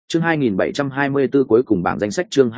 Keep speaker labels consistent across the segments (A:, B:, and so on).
A: Chương 2724 cuối cùng bảng danh sách chương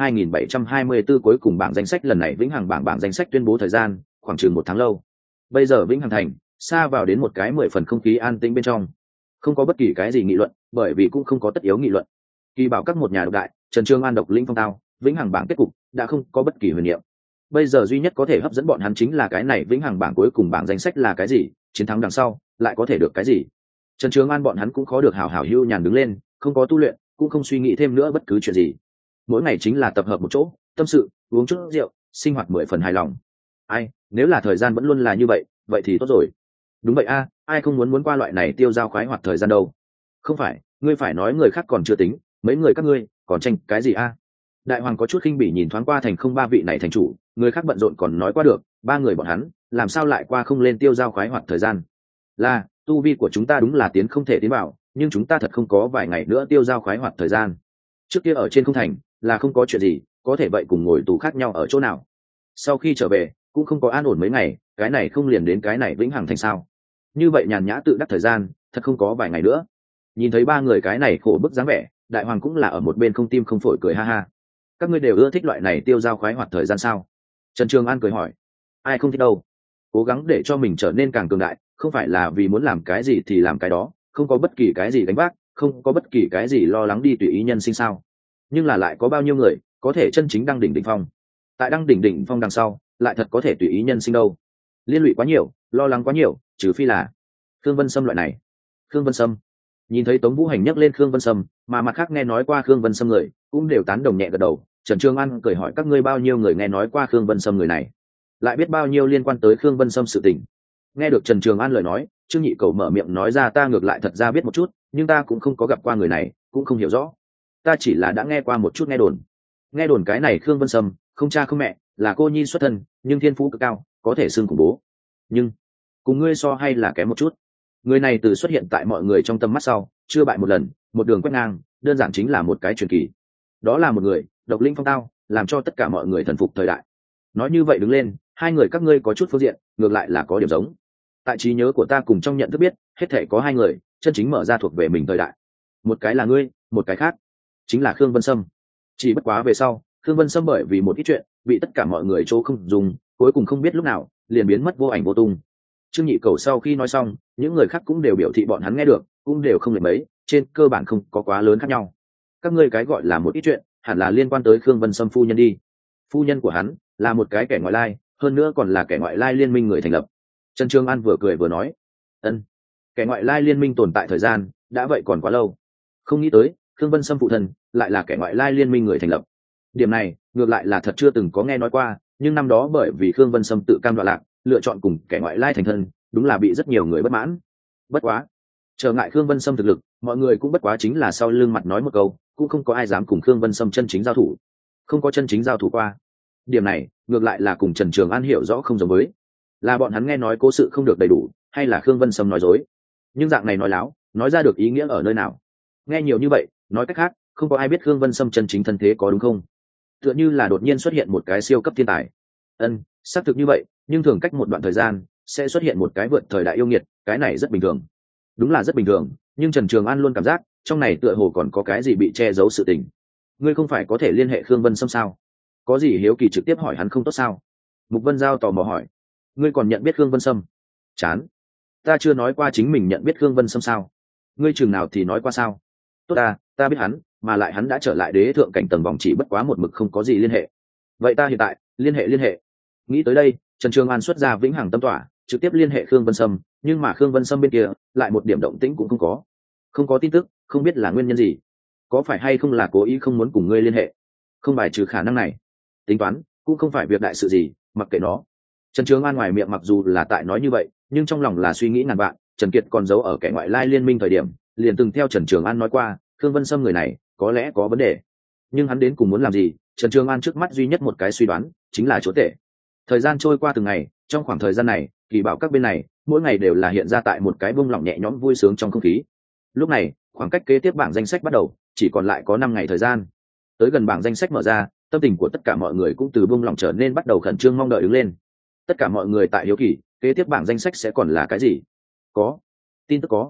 A: 2724 cuối cùng bảng danh sách lần này Vĩnh Hằng bảng danh sách tuyên bố thời gian, khoảng chừng 1 tháng lâu. Bây giờ Vĩnh Hằng thành, xa vào đến một cái 10 phần không khí an tĩnh bên trong. Không có bất kỳ cái gì nghị luận, bởi vì cũng không có tất yếu nghị luận. Kỳ bảo các một nhà độc đại, Trần Trương An độc lĩnh phong tao, Vĩnh Hằng bảng kết cục đã không có bất kỳ huyền niệm. Bây giờ duy nhất có thể hấp dẫn bọn hắn chính là cái này Vĩnh Hằng bảng cuối cùng bảng danh sách là cái gì, chiến thắng đằng sau lại có thể được cái gì. Trần Trương An bọn hắn cũng khó được hảo hảo hưu nhàn đứng lên, không có tu luyện, cũng không suy nghĩ thêm nữa bất cứ chuyện gì. Mỗi ngày chính là tập hợp một chỗ, tâm sự, uống chút rượu, sinh hoạt 10 phần hài lòng. Ai, nếu là thời gian vẫn luôn là như vậy, vậy thì tốt rồi. Đúng vậy a, ai không muốn qua loại này tiêu dao khoái hoạt thời gian đâu. Không phải, ngươi phải nói người khác còn chưa tính, mấy người các ngươi còn tranh cái gì a? Đại hoàng có chút khinh bỉ nhìn thoáng qua thành không ba vị này thành chủ, người khác bận rộn còn nói qua được, ba người bọn hắn làm sao lại qua không lên tiêu dao khoái hoạt thời gian. Là tu vi của chúng ta đúng là tiến không thể tiến vào, nhưng chúng ta thật không có vài ngày nữa tiêu dao khoái hoạt thời gian. Trước kia ở trên không thành là không có chuyện gì, có thể vậy cùng ngồi tù khác nhau ở chỗ nào. Sau khi trở về cũng không có an ổn mấy ngày, cái này không liền đến cái này Vĩnh Hằng thành sao? Như vậy nhàn nhã tự đắc thời gian thật không có vài ngày nữa. Nhìn thấy ba người cái này khổ bức dáng vẻ, đại hoàng cũng là ở một bên không tim không phổi cười ha ha. Các ngươi đều ưa thích loại này tiêu dao khoái hoạt thời gian sao? Trần Trường An cười hỏi. Ai không thích đâu. Cố gắng để cho mình trở nên càng cường đại, không phải là vì muốn làm cái gì thì làm cái đó, không có bất kỳ cái gì gánh vác, không có bất kỳ cái gì lo lắng đi tùy ý nhân sinh sao. Nhưng là lại có bao nhiêu người có thể chân chính đăng đỉnh đỉnh phong? Tại đăng đỉnh đỉnh phong đằng sau lại thật có thể tùy ý nhân sinh đâu. Liên lụy quá nhiều, lo lắng quá nhiều, trừ phi là Khương Vân Sâm loại này. Khương Vân Sâm. Nhìn thấy Tống Vũ Hành nhắc lên Khương Vân Sâm, mà mặt khác nghe nói qua Khương Vân Sâm người cũng đều tán đồng nhẹ gật đầu. Trần Trường An cười hỏi các ngươi bao nhiêu người nghe nói qua Khương Vân Sâm người này, lại biết bao nhiêu liên quan tới Khương Vân Sâm sự tình. Nghe được Trần Trường An lời nói, Trương Nhị Cầu mở miệng nói ra ta ngược lại thật ra biết một chút, nhưng ta cũng không có gặp qua người này, cũng không hiểu rõ. Ta chỉ là đã nghe qua một chút nghe đồn. Nghe đồn cái này Khương Vân Sâm không cha không mẹ, là cô nhi xuất thân, nhưng thiên phú cực cao, có thể xưng khủng bố. Nhưng cùng ngươi so hay là kém một chút. Người này từ xuất hiện tại mọi người trong tầm mắt sau, chưa bại một lần, một đường quét ngang, đơn giản chính là một cái truyền kỳ. Đó là một người độc linh phong tao, làm cho tất cả mọi người thần phục thời đại. Nói như vậy đứng lên, hai người các ngươi có chút phương diện, ngược lại là có điểm giống. Tại trí nhớ của ta cùng trong nhận thức biết, hết thể có hai người chân chính mở ra thuộc về mình thời đại. Một cái là ngươi, một cái khác chính là Khương Vân Sâm. Chỉ bất quá về sau, Khương Vân Sâm bởi vì một ít chuyện bị tất cả mọi người chỗ không dùng, cuối cùng không biết lúc nào liền biến mất vô ảnh vô tung. Trương Nhị Cầu sau khi nói xong, những người khác cũng đều biểu thị bọn hắn nghe được, cũng đều không lệch mấy, trên cơ bản không có quá lớn khác nhau. Các ngươi cái gọi là một ít chuyện, hẳn là liên quan tới Khương Vân Sâm phu nhân đi. Phu nhân của hắn là một cái kẻ ngoại lai, hơn nữa còn là kẻ ngoại lai liên minh người thành lập. Trần Trường An vừa cười vừa nói, ân, kẻ ngoại lai liên minh tồn tại thời gian đã vậy còn quá lâu, không nghĩ tới Khương Vân Sâm phụ thân lại là kẻ ngoại lai liên minh người thành lập. Điểm này ngược lại là thật chưa từng có nghe nói qua, nhưng năm đó bởi vì Khương Vân Sâm tự cam đoạn lạc, lựa chọn cùng kẻ ngoại lai thành thân, đúng là bị rất nhiều người bất mãn. Bất quá, trở ngại Khương Vân Sâm thực lực, mọi người cũng bất quá chính là sau lưng mặt nói một câu, cũng không có ai dám cùng Khương Vân Sâm chân chính giao thủ, không có chân chính giao thủ qua. Điểm này ngược lại là cùng Trần Trường An hiểu rõ không giống với, là bọn hắn nghe nói cố sự không được đầy đủ, hay là Khương Vân Sâm nói dối. Nhưng dạng này nói láo, nói ra được ý nghĩa ở nơi nào? Nghe nhiều như vậy, nói cách khác, không có ai biết Khương Vân Sâm chân chính thân thế có đúng không? Tựa như là đột nhiên xuất hiện một cái siêu cấp thiên tài. Ân, xác thực như vậy, nhưng thường cách một đoạn thời gian sẽ xuất hiện một cái vượt thời đại yêu nghiệt, cái này rất bình thường. Đúng là rất bình thường, nhưng Trần Trường An luôn cảm giác trong này tựa hồ còn có cái gì bị che giấu sự tình. Ngươi không phải có thể liên hệ Khương Vân Sâm sao? Có gì hiếu kỳ trực tiếp hỏi hắn không tốt sao? Mục Vân Giao tò mò hỏi. Ngươi còn nhận biết Khương Vân Sâm? Chán, ta chưa nói qua chính mình nhận biết Khương Vân Sâm sao? Ngươi chừng nào thì nói qua sao? Tốt ta biết hắn, mà lại hắn đã trở lại đế thượng cảnh tầng vòng, chỉ bất quá một mực không có gì liên hệ. Vậy ta hiện tại liên hệ. Nghĩ tới đây, Trần Trường An xuất ra vĩnh hằng tâm tỏa, trực tiếp liên hệ Khương Vân Sâm, nhưng mà Khương Vân Sâm bên kia lại một điểm động tĩnh cũng không có tin tức, không biết là nguyên nhân gì. Có phải hay không là cố ý không muốn cùng ngươi liên hệ? Không bài trừ khả năng này. Tính toán cũng không phải việc đại sự gì, mặc kệ nó. Trần Trường An ngoài miệng mặc dù là tại nói như vậy, nhưng trong lòng là suy nghĩ ngàn vạn. Trần Kiệt còn giấu ở kẻ ngoại lai liên minh thời điểm, liền từng theo Trần Trường An nói qua, Khương Vân Sâm người này có lẽ có vấn đề. Nhưng hắn đến cùng muốn làm gì? Trần Trường An trước mắt duy nhất một cái suy đoán, chính là chỗ tệ. Thời gian trôi qua từng ngày, trong khoảng thời gian này, kỳ bảo các bên này mỗi ngày đều là hiện ra tại một cái bông lỏng nhẹ nhõm vui sướng trong không khí. Lúc này, khoảng cách kế tiếp bảng danh sách bắt đầu, chỉ còn lại có 5 ngày thời gian. Tới gần bảng danh sách mở ra, tâm tình của tất cả mọi người cũng từ bông lỏng trở nên bắt đầu khẩn trương mong đợi đứng lên. Tất cả mọi người tại hiếu kỳ, kế tiếp bảng danh sách sẽ còn là cái gì? Có tin tức có.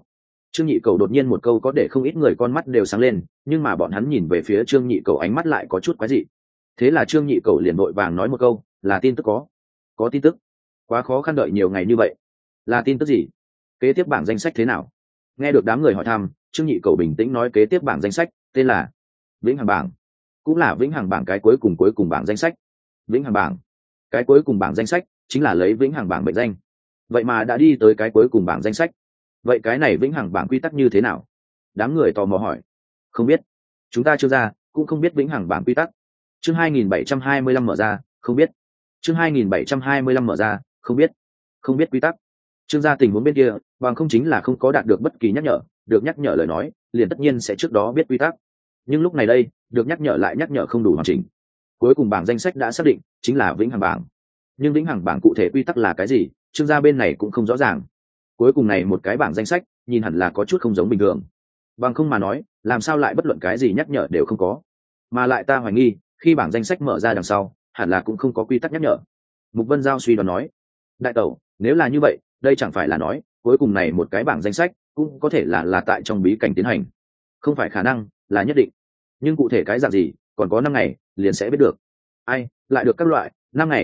A: Trương Nhị Cầu đột nhiên một câu có để không ít người con mắt đều sáng lên, nhưng mà bọn hắn nhìn về phía Trương Nhị Cầu ánh mắt lại có chút quái dị. Thế là Trương Nhị Cầu liền vội vàng nói một câu, là tin tức có tin tức. Quá khó khăn đợi nhiều ngày như vậy. Là tin tức gì? Kế tiếp bảng danh sách thế nào? Nghe được đám người hỏi thăm, Trương Nhị Cầu bình tĩnh nói kế tiếp bảng danh sách tên là Vĩnh Hằng bảng, cũng là Vĩnh Hằng bảng cái cuối cùng bảng danh sách. Vĩnh Hằng bảng, cái cuối cùng bảng danh sách chính là lấy Vĩnh Hằng bảng mệnh danh. Vậy mà đã đi tới cái cuối cùng bảng danh sách. Vậy cái này Vĩnh Hằng bảng quy tắc như thế nào? Đám người tò mò hỏi. Không biết, chúng ta chưa ra, cũng không biết Vĩnh Hằng bảng quy tắc. Chương 2725 mở ra, không biết. Chương 2725 mở ra, không biết. Không biết quy tắc. Trương gia tình huống bên kia, bằng không chính là không có đạt được bất kỳ nhắc nhở, được nhắc nhở lời nói, liền tất nhiên sẽ trước đó biết quy tắc. Nhưng lúc này đây, được nhắc nhở lại nhắc nhở không đủ hoàn chỉnh. Cuối cùng bảng danh sách đã xác định, chính là Vĩnh Hằng bảng. Nhưng Vĩnh Hằng bảng cụ thể quy tắc là cái gì, Trương gia bên này cũng không rõ ràng. Cuối cùng này một cái bảng danh sách, nhìn hẳn là có chút không giống bình thường. Bằng không mà nói, làm sao lại bất luận cái gì nhắc nhở đều không có. Mà lại ta hoài nghi, khi bảng danh sách mở ra đằng sau, hẳn là cũng không có quy tắc nhắc nhở. Mục Vân Giao suy đoán nói, đại tẩu, nếu là như vậy, đây chẳng phải là nói, cuối cùng này một cái bảng danh sách cũng có thể là tại trong bí cảnh tiến hành. Không phải khả năng, là nhất định. Nhưng cụ thể cái dạng gì, còn có 5 ngày, liền sẽ biết được. Ai, lại được các loại,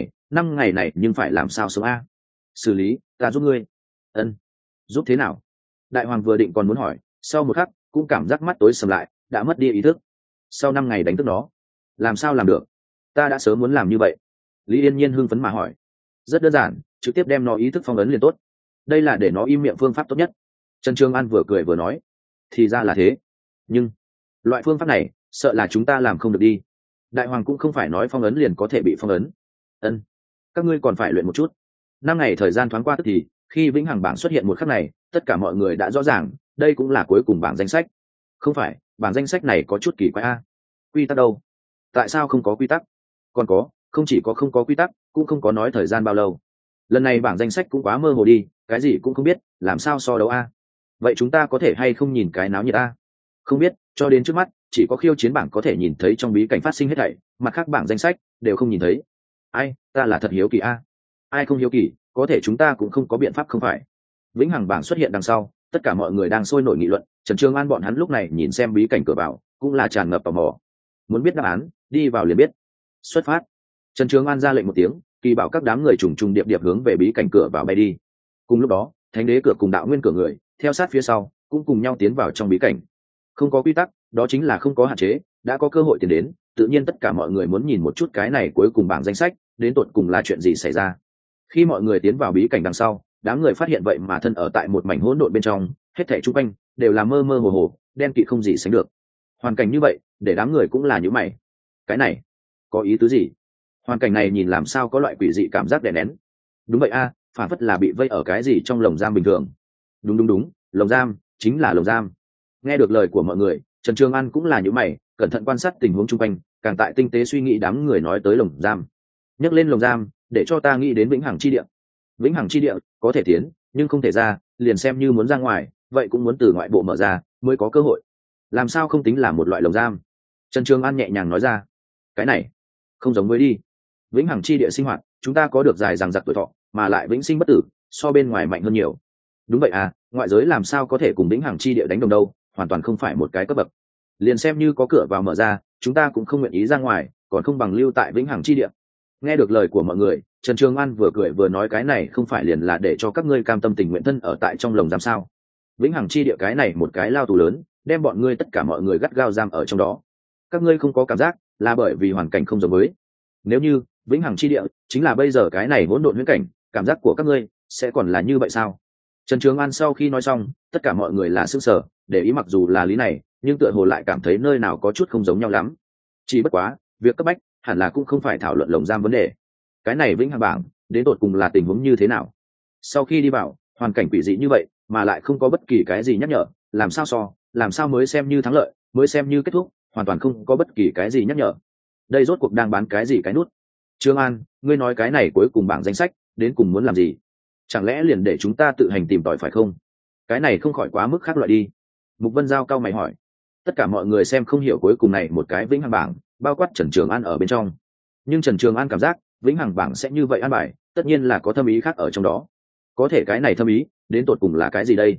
A: 5 ngày này nhưng phải làm sao sống a? Xử lý, ta giúp ngươi. Ân, giúp thế nào? Đại hoàng vừa định còn muốn hỏi, sau một khắc cũng cảm giác mắt tối sầm lại, đã mất đi ý thức. Sau 5 ngày đánh thức nó, làm sao làm được? Ta đã sớm muốn làm như vậy. Lý Yên Nhiên hưng phấn mà hỏi. Rất đơn giản, trực tiếp đem nó ý thức phong ấn liền tốt. Đây là để nó im miệng phương pháp tốt nhất. Trần Trường An vừa cười vừa nói. Thì ra là thế. Nhưng loại phương pháp này, sợ là chúng ta làm không được đi. Đại hoàng cũng không phải nói phong ấn liền có thể bị phong ấn. Ân, các ngươi còn phải luyện một chút. 5 ngày thời gian thoáng qua tức thì, khi Vĩnh Hằng bảng xuất hiện một khắc này, tất cả mọi người đã rõ ràng, đây cũng là cuối cùng bảng danh sách. Không phải, bảng danh sách này có chút kỳ quái a. Quy tắc đâu? Tại sao không có quy tắc? Còn có, không chỉ có không có quy tắc, cũng không có nói thời gian bao lâu. Lần này bảng danh sách cũng quá mơ hồ đi, cái gì cũng không biết, làm sao so đấu a? Vậy chúng ta có thể hay không nhìn cái náo nhiệt a? Không biết, cho đến trước mắt, chỉ có khiêu chiến bảng có thể nhìn thấy trong bí cảnh phát sinh hết thảy, mặt khác bảng danh sách đều không nhìn thấy. Ai, ta là thật hiếu kỳ a. Ai không hiếu kỳ, có thể chúng ta cũng không có biện pháp không phải. Vĩnh Hằng bảng xuất hiện đằng sau, tất cả mọi người đang sôi nổi nghị luận, Trần Trường An bọn hắn lúc này nhìn xem bí cảnh cửa vào, cũng là tràn ngập tò mò. Muốn biết đáp án, đi vào liền biết. Xuất phát. Trần Trường An ra lệnh một tiếng, kỳ bảo các đám người trùng trùng điệp điệp hướng về bí cảnh cửa vào bay đi. Cùng lúc đó, Thánh đế cửa cùng Đạo Nguyên cửa người, theo sát phía sau, cũng cùng nhau tiến vào trong bí cảnh. Không có quy tắc, đó chính là không có hạn chế, đã có cơ hội tiến đến, tự nhiên tất cả mọi người muốn nhìn một chút cái này cuối cùng bảng danh sách, đến tột cùng là chuyện gì xảy ra. Khi mọi người tiến vào bí cảnh đằng sau, đám người phát hiện vậy mà thân ở tại một mảnh hỗn độn bên trong, hết thảy chung quanh đều là mơ mơ hồ hồ, đen kịt không gì sánh được. Hoàn cảnh như vậy, để đám người cũng là nhíu mày. Cái này, có ý tứ gì? Hoàn cảnh này nhìn làm sao có loại quỷ dị cảm giác đè nén. Đúng vậy a, phản phất là bị vây ở cái gì trong lồng giam bình thường. Đúng, lồng giam, chính là lồng giam. Nghe được lời của mọi người, Trần Trường An cũng là nhíu mày, cẩn thận quan sát tình huống chung quanh, càng tại tinh tế suy nghĩ đám người nói tới lồng giam. Nhắc lên lồng giam, để cho ta nghĩ đến Vĩnh Hằng chi địa. Vĩnh Hằng chi địa có thể tiến, nhưng không thể ra, liền xem như muốn ra ngoài, vậy cũng muốn từ ngoại bộ mở ra mới có cơ hội. Làm sao không tính là một loại lồng giam? Trần Trường An nhẹ nhàng nói ra. Cái này không giống với đi. Vĩnh Hằng chi địa sinh hoạt, chúng ta có được dài dằng dặc tuổi thọ, mà lại vĩnh sinh bất tử, so bên ngoài mạnh hơn nhiều. Đúng vậy à, ngoại giới làm sao có thể cùng Vĩnh Hằng chi địa đánh đồng đâu, hoàn toàn không phải một cái cấp bậc. Liền xem như có cửa vào mở ra, chúng ta cũng không nguyện ý ra ngoài, còn không bằng lưu tại Vĩnh Hằng chi địa. Nghe được lời của mọi người, Trần Trường An vừa cười vừa nói cái này không phải liền là để cho các ngươi cam tâm tình nguyện thân ở tại trong lồng giam sao? Vĩnh Hằng chi địa cái này một cái lao tù lớn, đem bọn ngươi tất cả mọi người gắt gao giam ở trong đó. Các ngươi không có cảm giác, là bởi vì hoàn cảnh không giống với. Nếu như Vĩnh Hằng chi địa chính là bây giờ cái này hỗn độn huyễn cảnh, cảm giác của các ngươi sẽ còn là như vậy sao? Trần Trường An sau khi nói xong, tất cả mọi người là sững sờ, để ý mặc dù là lý này, nhưng tựa hồ lại cảm thấy nơi nào có chút không giống nhau lắm. Chỉ bất quá, việc cấp bách hẳn là cũng không phải thảo luận lồng giam vấn đề. Cái này Vĩnh Hằng bảng, đến tột cùng là tình huống như thế nào? Sau khi đi vào, hoàn cảnh quỷ dị như vậy, mà lại không có bất kỳ cái gì nhắc nhở, làm sao làm sao mới xem như thắng lợi, mới xem như kết thúc, hoàn toàn không có bất kỳ cái gì nhắc nhở. Đây rốt cuộc đang bán cái gì cái nút? Trương An, ngươi nói cái này cuối cùng bảng danh sách, đến cùng muốn làm gì? Chẳng lẽ liền để chúng ta tự hành tìm tòi phải không? Cái này không khỏi quá mức khác loại đi. Mục Vân Giao cao mày hỏi. Tất cả mọi người xem không hiểu cuối cùng này một cái Vĩnh Hằng bảng, bao quát Trần Trường An ở bên trong. Nhưng Trần Trường An cảm giác, Vĩnh Hằng bảng sẽ như vậy an bài, tất nhiên là có thâm ý khác ở trong đó. Có thể cái này thâm ý, đến tột cùng là cái gì đây?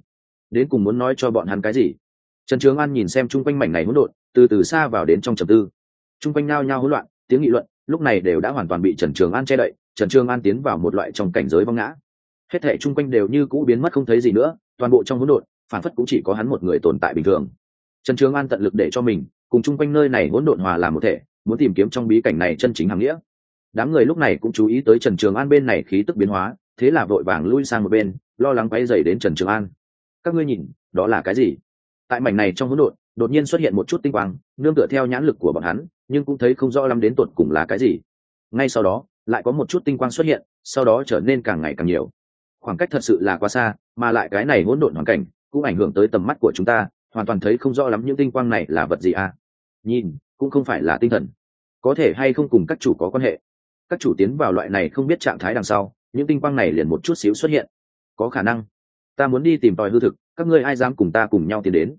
A: đến cùng muốn nói cho bọn hắn cái gì? Trần Trường An nhìn xem chung quanh mảnh này hỗn độn, từ từ xa vào đến trong trầm tư. Chung quanh nao nhao hỗn loạn, tiếng nghị luận lúc này đều đã hoàn toàn bị Trần Trường An che đậy. Trần Trường An tiến vào một loại trong cảnh giới vong ngã, hết thảy chung quanh đều như cũ biến mất không thấy gì nữa, toàn bộ trong hỗn độn phản phất cũng chỉ có hắn một người tồn tại bình thường. Trần Trường An tận lực để cho mình cùng chung quanh nơi này hỗn độn hòa làm một thể, muốn tìm kiếm trong bí cảnh này chân chính hàng nghĩa. Đám người lúc này cũng chú ý tới Trần Trường An bên này khí tức biến hóa, thế là vội vàng lui sang một bên, lo lắng quấy rầy đến Trần Trường An. Các ngươi nhìn, đó là cái gì? Tại mảnh này trong hỗn độn, đột nhiên xuất hiện một chút tinh quang, nương tựa theo nhãn lực của bọn hắn, nhưng cũng thấy không rõ lắm đến tột cùng là cái gì. Ngay sau đó, lại có một chút tinh quang xuất hiện, sau đó trở nên càng ngày càng nhiều. Khoảng cách thật sự là quá xa, mà lại cái này hỗn độn hoàn cảnh cũng ảnh hưởng tới tầm mắt của chúng ta, hoàn toàn thấy không rõ lắm những tinh quang này là vật gì à. Nhìn, cũng không phải là tinh thần, có thể hay không cùng các chủ có quan hệ. Các chủ tiến vào loại này không biết trạng thái đằng sau, những tinh quang này liền một chút xíu xuất hiện. Có khả năng. Ta muốn đi tìm tòi hư thực, các ngươi ai dám cùng ta cùng nhau tiến đến?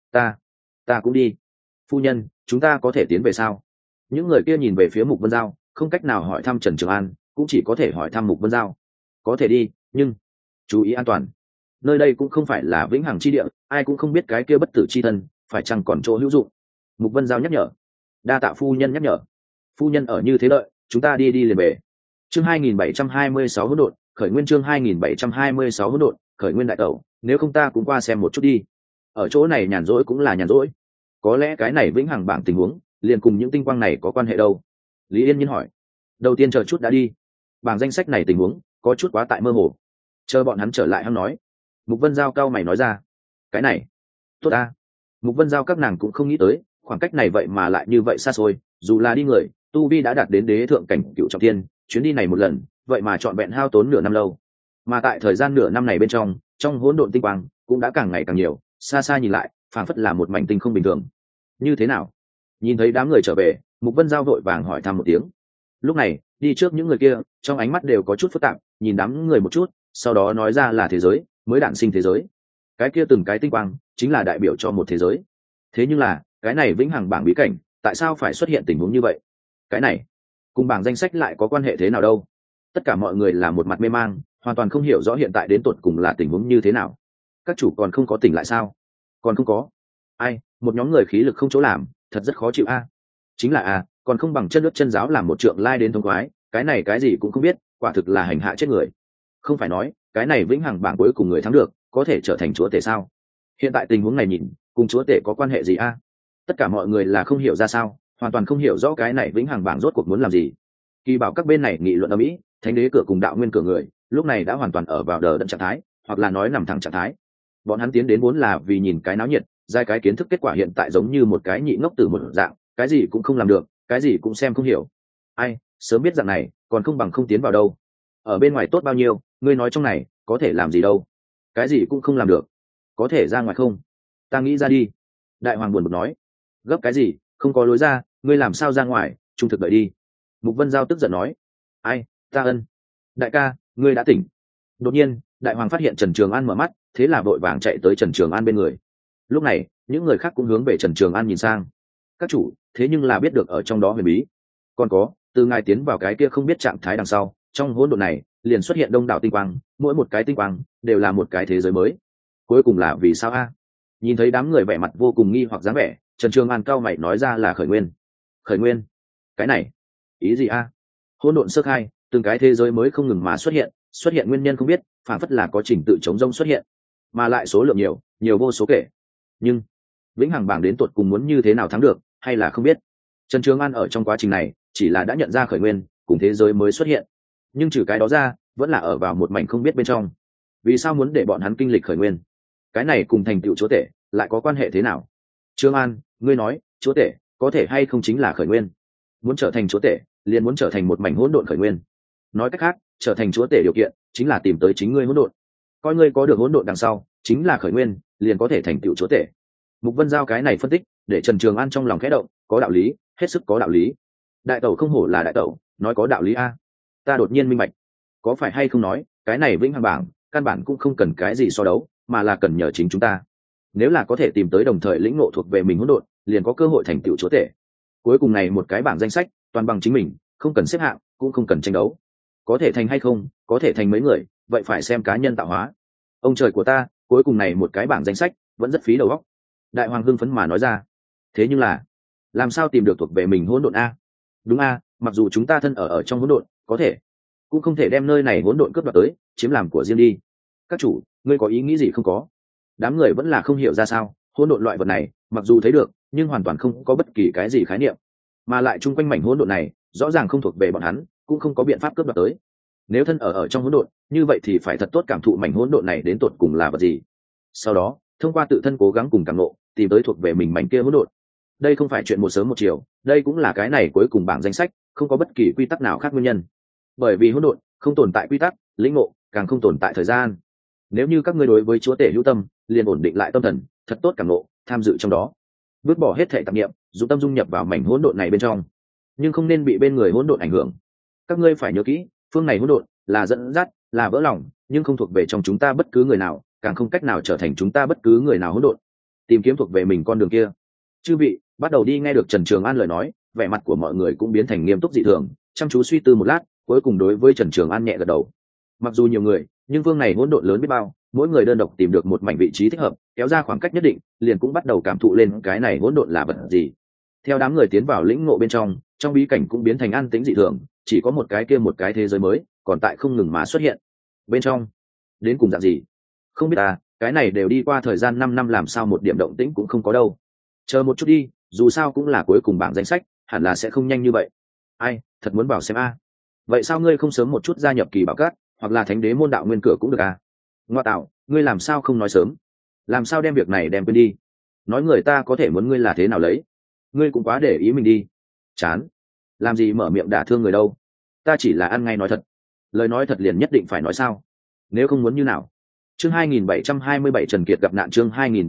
A: Ta cũng đi. Phu nhân, chúng ta có thể tiến về sao? Những người kia nhìn về phía Mục Vân Giao, không cách nào hỏi thăm Trần Trường An, cũng chỉ có thể hỏi thăm Mục Vân Giao. Có thể đi, nhưng chú ý an toàn. Nơi đây cũng không phải là vĩnh hằng chi địa, ai cũng không biết cái kia bất tử chi thân phải chăng còn chỗ hữu dụng. Mục Vân Giao nhắc nhở. Đa tạ phu nhân nhắc nhở. Phu nhân ở như thế đợi, chúng ta đi liền về. Chương 2726 hỗn độn, khởi nguyên chương 2726 hỗn độn, khởi nguyên đại tẩu, nếu không ta cũng qua xem một chút đi. Ở chỗ này nhàn rỗi cũng là nhàn rỗi. Có lẽ cái này vĩnh hằng bảng tình huống liền cùng những tinh quang này có quan hệ đâu? Lý Yên Nhiên hỏi. Đầu tiên chờ chút đã đi. Bảng danh sách này tình huống có chút quá tại mơ hồ. Chờ bọn hắn trở lại hắn nói. Mục Vân Giao cao mày nói ra. Cái này, tốt ta. Mục Vân Giao các nàng cũng không nghĩ tới, khoảng cách này vậy mà lại như vậy xa xôi, dù là đi người, tu vi đã đạt đến đế thượng cảnh cựu trọng thiên, chuyến đi này một lần, vậy mà trọn vẹn hao tốn nửa năm lâu. Mà tại thời gian nửa năm này bên trong hỗn độn tinh quang cũng đã càng ngày càng nhiều, xa xa nhìn lại, phảng phất là một mảnh tinh không bình thường. Như thế nào? Nhìn thấy đám người trở về, Mục Vân Giao vội vàng hỏi thăm một tiếng. Lúc này, đi trước những người kia, trong ánh mắt đều có chút phức tạp, nhìn đám người một chút, sau đó nói ra là thế giới mới đản sinh thế giới. Cái kia từng cái tinh quang chính là đại biểu cho một thế giới. Thế nhưng là, cái này vĩnh hằng bảng bí cảnh, tại sao phải xuất hiện tình huống như vậy? Cái này, cùng bảng danh sách lại có quan hệ thế nào đâu? Tất cả mọi người là một mặt mê mang, hoàn toàn không hiểu rõ hiện tại đến tột cùng là tình huống như thế nào. Các chủ còn không có tỉnh lại sao? Còn không có. Ai, một nhóm người khí lực không chỗ làm, thật rất khó chịu a. Chính là a, còn không bằng chân nước chân giáo làm một trượng lai đến thông khoái, cái này cái gì cũng không biết, quả thực là hành hạ chết người. Không phải nói, cái này vĩnh hằng bảng cuối cùng người thắng được, có thể trở thành chúa tể sao? Hiện tại tình huống này nhìn, cùng chúa tể có quan hệ gì a? Tất cả mọi người là không hiểu ra sao, hoàn toàn không hiểu rõ cái này vĩnh hằng bảng rốt cuộc muốn làm gì. Kỳ bảo các bên này nghị luận ở mỹ, thánh đế cửa cùng đạo nguyên cửa người, lúc này đã hoàn toàn ở vào đờ đẫn trạng thái, hoặc là nói nằm thẳng trạng thái. Bọn hắn tiến đến vốn là vì nhìn cái náo nhiệt, giai cái kiến thức, kết quả hiện tại giống như một cái nhị ngốc từ một dạng, cái gì cũng không làm được, cái gì cũng xem không hiểu. Ai, sớm biết dạng này, còn không bằng không tiến vào đâu. Ở bên ngoài tốt bao nhiêu, ngươi nói trong này có thể làm gì đâu? Cái gì cũng không làm được, có thể ra ngoài không? Ta nghĩ ra đi. Đại hoàng buồn bực nói. Gấp cái gì, không có lối ra, ngươi làm sao ra ngoài, trung thực đợi đi. Mục Vân Giao tức giận nói. Ai, ta ân. Đại ca, ngươi đã tỉnh. Đột nhiên, đại hoàng phát hiện Trần Trường An mở mắt, thế là vội vàng chạy tới Trần Trường An bên người. Lúc này, những người khác cũng hướng về Trần Trường An nhìn sang. Các chủ, thế nhưng là biết được ở trong đó huyền bí. Còn có, từ ngài tiến vào cái kia không biết trạng thái đằng sau, trong hỗn độn này liền xuất hiện đông đảo tinh quang, mỗi một cái tinh quang đều là một cái thế giới mới. Cuối cùng là vì sao a? Nhìn thấy đám người vẻ mặt vô cùng nghi hoặc dáng vẻ, Trần Trường An cao mày nói ra là khởi nguyên. Khởi nguyên? Cái này, ý gì a? Hỗn độn sơ khai, từng cái thế giới mới không ngừng mà xuất hiện nguyên nhân không biết, phản phất là có trình tự chống rông xuất hiện, mà lại số lượng nhiều, nhiều vô số kể. Nhưng vĩnh hằng bảng đến tột cùng muốn như thế nào thắng được, hay là không biết. Trần Trường An ở trong quá trình này chỉ là đã nhận ra khởi nguyên cùng thế giới mới xuất hiện, nhưng trừ cái đó ra vẫn là ở vào một mảnh không biết bên trong. Vì sao muốn để bọn hắn kinh lịch khởi nguyên? Cái này cùng thành tựu chúa tể lại có quan hệ thế nào? Trường An, ngươi nói chúa tể có thể hay không chính là khởi nguyên? Muốn trở thành chúa tể liền muốn trở thành một mảnh hỗn độn khởi nguyên. Nói cách khác, trở thành chúa tể điều kiện chính là tìm tới chính ngươi hỗn độn. Coi ngươi có được hỗn độn đằng sau chính là khởi nguyên, liền có thể thành tựu chúa tể. Mục Vân Giao cái này phân tích để Trần Trường An trong lòng khẽ động, có đạo lý, hết sức có đạo lý. Đại tẩu không hổ là đại tẩu, nói có đạo lý a. Ta đột nhiên minh bạch, có phải hay không nói cái này vĩnh hằng bảng căn bản cũng không cần cái gì so đấu, mà là cần nhờ chính chúng ta. Nếu là có thể tìm tới đồng thời lĩnh ngộ thuộc về mình hỗn độn, liền có cơ hội thành tựu chúa tể. Cuối cùng này một cái bảng danh sách toàn bằng chính mình, không cần xếp hạng, cũng không cần tranh đấu. Có thể thành hay không, có thể thành mấy người, vậy phải xem cá nhân tạo hóa. Ông trời của ta, cuối cùng này một cái bảng danh sách vẫn rất phí đầu óc. Đại hoàng hưng phấn mà nói ra. Thế nhưng là làm sao tìm được thuộc về mình hỗn độn a? Đúng a, mặc dù chúng ta thân ở trong hỗn độn, có thể cũng không thể đem nơi này hỗn độn cướp đoạt tới chiếm làm của riêng đi. Các chủ, ngươi có ý nghĩ gì không có? Đám người vẫn là không hiểu ra sao hỗn độn loại vật này mặc dù thấy được nhưng hoàn toàn không có bất kỳ cái gì khái niệm, mà lại chung quanh mảnh hỗn độn này rõ ràng không thuộc về bọn hắn, cũng không có biện pháp cướp đoạt tới. Nếu thân ở trong hỗn độn như vậy thì phải thật tốt cảm thụ mảnh hỗn độn này đến tột cùng là vật gì, sau đó thông qua tự thân cố gắng cùng cảm ngộ tìm tới thuộc về mình mảnh kia hỗn độn. Đây không phải chuyện một sớm một chiều, đây cũng là cái này cuối cùng bảng danh sách không có bất kỳ quy tắc nào khác nguyên nhân. Bởi vì hỗn độn không tồn tại quy tắc, lĩnh ngộ càng không tồn tại thời gian. Nếu như các ngươi đối với chúa tể hữu tâm, liền ổn định lại tâm thần, thật tốt cảm ngộ, tham dự trong đó, vứt bỏ hết thể tạp niệm, dùng tâm dung nhập vào mảnh hỗn độn này bên trong, nhưng không nên bị bên người hỗn độn ảnh hưởng. Các ngươi phải nhớ kỹ, phương này hỗn độn là dẫn dắt, là vỡ lòng, nhưng không thuộc về trong chúng ta bất cứ người nào, càng không cách nào trở thành chúng ta bất cứ người nào hỗn độn. Tìm kiếm thuộc về mình con đường kia. Chư vị bắt đầu đi. Nghe được Trần Trường An lời nói, vẻ mặt của mọi người cũng biến thành nghiêm túc dị thường, chăm chú suy tư một lát, cuối cùng đối với Trần Trường An nhẹ gật đầu. Mặc dù nhiều người, nhưng phương này hỗn độn lớn biết bao, mỗi người đơn độc tìm được một mảnh vị trí thích hợp, kéo ra khoảng cách nhất định, liền cũng bắt đầu cảm thụ lên cái này hỗn độn là vật gì. Theo đám người tiến vào lĩnh ngộ bên trong bí cảnh cũng biến thành an tĩnh dị thường, chỉ có một cái kia một cái thế giới mới còn tại không ngừng mà xuất hiện. Bên trong đến cùng dạng gì không biết à, cái này đều đi qua thời gian 5 năm làm sao một điểm động tĩnh cũng không có đâu. Chờ một chút đi, dù sao cũng là cuối cùng bảng danh sách, hẳn là sẽ không nhanh như vậy. Ai thật muốn bảo xem a. Vậy sao ngươi không sớm một chút gia nhập kỳ bảo cát hoặc là thánh đế môn đạo nguyên cửa cũng được à? Ngoa tạo, ngươi làm sao không nói sớm, làm sao đem việc này đem quên đi, nói người ta có thể muốn ngươi là thế nào lấy, ngươi cũng quá để ý mình đi. Chán, làm gì mở miệng đả thương người đâu, ta chỉ là ăn ngay nói thật, lời nói thật liền nhất định phải nói sao, nếu không muốn như nào. Chương 2727 Trần Kiệt gặp nạn. Chương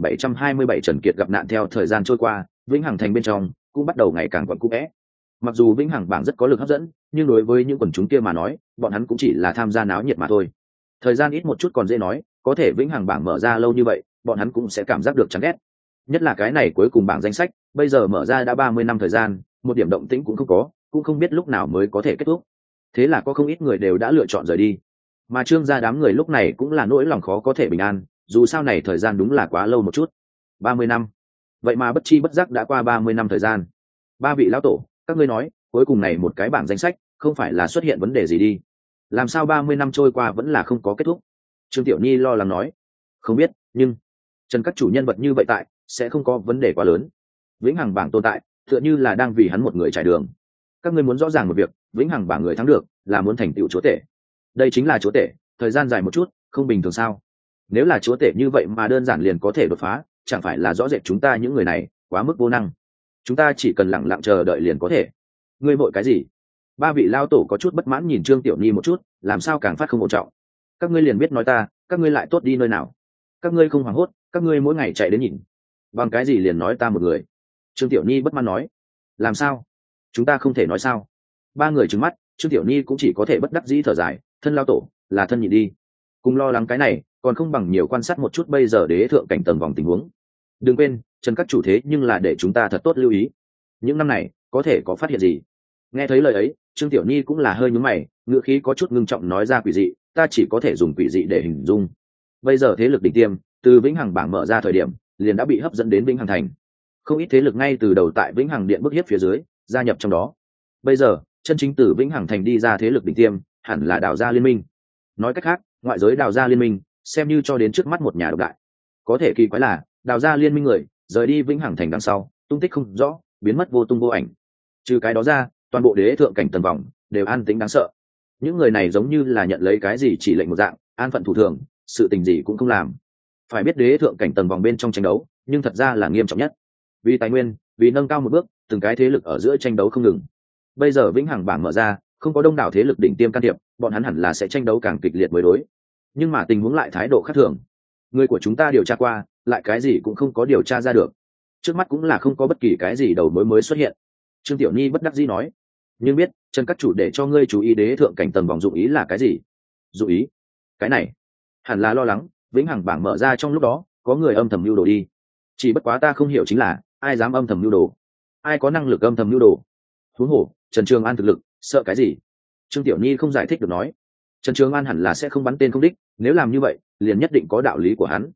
A: 2727 Trần Kiệt gặp nạn. Theo thời gian trôi qua, Vĩnh Hằng Thành bên trong cũng bắt đầu ngày càng quẩn cũ vẽ. Mặc dù Vĩnh Hằng bảng rất có lực hấp dẫn, nhưng đối với những quần chúng kia mà nói, bọn hắn cũng chỉ là tham gia náo nhiệt mà thôi. Thời gian ít một chút còn dễ nói, có thể Vĩnh Hằng bảng mở ra lâu như vậy, bọn hắn cũng sẽ cảm giác được chán ghét. Nhất là cái này cuối cùng bảng danh sách, bây giờ mở ra đã 30 năm thời gian, một điểm động tĩnh cũng không có, cũng không biết lúc nào mới có thể kết thúc. Thế là có không ít người đều đã lựa chọn rời đi. Mà Trương gia đám người lúc này cũng là nỗi lòng khó có thể bình an, dù sao này thời gian đúng là quá lâu một chút. 30 năm. Vậy mà bất chi bất giác đã qua 30 năm thời gian. Ba vị lão tổ, các ngươi nói, cuối cùng này một cái bảng danh sách, không phải là xuất hiện vấn đề gì đi? Làm sao 30 năm trôi qua vẫn là không có kết thúc? Trương Tiểu Nhi lo lắng nói. Không biết, nhưng Trần các chủ nhân vật như vậy tại, sẽ không có vấn đề quá lớn. Vĩnh Hằng bảng tồn tại, tựa như là đang vì hắn một người trải đường. Các ngươi muốn rõ ràng một việc, Vĩnh Hằng bảng người thắng được, là muốn thành tựu chúa tể. Đây chính là chúa tể, thời gian dài một chút, không bình thường sao? Nếu là chúa tể như vậy mà đơn giản liền có thể đột phá, chẳng phải là rõ rệt chúng ta những người này quá mức vô năng? Chúng ta chỉ cần lặng lặng chờ đợi liền có thể. Ngươi vội cái gì? Ba vị lao tổ có chút bất mãn nhìn Trương Tiểu Nhi một chút, làm sao càng phát không ổn trọng? Các ngươi liền biết nói ta, các ngươi lại tốt đi nơi nào? Các ngươi không hoảng hốt, các ngươi mỗi ngày chạy đến nhìn, bằng cái gì liền nói ta một người? Trương Tiểu Nhi bất mãn nói. Làm sao? Chúng ta không thể nói sao? Ba người trừng mắt, Trương Tiểu Nhi cũng chỉ có thể bất đắc dĩ thở dài, thân lao tổ là thân nhịn đi, cùng lo lắng cái này còn không bằng nhiều quan sát một chút bây giờ đế thượng cảnh tầng vòng tình huống. Đừng quên Trần các chủ thế nhưng là để chúng ta thật tốt lưu ý, những năm này có thể có phát hiện gì. Nghe thấy lời ấy, Trương Tiểu Nhi cũng là hơi nhướng mày, ngữ khí có chút ngưng trọng nói ra quỷ dị, ta chỉ có thể dùng quỷ dị để hình dung. Bây giờ thế lực đỉnh tiêm từ Vĩnh Hằng bảng mở ra thời điểm liền đã bị hấp dẫn đến Vĩnh Hằng thành, không ít thế lực ngay từ đầu tại Vĩnh Hằng điện bức hiếp phía dưới gia nhập trong đó. Bây giờ chân chính từ Vĩnh Hằng thành đi ra thế lực đỉnh tiêm hẳn là Đào gia liên minh. Nói cách khác, ngoại giới Đào gia liên minh xem như cho đến trước mắt một nhà độc đại. Có thể kỳ quái là Đào gia liên minh người rời đi Vĩnh Hằng thành đằng sau, tung tích không rõ, biến mất vô tung vô ảnh. Trừ cái đó ra, toàn bộ đế thượng cảnh tầng vòng đều an tĩnh đáng sợ. Những người này giống như là nhận lấy cái gì chỉ lệnh một dạng, an phận thủ thường, sự tình gì cũng không làm. Phải biết đế thượng cảnh tầng vòng bên trong tranh đấu, nhưng thật ra là nghiêm trọng nhất. Vì tài nguyên, vì nâng cao một bước, từng cái thế lực ở giữa tranh đấu không ngừng. Bây giờ Vĩnh Hằng bảng mở ra, không có đông đảo thế lực đỉnh tiêm can thiệp, bọn hắn hẳn là sẽ tranh đấu càng kịch liệt mới đối. Nhưng mà tình huống lại thái độ khác thường. Người của chúng ta điều tra qua, lại cái gì cũng không có điều tra ra được. Trước mắt cũng là không có bất kỳ cái gì đầu mối mới xuất hiện. Trương Tiểu Nhi bất đắc dĩ nói. Nhưng biết, Trần các chủ để cho ngươi chú ý đế thượng cảnh tầng vòng dụng ý là cái gì? Dụng ý? Cái này, hẳn là lo lắng, Vĩnh Hằng bảng mở ra trong lúc đó, có người âm thầm mưu đồ đi. Chỉ bất quá ta không hiểu chính là, ai dám âm thầm mưu đồ? Ai có năng lực âm thầm mưu đồ? Huống hồ, Trần Trường An thực lực, sợ cái gì? Trương Tiểu Nhi không giải thích được nói. Trần Trường An hẳn là sẽ không bắn tên không đích, nếu làm như vậy, liền nhất định có đạo lý của hắn.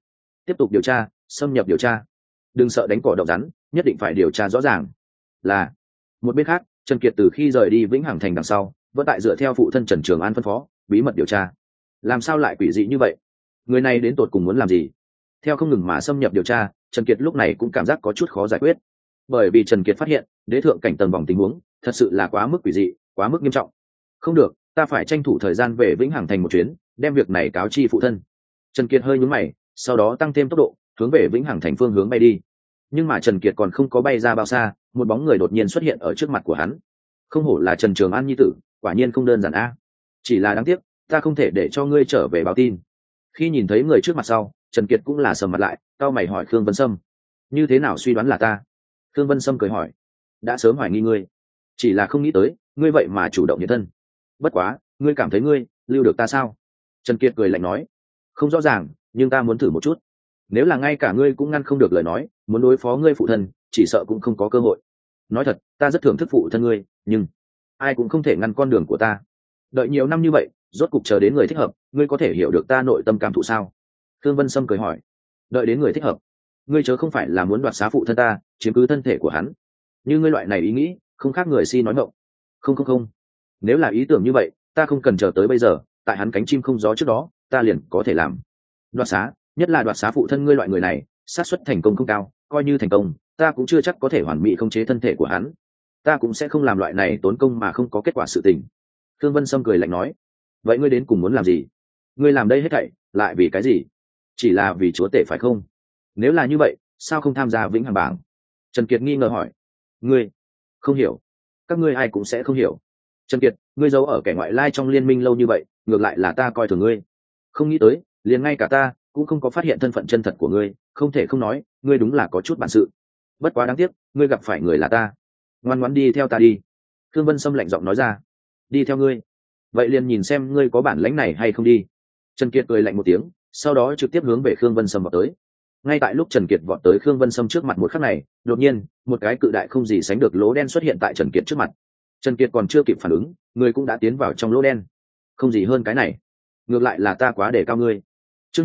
A: tiếp tục điều tra, xâm nhập điều tra, đừng sợ đánh cỏ độc rắn, nhất định phải điều tra rõ ràng. Là. Một bên khác, Trần Kiệt từ khi rời đi Vĩnh Hằng Thành đằng sau, vẫn tại dựa theo phụ thân Trần Trường An phân phó, bí mật điều tra. Làm sao lại quỷ dị như vậy? Người này đến tột cùng muốn làm gì? Theo không ngừng mà xâm nhập điều tra, Trần Kiệt lúc này cũng cảm giác có chút khó giải quyết. Bởi vì Trần Kiệt phát hiện, đế thượng cảnh tầng vòng tình huống, thật sự là quá mức quỷ dị, quá mức nghiêm trọng. Không được, ta phải tranh thủ thời gian về Vĩnh Hằng Thành một chuyến, đem việc này cáo chi phụ thân. Trần Kiệt hơi nhướng mày, sau đó tăng thêm tốc độ, hướng về Vĩnh Hằng Thành phương hướng bay đi. Nhưng mà Trần Kiệt còn không có bay ra bao xa, một bóng người đột nhiên xuất hiện ở trước mặt của hắn. Không hổ là Trần Trường An nhi tử, quả nhiên không đơn giản a. Chỉ là đáng tiếc, ta không thể để cho ngươi trở về báo tin. Khi nhìn thấy người trước mặt sau, Trần Kiệt cũng là sầm mặt lại, cau mày hỏi Khương Vân Sâm: như thế nào suy đoán là ta? Khương Vân Sâm cười hỏi: đã sớm hoài nghi ngươi, chỉ là không nghĩ tới ngươi vậy mà chủ động hiện thân. Bất quá, ngươi cảm thấy ngươi lưu được ta sao? Trần Kiệt cười lạnh nói: không rõ ràng, nhưng ta muốn thử một chút. Nếu là ngay cả ngươi cũng ngăn không được lời nói, muốn đối phó ngươi phụ thân, chỉ sợ cũng không có cơ hội. Nói thật, ta rất thưởng thức phụ thân ngươi, nhưng ai cũng không thể ngăn con đường của ta. Đợi nhiều năm như vậy, rốt cục chờ đến người thích hợp, ngươi có thể hiểu được ta nội tâm cảm thụ sao? Khương Vân Sâm cười hỏi: đợi đến người thích hợp? Ngươi chớ không phải là muốn đoạt xá phụ thân ta, chiếm cứ thân thể của hắn? Như ngươi loại này ý nghĩ, không khác người si nói ngọng. Không, nếu là ý tưởng như vậy, ta không cần chờ tới bây giờ, tại hắn cánh chim không gió trước đó, ta liền có thể làm. Đoạt xá, nhất là đoạt xá phụ thân ngươi loại người này, xác suất thành công không cao, coi như thành công, ta cũng chưa chắc có thể hoàn mỹ khống chế thân thể của hắn. Ta cũng sẽ không làm loại này tốn công mà không có kết quả sự tình. Thương Vân Sâm cười lạnh nói: vậy ngươi đến cùng muốn làm gì? Ngươi làm đây hết thảy lại vì cái gì? Chỉ là vì chúa tể phải không? Nếu là như vậy, sao không tham gia Vĩnh Hằng bảng? Trần Kiệt nghi ngờ hỏi. Ngươi không hiểu, các ngươi ai cũng sẽ không hiểu. Trần Kiệt, ngươi giấu ở kẻ ngoại lai trong liên minh lâu như vậy, ngược lại là ta coi thường ngươi. Không nghĩ tới, liền ngay cả ta cũng không có phát hiện thân phận chân thật của ngươi, không thể không nói, ngươi đúng là có chút bản sự. Bất quá đáng tiếc, ngươi gặp phải người là ta. Ngoan ngoãn đi theo ta đi. Thương Vân Sâm lạnh giọng nói ra. Đi theo ngươi? Vậy liền nhìn xem ngươi có bản lĩnh này hay không đi. Trần Kiệt cười lạnh một tiếng, sau đó trực tiếp hướng về Khương Vân Sâm vọt tới. Ngay tại lúc Trần Kiệt vọt tới Khương Vân Sâm trước mặt một khắc này, đột nhiên, một cái cự đại không gì sánh được lỗ đen xuất hiện tại Trần Kiệt trước mặt. Trần Kiệt còn chưa kịp phản ứng, người cũng đã tiến vào trong lỗ đen. Không gì hơn cái này. Ngược lại là ta quá để cao ngươi. Chương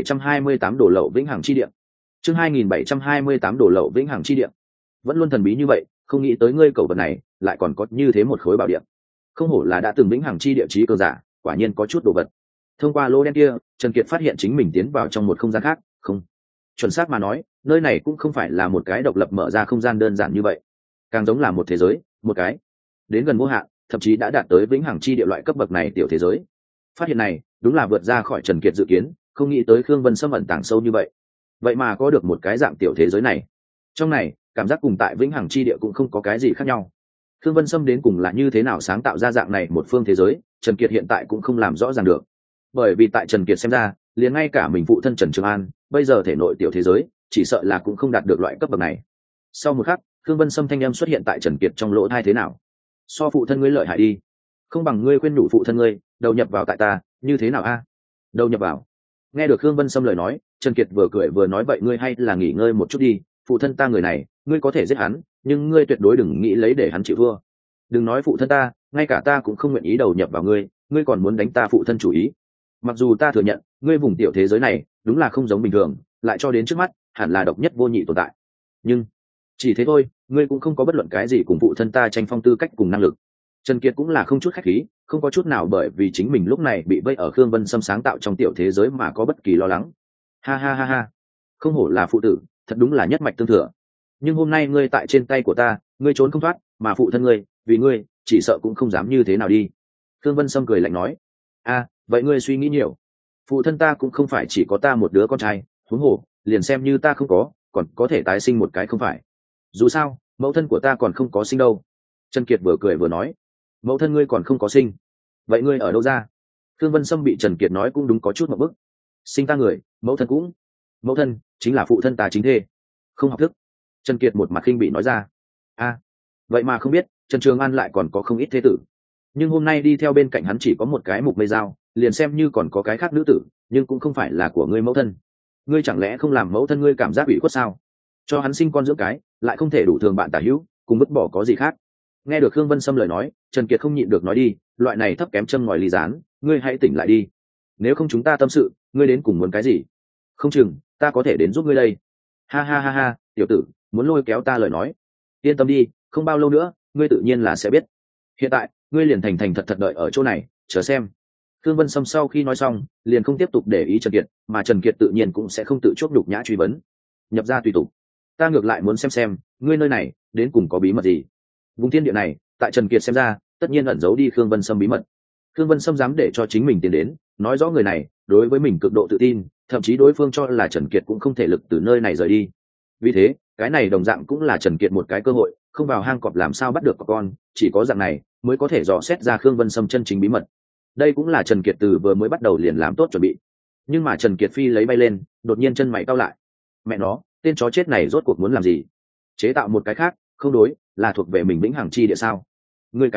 A: 2728 đổ lậu Vĩnh Hằng chi địa. Chương 2728 đổ lậu Vĩnh Hằng chi địa. Vẫn luôn thần bí như vậy, không nghĩ tới ngươi cầu vật này lại còn có như thế một khối bảo địa. Không hổ là đã từng Vĩnh Hằng chi địa trí cơ giả, quả nhiên có chút đồ vật. Thông qua lỗ đen kia, Trần Kiệt phát hiện chính mình tiến vào trong một không gian khác, không. Chuẩn xác mà nói, nơi này cũng không phải là một cái độc lập mở ra không gian đơn giản như vậy, càng giống là một thế giới, một cái đến gần vô hạn, thậm chí đã đạt tới Vĩnh Hằng chi địa loại cấp bậc này tiểu thế giới. Phát hiện này, đúng là vượt ra khỏi Trần Kiệt dự kiến, không nghĩ tới Khương Vân Sâm ẩn tàng sâu như vậy. Vậy mà có được một cái dạng tiểu thế giới này. Trong này, cảm giác cùng tại Vĩnh Hằng chi địa cũng không có cái gì khác nhau. Khương Vân Sâm đến cùng là như thế nào sáng tạo ra dạng này một phương thế giới, Trần Kiệt hiện tại cũng không làm rõ ràng được. Bởi vì tại Trần Kiệt xem ra, liền ngay cả mình phụ thân Trần Trường An, bây giờ thể nội tiểu thế giới, chỉ sợ là cũng không đạt được loại cấp bậc này. Sau một khắc, Khương Vân Sâm thanh âm xuất hiện tại Trần Kiệt trong lỗ tai thế nào? So phụ thân ngươi lợi hại đi, không bằng ngươi khuyên nhủ phụ thân ngươi, đầu nhập vào tại ta, như thế nào a? Đầu nhập vào? Nghe được Khương Vân Sâm lời nói, Trần Kiệt vừa cười vừa nói vậy ngươi hay là nghỉ ngơi một chút đi, phụ thân ta người này, ngươi có thể giết hắn, nhưng ngươi tuyệt đối đừng nghĩ lấy để hắn chịu thua. Đừng nói phụ thân ta, ngay cả ta cũng không nguyện ý đầu nhập vào ngươi, ngươi còn muốn đánh ta phụ thân chủ ý. Mặc dù ta thừa nhận, ngươi vùng tiểu thế giới này đúng là không giống bình thường, lại cho đến trước mắt, hẳn là độc nhất vô nhị tồn tại. Nhưng chỉ thế thôi, ngươi cũng không có bất luận cái gì cùng phụ thân ta tranh phong tư cách cùng năng lực. Trần Kiệt cũng là không chút khách khí, không có chút nào bởi vì chính mình lúc này bị vây ở Khương Vân Sâm sáng tạo trong tiểu thế giới mà có bất kỳ lo lắng. Ha ha ha ha, không hổ là phụ tử, thật đúng là nhất mạch tương thừa. Nhưng hôm nay ngươi tại trên tay của ta, ngươi trốn không thoát, mà phụ thân ngươi, vì ngươi, chỉ sợ cũng không dám như thế nào đi. Khương Vân Sâm cười lạnh nói. A, vậy ngươi suy nghĩ nhiều. Phụ thân ta cũng không phải chỉ có ta một đứa con trai, huống hồ, liền xem như ta không có, còn có thể tái sinh một cái không phải. Dù sao, mẫu thân của ta còn không có sinh đâu. Trần Kiệt vừa cười vừa nói. Mẫu thân ngươi còn không có sinh, vậy ngươi ở đâu ra? Khương Vân Sâm bị Trần Kiệt nói cũng đúng có chút một bức. Sinh ta người, mẫu thân cũng. Mẫu thân chính là phụ thân ta chính thê. Không học thức. Trần Kiệt một mặt khinh bị nói ra. A, vậy mà không biết Trần Trường An lại còn có không ít thế tử. Nhưng hôm nay đi theo bên cạnh hắn chỉ có một cái mục mây dao, liền xem như còn có cái khác nữ tử, nhưng cũng không phải là của ngươi mẫu thân. Ngươi chẳng lẽ không làm mẫu thân ngươi cảm giác ủy khuất sao? Cho hắn sinh con dưỡng cái, lại không thể đủ thường bạn tả hữu, cùng vứt bỏ có gì khác. Nghe được Khương Vân Sâm lời nói, Trần Kiệt không nhịn được nói đi, loại này thấp kém châm ngòi ly gián, ngươi hãy tỉnh lại đi. Nếu không chúng ta tâm sự, ngươi đến cùng muốn cái gì? không chừng ta có thể đến giúp ngươi đây. Ha ha ha ha, tiểu tử, muốn lôi kéo ta lời nói, yên tâm đi, không bao lâu nữa ngươi tự nhiên là sẽ biết. Hiện tại ngươi liền thành thành thật thật đợi ở chỗ này chờ xem. Thương Vân Sâm sau khi nói xong liền không tiếp tục để ý Trần Kiệt, mà Trần Kiệt tự nhiên cũng sẽ không tự chốt nhục nhã truy vấn. Nhập ra tùy tục, ta ngược lại muốn xem ngươi nơi này đến cùng có bí mật gì. Vùng thiên địa này tại Trần Kiệt xem ra tất nhiên ẩn giấu đi Khương Vân Sâm bí mật. Khương Vân Sâm dám để cho chính mình tiến đến, nói rõ người này đối với mình cực độ tự tin, thậm chí đối phương cho là Trần Kiệt cũng không thể lực từ nơi này rời đi. Vì thế cái này đồng dạng cũng là Trần Kiệt một cái cơ hội, không vào hang cọp làm sao bắt được con, chỉ có dạng này mới có thể dò xét ra Khương Vân Sâm chân chính bí mật. Đây cũng là Trần Kiệt từ vừa mới bắt đầu liền làm tốt chuẩn bị. Nhưng mà Trần Kiệt phi lấy bay lên, đột nhiên chân mày cau lại. Mẹ nó, tên chó chết này rốt cuộc muốn làm gì? Chế tạo một cái khác, không đối, là thuộc về mình vĩnh hằng chi địa sao? Ngươi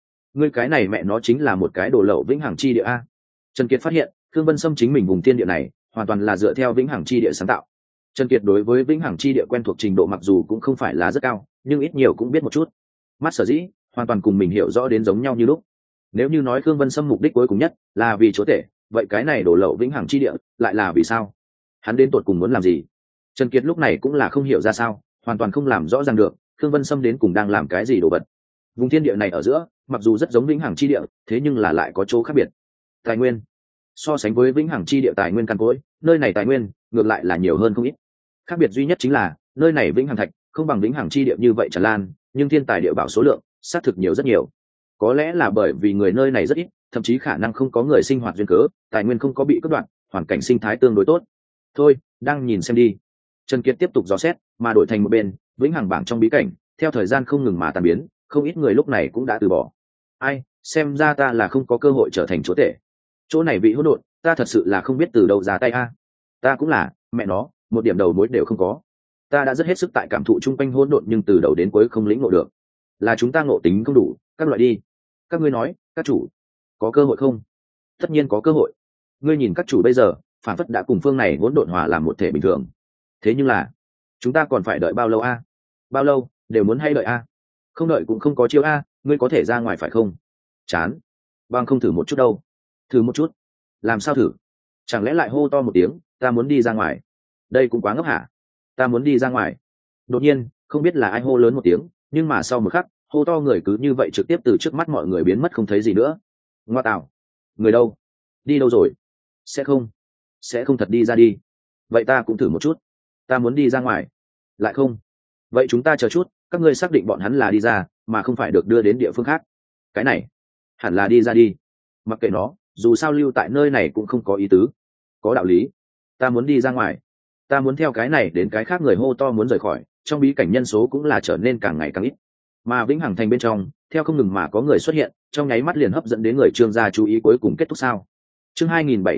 A: cái này mẹ nó chính là một cái đồ lậu vĩnh hằng chi địa a. Trần Kiệt phát hiện, Khương Vân Sâm chính mình vùng thiên địa này, hoàn toàn là dựa theo vĩnh hằng chi địa sáng tạo. Trần Kiệt đối với vĩnh hằng chi địa quen thuộc trình độ mặc dù cũng không phải là rất cao, nhưng ít nhiều cũng biết một chút. Mắt sở dĩ, hoàn toàn cùng mình hiểu rõ đến giống nhau như lúc. Nếu như nói Khương Vân Sâm mục đích cuối cùng nhất là vì chúa tể, vậy cái này đổ lậu vĩnh hằng chi địa lại là vì sao? Hắn đến tột cùng muốn làm gì? Trần Kiệt lúc này cũng là không hiểu ra sao, hoàn toàn không làm rõ ràng được Khương Vân Sâm đến cùng đang làm cái gì đồ vật. Vùng thiên địa này ở giữa, mặc dù rất giống vĩnh hằng chi địa, thế nhưng là lại có chỗ khác biệt. Tài nguyên, so sánh với vĩnh hằng chi địa tài nguyên căn cối, nơi này tài nguyên ngược lại là nhiều hơn không ít. Khác biệt duy nhất chính là nơi này vĩnh hằng thạch không bằng vĩnh hằng chi địa như vậy tràn lan, nhưng thiên tài địa bảo số lượng xác thực nhiều rất nhiều. Có lẽ là bởi vì người nơi này rất ít, thậm chí khả năng không có người sinh hoạt duyên cớ, tài nguyên không có bị cắt đoạn, hoàn cảnh sinh thái tương đối tốt. Thôi, đang nhìn xem đi. Trần Kiệt tiếp tục dò xét, mà đổi thành một bên, vĩnh hằng bảng trong bí cảnh, theo thời gian không ngừng mà tan biến, không ít người lúc này cũng đã từ bỏ. Ai, xem ra ta là không có cơ hội trở thành chúa tể. Chỗ này vị hỗn độn, ta thật sự là không biết từ đâu ra tay a. Ta cũng là, mẹ nó, một điểm đầu mối đều không có. Ta đã rất hết sức tại cảm thụ chung quanh hỗn độn nhưng từ đầu đến cuối không lĩnh ngộ được. Là chúng ta ngộ tính không đủ, các loại đi. Các ngươi nói, các chủ có cơ hội không? Tất nhiên có cơ hội. Ngươi nhìn các chủ bây giờ, phản phất đã cùng phương này hỗn độn hòa làm một thể bình thường. Thế nhưng là, chúng ta còn phải đợi bao lâu a? Bao lâu, đều muốn hay đợi a? Không đợi cũng không có chiêu a, ngươi có thể ra ngoài phải không? Chán. Bằng không thử một chút đâu. Thử một chút. Làm sao thử? Chẳng lẽ lại hô to một tiếng, ta muốn đi ra ngoài. Đây cũng quá ngốc hả? Ta muốn đi ra ngoài. Đột nhiên, không biết là ai hô lớn một tiếng, nhưng mà sau một khắc, hô to người cứ như vậy trực tiếp từ trước mắt mọi người biến mất không thấy gì nữa. Ngoa tạo, người đâu? Đi đâu rồi? Sẽ không thật đi ra đi. Vậy ta cũng thử một chút. Ta muốn đi ra ngoài. Lại không. Vậy chúng ta chờ chút, các ngươi xác định bọn hắn là đi ra, mà không phải được đưa đến địa phương khác. Cái này, hẳn là đi ra đi. Mặc kệ nó, dù sao lưu tại nơi này cũng không có ý tứ. Có đạo lý. Ta muốn đi ra ngoài. Ta muốn theo cái này đến cái khác người hô to muốn rời khỏi, trong bí cảnh nhân số cũng là trở nên càng ngày càng ít. Mà vĩnh hằng thành bên trong, theo không ngừng mà có người xuất hiện, trong nháy mắt liền hấp dẫn đến người Trương gia chú ý cuối cùng kết thúc sao. Chương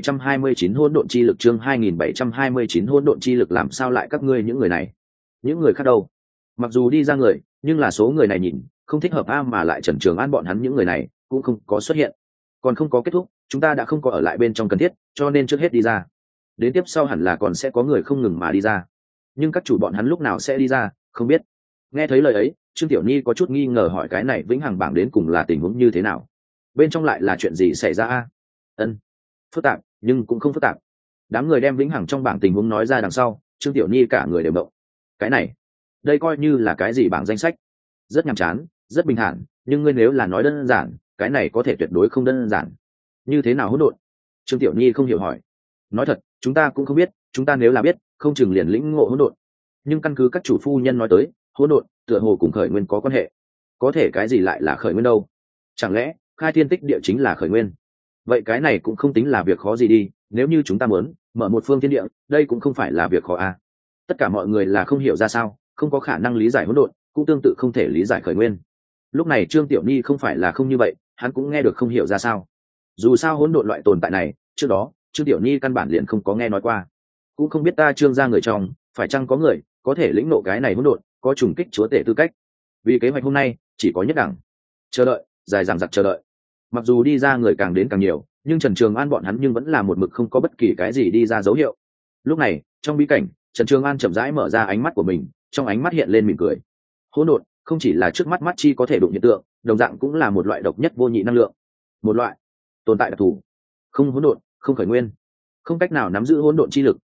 A: 2729 hỗn độn chi lực, chương 2729 hỗn độn chi lực, làm sao lại các ngươi những người này? Những người khác đâu? Mặc dù đi ra người, nhưng là số người này nhìn không thích hợp a, mà lại Trần Trường An bọn hắn những người này cũng không có xuất hiện. Còn không có kết thúc, chúng ta đã không có ở lại bên trong cần thiết, cho nên trước hết đi ra. Đến tiếp sau hẳn là còn sẽ có người không ngừng mà đi ra. Nhưng các chủ bọn hắn lúc nào sẽ đi ra, không biết. Nghe thấy lời ấy, Trương Tiểu Nhi có chút nghi ngờ hỏi cái này vĩnh hằng bảng đến cùng là tình huống như thế nào? Bên trong lại là chuyện gì xảy ra a? Ân, phức tạp, nhưng cũng không phức tạp. Đám người đem vĩnh hằng trong bảng tình huống nói ra đằng sau, Trương Tiểu Nhi cả người đều động. Cái này, đây coi như là cái gì bảng danh sách? Rất nhàm chán, rất bình thản, nhưng ngươi nếu là nói đơn giản, cái này có thể tuyệt đối không đơn giản. Như thế nào hỗn độn? Trương Tiểu Nhi không hiểu hỏi. Nói thật, chúng ta cũng không biết, chúng ta nếu là biết, không chừng liền lĩnh ngộ hỗn độn. Nhưng căn cứ các chủ phu nhân nói tới, hỗn độn tựa hồ cùng khởi nguyên có quan hệ. Có thể cái gì lại là khởi nguyên đâu? Chẳng lẽ khai thiên tích địa chính là khởi nguyên? Vậy cái này cũng không tính là việc khó gì đi, nếu như chúng ta muốn mở một phương thiên địa, đây cũng không phải là việc khó à. Tất cả mọi người là không hiểu ra sao, không có khả năng lý giải hỗn độn, cũng tương tự không thể lý giải khởi nguyên. Lúc này Trương Tiểu Nhi không phải là không như vậy, hắn cũng nghe được không hiểu ra sao. Dù sao hỗn độn loại tồn tại này, trước đó Trương Tiểu Nhi căn bản liền không có nghe nói qua, cũng không biết ta Trương gia người trong phải chăng có người có thể lĩnh ngộ cái này hỗn độn, có trùng kích chúa tể tư cách. Vì kế hoạch hôm nay chỉ có nhất đẳng chờ đợi, dài dằng dặc chờ đợi. Mặc dù đi ra người càng đến càng nhiều, nhưng Trần Trường An bọn hắn nhưng vẫn là một mực không có bất kỳ cái gì đi ra dấu hiệu. Lúc này trong bí cảnh, Trần Trường An chậm rãi mở ra ánh mắt của mình, trong ánh mắt hiện lên mỉm cười. Hỗn độn không chỉ là trước mắt mắt chi có thể đụng hiện tượng, đồng dạng cũng là một loại độc nhất vô nhị năng lượng, một loại tồn tại đặc thù, không hỗn độn, không khởi nguyên, không cách nào nắm giữ hỗn độn chi lực,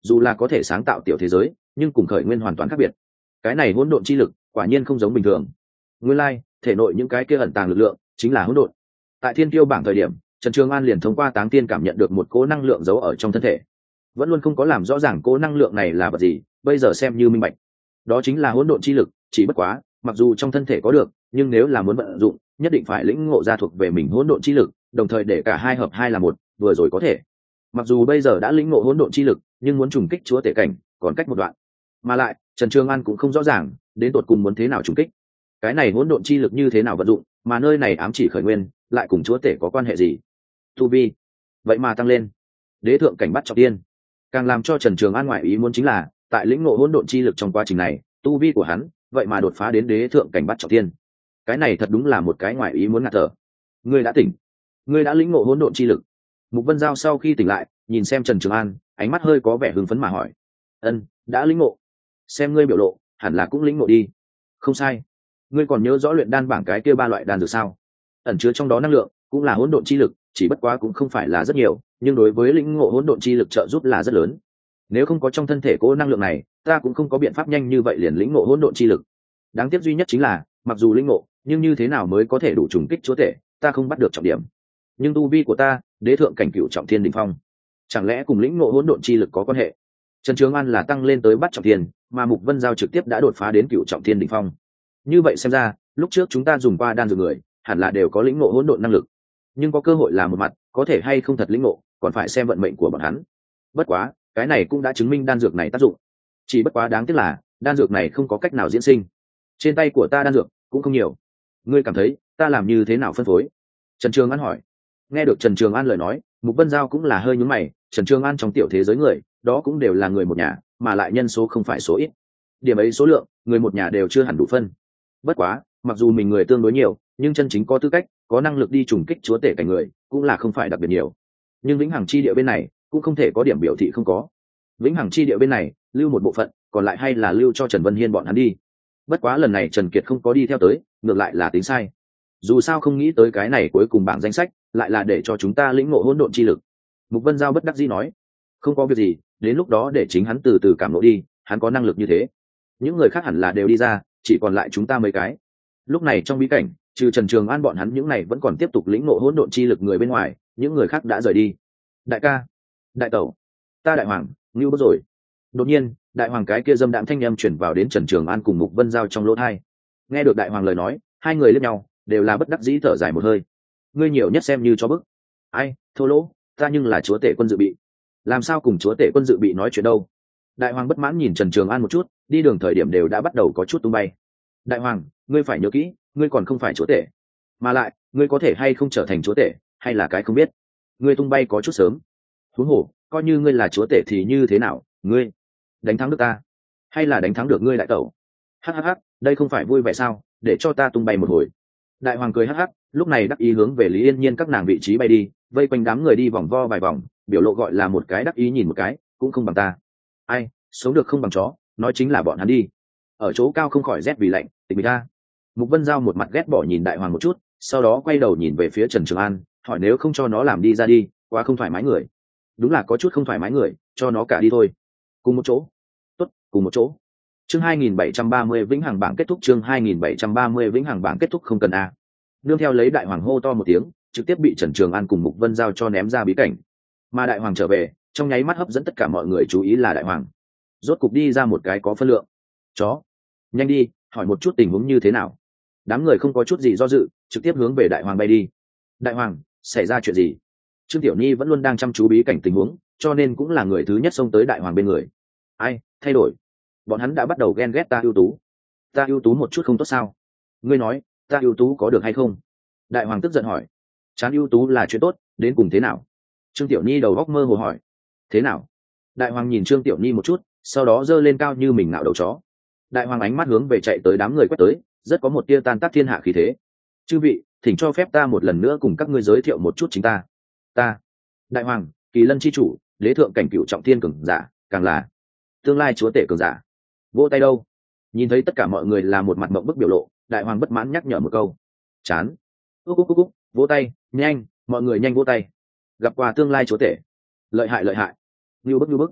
A: dù là có thể sáng tạo tiểu thế giới nhưng cùng khởi nguyên hoàn toàn khác biệt. Cái này hỗn độn chi lực quả nhiên không giống bình thường. Nguyên lai thể nội những cái kia ẩn tàng lực lượng chính là hỗn độn. Tại thiên kiêu bảng thời điểm, Trần Trường An liền thông qua táng tiên cảm nhận được một cỗ năng lượng giấu ở trong thân thể, vẫn luôn không có làm rõ ràng cỗ năng lượng này là vật gì, bây giờ xem như minh bạch. Đó chính là hỗn độn chi lực, chỉ bất quá mặc dù trong thân thể có được, nhưng nếu là muốn vận dụng nhất định phải lĩnh ngộ ra thuộc về mình hỗn độn chi lực, đồng thời để cả hai hợp hai là một, vừa rồi có thể. Mặc dù bây giờ đã lĩnh ngộ hỗn độn chi lực, nhưng muốn trùng kích chúa tể cảnh còn cách một đoạn. Mà lại Trần Trường An cũng không rõ ràng đến tột cùng muốn thế nào trùng kích, cái này hỗn độn chi lực như thế nào vận dụng, mà nơi này ám chỉ khởi nguyên lại cùng chúa tể có quan hệ gì. Tu vi vậy mà tăng lên đế thượng cảnh bắt trọng tiên. Càng làm cho Trần Trường An ngoại ý muốn chính là tại lĩnh ngộ hỗn độn chi lực trong quá trình này, tu vi của hắn vậy mà đột phá đến đế thượng cảnh bắt trọng tiên. Cái này thật đúng là một cái ngoại ý muốn ngạt thở. Ngươi đã tỉnh, ngươi đã lĩnh ngộ hỗn độn chi lực. Mục Vân Giao sau khi tỉnh lại nhìn xem Trần Trường An, ánh mắt hơi có vẻ hưng phấn mà hỏi: Ân, đã lĩnh ngộ. Xem ngươi biểu lộ hẳn là cũng lĩnh ngộ đi. Không sai. Ngươi còn nhớ rõ luyện đan bảng cái kia 3 loại đan dược sao? Ẩn chứa trong đó năng lượng cũng là hỗn độn chi lực, chỉ bất quá cũng không phải là rất nhiều, nhưng đối với lĩnh ngộ hỗn độn chi lực trợ giúp là rất lớn. Nếu không có trong thân thể cố năng lượng này, ta cũng không có biện pháp nhanh như vậy liền lĩnh ngộ hỗn độn chi lực. Đáng tiếc duy nhất chính là, mặc dù lĩnh ngộ, nhưng như thế nào mới có thể đủ trùng kích chúa tể, ta không bắt được trọng điểm. Nhưng tu vi của ta, đế thượng cảnh cửu trọng thiên đỉnh phong, chẳng lẽ cùng lĩnh ngộ hỗn độn chi lực có quan hệ? Trần Trường An là tăng lên tới bắt trọng thiên, mà Mục Vân Giao trực tiếp đã đột phá đến cửu trọng thiên đỉnh phong. Như vậy xem ra, lúc trước chúng ta dùng qua đan dược người, hẳn là đều có lĩnh ngộ hỗn độn năng lực. Nhưng có cơ hội là một mặt, có thể hay không thật lĩnh ngộ, còn phải xem vận mệnh của bọn hắn. Bất quá, cái này cũng đã chứng minh đan dược này tác dụng. Chỉ bất quá đáng tiếc là, đan dược này không có cách nào diễn sinh. Trên tay của ta đan dược cũng không nhiều. Ngươi cảm thấy, ta làm như thế nào phân phối? Trần Trường An hỏi. Nghe được Trần Trường An lời nói, Mục Vân Giao cũng là hơi nhướng mày, Trần Trường An trong tiểu thế giới người, đó cũng đều là người một nhà, mà lại nhân số không phải số ít. Điểm ấy số lượng, người một nhà đều chưa hẳn đủ phân. Bất quá, mặc dù mình người tương đối nhiều, nhưng chân chính có tư cách, có năng lực đi trùng kích chúa tể cảnh người, cũng là không phải đặc biệt nhiều. Nhưng vĩnh hằng chi địa bên này cũng không thể có điểm biểu thị không có. Vĩnh hằng chi địa bên này lưu một bộ phận, còn lại hay là lưu cho Trần Vân Hiên bọn hắn đi. Bất quá lần này Trần Kiệt không có đi theo tới, ngược lại là tính sai. Dù sao không nghĩ tới cái này cuối cùng bảng danh sách lại là để cho chúng ta lĩnh ngộ hỗn độn chi lực. Mục Vân Giao bất đắc dĩ nói: không có việc gì, đến lúc đó để chính hắn từ từ cảm ngộ đi, hắn có năng lực như thế. Những người khác hẳn là đều đi ra, chỉ còn lại chúng ta mấy cái. Lúc này trong bí cảnh, trừ Trần Trường An bọn hắn những này vẫn còn tiếp tục lĩnh ngộ hỗn độn chi lực người bên ngoài, những người khác đã rời đi. Đại ca, đại tẩu, ta đại hoàng, ngưu bức rồi. Đột nhiên, đại hoàng cái kia dâm đạm thanh âm chuyển vào đến Trần Trường An cùng Mục Vân Giao trong lỗ tai. Nghe được đại hoàng lời nói, hai người liếc nhau, đều là bất đắc dĩ thở dài một hơi. Ngươi nhiều nhất xem như cho bức. Ai, thô lỗ, ta nhưng là chúa tể quân dự bị, làm sao cùng chúa tể quân dự bị nói chuyện đâu? Đại hoàng bất mãn nhìn Trần Trường An một chút, đi đường thời điểm đều đã bắt đầu có chút tung bay. Đại hoàng, ngươi phải nhớ kỹ, ngươi còn không phải chúa tể, mà lại ngươi có thể hay không trở thành chúa tể, hay là cái không biết. Ngươi tung bay có chút sớm. Huống hồ, coi như ngươi là chúa tể thì như thế nào, ngươi đánh thắng được ta, hay là đánh thắng được ngươi đại tẩu? Hắc, đây không phải vui vẻ sao? Để cho ta tung bay một hồi. Đại hoàng cười hắc, lúc này đắc ý hướng về Lý Yên Nhiên các nàng vị trí bay đi, vây quanh đám người đi vòng vo vài vòng, biểu lộ gọi là một cái đắc ý nhìn một cái, cũng không bằng ta. Ai, sống được không bằng chó, nói chính là bọn hắn đi. Ở chỗ cao không khỏi rét vì lạnh, tịch mình ta. Mục Vân Giao một mặt ghét bỏ nhìn đại hoàng một chút, sau đó quay đầu nhìn về phía Trần Trường An, hỏi nếu không cho nó làm đi ra đi, quá không thoải mái người. Đúng là có chút không thoải mái người, cho nó cả đi thôi. Cùng một chỗ. Tốt, cùng một chỗ. Chương 2730 vĩnh hằng bảng kết thúc, chương 2730 vĩnh hằng bảng kết thúc không cần a. Nương theo lấy đại hoàng hô to một tiếng, trực tiếp bị Trần Trường An cùng Mục Vân Giao cho ném ra bí cảnh. Mà đại hoàng trở về, trong nháy mắt hấp dẫn tất cả mọi người chú ý là đại hoàng. Rốt cục đi ra một cái có phân lượng. Chó, nhanh đi, hỏi một chút tình huống như thế nào. Đám người không có chút gì do dự, trực tiếp hướng về đại hoàng bay đi. Đại hoàng, xảy ra chuyện gì? Trương Tiểu Nhi vẫn luôn đang chăm chú bí cảnh tình huống, cho nên cũng là người thứ nhất xông tới đại hoàng bên người. Ai, thay đổi. Bọn hắn đã bắt đầu ghen ghét ta ưu tú. Ta ưu tú một chút không tốt sao? Ngươi nói, ta ưu tú có được hay không? Đại hoàng tức giận hỏi. Chán ưu tú là chuyện tốt, đến cùng thế nào? Trương Tiểu Nhi đầu góc mơ hồ hỏi. Thế nào? Đại hoàng nhìn Trương Tiểu Nhi một chút, sau đó giơ lên cao như mình ngạo đầu chó. Đại hoàng ánh mắt hướng về chạy tới đám người quét tới, rất có một tia tan tác thiên hạ khí thế. Chư vị, thỉnh cho phép ta một lần nữa cùng các ngươi giới thiệu một chút chính ta. Ta, đại hoàng, kỳ lân chi chủ, đế thượng cảnh cửu trọng thiên cường giả, càng là tương lai chúa tể cường giả. Vỗ tay đâu? Nhìn thấy tất cả mọi người là một mặt mộng bức biểu lộ, đại hoàng bất mãn nhắc nhở một câu. Chán. Cúc, vỗ tay, nhanh, mọi người nhanh vỗ tay. Gặp qua tương lai chúa tể. Lợi hại. Như bức.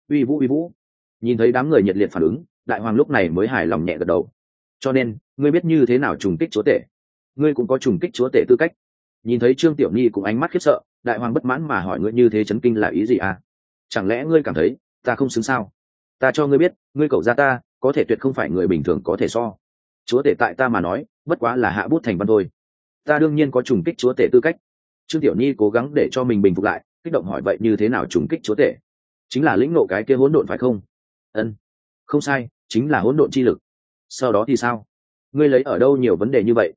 A: Uy vũ. Nhìn thấy đám người nhiệt liệt phản ứng, đại hoàng lúc này mới hài lòng nhẹ gật đầu. Cho nên ngươi biết như thế nào trùng kích chúa tể, ngươi cũng có trùng kích chúa tể tư cách. Nhìn thấy Trương Tiểu Nhi cũng ánh mắt khiếp sợ, đại hoàng bất mãn mà hỏi, ngươi như thế chấn kinh là ý gì à? Chẳng lẽ ngươi cảm thấy ta không xứng sao? Ta cho ngươi biết, ngươi cậu gia ta có thể tuyệt không phải người bình thường có thể so. Chúa tể tại ta mà nói bất quá là hạ bút thành văn thôi. Ta đương nhiên có trùng kích chúa tể tư cách. Trương Tiểu Nhi cố gắng để cho mình bình phục lại, kích động hỏi, vậy như thế nào trùng kích chúa tể? Chính là lĩnh ngộ cái kia hỗn độn phải không? Ân, không sai, chính là hỗn độn chi lực. Sau đó thì sao? Ngươi lấy ở đâu nhiều vấn đề như vậy?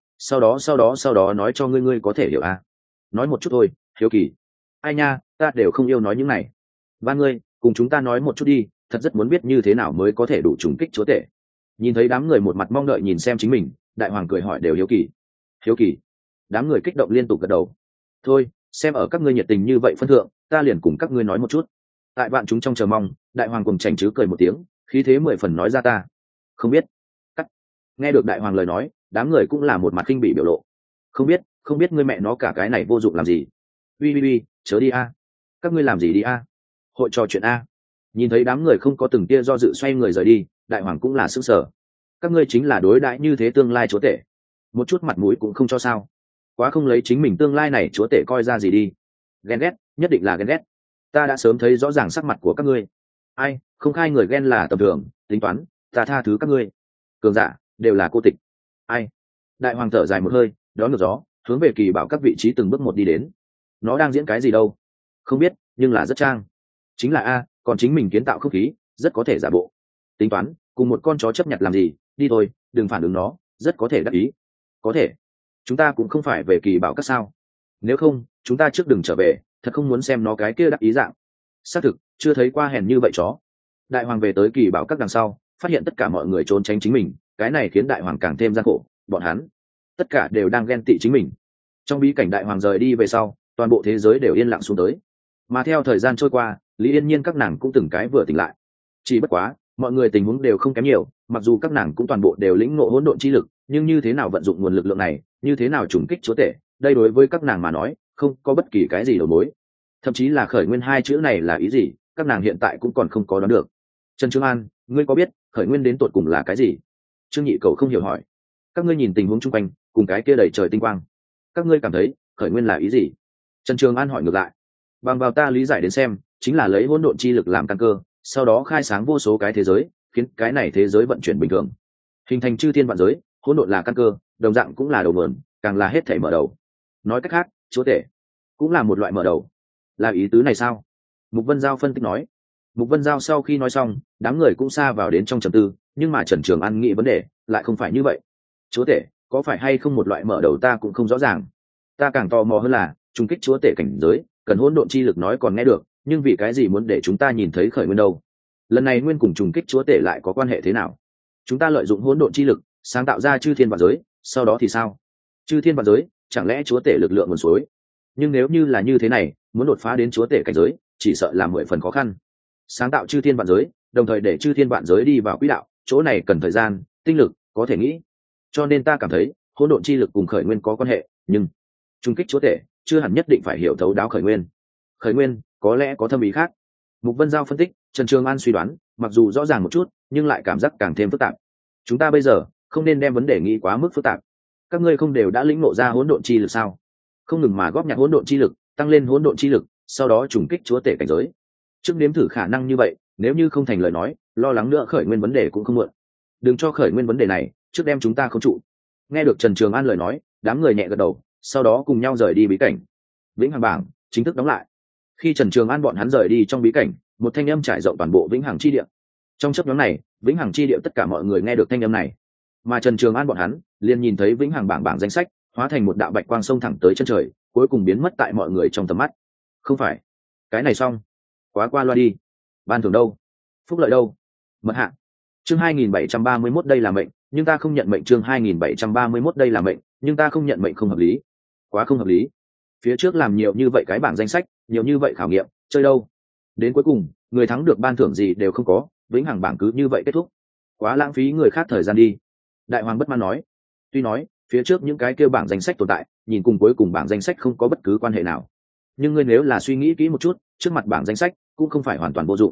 A: Sau đó nói cho ngươi có thể hiểu à? Nói một chút thôi, hiếu kỳ. Ai nha, ta đều không yêu nói những này. Ba ngươi, cùng chúng ta nói một chút đi, thật rất muốn biết như thế nào mới có thể đủ trùng kích chúa tể. Nhìn thấy đám người một mặt mong đợi nhìn xem chính mình, đại hoàng cười hỏi, đều hiếu kỳ. Hiếu kỳ? Đám người kích động liên tục gật đầu. Thôi, xem ở các ngươi nhiệt tình như vậy phân thượng, ta liền cùng các ngươi nói một chút. Tại bạn chúng trong chờ mong, đại hoàng cùng chảnh chứ cười một tiếng, khí thế 10 phần nói ra, ta không biết. Cắt. Nghe được đại hoàng lời nói, đám người cũng là một mặt khinh bị biểu lộ. Không biết ngươi mẹ nó cả cái này vô dụng làm gì? Uy, chớ đi a. Các ngươi làm gì đi a? Hội trò chuyện a. Nhìn thấy đám người không có từng tia do dự xoay người rời đi, đại hoàng cũng là sững sờ. Các ngươi chính là đối đãi như thế tương lai chúa tể, một chút mặt mũi cũng không cho sao? Quá không lấy chính mình tương lai này chúa tể coi ra gì đi. Ghen ghét, nhất định là ghen ghét. Ta đã sớm thấy rõ ràng sắc mặt của các ngươi. Ai, không khai người ghen là tầm thường, tính toán, ta tha thứ các ngươi. Cường giả đều là cô tịch. Ai? Đại hoàng thở dài một hơi, đón ngược gió, hướng về Kỳ Bảo các vị trí từng bước một đi đến. Nó đang diễn cái gì đâu? Không biết, nhưng là rất trang. Chính là a, còn chính mình kiến tạo không khí, rất có thể giả bộ. Tính toán, cùng một con chó chấp nhận làm gì, đi thôi, đừng phản ứng nó, rất có thể đắc ý. Có thể. Chúng ta cũng không phải về Kỳ Bảo các sao? Nếu không, chúng ta trước đừng trở về, thật không muốn xem nó cái kia đắc ý dạng. Xác thực, chưa thấy qua hèn như vậy chó. Đại hoàng về tới Kỳ Bảo các đằng sau, phát hiện tất cả mọi người trốn tránh chính mình, cái này khiến đại hoàng càng thêm gian khổ. Bọn hắn tất cả đều đang ghen tị chính mình. Trong bí cảnh đại hoàng rời đi về sau, toàn bộ thế giới đều yên lặng xuống tới. Mà theo thời gian trôi qua, Lý Yên Nhiên các nàng cũng từng cái vừa tỉnh lại. Chỉ bất quá, mọi người tình huống đều không kém nhiều, mặc dù các nàng cũng toàn bộ đều lĩnh ngộ hỗn độn chi lực, nhưng như thế nào vận dụng nguồn lực lượng này, như thế nào trùng kích chúa tể, đây đối với các nàng mà nói, không có bất kỳ cái gì đầu mối. Thậm chí là khởi nguyên hai chữ này là ý gì, các nàng hiện tại cũng còn không có đoán được. Trần Trương An, ngươi có biết khởi nguyên đến tột cùng là cái gì? Trương Nhị Cầu không hiểu hỏi. Các ngươi nhìn tình huống chung quanh, cùng cái kia đầy trời tinh quang, các ngươi cảm thấy khởi nguyên là ý gì? Trần Trường An hỏi ngược lại. Bằng vào ta lý giải đến xem, chính là lấy hỗn độn chi lực làm căn cơ, sau đó khai sáng vô số cái thế giới, khiến cái này thế giới vận chuyển bình thường, hình thành chư thiên vạn giới. Hỗn độn là căn cơ, đồng dạng cũng là đầu nguồn, càng là hết thảy mở đầu. Nói cách khác, chúa tể cũng là một loại mở đầu. Là ý tứ này sao? Mục Vân Giao phân tích nói. Mục Vân Giao sau khi nói xong, đám người cũng xa vào đến trong trầm tư, nhưng mà Trần Trường An nghĩ vấn đề lại không phải như vậy. Chúa tể có phải hay không một loại mở đầu ta cũng không rõ ràng. Ta càng tò mò hơn là trùng kích chúa tể cảnh giới cần hỗn độn chi lực nói còn nghe được, nhưng vì cái gì muốn để chúng ta nhìn thấy khởi nguyên đâu? Lần này nguyên cùng trùng kích chúa tể lại có quan hệ thế nào? Chúng ta lợi dụng hỗn độn chi lực sáng tạo ra chư thiên vạn giới, sau đó thì sao? Chư thiên vạn giới chẳng lẽ chúa tể lực lượng nguồn suối? Nhưng nếu như là như thế này, muốn đột phá đến chúa tể cảnh giới chỉ sợ là 10 phần khó khăn. Sáng tạo chư thiên vạn giới, đồng thời để chư thiên vạn giới đi vào quỹ đạo, chỗ này cần thời gian, tinh lực, có thể nghĩ. Cho nên ta cảm thấy hỗn độn chi lực cùng khởi nguyên có quan hệ, nhưng trung kích chúa tể chưa hẳn nhất định phải hiểu thấu đáo khởi nguyên. Khởi nguyên có lẽ có thâm ý khác. Mục Vân Giao phân tích. Trần Trường An suy đoán, mặc dù rõ ràng một chút, nhưng lại cảm giác càng thêm phức tạp. Chúng ta bây giờ không nên đem vấn đề nghĩ quá mức phức tạp. Các ngươi không đều đã lĩnh ngộ ra hỗn độn chi lực sao? Không ngừng mà góp nhặt hỗn độn chi lực, tăng lên hỗn độn chi lực, sau đó trùng kích chúa tể cảnh giới. Trước nếm thử khả năng như vậy, nếu như không thành lời nói, lo lắng nữa khởi nguyên vấn đề cũng không muộn. Đừng cho khởi nguyên vấn đề này trước đem chúng ta không trụ. Nghe được Trần Trường An lời nói, đám người nhẹ gật đầu, sau đó cùng nhau rời đi bí cảnh. Vĩnh Hằng bảng chính thức đóng lại. Khi Trần Trường An bọn hắn rời đi trong bí cảnh, một thanh âm trải rộng toàn bộ Vĩnh Hằng chi địa. Trong chớp nhoáng này, Vĩnh Hằng chi địa tất cả mọi người nghe được thanh âm này, mà Trần Trường An bọn hắn liền nhìn thấy Vĩnh Hằng bảng danh sách hóa thành một đạo bạch quang sông thẳng tới chân trời, cuối cùng biến mất tại mọi người trong tầm mắt. Không phải, cái này xong, quá qua loa đi. Ban thưởng đâu? Phúc lợi đâu? Mật hạng. Chương 2731 đây là mệnh, nhưng ta không nhận mệnh. Chương 2731 đây là mệnh, nhưng ta không nhận mệnh. Không hợp lý, quá không hợp lý. Phía trước làm nhiều như vậy cái bảng danh sách, nhiều như vậy khảo nghiệm, chơi đâu? Đến cuối cùng, người thắng được ban thưởng gì đều không có, Vĩnh Hằng bảng cứ như vậy kết thúc. Quá lãng phí người khác thời gian đi. Đại Hoàng bất mãn nói. Tuy nói phía trước những cái kêu bảng danh sách tồn tại, nhìn cùng cuối cùng bảng danh sách không có bất cứ quan hệ nào, nhưng ngươi nếu là suy nghĩ kỹ một chút, trước mặt bảng danh sách cũng không phải hoàn toàn vô dụng.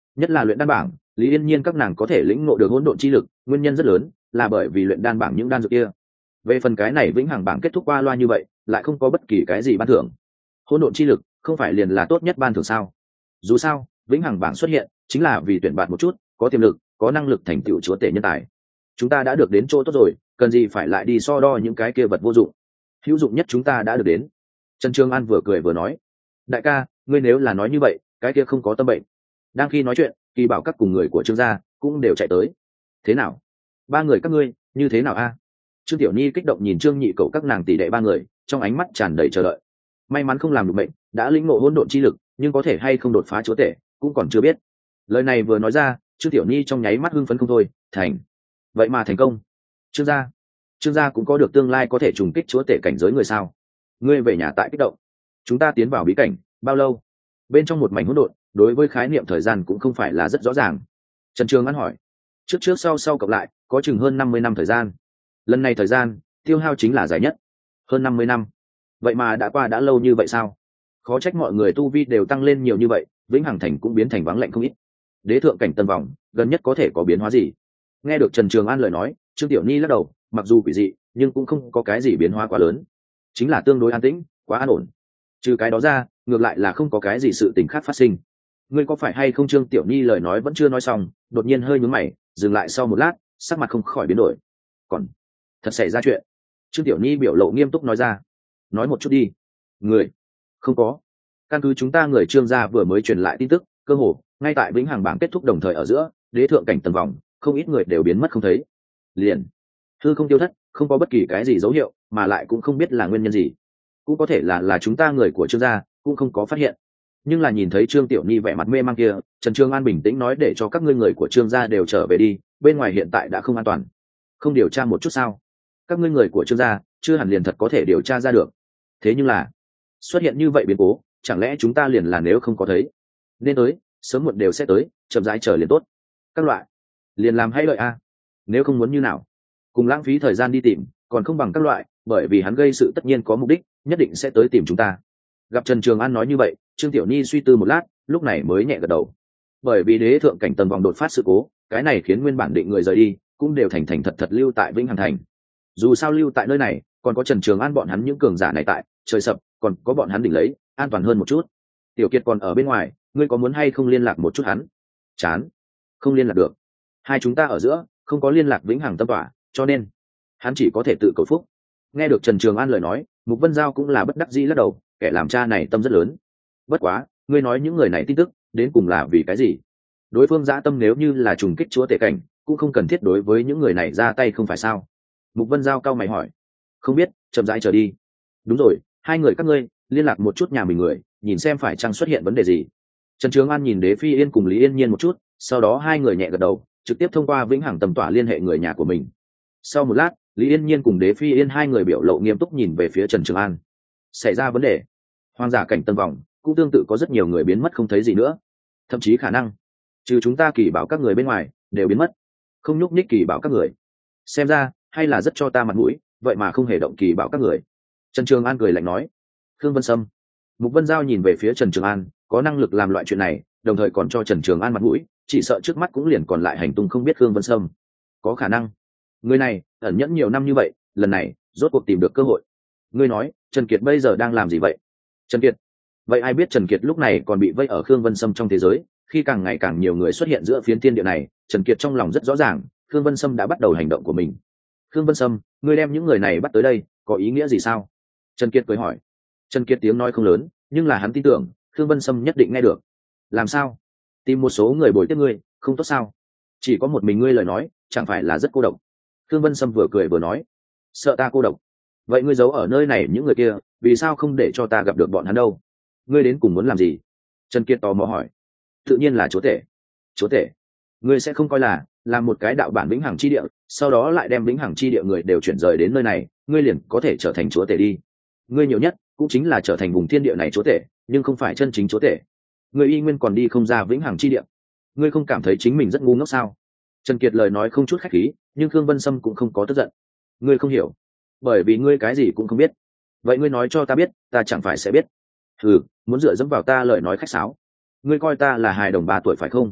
A: nhất là luyện đan bảng, Lý Yên Nhiên các nàng có thể lĩnh ngộ được hỗn độn chi lực, nguyên nhân rất lớn là bởi vì luyện đan bảng những đan dược kia. Về phần cái này vĩnh hằng bảng kết thúc qua loa như vậy, lại không có bất kỳ cái gì ban thưởng. Hỗn độn chi lực không phải liền là tốt nhất ban thưởng sao? Dù sao, vĩnh hằng bảng xuất hiện chính là vì tuyển bạn một chút, có tiềm lực, có năng lực thành tựu chúa tể nhân tài. Chúng ta đã được đến chỗ tốt rồi, cần gì phải lại đi so đo những cái kia vật vô dụng. Hữu dụng nhất chúng ta đã được đến. Trần Trường An vừa cười vừa nói, đại ca, ngươi nếu là nói như vậy, cái kia không có tâm bệnh. Đang khi nói chuyện, Kỳ Bảo các cùng người của Trương gia cũng đều chạy tới. Thế nào? Ba người các ngươi như thế nào a? Trương Tiểu Nhi kích động nhìn Trương Nhị cậu các nàng tỷ đệ ba người, trong ánh mắt tràn đầy chờ đợi. May mắn không làm được bệnh, đã lĩnh ngộ hỗn độn chi lực, nhưng có thể hay không đột phá chúa tể, cũng còn chưa biết. Lời này vừa nói ra, Trương Tiểu Nhi trong nháy mắt hưng phấn không thôi, thành. Vậy mà thành công. Trương gia cũng có được tương lai có thể trùng kích chúa tể cảnh giới người sao? Ngươi về nhà tại kích động. Chúng ta tiến vào bí cảnh, bao lâu? Bên trong một mảnh hỗn độn, đối với khái niệm thời gian cũng không phải là rất rõ ràng. Trần Trường An hỏi. Trước sau cộng lại, có chừng hơn 50 năm thời gian. Lần này thời gian tiêu hao chính là dài nhất, hơn 50 năm. Vậy mà đã lâu như vậy sao? Khó trách mọi người tu vi đều tăng lên nhiều như vậy, vĩnh hằng thành cũng biến thành vắng lạnh không ít. Đế thượng cảnh tân vòng gần nhất có thể có biến hóa gì? Nghe được Trần Trường An lời nói, Trương Tiểu Nhi lắc đầu, mặc dù quỷ dị nhưng cũng không có cái gì biến hóa quá lớn, chính là tương đối an tĩnh, quá an ổn. Trừ cái đó ra, ngược lại là không có cái gì sự tình khác phát sinh. Ngươi có phải hay không? Trương Tiểu Nhi lời nói vẫn chưa nói xong, đột nhiên hơi nhướng mày, dừng lại sau một lát, sắc mặt không khỏi biến đổi. Còn thật xảy ra chuyện? Trương Tiểu Nhi biểu lộ nghiêm túc nói ra. Nói một chút đi. Người không có. Căn cứ chúng ta người Trương gia vừa mới truyền lại tin tức, cơ hồ ngay tại vĩnh hằng bảng kết thúc đồng thời ở giữa, đế thượng cảnh tầng vòng không ít người đều biến mất không thấy, liền hư không tiêu thất, không có bất kỳ cái gì dấu hiệu, mà lại cũng không biết là nguyên nhân gì. Cũng có thể là chúng ta người của Trương gia cũng không có phát hiện. Nhưng là nhìn thấy Trương Tiểu Nhi vẻ mặt mê mang kia, Trần Trường An bình tĩnh nói, để cho các ngươi người của Trương gia đều trở về đi, bên ngoài hiện tại đã không an toàn. Không điều tra một chút sao? Các ngươi người của Trương gia chưa hẳn liền thật có thể điều tra ra được. Thế nhưng là xuất hiện như vậy biến cố, chẳng lẽ chúng ta liền là nếu không có thấy, nên tới, sớm muộn đều sẽ tới, chậm rãi chờ liền tốt. Các loại liền làm hay lợi a. Nếu không muốn như nào, cùng lãng phí thời gian đi tìm, còn không bằng các loại, bởi vì hắn gây sự tất nhiên có mục đích, nhất định sẽ tới tìm chúng ta. Gặp Trần Trường An nói như vậy, Trương Tiểu Nhi suy tư một lát, lúc này mới nhẹ gật đầu. Bởi vì đế thượng cảnh tầng vòng đột phát sự cố, cái này khiến nguyên bản định người rời đi cũng đều thành thật lưu tại Vĩnh Hằng thành. Dù sao lưu tại nơi này, còn có Trần Trường An bọn hắn những cường giả này tại, trời sập còn có bọn hắn đỉnh lấy, an toàn hơn một chút. Tiểu Kiệt còn ở bên ngoài, ngươi có muốn hay không liên lạc một chút hắn? Chán, không liên lạc được. Hai chúng ta ở giữa không có liên lạc vĩnh hằng tâm tỏa, cho nên hắn chỉ có thể tự cầu phúc. Nghe được Trần Trường An lời nói, Mục Vân Giao cũng là bất đắc dĩ lắc đầu, kẻ làm cha này tâm rất lớn. Bất quá, ngươi nói những người này tin tức đến cùng là vì cái gì? Đối phương dã tâm nếu như là trùng kích chúa tể cảnh, cũng không cần thiết đối với những người này ra tay không phải sao? Mục Vân Giao cau mày hỏi. Không biết, chậm rãi chờ đi. Đúng rồi, hai người các ngươi liên lạc một chút nhà mình người, nhìn xem phải chăng xuất hiện vấn đề gì. Trần Trường An nhìn Đế Phi Yên cùng Lý Yên Nhiên một chút, sau đó hai người nhẹ gật đầu, trực tiếp thông qua vĩnh hằng tầm tỏa liên hệ người nhà của mình. Sau một lát, Lý Yên Nhiên cùng Đế Phi Yên hai người biểu lộ nghiêm túc nhìn về phía Trần Trường An. Xảy ra vấn đề. Hoang giả cảnh tân vòng cũng tương tự có rất nhiều người biến mất không thấy gì nữa, thậm chí khả năng trừ chúng ta Kỳ Bảo các người bên ngoài đều biến mất, không nhúc nhích Kỳ Bảo các người. Xem ra hay là rất cho ta mặt mũi, vậy mà không hề động Kỳ Bảo các người. Trần Trường An cười lạnh nói. Khương Vân Sâm. Mục Vân Giao nhìn về phía Trần Trường An, có năng lực làm loại chuyện này, đồng thời còn cho Trần Trường An mặt mũi, chỉ sợ trước mắt cũng liền còn lại hành tung không biết Khương Vân Sâm. Có khả năng người này ẩn nhẫn nhiều năm như vậy, lần này rốt cuộc tìm được cơ hội. Ngươi nói Trần Kiệt bây giờ đang làm gì vậy? Trần Kiệt? Vậy ai biết Trần Kiệt lúc này còn bị vây ở Khương Vân Sâm trong thế giới, khi càng ngày càng nhiều người xuất hiện giữa phiến thiên địa này, Trần Kiệt trong lòng rất rõ ràng, Khương Vân Sâm đã bắt đầu hành động của mình. Khương Vân Sâm, ngươi đem những người này bắt tới đây, có ý nghĩa gì sao? Trần Kiệt cười hỏi. Trần Kiệt tiếng nói không lớn, nhưng là hắn tin tưởng Khương Vân Sâm nhất định nghe được. Làm sao? Tìm một số người bồi tiếp ngươi, không tốt sao? Chỉ có một mình ngươi lời nói, chẳng phải là rất cô độc? Khương Vân Sâm vừa cười vừa nói. Sợ ta cô độc? Vậy ngươi giấu ở nơi này những người kia, vì sao không để cho ta gặp được bọn hắn đâu? Ngươi đến cùng muốn làm gì? Trần Kiệt tò mò hỏi. Tự nhiên là chúa tể. Chúa tể? Ngươi sẽ không coi là làm một cái đạo bản vĩnh hằng chi địa, sau đó lại đem vĩnh hằng chi địa người đều chuyển rời đến nơi này, ngươi liền có thể trở thành chúa tể đi. Ngươi nhiều nhất cũng chính là trở thành vùng thiên địa này chúa tể, nhưng không phải chân chính chúa tể. Ngươi y nguyên còn đi không ra vĩnh hằng chi địa. Ngươi không cảm thấy chính mình rất ngu ngốc sao? Trần Kiệt lời nói không chút khách khí, nhưng Khương Vân Sâm cũng không có tức giận. Ngươi không hiểu, bởi vì ngươi cái gì cũng không biết. Vậy ngươi nói cho ta biết, ta chẳng phải sẽ biết. Muốn dựa dẫm vào ta lời nói khách sáo. Ngươi coi ta là hài đồng 3 tuổi phải không?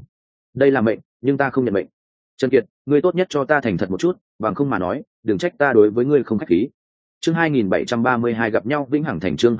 A: đây là mệnh, nhưng ta không nhận mệnh. Trần Kiệt, ngươi tốt nhất cho ta thành thật một chút, bằng không mà nói đừng trách ta đối với ngươi không khách khí. Chương 2732 gặp nhau vĩnh hằng thành. Chương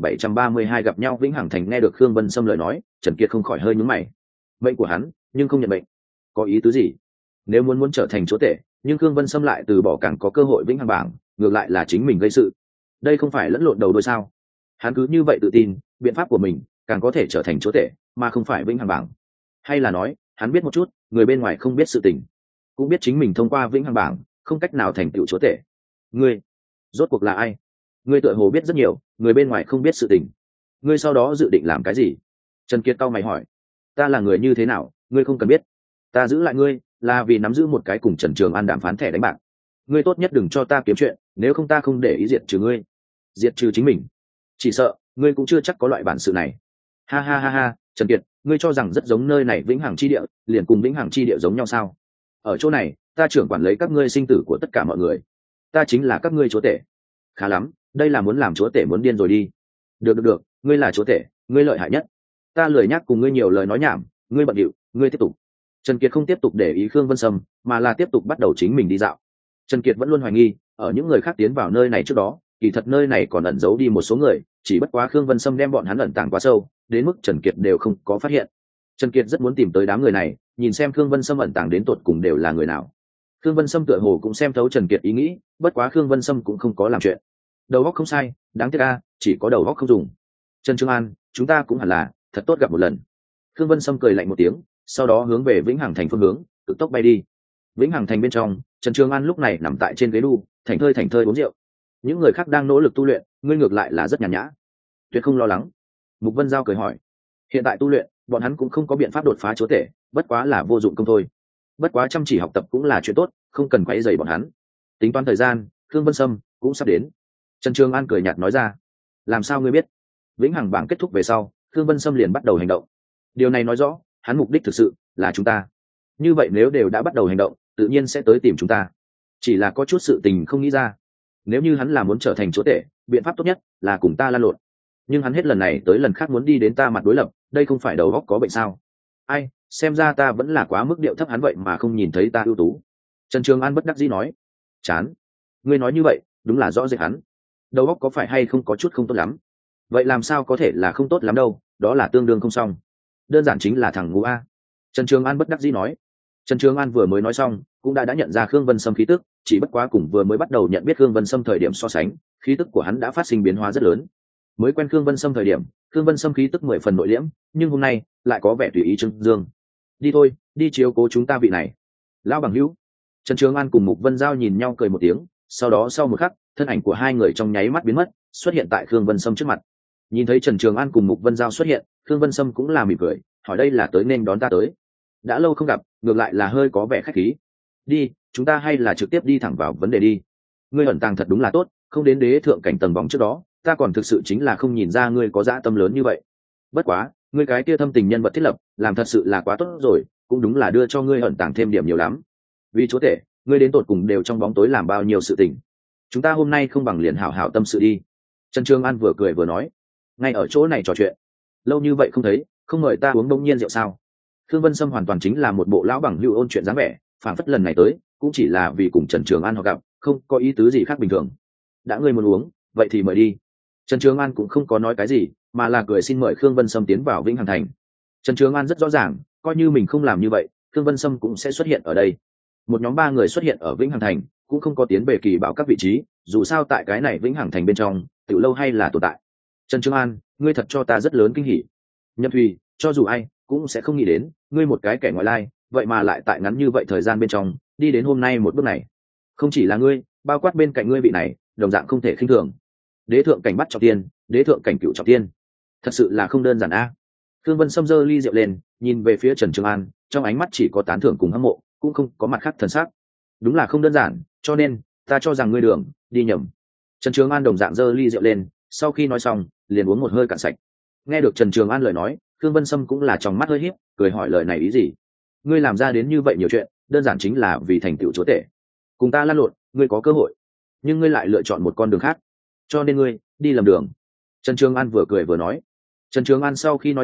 A: 2732 gặp nhau vĩnh hằng thành. Nghe được Khương Vân Sâm lời nói, Trần Kiệt không khỏi hơi nhướng mày. Mệnh của hắn nhưng không nhận mệnh, có ý tứ gì? Nếu muốn trở thành chúa tể, nhưng Khương Vân Sâm lại từ bỏ càng có cơ hội vĩnh hằng bảng, ngược lại là chính mình gây sự, đây không phải lẫn lộn đầu đôi sao? Hắn cứ như vậy tự tin biện pháp của mình càng có thể trở thành chúa tể mà không phải vĩnh hằng bảng, hay là nói hắn biết một chút người bên ngoài không biết sự tình, cũng biết chính mình thông qua vĩnh hằng bảng không cách nào thành tựu chúa tể? Ngươi rốt cuộc là ai? Ngươi tựa hồ biết rất nhiều người bên ngoài không biết sự tình, ngươi sau đó dự định làm cái gì? Trần Kiệt cau mày hỏi. Ta là người như thế nào ngươi không cần biết, ta giữ lại ngươi là vì nắm giữ một cái cùng Trần Trường An đàm phán thẻ đánh bạc. Ngươi tốt nhất đừng cho ta kiếm chuyện, nếu không ta không để ý diệt trừ ngươi. Diệt trừ chính mình? Chỉ sợ ngươi cũng chưa chắc có loại bản sự này. Ha ha ha ha, Trần Kiệt, ngươi cho rằng rất giống nơi này vĩnh hằng chi địa liền cùng vĩnh hằng chi địa giống nhau sao? Ở chỗ này ta trưởng quản lấy các ngươi sinh tử của tất cả mọi người, ta chính là các ngươi chúa tể. Khá lắm, đây là muốn làm chúa tể muốn điên rồi đi. Được, ngươi là chúa tể, ngươi lợi hại nhất, ta lười nhắc cùng ngươi nhiều lời nói nhảm, ngươi bận điệu, ngươi tiếp tục. Trần Kiệt không tiếp tục để ý Khương Vân Sâm, mà là tiếp tục bắt đầu chính mình đi dạo. Trần Kiệt vẫn luôn hoài nghi, ở những người khác tiến vào nơi này trước đó, kỳ thật nơi này còn ẩn giấu đi một số người, chỉ bất quá Khương Vân Sâm đem bọn hắn ẩn tàng quá sâu, đến mức Trần Kiệt đều không có phát hiện. Trần Kiệt rất muốn tìm tới đám người này, nhìn xem Khương Vân Sâm ẩn tàng đến tột cùng đều là người nào. Khương Vân Sâm tựa hồ cũng xem thấu Trần Kiệt ý nghĩ, bất quá Khương Vân Sâm cũng không có làm chuyện. Đầu óc không sai, đáng tiếc a, chỉ có đầu óc không dùng. Trần Trường An, chúng ta cũng hẳn là thật tốt gặp một lần. Khương Vân Sâm cười lạnh một tiếng, sau đó hướng về vĩnh hằng thành phương hướng cực tốc bay đi. Vĩnh hằng thành bên trong, Trần Trường An lúc này nằm tại trên ghế đu, thảnh thơi uống rượu. Những người khác đang nỗ lực tu luyện, ngươi ngược lại là rất nhàn nhã, tuyệt không lo lắng. Mục Vân Giao cười hỏi. Hiện tại tu luyện, bọn hắn cũng không có biện pháp đột phá chúa tể, bất quá là vô dụng công thôi. Bất quá chăm chỉ học tập cũng là chuyện tốt, không cần quấy rầy bọn hắn. Tính toán thời gian, Khương Vân Sâm cũng sắp đến. Trần Trường An cười nhạt nói ra. Làm sao ngươi biết? Vĩnh hằng bảng kết thúc về sau, Khương Vân Sâm liền bắt đầu hành động. Điều này nói rõ hắn mục đích thực sự là chúng ta. Như vậy nếu đều đã bắt đầu hành động, tự nhiên sẽ tới tìm chúng ta, chỉ là có chút sự tình không nghĩ ra. Nếu như hắn là muốn trở thành chúa tể, biện pháp tốt nhất là cùng ta lan lộn, nhưng hắn hết lần này tới lần khác muốn đi đến ta mặt đối lập, đây không phải đầu óc có bệnh sao? Ai, xem ra ta vẫn là quá mức điệu thấp hắn vậy mà không nhìn thấy ta ưu tú. Trần Trường An bất đắc dĩ nói. Chán, ngươi nói như vậy đúng là rõ rệt hắn đầu óc có phải hay không có chút không tốt lắm. Vậy làm sao có thể là không tốt lắm đâu, đó là tương đương không xong, đơn giản chính là thằng ngu a. Trần Trường An bất đắc dĩ nói. Trần Trường An vừa mới nói xong cũng đã nhận ra Khương Vân Sâm khí tức, chỉ bất quá cùng vừa mới bắt đầu nhận biết Khương Vân Sâm thời điểm so sánh, khí tức của hắn đã phát sinh biến hóa rất lớn. Mới quen Khương Vân Sâm thời điểm, Khương Vân Sâm khí tức 10 phần nội liễm, nhưng hôm nay lại có vẻ tùy ý trưng dương. Đi thôi, đi chiếu cố chúng ta vị này lão bằng hữu. Trần Trường An cùng Mục Vân Giao nhìn nhau cười một tiếng, sau đó sau một khắc, thân ảnh của hai người trong nháy mắt biến mất, xuất hiện tại Khương Vân Sâm trước mặt. Nhìn thấy Trần Trường An cùng Mục Vân Giao xuất hiện, Khương Vân Sâm cũng là mỉm cười, hỏi đây là tới nên đón ta tới. Đã lâu không gặp, ngược lại là hơi có vẻ khách khí. Đi, chúng ta hay là trực tiếp đi thẳng vào vấn đề đi. Ngươi ẩn tàng thật đúng là tốt, không đến đế thượng cảnh tầng vòng trước đó, ta còn thực sự chính là không nhìn ra ngươi có dã tâm lớn như vậy. Bất quá, ngươi cái kia thâm tình nhân vật thiết lập, làm thật sự là quá tốt rồi, cũng đúng là đưa cho ngươi ẩn tàng thêm điểm nhiều lắm. Vì chúa tể, ngươi đến tột cùng đều trong bóng tối làm bao nhiêu sự tình. Chúng ta hôm nay không bằng liền hảo hảo tâm sự đi. Trần Trường An vừa cười vừa nói. Ngay ở chỗ này trò chuyện, lâu như vậy không thấy, không mời ta uống bỗng nhiên rượu sao? Khương Vân Sâm hoàn toàn chính là một bộ lão bằng hữu ôn chuyện dáng vẻ, phảng phất lần này tới cũng chỉ là vì cùng Trần Trường An họ gặp, không có ý tứ gì khác bình thường. Đã ngươi muốn uống, vậy thì mời đi. Trần Trường An cũng không có nói cái gì, mà là cười xin mời Khương Vân Sâm tiến vào Vĩnh Hằng Thành. Trần Trường An rất rõ ràng, coi như mình không làm như vậy, Khương Vân Sâm cũng sẽ xuất hiện ở đây. Một nhóm 3 người xuất hiện ở Vĩnh Hằng Thành, cũng không có tiến về kỳ bảo các vị trí, dù sao tại cái này Vĩnh Hằng Thành bên trong, tiểu lâu hay là tồn tại. Trần Trường An, ngươi thật cho ta rất lớn kinh hỉ. Nhậm Thùy, cho dù ai cũng sẽ không nghĩ đến, ngươi một cái kẻ ngoại lai, vậy mà lại tại ngắn như vậy thời gian bên trong, đi đến hôm nay một bước này. Không chỉ là ngươi, bao quát bên cạnh ngươi vị này, đồng dạng không thể khinh thường. Đế thượng cảnh bắt trọng tiên, đế thượng cảnh cửu trọng tiên, thật sự là không đơn giản a. Khương Vân Sâm giơ ly rượu lên, nhìn về phía Trần Trường An, trong ánh mắt chỉ có tán thưởng cùng hâm mộ, cũng không có mặt khác thần sắc. Đúng là không đơn giản, cho nên ta cho rằng ngươi đường đi nhầm. Trần Trường An đồng dạng giơ ly rượu lên, sau khi nói xong, liền uống một hơi cạn sạch. Nghe được Trần Trường An lời nói, Khương Vân Sâm cũng là trong mắt hơi híp, cười hỏi lời này ý gì? Ngươi làm ra đến như vậy nhiều chuyện, đơn giản chính là vì thành tựu chúa tể. Cùng ta lăn lộn, ngươi có cơ hội, nhưng ngươi lại lựa chọn một con đường khác, cho nên ngươi đi lầm đường. Trần Trường An vừa cười vừa nói. Trần Trường An sau khi nói xong,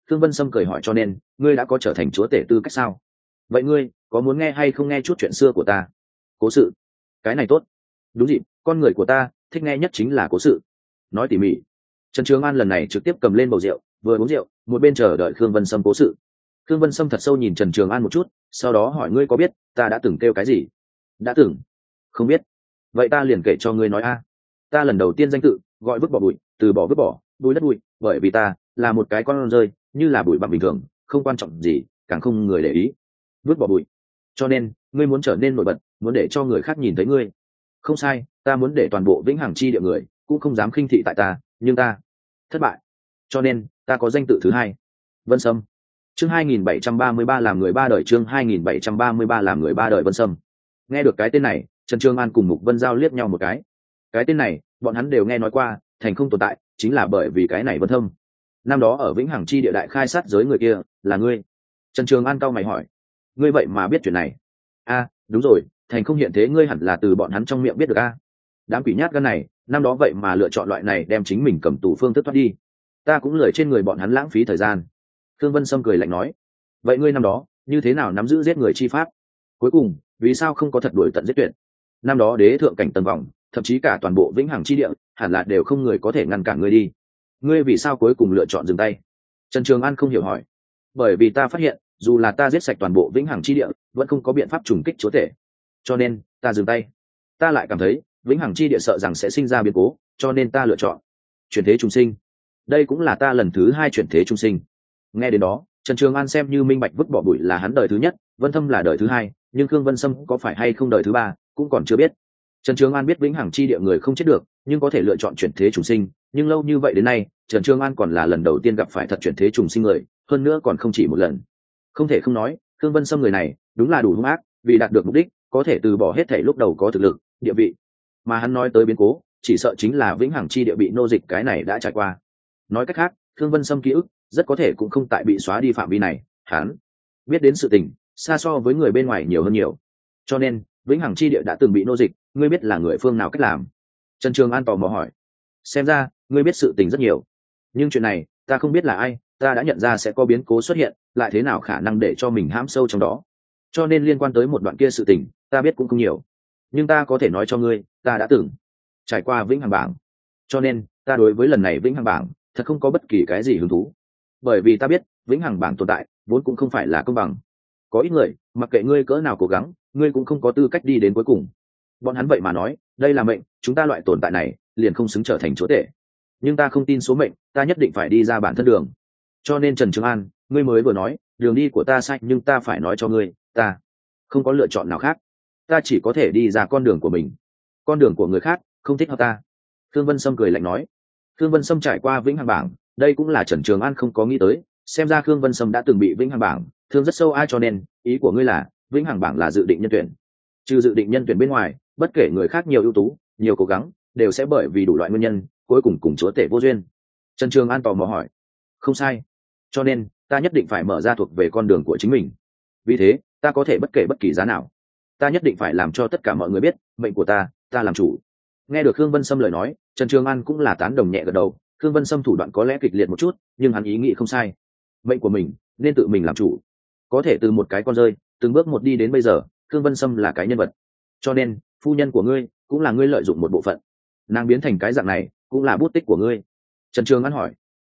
A: Thương Vân Sâm cười hỏi, cho nên ngươi đã có trở thành chúa tể tư cách sao? Vậy ngươi có muốn nghe hay không nghe chút chuyện xưa của ta? Cố sự? Cái này tốt. Đúng dịp, con người của ta thích nghe nhất chính là cố sự. Nói tỉ mỉ. Trần Trường An lần này trực tiếp cầm lên bầu rượu, vừa uống rượu một bên chờ đợi Khương Vân Sâm cố sự. Khương Vân Sâm thật sâu nhìn Trần Trường An một chút, sau đó hỏi, ngươi có biết ta đã từng kêu cái gì? Đã từng? Không biết. Vậy ta liền kể cho ngươi nói a. Ta lần đầu tiên danh tự gọi vứt bỏ bụi, từ bỏ vứt bỏ, bụi đất bụi, bởi vì ta là một cái con rơi, như là bụi bặm bình thường, không quan trọng gì, càng không người để ý. Vứt bỏ bụi. Cho nên ngươi muốn trở nên nổi bật, muốn để cho người khác nhìn thấy ngươi. Không sai, ta muốn để toàn bộ vĩnh hằng chi địa người cũng không dám khinh thị tại ta, nhưng ta thất bại. Cho nên ta có danh tự thứ hai, Vân Sâm. Chương 2733 làm người ba đời, chương 2733 làm người ba đời Vân Sâm. Nghe được cái tên này, Trần Trường An cùng Mục Vân Giao liếc nhau một cái. Cái tên này bọn hắn đều nghe nói qua, thành không tồn tại chính là bởi vì cái này Vân Thâm. Năm đó ở vĩnh hằng chi địa đại khai sát giới người kia là ngươi? Trần Trường An cau mày hỏi. Ngươi vậy mà biết chuyện này? A, đúng rồi, thành không hiện thế ngươi hẳn là từ bọn hắn trong miệng biết được a. Đám quỷ nhát gan này năm đó vậy mà lựa chọn loại này đem chính mình cầm tù phương thức thoát đi, ta cũng lười trên người bọn hắn lãng phí thời gian. Thương Vân Sâm cười lạnh nói. Vậy ngươi năm đó như thế nào nắm giữ giết người chi pháp? Cuối cùng vì sao không có thật đuổi tận giết tuyệt? Năm đó đế thượng cảnh tầng vòng, thậm chí cả toàn bộ vĩnh hằng chi địa hẳn là đều không người có thể ngăn cản ngươi đi, ngươi vì sao cuối cùng lựa chọn dừng tay? Trần Trường An không hiểu hỏi. Bởi vì ta phát hiện dù là ta giết sạch toàn bộ vĩnh hằng chi địa vẫn không có biện pháp trùng kích chúa tể, cho nên ta dừng tay. Ta lại cảm thấy vĩnh hằng chi địa sợ rằng sẽ sinh ra biến cố, cho nên ta lựa chọn chuyển thế trùng sinh. Đây cũng là ta lần thứ hai chuyển thế trùng sinh. Nghe đến đó, Trần Trường An xem như minh bạch vứt bỏ bụi là hắn đời thứ nhất, Vân Thâm là đời thứ hai, nhưng Khương Vân Sâm có phải hay không đời thứ ba cũng còn chưa biết. Trần Trường An biết vĩnh hằng chi địa người không chết được, nhưng có thể lựa chọn chuyển thế trùng sinh, nhưng lâu như vậy đến nay, Trần Trường An còn là lần đầu tiên gặp phải thật chuyển thế trùng sinh người, hơn nữa còn không chỉ một lần. Không thể không nói, Khương Vân Sâm người này đúng là đủ hung ác, vì đạt được mục đích, có thể từ bỏ hết thảy lúc đầu có thực lực, địa vị. Mà hắn nói tới biến cố, chỉ sợ chính là vĩnh hằng chi địa bị nô dịch cái này đã trải qua. Nói cách khác, Khương Vân Sâm ký ức rất có thể cũng không tại bị xóa đi phạm vi này, hắn biết đến sự tình xa so với người bên ngoài nhiều hơn nhiều. Cho nên vĩnh hằng chi địa đã từng bị nô dịch, ngươi biết là người phương nào cách làm? Trần Trường An tò mò hỏi. Xem ra ngươi biết sự tình rất nhiều, nhưng chuyện này ta không biết là ai, ta đã nhận ra sẽ có biến cố xuất hiện, lại thế nào khả năng để cho mình hãm sâu trong đó, cho nên liên quan tới một đoạn kia sự tình ta biết cũng không nhiều. Nhưng ta có thể nói cho ngươi, ta đã từng trải qua vĩnh hằng bảng, cho nên ta đối với lần này vĩnh hằng bảng thật không có bất kỳ cái gì hứng thú, bởi vì ta biết vĩnh hằng bảng tồn tại vốn cũng không phải là công bằng. Có ít người mặc kệ ngươi cỡ nào cố gắng, ngươi cũng không có tư cách đi đến cuối cùng. Bọn hắn vậy mà nói đây là mệnh, chúng ta loại tồn tại này liền không xứng trở thành chúa tể. Nhưng ta không tin số mệnh, ta nhất định phải đi ra bản thân đường. Cho nên Trần Trường An, ngươi mới vừa nói đường đi của ta sai, nhưng ta phải nói cho ngươi, ta không có lựa chọn nào khác, ta chỉ có thể đi ra con đường của mình, con đường của người khác không thích hợp ta. Thương Vân Sâm cười lạnh nói. Thương Vân Sâm trải qua vĩnh hằng bảng, đây cũng là Trần Trường An không có nghĩ tới, xem ra Khương Vân Sâm đã từng bị vĩnh hằng bảng thương rất sâu ai. Cho nên ý của ngươi là vĩnh hằng bảng là dự định nhân tuyển? Trừ dự định nhân tuyển bên ngoài, bất kể người khác nhiều ưu tú, nhiều cố gắng, đều sẽ bởi vì đủ loại nguyên nhân cuối cùng cùng chúa tể vô duyên. Trần Trường An tò mò hỏi. Không sai, cho nên ta nhất định phải mở ra thuộc về con đường của chính mình. Vì thế ta có thể bất kể bất kỳ giá nào, ta nhất định phải làm cho tất cả mọi người biết mệnh của ta, ta làm chủ. Nghe được Khương Vân Sâm lời nói, Trần Trường An cũng là tán đồng nhẹ gật đầu. Khương Vân Sâm thủ đoạn có lẽ kịch liệt một chút, nhưng hắn ý nghĩ không sai, mệnh của mình nên tự mình làm chủ. Có thể từ một cái con rơi từng bước một đi đến bây giờ, Khương Vân Sâm là cái nhân vật, cho nên phu nhân của ngươi cũng là ngươi lợi dụng một bộ phận, nàng biến thành cái dạng này cũng là bút tích của ngươi. Trần Trường An hỏi.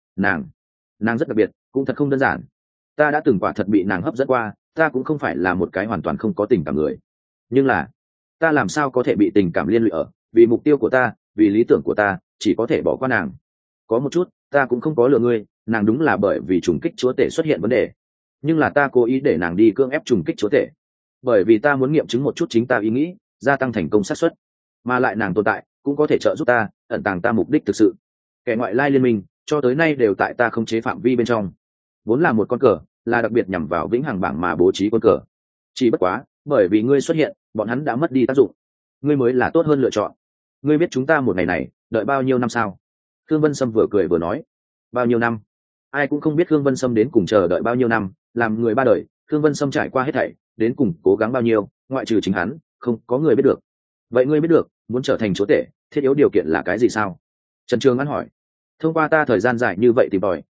A: Nàng rất đặc biệt, cũng thật không đơn giản. Ta đã từng quả thật bị nàng hấp dẫn qua, ta cũng không phải là một cái hoàn toàn không có tình cảm người, nhưng là ta làm sao có thể bị tình cảm liên lụy ở, vì mục tiêu của ta, vì lý tưởng của ta, chỉ có thể bỏ qua nàng. Có một chút ta cũng không có lừa ngươi, nàng đúng là bởi vì trùng kích chúa tể xuất hiện vấn đề, nhưng là ta cố ý để nàng đi cưỡng ép trùng kích chúa tể, bởi vì ta muốn nghiệm chứng một chút chính ta ý nghĩ, gia tăng thành công xác suất. Mà lại nàng tồn tại cũng có thể trợ giúp ta ẩn tàng ta mục đích thực sự. Kẻ ngoại lai liên minh cho tới nay đều tại ta không chế phạm vi bên trong, vốn là một con cờ, là đặc biệt nhằm vào vĩnh hằng bảng mà bố trí con cờ. Chỉ bất quá bởi vì ngươi xuất hiện, bọn hắn đã mất đi tác dụng, ngươi mới là tốt hơn lựa chọn. Ngươi biết chúng ta một ngày này đợi bao nhiêu năm sao? Khương Vân Sâm vừa cười vừa nói. Bao nhiêu năm? Ai cũng không biết Khương Vân Sâm đến cùng chờ đợi bao nhiêu năm, làm người ba đời, Khương Vân Sâm trải qua hết thảy, đến cùng cố gắng bao nhiêu, ngoại trừ chính hắn, không có người biết được. Vậy ngươi biết được muốn trở thành chúa tể thiết yếu điều kiện là cái gì sao? Trần Trường An hỏi. Thông qua ta thời gian dài như vậy tìm tòi, ta biết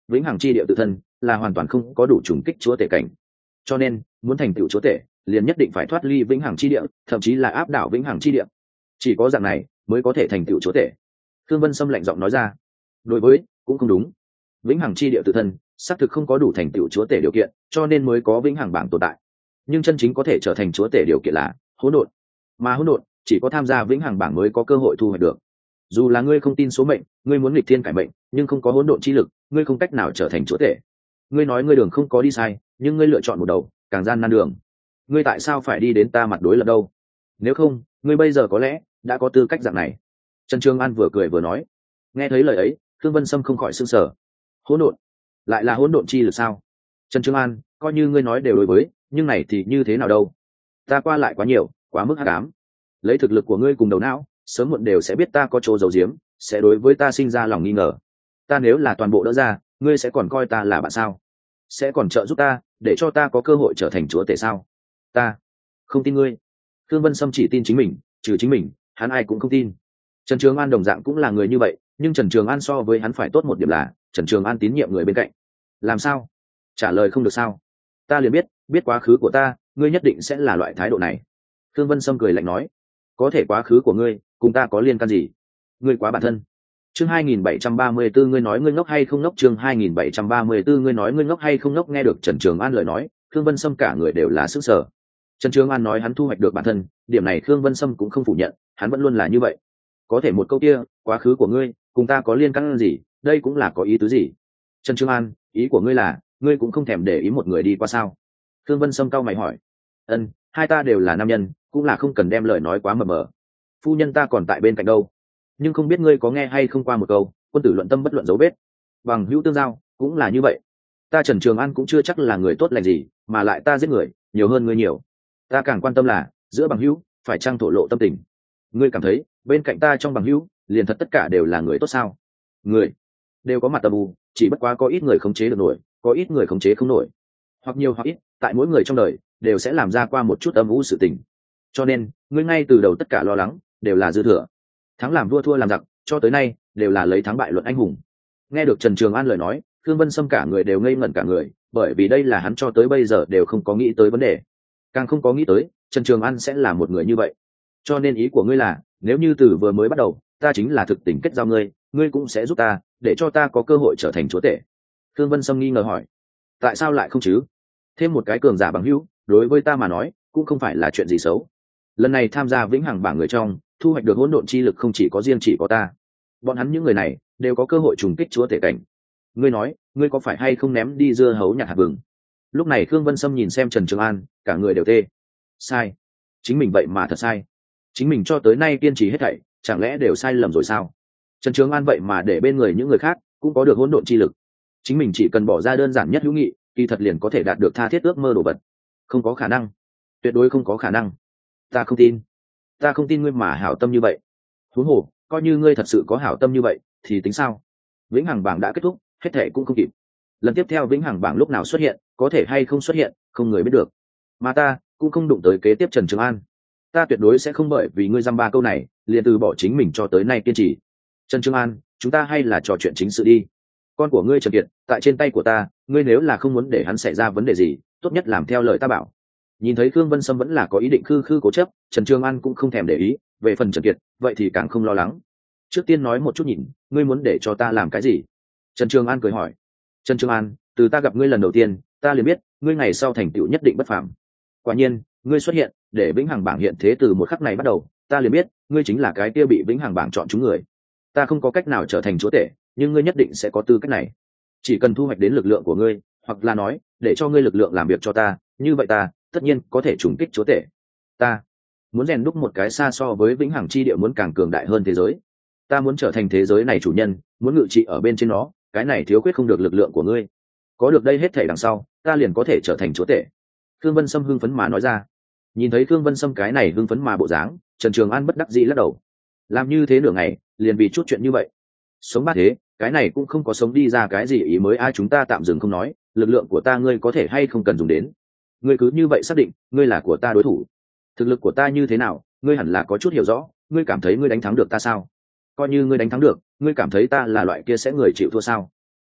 A: vĩnh hằng chi địa tự thân là hoàn toàn không có đủ trùng kích chúa tể cảnh, cho nên muốn thành tựu chúa tể liền nhất định phải thoát ly vĩnh hằng chi địa, thậm chí là áp đảo vĩnh hằng chi địa. Chỉ có dạng này mới có thể thành tựu chúa tể. Thương Vân Sâm lạnh giọng nói ra. Đối với cũng không đúng, vĩnh hằng chi địa tự thân xác thực không có đủ thành tựu chúa tể điều kiện, cho nên mới có vĩnh hằng bảng tồn tại. Nhưng chân chính có thể trở thành chúa tể điều kiện là hỗn độn, mà hỗn độn chỉ có tham gia vĩnh hằng bảng mới có cơ hội thu hoạch được. Dù là ngươi không tin số mệnh, ngươi muốn nghịch thiên cải mệnh, nhưng không có hỗn độn chi lực, ngươi không cách nào trở thành chúa tể. Ngươi nói ngươi đường không có đi sai, nhưng ngươi lựa chọn một đầu càng gian nan đường. Ngươi tại sao phải đi đến ta mặt đối lập đâu? Nếu không, ngươi bây giờ có lẽ đã có tư cách dạng này. Trần Trường An vừa cười vừa nói. Nghe thấy lời ấy, Thương Vân Sâm không khỏi sửng sở. Hỗn độn, lại là hỗn độn chi lực sao? Trần Trường An, coi như ngươi nói đều đối với, nhưng này thì như thế nào đâu? Ta qua lại quá nhiều, quá mức hắc ám. Lấy thực lực của ngươi cùng đầu não, sớm muộn đều sẽ biết ta có chỗ giấu giếm, sẽ đối với ta sinh ra lòng nghi ngờ. Ta nếu là toàn bộ đỡ ra, ngươi sẽ còn coi ta là bạn sao? Sẽ còn trợ giúp ta, để cho ta có cơ hội trở thành chúa tể sao? Ta không tin ngươi. Thương Vân Sâm chỉ tin chính mình, trừ chính mình, hắn ai cũng không tin. Trần Trường An đồng dạng cũng là người như vậy, nhưng Trần Trường An so với hắn phải tốt một điểm là Trần Trường An tín nhiệm người bên cạnh. Làm sao? Trả lời không được sao? Ta liền biết quá khứ của ta, ngươi nhất định sẽ là loại thái độ này. Thương Vân Sâm cười lạnh nói. Có thể quá khứ của ngươi cùng ta có liên can gì? Ngươi quá bản thân. Chương 2734 ngươi nói ngươi ngốc hay không ngốc? Chương 2734 ngươi nói ngươi ngốc hay không ngốc? Nghe được Trần Trường An lời nói, Thương Vân Sâm cả người đều là sửng sở. Trần Trường An nói hắn thu hoạch được bản thân, điểm này Thương Vân Sâm cũng không phủ nhận, hắn vẫn luôn là như vậy. Có thể một câu kia, quá khứ của ngươi cùng ta có liên can gì, đây cũng là có ý tứ gì? Trần Trường An, ý của ngươi là ngươi cũng không thèm để ý một người đi qua sao? Thương Vân Sâm cau mày hỏi. Ân, hai ta đều là nam nhân, cũng là không cần đem lời nói quá mờ mờ. Phu nhân ta còn tại bên cạnh đâu, nhưng không biết ngươi có nghe hay không qua một câu, quân tử luận tâm bất luận dấu vết, bằng hữu tương giao cũng là như vậy. Ta Trần Trường An cũng chưa chắc là người tốt lành gì, mà lại ta giết người nhiều hơn ngươi nhiều. Ta càng quan tâm là giữa bằng hữu phải chăng thổ lộ tâm tình. Ngươi cảm thấy bên cạnh ta trong bằng hữu liền thật tất cả đều là người tốt sao? Người đều có mặt âm u, chỉ bất quá có ít người khống chế được nổi, có ít người khống chế không nổi, hoặc nhiều hoặc ít, tại mỗi người trong đời đều sẽ làm ra qua một chút âm u sự tình. Cho nên ngươi ngay từ đầu tất cả lo lắng đều là dư thừa. Thắng làm vua thua làm giặc, cho tới nay đều là lấy thắng bại luận anh hùng. Nghe được Trần Trường An lời nói, Thương Vân Sâm cả người đều ngây ngẩn cả người, bởi vì đây là hắn cho tới bây giờ đều không có nghĩ tới vấn đề, càng không có nghĩ tới Trần Trường An sẽ là một người như vậy. Cho nên ý của ngươi là nếu như từ vừa mới bắt đầu ta chính là thực tình kết giao ngươi, ngươi cũng sẽ giúp ta để cho ta có cơ hội trở thành chúa tể? Thương Vân Sâm nghi ngờ hỏi. Tại sao lại không chứ? Thêm một cái cường giả bằng hữu đối với ta mà nói cũng không phải là chuyện gì xấu. Lần này tham gia vĩnh hằng bảng người trong, thu hoạch được hỗn độn chi lực không chỉ có riêng chỉ có ta, bọn hắn những người này đều có cơ hội trùng kích chúa tể cảnh. Ngươi nói ngươi có phải hay không ném đi dưa hấu nhặt hạt vừng? Lúc này Khương Vân Sâm nhìn xem Trần Trường An, cả người đều tê. Sai, chính mình vậy mà thật sai. Chính mình cho tới nay kiên trì hết thảy, chẳng lẽ đều sai lầm rồi sao? Trần Trường An vậy mà để bên người những người khác cũng có được hỗn độn chi lực, chính mình chỉ cần bỏ ra đơn giản nhất hữu nghị, kỳ thật liền có thể đạt được tha thiết ước mơ đồ vật. Không có khả năng, tuyệt đối không có khả năng. Ta không tin ngươi mà hảo tâm như vậy. Huống hồ coi như ngươi thật sự có hảo tâm như vậy thì tính sao? Vĩnh hằng bảng đã kết thúc, hết thảy cũng không kịp. Lần tiếp theo vĩnh hằng bảng lúc nào xuất hiện, có thể hay không xuất hiện, không người biết được. Mà ta cũng không đụng tới kế tiếp Trần Trường An. Ta tuyệt đối sẽ không bởi vì ngươi dăm ba câu này liền từ bỏ chính mình cho tới nay kiên trì. Trần Trường An, chúng ta hay là trò chuyện chính sự đi. Con của ngươi Trần Kiệt tại trên tay của ta, ngươi nếu là không muốn để hắn xảy ra vấn đề gì, tốt nhất làm theo lời ta bảo. Nhìn thấy Khương Vân Sâm vẫn là có ý định khư cố chấp, Trần Trường An cũng không thèm để ý. Về phần Trần Kiệt, vậy thì càng không lo lắng. Trước tiên nói một chút nhìn, ngươi muốn để cho ta làm cái gì? Trần Trường An cười hỏi. Trần Trường An, từ ta gặp ngươi lần đầu tiên, ta liền biết ngươi ngày sau thành tựu nhất định bất phàm. Quả nhiên, ngươi xuất hiện để vĩnh hằng bảng hiện thế, từ một khắc này bắt đầu, ta liền biết ngươi chính là cái kia bị vĩnh hằng bảng chọn chúng người. Ta không có cách nào trở thành chúa tể, nhưng ngươi nhất định sẽ có tư cách này. Chỉ cần thu hoạch đến lực lượng của ngươi, hoặc là nói để cho ngươi lực lượng làm việc cho ta, như vậy ta tất nhiên có thể trùng kích chúa tể. Ta muốn rèn đúc một cái xa so với vĩnh hằng chi địa muốn càng cường đại hơn thế giới. Ta muốn trở thành thế giới này chủ nhân, muốn ngự trị ở bên trên nó, cái này thiếu khuyết không được lực lượng của ngươi. Có được đây hết thảy đằng sau, ta liền có thể trở thành chúa tể. Khương Vân Sâm hưng phấn mà nói ra. Nhìn thấy Khương Vân Sâm cái này hưng phấn mà bộ dáng, Trần Trường An bất đắc dĩ lắc đầu. Làm như thế nửa ngày, liền vì chút chuyện như vậy. Sống ba thế, cái này cũng không có sống đi ra cái gì ý mới. Ai, chúng ta tạm dừng không nói, lực lượng của ta ngươi có thể hay không cần dùng đến. Ngươi cứ như vậy xác định ngươi là của ta đối thủ. Thực lực của ta như thế nào, ngươi hẳn là có chút hiểu rõ. Ngươi cảm thấy ngươi đánh thắng được ta sao? Coi như ngươi đánh thắng được, ngươi cảm thấy ta là loại kia sẽ người chịu thua sao?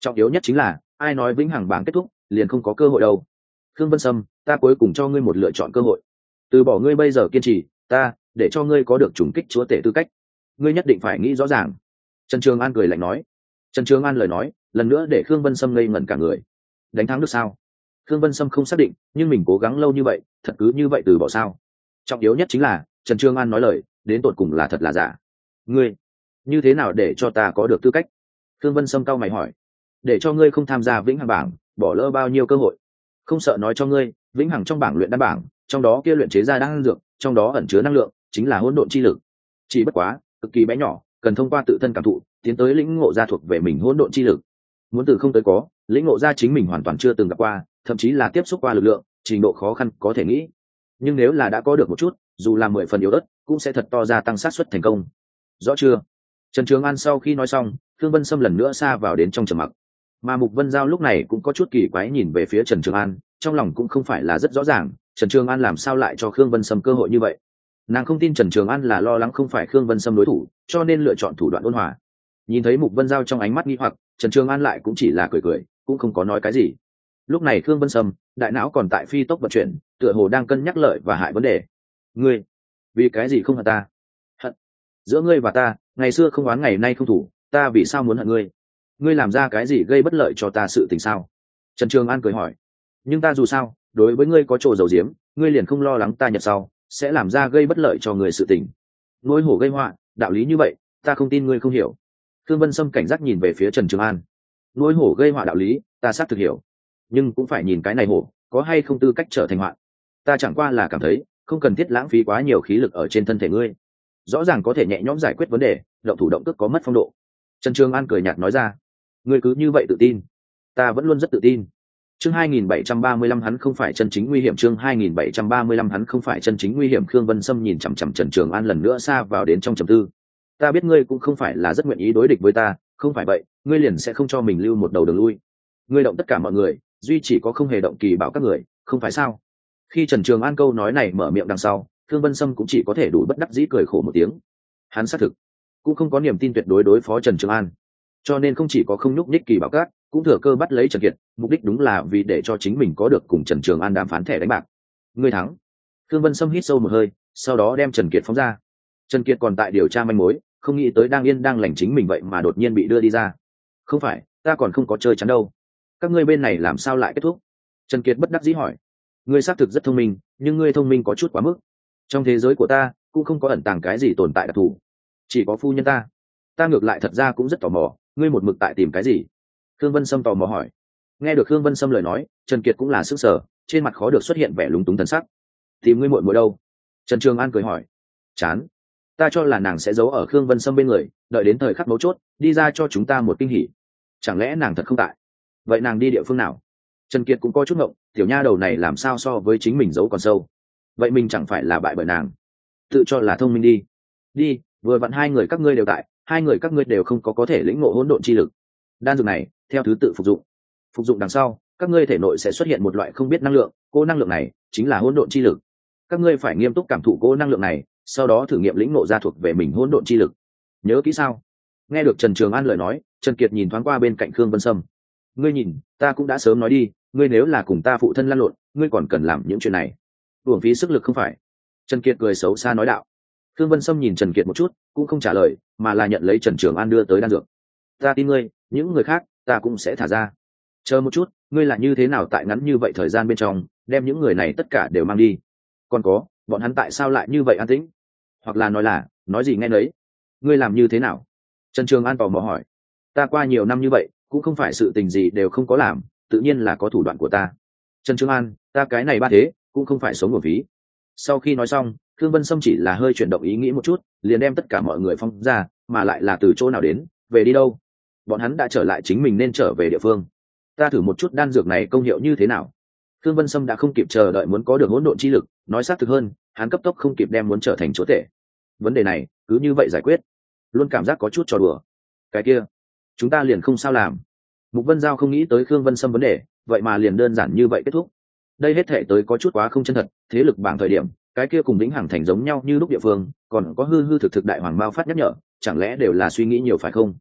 A: Trọng yếu nhất chính là ai nói vĩnh hằng bảng kết thúc liền không có cơ hội đâu. Khương Vân Sâm, ta cuối cùng cho ngươi một lựa chọn cơ hội. Từ bỏ ngươi bây giờ kiên trì, ta để cho ngươi có được trùng kích chúa tể tư cách. Ngươi nhất định phải nghĩ rõ ràng. Trần Trường An cười lạnh nói. Trần Trường An lời nói lần nữa để Khương Vân Sâm ngây ngẩn cả người. Đánh thắng được sao? Khương Vân Sâm không xác định, nhưng mình cố gắng lâu như vậy, thật cứ như vậy từ bỏ sao? Trọng yếu nhất chính là Trần Trường An nói lời đến tột cùng là thật là giả. Ngươi như thế nào để cho ta có được tư cách? Khương Vân Sâm cau mày hỏi. Để cho ngươi không tham gia vĩnh hằng bảng, bỏ lỡ bao nhiêu cơ hội. Không sợ nói cho ngươi, vĩnh hằng trong bảng luyện đan bảng, trong đó kia luyện chế ra đan dược, trong đó ẩn chứa năng lượng, chính là hỗn độn chi lực. Chỉ bất quá, cực kỳ bé nhỏ, cần thông qua tự thân cảm thụ, tiến tới lĩnh ngộ ra thuộc về mình hỗn độn chi lực. Muốn từ không tới có, lĩnh ngộ ra chính mình hoàn toàn chưa từng gặp qua, thậm chí là tiếp xúc qua lực lượng, trình độ khó khăn có thể nghĩ. Nhưng nếu là đã có được một chút, dù là 10 phần yếu ớt, cũng sẽ thật to gia tăng xác suất thành công. Rõ chưa? Trần Trường An sau khi nói xong, Thương Vân Sâm lần nữa xa vào đến trong trầm mặc. Mà Mục Vân Giao lúc này cũng có chút kỳ quái nhìn về phía Trần Trường An, trong lòng cũng không phải là rất rõ ràng, Trần Trường An làm sao lại cho Khương Vân Sâm cơ hội như vậy. Nàng không tin Trần Trường An là lo lắng không phải Khương Vân Sâm đối thủ, cho nên lựa chọn thủ đoạn ôn hòa. Nhìn thấy Mục Vân Giao trong ánh mắt nghi hoặc, Trần Trường An lại cũng chỉ là cười cười, cũng không có nói cái gì. Lúc này Khương Vân Sâm đại não còn tại phi tốc vận chuyển, tựa hồ đang cân nhắc lợi và hại vấn đề. Ngươi vì cái gì không hận ta? Hận? Giữa ngươi và ta, ngày xưa không oán ngày nay không thủ, ta vì sao muốn hận ngươi? Ngươi làm ra cái gì gây bất lợi cho ta sự tình sao? Trần Trường An cười hỏi. Nhưng ta dù sao đối với ngươi có chỗ dầu diếm, ngươi liền không lo lắng ta nhật sau sẽ làm ra gây bất lợi cho người sự tình. Nỗi hổ gây họa, đạo lý như vậy ta không tin ngươi không hiểu. Thương Vân Sâm cảnh giác nhìn về phía Trần Trường An. Nỗi hổ gây họa đạo lý ta xác thực hiểu, nhưng cũng phải nhìn cái này hổ có hay không tư cách trở thành họa. Ta chẳng qua là cảm thấy không cần thiết lãng phí quá nhiều khí lực ở trên thân thể ngươi, rõ ràng có thể nhẹ nhõm giải quyết vấn đề, động thủ động cước có mất phong độ. Trần Trường An cười nhạt nói ra. Ngươi cứ như vậy tự tin? Ta vẫn luôn rất tự tin. Chương 2735 hắn không phải chân chính nguy hiểm. Chương 2735 hắn không phải chân chính nguy hiểm. Khương Vân Sâm nhìn chằm chằm Trần Trường An lần nữa xa vào đến trong trầm tư. Ta biết ngươi cũng không phải là rất nguyện ý đối địch với ta, không phải vậy ngươi liền sẽ không cho mình lưu một đầu đường lui. Ngươi động tất cả mọi người, duy chỉ có không hề động Kỳ Bảo các người, không phải sao? Khi Trần Trường An câu nói này mở miệng đằng sau, Khương Vân Sâm cũng chỉ có thể đủ bất đắc dĩ cười khổ một tiếng. Hắn xác thực cũng không có niềm tin tuyệt đối đối phó Trần Trường An, cho nên không chỉ có không nhúc nhích Kỳ Bảo các, cũng thừa cơ bắt lấy Trần Kiệt, mục đích đúng là vì để cho chính mình có được cùng Trần Trường An đàm phán thẻ đánh bạc. Ngươi thắng. Khương Vân Sâm hít sâu một hơi, sau đó đem Trần Kiệt phóng ra. Trần Kiệt còn tại điều tra manh mối, không nghĩ tới đang yên đang lành chính mình vậy mà đột nhiên bị đưa đi ra. Không phải, ta còn không có chơi chắn đâu. Các ngươi bên này làm sao lại kết thúc? Trần Kiệt bất đắc dĩ hỏi. Ngươi xác thực rất thông minh, nhưng ngươi thông minh có chút quá mức. Trong thế giới của ta cũng không có ẩn tàng cái gì tồn tại đặc thù, chỉ có phu nhân ta ngược lại thật ra cũng rất tò mò, ngươi một mực tại tìm cái gì? Khương Vân Sâm tò mò hỏi. Nghe được Khương Vân Sâm lời nói, Trần Kiệt cũng là sức sở, trên mặt khó được xuất hiện vẻ lúng túng thần sắc. Tìm ngươi muội muội đâu? Trần Trường An cười hỏi. Chán, ta cho là nàng sẽ giấu ở Khương Vân Sâm bên người, đợi đến thời khắc mấu chốt đi ra cho chúng ta một kinh hỉ. Chẳng lẽ nàng thật không tại? Vậy nàng đi địa phương nào? Trần Kiệt cũng có chút ngộng, tiểu nha đầu này làm sao so với chính mình giấu còn sâu. Vậy mình chẳng phải là bại bởi nàng? Tự cho là thông minh đi, vừa vặn hai người các ngươi đều tại, hai người các ngươi đều không có thể lĩnh ngộ hỗn độn chi lực. Đan dược này theo thứ tự phục dụng đằng sau, các ngươi thể nội sẽ xuất hiện một loại không biết năng lượng, cô năng lượng này chính là hỗn độn chi lực. Các ngươi phải nghiêm túc cảm thụ cô năng lượng này, sau đó thử nghiệm lĩnh ngộ ra thuộc về mình hỗn độn chi lực. Nhớ kỹ sao? Nghe được Trần Trường An lời nói, Trần Kiệt nhìn thoáng qua bên cạnh Khương Vân Sâm. Ngươi nhìn, ta cũng đã sớm nói đi, ngươi nếu là cùng ta phụ thân lăn lộn, ngươi còn cần làm những chuyện này, uổng phí sức lực không phải? Trần Kiệt cười xấu xa nói đạo. Khương Vân Sâm nhìn Trần Kiệt một chút, cũng không trả lời, mà là nhận lấy Trần Trường An đưa tới đan dược. Ta tin ngươi, những người khác ta cũng sẽ thả ra. Chờ một chút, ngươi là như thế nào tại ngắn như vậy thời gian bên trong đem những người này tất cả đều mang đi? Còn có, bọn hắn tại sao lại như vậy an tĩnh? Hoặc là nói gì nghe nấy? Ngươi làm như thế nào? Trần Trường An tò mò hỏi. Ta qua nhiều năm như vậy cũng không phải sự tình gì đều không có làm, tự nhiên là có thủ đoạn của ta. Trần Trường An, ta cái này ba thế cũng không phải sống của phí. Sau khi nói xong, Khương Vân Sâm chỉ là hơi chuyển động ý nghĩ một chút, liền đem tất cả mọi người phong ra, mà lại là từ chỗ nào đến, về đi đâu? Bọn hắn đã trở lại chính mình nên trở về địa phương. Ta thử một chút đan dược này công hiệu như thế nào. Khương Vân Sâm đã không kịp chờ đợi muốn có được hỗn độn chi lực, nói xác thực hơn, hắn cấp tốc không kịp đem muốn trở thành chỗ tệ. Vấn đề này cứ như vậy giải quyết, luôn cảm giác có chút trò đùa. Cái kia, chúng ta liền không sao làm. Mục Vân Giao không nghĩ tới Khương Vân Sâm vấn đề, vậy mà liền đơn giản như vậy kết thúc. Đây hết thể tới có chút quá không chân thật, thế lực bảng thời điểm, cái kia cùng Vĩnh Hằng Thành giống nhau như lúc địa phương, còn có hư hư thực thực đại hoàng mao phát nhắc nhở, chẳng lẽ đều là suy nghĩ nhiều phải không?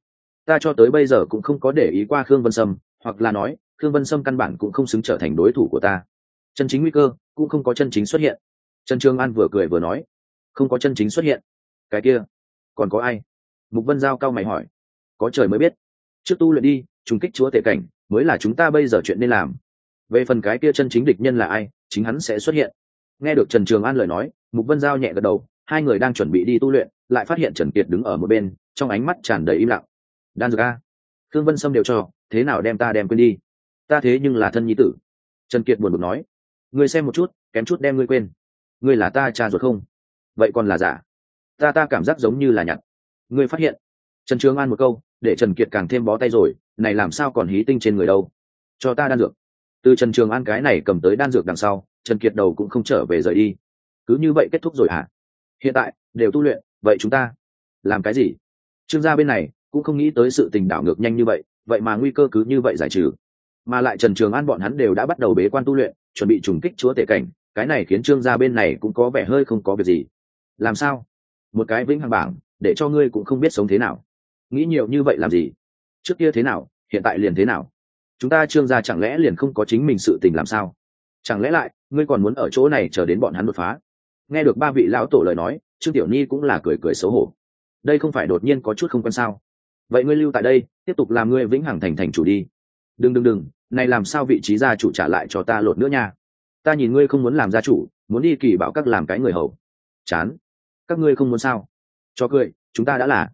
A: ta cho tới bây giờ cũng không có để ý qua Khương Vân Sâm, hoặc là nói Khương Vân Sâm căn bản cũng không xứng trở thành đối thủ của ta. Chân chính nguy cơ cũng không có chân chính xuất hiện. Trần Trường An vừa cười vừa nói, không có chân chính xuất hiện, cái kia còn có ai? Mục Vân Giao cao mày hỏi. Có trời mới biết, trước tu luyện đi, trùng kích chúa tể cảnh mới là chúng ta bây giờ chuyện nên làm. Về phần cái kia chân chính địch nhân là ai, chính hắn sẽ xuất hiện. Nghe được Trần Trường An lời nói, Mục Vân Giao nhẹ gật đầu. Hai người đang chuẩn bị đi tu luyện, lại phát hiện Trần Kiệt đứng ở một bên, trong ánh mắt tràn đầy im lặng. Đan dược a, Khương Vân Sâm đều cho, thế nào đem ta đem quên đi? Ta thế nhưng là thân nhi tử. Trần Kiệt buồn bực nói. Ngươi xem một chút, kém chút đem ngươi quên. Ngươi là ta cha ruột không? Vậy còn là giả? Ta cảm giác giống như là nhặt. Ngươi phát hiện? Trần Trường An một câu, để Trần Kiệt càng thêm bó tay rồi. Này làm sao còn hí tinh trên người đâu? Cho ta đan dược. Từ Trần Trường An cái này cầm tới đan dược đằng sau, Trần Kiệt đầu cũng không trở về rời đi. Cứ như vậy kết thúc rồi hả? Hiện tại đều tu luyện, vậy chúng ta làm cái gì? Trương gia bên này cũng không nghĩ tới sự tình đảo ngược nhanh như vậy, vậy mà nguy cơ cứ như vậy giải trừ. Mà lại Trần Trường An bọn hắn đều đã bắt đầu bế quan tu luyện, chuẩn bị trùng kích chúa tể cảnh, cái này khiến Trương gia bên này cũng có vẻ hơi không có việc gì. Làm sao? Một cái vĩnh hằng bảng, để cho ngươi cũng không biết sống thế nào. Nghĩ nhiều như vậy làm gì? Trước kia thế nào, hiện tại liền thế nào? Chúng ta Trương gia chẳng lẽ liền không có chính mình sự tình làm sao? Chẳng lẽ lại ngươi còn muốn ở chỗ này chờ đến bọn hắn đột phá? Nghe được ba vị lão tổ lời nói, Trương Tiểu Nhi cũng là cười cười xấu hổ. Đây không phải đột nhiên có chút không quen sao? Vậy ngươi lưu tại đây, tiếp tục làm ngươi vĩnh hằng thành chủ đi. Đừng, này làm sao vị trí gia chủ trả lại cho ta lột nữa nha? Ta nhìn ngươi không muốn làm gia chủ, muốn đi Kỳ Bảo các làm cái người hầu. Chán. Các ngươi không muốn sao? Cho cười, chúng ta đã là.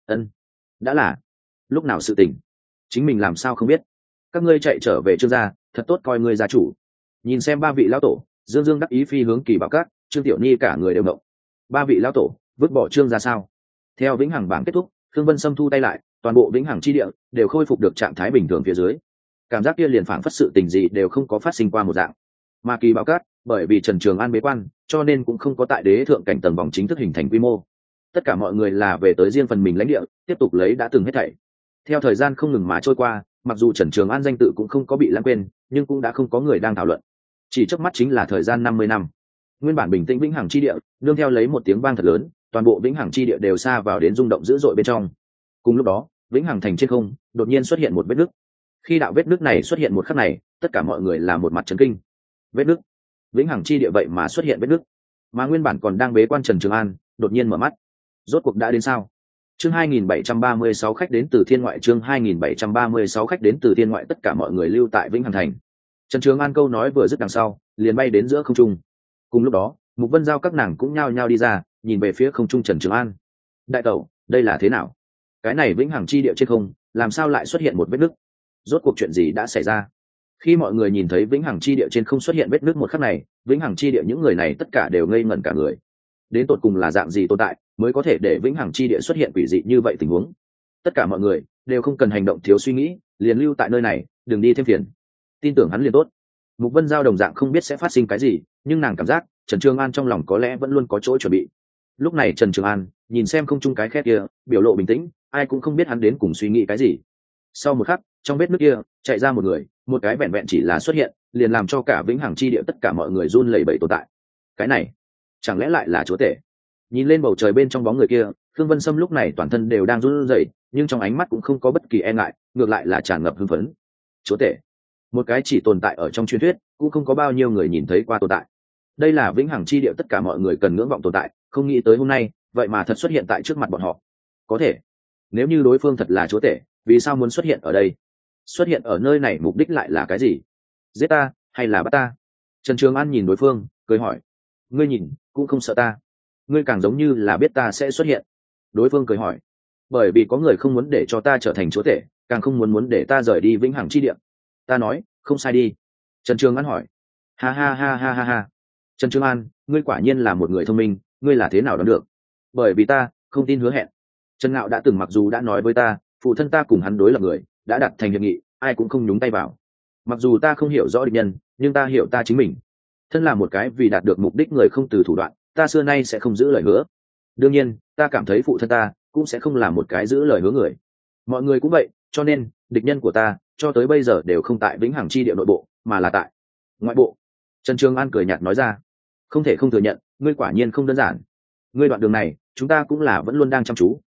A: Đã là. Lúc nào sự tình? Chính mình làm sao không biết? Các ngươi chạy trở về Trương gia, thật tốt coi ngươi gia chủ. Nhìn xem ba vị lão tổ, dương đắc ý phi hướng Kỳ Bảo các, Trương Tiểu Nhi cả người đều động. Ba vị lão tổ vứt bỏ Trương gia sao? Theo vĩnh hằng bảng kết thúc, Khương Vân Sâm thu tay lại, toàn bộ vĩnh hằng chi địa đều khôi phục được trạng thái bình thường phía dưới. Cảm giác kia liền phảng phất sự tình gì đều không có phát sinh qua một dạng. Mà Kỳ Bảo Các, bởi vì Trần Trường An bế quan, cho nên cũng không có tại đế thượng cảnh tầng vòng chính thức hình thành quy mô. Tất cả mọi người là về tới riêng phần mình lãnh địa, tiếp tục lấy đã từng hết thảy. Theo thời gian không ngừng mà trôi qua, mặc dù Trần Trường An danh tự cũng không có bị lãng quên, nhưng cũng đã không có người đang thảo luận. Chỉ chớp mắt chính là thời gian 50 năm. Nguyên bản bình tĩnh vĩnh hằng chi địa, nương theo lấy một tiếng vang thật lớn, toàn bộ vĩnh hằng chi địa đều xa vào đến rung động dữ dội bên trong. Cùng lúc đó, vĩnh hằng thành trên không đột nhiên xuất hiện một vết nứt. Khi đạo vết nứt này xuất hiện một khắc này, tất cả mọi người là một mặt chấn kinh. Vết nứt, vĩnh hằng chi địa vậy mà xuất hiện vết nứt, mà nguyên bản còn đang bế quan Trần Trường An đột nhiên mở mắt. Rốt cuộc đã đến sao? Chương 2736 khách đến từ thiên ngoại, chương 2736 khách đến từ thiên ngoại, tất cả mọi người lưu tại vĩnh hằng thành. Trần Trường An câu nói vừa dứt đằng sau, liền bay đến giữa không trung. Cùng lúc đó, Mục Vân Giao các nàng cũng nhao nhao đi ra, nhìn về phía không trung Trần Trường An. Đại tẩu, đây là thế nào? Cái này vĩnh hằng chi địa trên không, làm sao lại xuất hiện một vết nứt? Rốt cuộc chuyện gì đã xảy ra? Khi mọi người nhìn thấy vĩnh hằng chi địa trên không xuất hiện vết nứt một khắc này, vĩnh hằng chi địa những người này tất cả đều ngây ngẩn cả người. Đến tột cùng là dạng gì tồn tại mới có thể để vĩnh hằng chi địa xuất hiện quỷ dị như vậy tình huống? Tất cả mọi người đều không cần hành động thiếu suy nghĩ, liền lưu tại nơi này, đừng đi thêm phiền. Tin tưởng hắn liền tốt. Mục Vân Giao đồng dạng không biết sẽ phát sinh cái gì, nhưng nàng cảm giác Trần Trường An trong lòng có lẽ vẫn luôn có chỗ chuẩn bị. Lúc này Trần Trường An nhìn xem không trung cái khe kia, biểu lộ bình tĩnh, ai cũng không biết hắn đến cùng suy nghĩ cái gì. Sau một khắc, trong vết nước kia chạy ra một người, một cái vẹn vẹn chỉ là xuất hiện, liền làm cho cả vĩnh hằng chi địa tất cả mọi người run lẩy bẩy tồn tại. Cái này, chẳng lẽ lại là chúa tể? Nhìn lên bầu trời bên trong bóng người kia, Khương Vân Sâm lúc này toàn thân đều đang run rẩy, nhưng trong ánh mắt cũng không có bất kỳ e ngại, ngược lại là tràn ngập hưng phấn. Chúa tể, một cái chỉ tồn tại ở trong truyền thuyết, cũng không có bao nhiêu người nhìn thấy qua tồn tại. Đây là vĩnh hằng chi địa tất cả mọi người cần ngưỡng vọng tồn tại, không nghĩ tới hôm nay vậy mà thật xuất hiện tại trước mặt bọn họ. Có thể, nếu như đối phương thật là chúa tể, vì sao muốn xuất hiện ở đây? Xuất hiện ở nơi này mục đích lại là cái gì? Giết ta hay là bắt ta? Trần Trường An nhìn đối phương cười hỏi. Ngươi nhìn cũng không sợ ta, ngươi càng giống như là biết ta sẽ xuất hiện. Đối phương cười hỏi. Bởi vì có người không muốn để cho ta trở thành chúa tể, càng không muốn để ta rời đi vĩnh hằng chi địa. Ta nói không sai đi. Trần Trường An hỏi. Ha. Trần Trường An, ngươi quả nhiên là một người thông minh, ngươi là thế nào đoán được? Bởi vì ta không tin hứa hẹn. Trần Ngạo đã từng mặc dù đã nói với ta, phụ thân ta cùng hắn đối lập người, đã đặt thành hiệp nghị, ai cũng không nhúng tay vào. Mặc dù ta không hiểu rõ địch nhân, nhưng ta hiểu ta chính mình. Thân là một cái vì đạt được mục đích người không từ thủ đoạn, ta xưa nay sẽ không giữ lời hứa. Đương nhiên, ta cảm thấy phụ thân ta cũng sẽ không là một cái giữ lời hứa người. Mọi người cũng vậy, cho nên địch nhân của ta cho tới bây giờ đều không tại vĩnh hằng chi địa nội bộ, mà là tại ngoại bộ. Trần Trường An cười nhạt nói ra. Không thể không thừa nhận, ngươi quả nhiên không đơn giản. Ngươi đoạn đường này, chúng ta cũng là vẫn luôn đang chăm chú,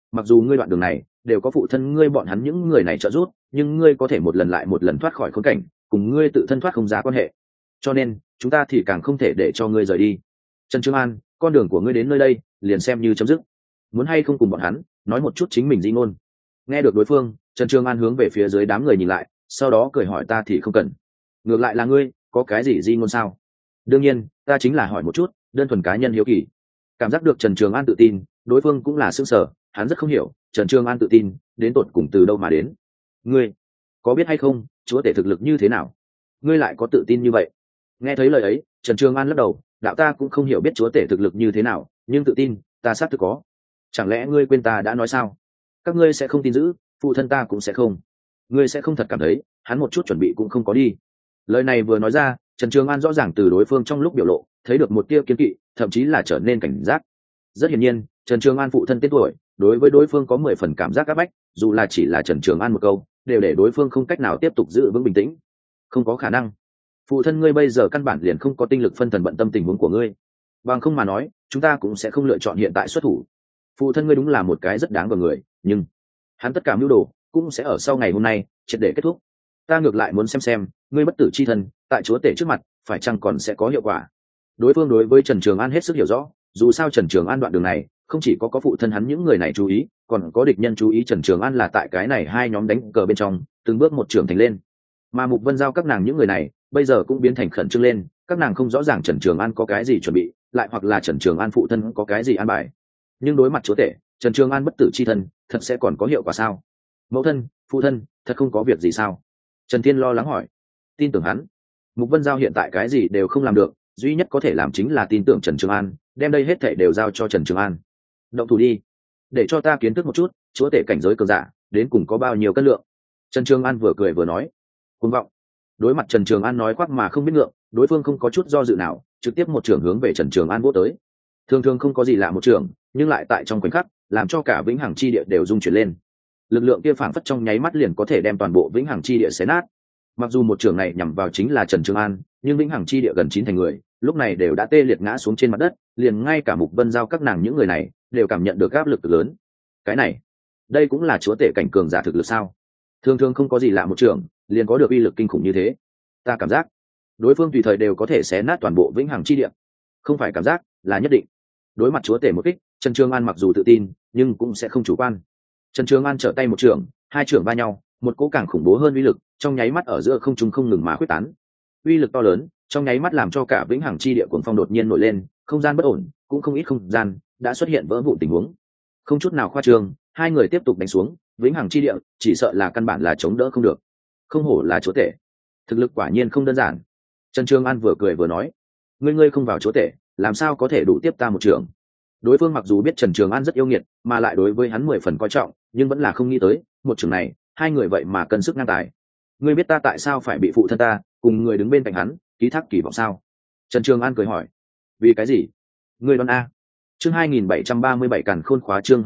A: mặc dù ngươi đoạn đường này đều có phụ thân ngươi bọn hắn những người này trợ giúp, nhưng ngươi có thể một lần lại một lần thoát khỏi khốn cảnh, cùng ngươi tự thân thoát không ra quan hệ, cho nên chúng ta thì càng không thể để cho ngươi rời đi. Trần Trường An, con đường của ngươi đến nơi đây liền xem như chấm dứt, muốn hay không cùng bọn hắn nói một chút chính mình di ngôn. Nghe được đối phương, Trần Trường An hướng về phía dưới đám người nhìn lại, sau đó cười hỏi ta thì không cần, ngược lại là ngươi có cái gì di ngôn sao? Đương nhiên ta chính là hỏi một chút, đơn thuần cá nhân hiếu kỳ. Cảm giác được Trần Trường An tự tin, đối phương cũng là sững sờ, hắn rất không hiểu Trần Trường An tự tin đến tột cùng từ đâu mà đến. Ngươi có biết hay không chúa tể thực lực như thế nào, ngươi lại có tự tin như vậy? Nghe thấy lời ấy, Trần Trường An lắc đầu, đạo ta cũng không hiểu biết chúa tể thực lực như thế nào, nhưng tự tin ta xác thực có. Chẳng lẽ ngươi quên ta đã nói sao? Các ngươi sẽ không tin giữ, phụ thân ta cũng sẽ không. Ngươi sẽ không thật cảm thấy hắn một chút chuẩn bị cũng không có đi? Lời này vừa nói ra, Trần Trường An rõ ràng từ đối phương trong lúc biểu lộ thấy được một tia kiên kỵ, thậm chí là trở nên cảnh giác. Rất hiển nhiên, Trần Trường An phụ thân tên tuổi đối với đối phương có 10 phần cảm giác áp bách, dù là chỉ là Trần Trường An một câu đều để đối phương không cách nào tiếp tục giữ vững bình tĩnh. Không có khả năng, phụ thân ngươi bây giờ căn bản liền không có tinh lực phân thần bận tâm tình huống của ngươi, bằng không mà nói chúng ta cũng sẽ không lựa chọn hiện tại xuất thủ. Phụ thân ngươi đúng là một cái rất đáng gờm người, nhưng hắn tất cả mưu đồ cũng sẽ ở sau ngày hôm nay triệt để kết thúc. Ta ngược lại muốn xem ngươi bất tử chi thân tại chúa tể trước mặt phải chăng còn sẽ có hiệu quả. Đối phương đối với Trần Trường An hết sức hiểu rõ, dù sao Trần Trường An đoạn đường này không chỉ có phụ thân hắn những người này chú ý, còn có địch nhân chú ý Trần Trường An là tại cái này hai nhóm đánh cờ bên trong từng bước một trưởng thành lên. Mà Mục Vân Giao các nàng những người này bây giờ cũng biến thành khẩn trương lên, các nàng không rõ ràng Trần Trường An có cái gì chuẩn bị, lại hoặc là Trần Trường An phụ thân có cái gì an bài. Nhưng đối mặt chúa tể, Trần Trường An bất tử chi thân thật sẽ còn có hiệu quả sao? Mẫu thân, phụ thân thật không có việc gì sao? Trần Thiên lo lắng hỏi. Tin tưởng hắn. Mục Vân Giao hiện tại cái gì đều không làm được, duy nhất có thể làm chính là tin tưởng Trần Trường An, đem đây hết thảy đều giao cho Trần Trường An. Động thủ đi, để cho ta kiến thức một chút chúa tể cảnh giới cường giả đến cùng có bao nhiêu cân lượng. Trần Trường An vừa cười vừa nói. Cuồng vọng. Đối mặt Trần Trường An nói khoác mà không biết ngượng, đối phương không có chút do dự nào, trực tiếp một trường hướng về Trần Trường An vỗ tới. Thường thường không có gì lạ một trường, nhưng lại tại trong khoảnh khắc làm cho cả vĩnh hằng chi địa đều rung chuyển lên. Lực lượng kia phảng phất trong nháy mắt liền có thể đem toàn bộ vĩnh hằng chi địa xé nát. Mặc dù một trường này nhằm vào chính là Trần Trường An, nhưng vĩnh hằng chi địa gần 9 thành người lúc này đều đã tê liệt ngã xuống trên mặt đất, liền ngay cả Mục Vân Giao các nàng những người này đều cảm nhận được áp lực cực lớn. Cái này, đây cũng là chúa tể cảnh cường giả thực lực sao? Thường thường không có gì lạ một trường liền có được uy lực kinh khủng như thế. Ta cảm giác đối phương tùy thời đều có thể xé nát toàn bộ vĩnh hằng chi địa. Không phải cảm giác, là nhất định. Đối mặt chúa tể một kích, Trần Trường An mặc dù tự tin nhưng cũng sẽ không chủ quan. Trần Trường An trở tay một trường, hai trường va nhau, một cỗ càng khủng bố hơn uy lực trong nháy mắt ở giữa không trung không ngừng mà khuếch tán. Uy lực to lớn trong nháy mắt làm cho cả vĩnh hằng chi địa cuồng phong đột nhiên nổi lên, không gian bất ổn, cũng không ít không gian đã xuất hiện vỡ vụn tình huống. Không chút nào khoa trương, hai người tiếp tục đánh xuống, vĩnh hằng chi địa chỉ sợ là căn bản là chống đỡ không được. Không hổ là chúa tể, thực lực quả nhiên không đơn giản. Trần Trường An vừa cười vừa nói, ngươi không vào chúa tể làm sao có thể đủ tiếp ta một trường. Đối phương mặc dù biết Trần Trường An rất yêu nghiệt, mà lại đối với hắn 10 phần coi trọng, nhưng vẫn là không nghĩ tới một trường này hai người vậy mà cân sức ngang tài. Ngươi biết ta tại sao phải bị phụ thân ta cùng người đứng bên cạnh hắn ký thác kỳ vọng sao? Trần Trường An cười hỏi. Vì cái gì? Ngươi đoán a? Chương 2737 càn khôn khóa, chương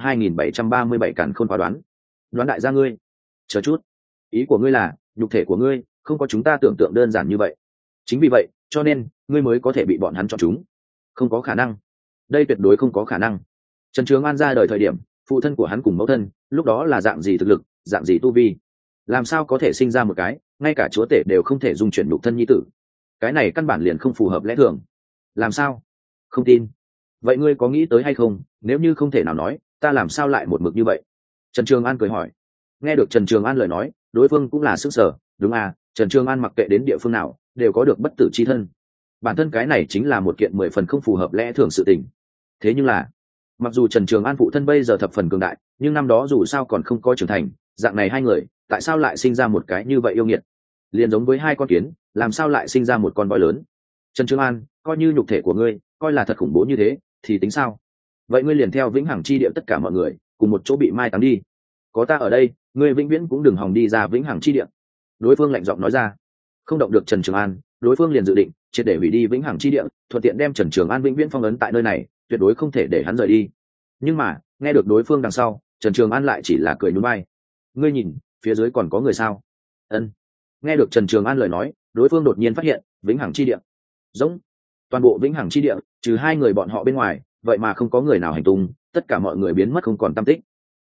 A: 2737 càn khôn khóa đoán đại gia ngươi. Chờ chút, ý của ngươi là nhục thể của ngươi không có chúng ta tưởng tượng đơn giản như vậy. Chính vì vậy cho nên ngươi mới có thể bị bọn hắn chọn chúng. Không có khả năng, đây tuyệt đối không có khả năng. Trần Trường An ra đời thời điểm phụ thân của hắn cùng mẫu thân lúc đó là dạng gì thực lực, dạng gì tu vi, làm sao có thể sinh ra một cái ngay cả chúa tể đều không thể dung chuyển nhục thân nhi tử? Cái này căn bản liền không phù hợp lẽ thường. Làm sao? Không tin? Vậy ngươi có nghĩ tới hay không, nếu như không thể nào nói, ta làm sao lại một mực như vậy? Trần Trường An cười hỏi. Nghe được Trần Trường An lời nói, đối phương cũng là sức sở. Đúng à, Trần Trường An mặc kệ đến địa phương nào đều có được bất tử chi thân, bản thân cái này chính là một kiện 10 phần không phù hợp lẽ thường sự tình. Thế nhưng là mặc dù Trần Trường An phụ thân bây giờ thập phần cường đại, nhưng năm đó dù sao còn không có trưởng thành, dạng này hai người tại sao lại sinh ra một cái như vậy yêu nghiệt? Liền giống với hai con kiến, làm sao lại sinh ra một con voi lớn? Trần Trường An, coi như nhục thể của ngươi coi là thật khủng bố như thế thì tính sao? Vậy ngươi liền theo vĩnh hằng chi địa tất cả mọi người cùng một chỗ bị mai táng đi. Có ta ở đây, ngươi vĩnh viễn cũng đừng hòng đi ra vĩnh hằng chi địa. Đối phương lạnh giọng nói ra. Không động được Trần Trường An, đối phương liền dự định triệt để hủy đi vĩnh hằng chi địa, thuận tiện đem Trần Trường An vĩnh viễn phong ấn tại nơi này, tuyệt đối không thể để hắn rời đi. Nhưng mà nghe được đối phương đằng sau, Trần Trường An lại chỉ là cười nhún vai. Ngươi nhìn phía dưới còn có người sao? Ân. Nghe được Trần Trường An lời nói, đối phương đột nhiên phát hiện vĩnh hằng chi địa giống toàn bộ vĩnh hằng chi địa trừ hai người bọn họ bên ngoài vậy mà không có người nào hành tung, tất cả mọi người biến mất không còn tăm tích.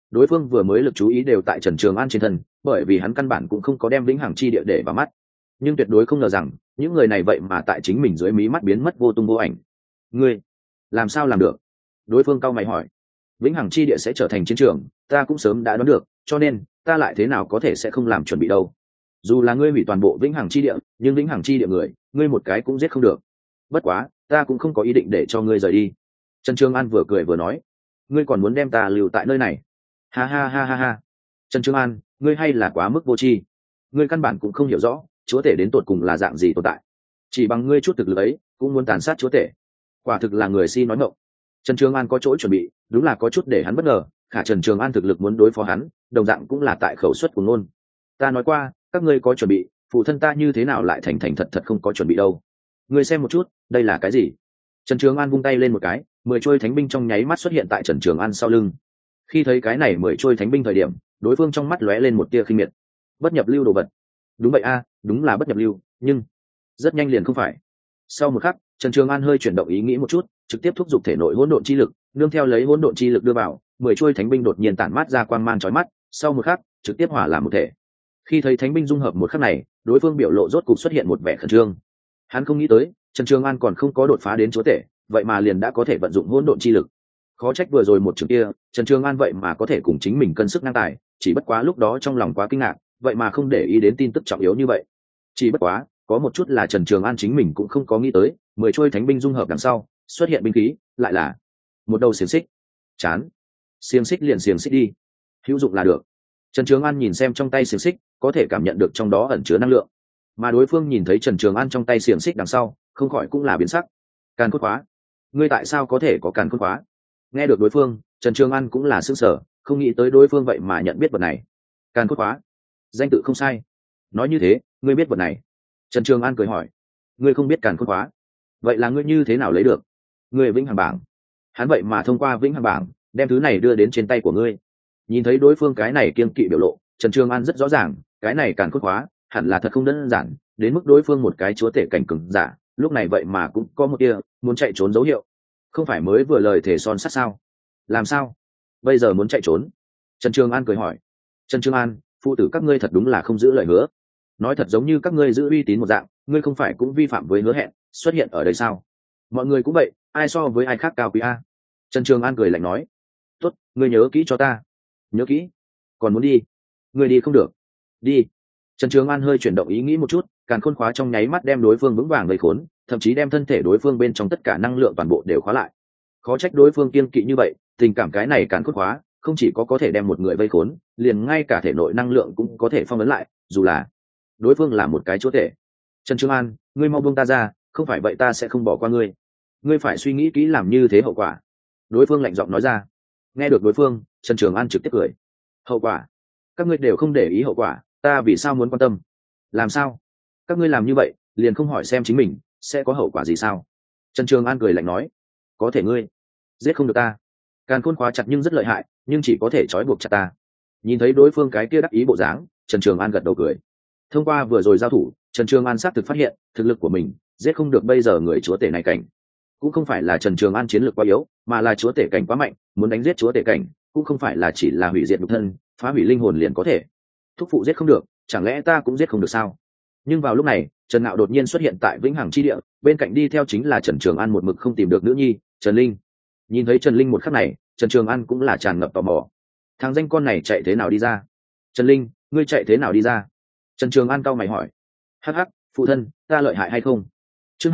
A: đối phương vừa mới lực chú ý đều tại Trần Trường An trên thân, bởi vì hắn căn bản cũng không có đem vĩnh hằng chi địa để vào mắt, nhưng tuyệt đối không ngờ rằng những người này vậy mà tại chính mình dưới mí mắt biến mất vô tung vô ảnh. Ngươi làm sao làm được? Đối phương cau mày hỏi. Vĩnh hằng chi địa sẽ trở thành chiến trường, ta cũng sớm đã đoán được, cho nên ta lại thế nào có thể sẽ không làm chuẩn bị đâu. Dù là ngươi hủy toàn bộ vĩnh hằng chi địa, nhưng vĩnh hằng chi địa người, ngươi một cái cũng giết không được. Bất quá, ta cũng không có ý định để cho ngươi rời đi. Trần Trường An vừa cười vừa nói, ngươi còn muốn đem ta lưu tại nơi này? Ha ha ha ha ha. Trần Trường An, ngươi hay là quá mức vô tri. Ngươi căn bản cũng không hiểu rõ chúa tể đến tột cùng là dạng gì tồn tại, chỉ bằng ngươi chút thực lực ấy cũng muốn tàn sát chúa tể, quả thực là người si nói ngọng. Trần Trường An có chỗ chuẩn bị, đúng là có chút để hắn bất ngờ, khả Trần Trường An thực lực muốn đối phó hắn, đồng dạng cũng là tại khẩu suất của ngôn. Ta nói qua, các ngươi có chuẩn bị, phụ thân ta như thế nào lại thành thành thật thật không có chuẩn bị đâu. Ngươi xem một chút, đây là cái gì? Trần Trường An vung tay lên một cái, 10 trôi thánh binh trong nháy mắt xuất hiện tại Trần Trường An sau lưng. Khi thấy cái này 10 trôi thánh binh thời điểm, đối phương trong mắt lóe lên một tia khinh miệt. Bất nhập lưu đồ vật. Đúng vậy a, đúng là bất nhập lưu, nhưng rất nhanh liền không phải. Sau một khắc, Trần Trường An hơi chuyển động ý nghĩ một chút, trực tiếp thúc giục thể nội hỗn độn chi lực, nương theo lấy hỗn độn chi lực đưa vào, 10 chuôi thánh binh đột nhiên tản mát ra quang mang chói mắt, sau một khắc, trực tiếp hòa làm một thể. Khi thấy thánh binh dung hợp một khắc này, đối phương biểu lộ rốt cục xuất hiện một vẻ khẩn trương. Hắn không nghĩ tới, Trần Trường An còn không có đột phá đến chúa tể, vậy mà liền đã có thể vận dụng hỗn độn chi lực. Khó trách vừa rồi một trường kia, Trần Trường An vậy mà có thể cùng chính mình cân sức ngang tài, chỉ bất quá lúc đó trong lòng quá kinh ngạc, vậy mà không để ý đến tin tức trọng yếu như vậy. Chỉ bất quá, có một chút là Trần Trường An chính mình cũng không có nghĩ tới, 10 trôi thánh binh dung hợp đằng sau, xuất hiện binh khí, lại là một đầu xiềng xích. Chán, xiềng xích liền xiềng xích đi, hữu dụng là được. Trần Trường An nhìn xem trong tay xiềng xích, có thể cảm nhận được trong đó ẩn chứa năng lượng, mà đối phương nhìn thấy Trần Trường An trong tay xiềng xích đằng sau, không khỏi cũng là biến sắc. Càn Khôn Khóa, ngươi tại sao có thể có Càn Khôn Khóa? Nghe được đối phương, Trần Trường An cũng là sửng sở, không nghĩ tới đối phương vậy mà nhận biết vật này. Càn Khôn Khóa, danh tự không sai. Nói như thế, ngươi biết vật này? Trần Trường An cười hỏi. Ngươi không biết Càn Khôn Khóa, vậy là ngươi như thế nào lấy được? Ngươi vĩnh hằng bảng. Hắn vậy mà thông qua vĩnh hằng bảng đem thứ này đưa đến trên tay của ngươi. Nhìn thấy đối phương cái này kiêng kỵ biểu lộ, Trần Trường An rất rõ ràng, cái này Càn Khôn Khóa hẳn là thật không đơn giản, đến mức đối phương một cái chúa tể cảnh cường giả, lúc này vậy mà cũng có một tia muốn chạy trốn dấu hiệu. Không phải mới vừa lời thể son sắt sao? Làm sao bây giờ muốn chạy trốn? Trần Trường An cười hỏi. Trần Trường An, phụ tử các ngươi thật đúng là không giữ lời hứa, nói thật giống như các ngươi giữ uy tín một dạng, ngươi không phải cũng vi phạm với hứa hẹn xuất hiện ở đây sao? Mọi người cũng vậy, ai so với ai khác cao quý a? Trần Trường An cười lạnh nói. Tốt, ngươi nhớ kỹ cho ta. Nhớ kỹ. Còn muốn đi? Ngươi đi không được. Đi. Trần Trường An hơi chuyển động ý nghĩ một chút, Càn Khôn Khóa trong nháy mắt đem đối phương vững vàng vây khốn, thậm chí đem thân thể đối phương bên trong tất cả năng lượng toàn bộ đều khóa lại. Khó trách đối phương kiên kỵ như vậy, tình cảm cái này Càn Khôn Khóa không chỉ có thể đem một người vây khốn, liền ngay cả thể nội năng lượng cũng có thể phong ấn lại, dù là đối phương là một cái chúa tể. Trần Trường An, ngươi mau buông ta ra, không phải vậy ta sẽ không bỏ qua ngươi. Ngươi phải suy nghĩ kỹ làm như thế hậu quả. Đối phương lạnh giọng nói ra. Nghe được đối phương, Trần Trường An trực tiếp cười. Hậu quả? Các ngươi đều không để ý hậu quả, ta vì sao muốn quan tâm? Làm sao? Các ngươi làm như vậy, liền không hỏi xem chính mình sẽ có hậu quả gì sao? Trần Trường An cười lạnh nói. Có thể ngươi giết không được ta. Càn Khôn Khóa chặt nhưng rất lợi hại, nhưng chỉ có thể trói buộc chặt ta. Nhìn thấy đối phương cái kia đắc ý bộ dáng, Trần Trường An gật đầu cười. Thông qua vừa rồi giao thủ, Trần Trường An xác thực phát hiện thực lực của mình giết không được bây giờ người chúa tể này cảnh. Cũng không phải là Trần Trường An chiến lược quá yếu, mà là chúa tể cảnh quá mạnh, muốn đánh giết chúa tể cảnh cũng không phải là chỉ là hủy diệt nhục thân, phá hủy linh hồn liền có thể. Thúc phụ giết không được, chẳng lẽ ta cũng giết không được sao? Nhưng vào lúc này, Trần Ngạo đột nhiên xuất hiện tại Vĩnh Hằng chi địa, bên cạnh đi theo chính là Trần Trường An một mực không tìm được nữ nhi, Trần Linh. Nhìn thấy Trần Linh một khắc này, Trần Trường An cũng là tràn ngập tò mò. Thằng danh con này chạy thế nào đi ra? Trần Linh, ngươi chạy thế nào đi ra? Trần Trường An cau mày hỏi. Hắc hắc, phụ thân, ta lợi hại hay không? Chương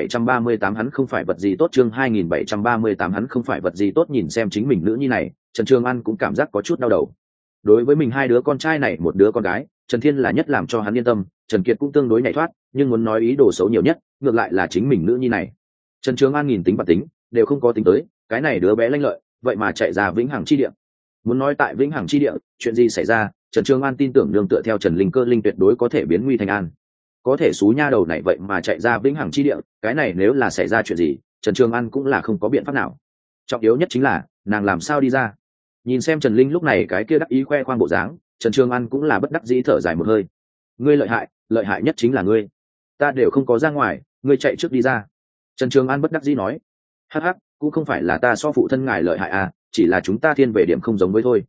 A: 2738 hắn không phải vật gì tốt, chương 2738 hắn không phải vật gì tốt, nhìn xem chính mình nữ nhi này, Trần Trường An cũng cảm giác có chút đau đầu. Đối với mình hai đứa con trai này một đứa con gái, Trần Thiên là nhất làm cho hắn yên tâm, Trần Kiệt cũng tương đối nhảy thoát, nhưng muốn nói ý đồ xấu nhiều nhất, ngược lại là chính mình nữ nhi này. Trần Trường An nghìn tính bản tính, đều không có tính tới, cái này đứa bé lanh lợi, vậy mà chạy ra Vĩnh Hằng chi địa. Muốn nói tại Vĩnh Hằng chi địa, chuyện gì xảy ra, Trần Trường An tin tưởng nương tựa theo Trần Linh Cơ Linh tuyệt đối có thể biến nguy thành an. Có thể xú nha đầu này vậy mà chạy ra Vĩnh Hằng chi địa, cái này nếu là xảy ra chuyện gì, Trần Trường An cũng là không có biện pháp nào. Trọng yếu nhất chính là nàng làm sao đi ra. Nhìn xem Trần Linh lúc này cái kia đắc ý khoe khoang bộ dáng, Trần Trường An cũng là bất đắc dĩ thở dài một hơi. Ngươi lợi hại nhất chính là ngươi. Ta đều không có ra ngoài, ngươi chạy trước đi ra. Trần Trường An bất đắc dĩ nói. Hắc hắc, cũng không phải là ta so phụ thân ngài lợi hại à, chỉ là chúng ta thiên về điểm không giống với thôi.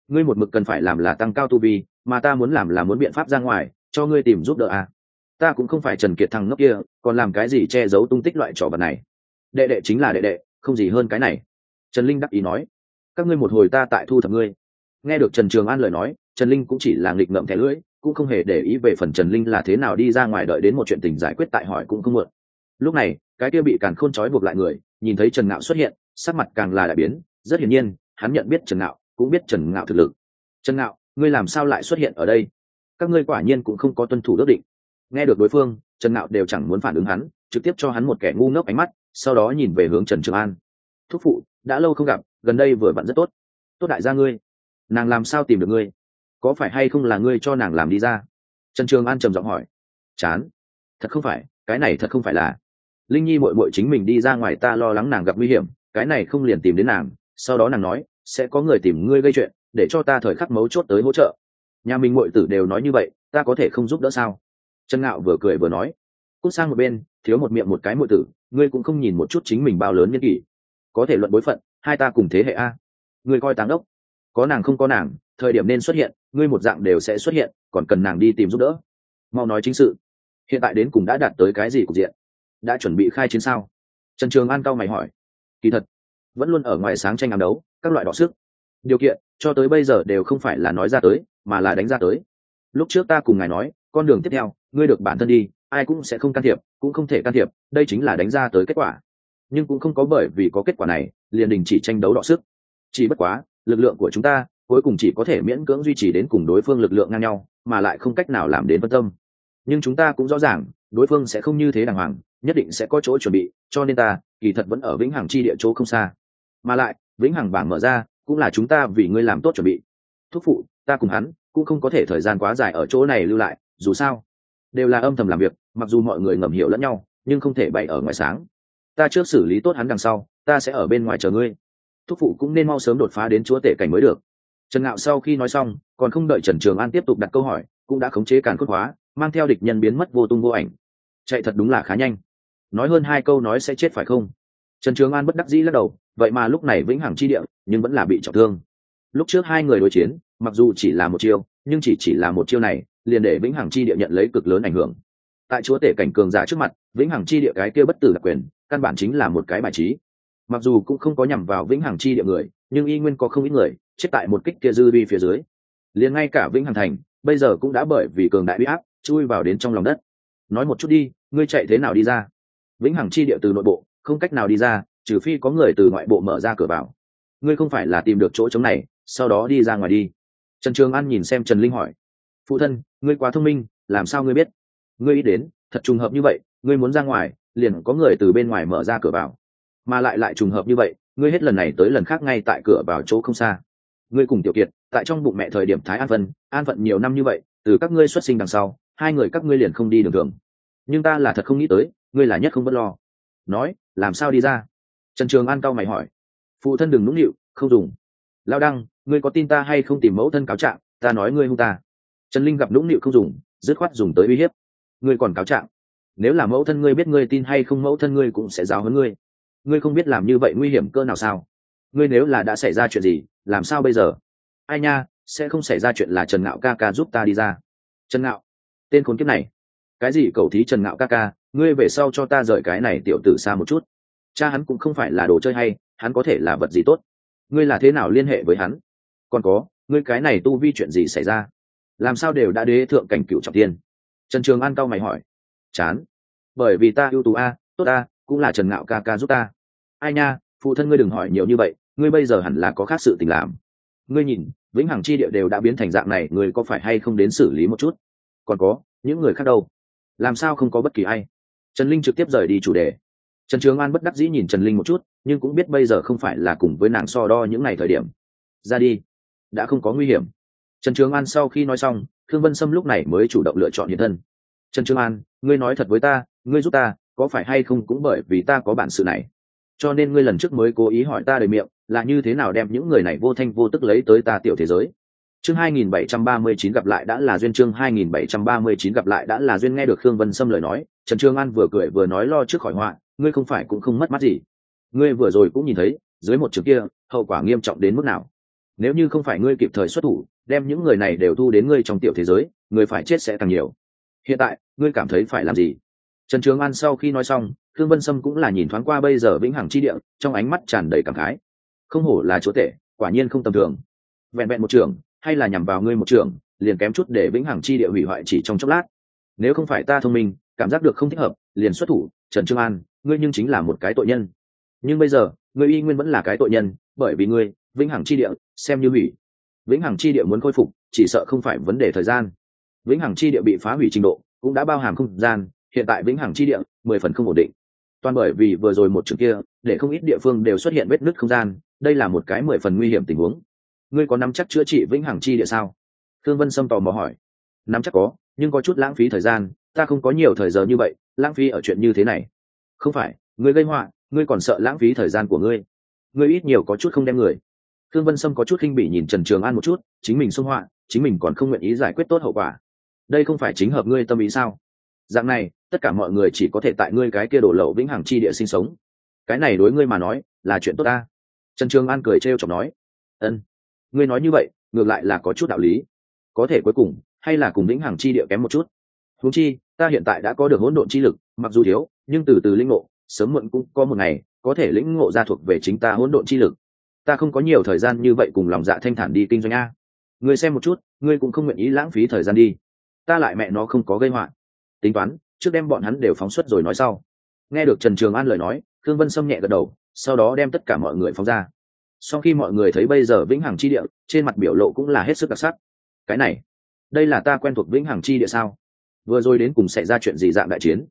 A: ngươi một mực cần phải làm là tăng cao tu vi, mà ta muốn làm là muốn biện pháp ra ngoài cho ngươi tìm giúp đỡ à. Ta cũng không phải Trần Kiệt thằng ngốc kia, còn làm cái gì che giấu tung tích loại trò vật này. Đệ đệ chính là đệ đệ, không gì hơn cái này. Trần Linh đắc ý nói. Các ngươi một hồi ta tại thu thập ngươi. Nghe được Trần Trường An lời nói, Trần Linh cũng chỉ là nghịch ngợm thẻ lưỡi, cũng không hề để ý về phần Trần Linh là thế nào đi ra ngoài, đợi đến một chuyện tình giải quyết tại hỏi cũng không muộn. Lúc này cái kia bị càn khôn trói buộc lại người nhìn thấy Trần Ngạo xuất hiện, sắc mặt càng là đại biến. Rất hiển nhiên hắn nhận biết Trần Ngạo, cũng biết Trần Ngạo thực lực. Trần Ngạo, ngươi làm sao lại xuất hiện ở đây? Các ngươi quả nhiên cũng không có tuân thủ ước định. Nghe được đối phương, Trần Ngạo đều chẳng muốn phản ứng hắn, trực tiếp cho hắn một kẻ ngu ngốc ánh mắt, sau đó nhìn về hướng Trần Trường An. Thúc phụ, đã lâu không gặp, gần đây vừa vặn rất tốt. Tốt đại gia ngươi, nàng làm sao tìm được ngươi? Có phải hay không là ngươi cho nàng làm đi ra? Trần Trường An trầm giọng hỏi. Chán, thật không phải, cái này thật không phải là Linh Nhi muội muội chính mình đi ra ngoài, ta lo lắng nàng gặp nguy hiểm, cái này không liền tìm đến nàng, sau đó nàng nói sẽ có người tìm ngươi gây chuyện, để cho ta thời khắc mấu chốt tới hỗ trợ. Nhà mình muội tử đều nói như vậy, ta có thể không giúp đỡ sao? Trần Ngạo vừa cười vừa nói. Cút sang một bên, thiếu một miệng một cái muội tử, ngươi cũng không nhìn một chút chính mình bao lớn nhân kỷ. Có thể luận bối phận, hai ta cùng thế hệ a. Ngươi coi táng đốc, có nàng không có nàng, thời điểm nên xuất hiện, ngươi một dạng đều sẽ xuất hiện, còn cần nàng đi tìm giúp đỡ. Mau nói chính sự, hiện tại đến cùng đã đạt tới cái gì cục diện? Đã chuẩn bị khai chiến sao? Trần Trường An cau mày hỏi. Kỳ thật vẫn luôn ở ngoài sáng tranh ám đấu, các loại đọ sức. Điều kiện cho tới bây giờ đều không phải là nói ra tới, mà là đánh ra tới. Lúc trước ta cùng ngài nói, con đường tiếp theo ngươi được bản thân đi, ai cũng sẽ không can thiệp, cũng không thể can thiệp, đây chính là đánh ra tới kết quả. Nhưng cũng không có bởi vì có kết quả này liền đình chỉ tranh đấu đọ sức. Chỉ bất quá lực lượng của chúng ta cuối cùng chỉ có thể miễn cưỡng duy trì đến cùng đối phương lực lượng ngang nhau, mà lại không cách nào làm đến phân tâm. Nhưng chúng ta cũng rõ ràng đối phương sẽ không như thế đàng hoàng, nhất định sẽ có chỗ chuẩn bị, cho nên ta kỳ thật vẫn ở vĩnh hằng chi địa chỗ không xa. Mà lại vĩnh hằng bảng mở ra cũng là chúng ta vì ngươi làm tốt chuẩn bị. Thúc phụ, ta cùng hắn cũng không có thể thời gian quá dài ở chỗ này lưu lại, dù sao đều là âm thầm làm việc, mặc dù mọi người ngầm hiểu lẫn nhau nhưng không thể bày ở ngoài sáng. Ta trước xử lý tốt hắn, đằng sau ta sẽ ở bên ngoài chờ ngươi. Thúc phụ cũng nên mau sớm đột phá đến chúa tể cảnh mới được. Trần Ngạo sau khi nói xong, còn không đợi Trần Trường An tiếp tục đặt câu hỏi, cũng đã khống chế càn khôn hóa, mang theo địch nhân biến mất vô tung vô ảnh. Chạy thật đúng là khá nhanh, nói hơn hai câu nói sẽ chết phải không? Trần Trường An bất đắc dĩ lắc đầu, vậy mà lúc này vĩnh hằng chi địa nhưng vẫn là bị trọng thương. Lúc trước hai người đối chiến mặc dù chỉ là một chiêu, nhưng chỉ là một chiêu này liền để vĩnh hằng chi địa nhận lấy cực lớn ảnh hưởng. Tại chúa tể cảnh cường giả trước mặt, vĩnh hằng chi địa cái kia bất tử đặc quyền căn bản chính là một cái bài trí. Mặc dù cũng không có nhằm vào vĩnh hằng chi địa người, nhưng y nguyên có không ít người chết tại một kích kia dư vi phía dưới. Liền ngay cả vĩnh hằng thành bây giờ cũng đã bởi vì cường đại uy áp chui vào đến trong lòng đất. Nói một chút đi, ngươi chạy thế nào đi ra? Vĩnh hằng chi địa từ nội bộ không cách nào đi ra, trừ phi có người từ ngoại bộ mở ra cửa vào. Ngươi không phải là tìm được chỗ trống này sau đó đi ra ngoài đi? Trần Trường An nhìn xem Trần Linh hỏi. Phụ thân, ngươi quá thông minh, làm sao ngươi biết? Ngươi ý đến thật trùng hợp như vậy, ngươi muốn ra ngoài liền có người từ bên ngoài mở ra cửa vào, mà lại trùng hợp như vậy, ngươi hết lần này tới lần khác ngay tại cửa vào chỗ không xa. Ngươi cùng Tiểu Kiệt tại trong bụng mẹ thời điểm Thái an phận nhiều năm như vậy, từ các ngươi xuất sinh đằng sau hai người các ngươi liền không đi đường thường. Nhưng ta là thật không nghĩ tới ngươi là nhất không bất lo. Nói làm sao đi ra? Trần Trường An cau mày hỏi. Phụ thân đừng nũng nịu, không dùng. Lao Đăng, ngươi có tin ta hay không tìm mẫu thân cáo trạng, ta nói ngươi hung ta. Trần Linh gặp nũng nịu không dùng, dứt khoát dùng tới uy hiếp. Ngươi còn cáo trạng? Nếu là mẫu thân ngươi biết ngươi tin hay không, mẫu thân ngươi cũng sẽ giáo huấn ngươi. Ngươi không biết làm như vậy nguy hiểm cơ nào sao? Ngươi nếu là đã xảy ra chuyện gì làm sao bây giờ? Ai nha, sẽ không xảy ra chuyện là Trần Ngạo ca ca giúp ta đi ra. Trần Ngạo, tên khốn kiếp này. Cái gì cầu thí Trần Ngạo ca ca, ngươi về sau cho ta rời cái này tiểu tử xa một chút. Cha hắn cũng không phải là đồ chơi hay, hắn có thể là vật gì tốt. Ngươi là thế nào liên hệ với hắn? Còn có, ngươi cái này tu vi chuyện gì xảy ra? Làm sao đều đã đế thượng cảnh cửu trọng thiên? Trần Trường An cau mày hỏi. Chán, bởi vì ta ưu tú a, tốt a, cũng là Trần Ngạo ca ca giúp ta. Ai nha, phụ thân ngươi đừng hỏi nhiều như vậy, ngươi bây giờ hẳn là có khác sự tình làm. Ngươi nhìn vĩnh hằng chi địa đều đã biến thành dạng này, ngươi có phải hay không đến xử lý một chút? Còn có những người khác đâu? Làm sao không có bất kỳ ai? Trần Linh trực tiếp rời đi chủ đề. Trần Trường An bất đắc dĩ nhìn Trần Linh một chút, nhưng cũng biết bây giờ không phải là cùng với nàng so đo những ngày thời điểm. Ra đi, đã không có nguy hiểm. Trần Trường An sau khi nói xong, Khương Vân Sâm lúc này mới chủ động lựa chọn hiện thân. Trần Trường An, ngươi nói thật với ta, ngươi giúp ta có phải hay không cũng bởi vì ta có bản sự này, cho nên ngươi lần trước mới cố ý hỏi ta đầy miệng là như thế nào đem những người này vô thanh vô tức lấy tới ta tiểu thế giới. Chương 2739 gặp lại đã là duyên, chương 2739 gặp lại đã là duyên. Nghe được Khương Vân Sâm lời nói, Trần Trường An vừa cười vừa nói, lo trước khỏi họa, ngươi không phải cũng không mất mắt gì. Ngươi vừa rồi cũng nhìn thấy dưới một trường kia hậu quả nghiêm trọng đến mức nào. nếu như không phải ngươi kịp thời xuất thủ đem những người này đều thu đến ngươi trong tiểu thế giới, người phải chết sẽ càng nhiều. Hiện tại ngươi cảm thấy phải làm gì? Trần Trường An sau khi nói xong, Thương Vân Sâm cũng là nhìn thoáng qua bây giờ vĩnh hằng chi địa, trong ánh mắt tràn đầy cảm khái. Không hổ là chúa tể, quả nhiên không tầm thường. Vẹn vẹn một trưởng, hay là nhằm vào ngươi một trưởng, liền kém chút để vĩnh hằng chi địa hủy hoại chỉ trong chốc lát. Nếu không phải ta thông minh, cảm giác được không thích hợp, liền xuất thủ. Trần Trường An, ngươi nhưng chính là một cái tội nhân. Nhưng bây giờ, ngươi y nguyên vẫn là cái tội nhân, bởi vì ngươi, vĩnh hằng chi địa xem như hủy. Vĩnh hằng chi địa muốn khôi phục, chỉ sợ không phải vấn đề thời gian. Vĩnh hằng chi địa bị phá hủy trình độ, cũng đã bao hàm không gian, hiện tại vĩnh hằng chi địa 10 phần không ổn định. Toàn bởi vì vừa rồi một trường kia, để không ít địa phương đều xuất hiện vết nứt không gian, đây là một cái 10 phần nguy hiểm tình huống. Ngươi có nắm chắc chữa trị vĩnh hằng chi địa sao? Thương Vân Sâm tò mò hỏi. Nắm chắc có, nhưng có chút lãng phí thời gian, ta không có nhiều thời giờ như vậy, lãng phí ở chuyện như thế này. Không phải, ngươi gây họa, ngươi còn sợ lãng phí thời gian của ngươi. Ngươi ít nhiều có chút không đem người. Thương Vân Sâm có chút khinh bỉ nhìn Trần Trường An một chút, chính mình xung họa, chính mình còn không nguyện ý giải quyết tốt hậu quả. Đây không phải chính hợp ngươi tâm ý sao? Dạng này, tất cả mọi người chỉ có thể tại ngươi cái kia đổ lậu vĩnh hằng chi địa sinh sống. Cái này đối ngươi mà nói, là chuyện tốt ta. Trần Trường An cười trêu chọc nói. Ân, ngươi nói như vậy, ngược lại là có chút đạo lý. Có thể cuối cùng, hay là cùng vĩnh hằng chi địa kém một chút. Huống chi, ta hiện tại đã có được hỗn độn chi lực, mặc dù thiếu, nhưng từ từ lĩnh ngộ, sớm muộn cũng có một ngày có thể lĩnh ngộ ra thuộc về chính ta hỗn độn chi lực. Ta không có nhiều thời gian như vậy cùng lòng dạ thanh thản đi kinh doanh a. Ngươi xem một chút, ngươi cũng không nguyện ý lãng phí thời gian đi. Ta lại mẹ nó không có gây họa. Tính toán, trước đem bọn hắn đều phóng xuất rồi nói sau. Nghe được Trần Trường An lời nói, Thương Vân Sâm nhẹ gật đầu, sau đó đem tất cả mọi người phóng ra. Sau khi mọi người thấy bây giờ vĩnh hằng chi địa, trên mặt biểu lộ cũng là hết sức đặc sắc. Cái này, đây là ta quen thuộc vĩnh hằng chi địa sao? Vừa rồi đến cùng xảy ra chuyện gì dạng đại chiến,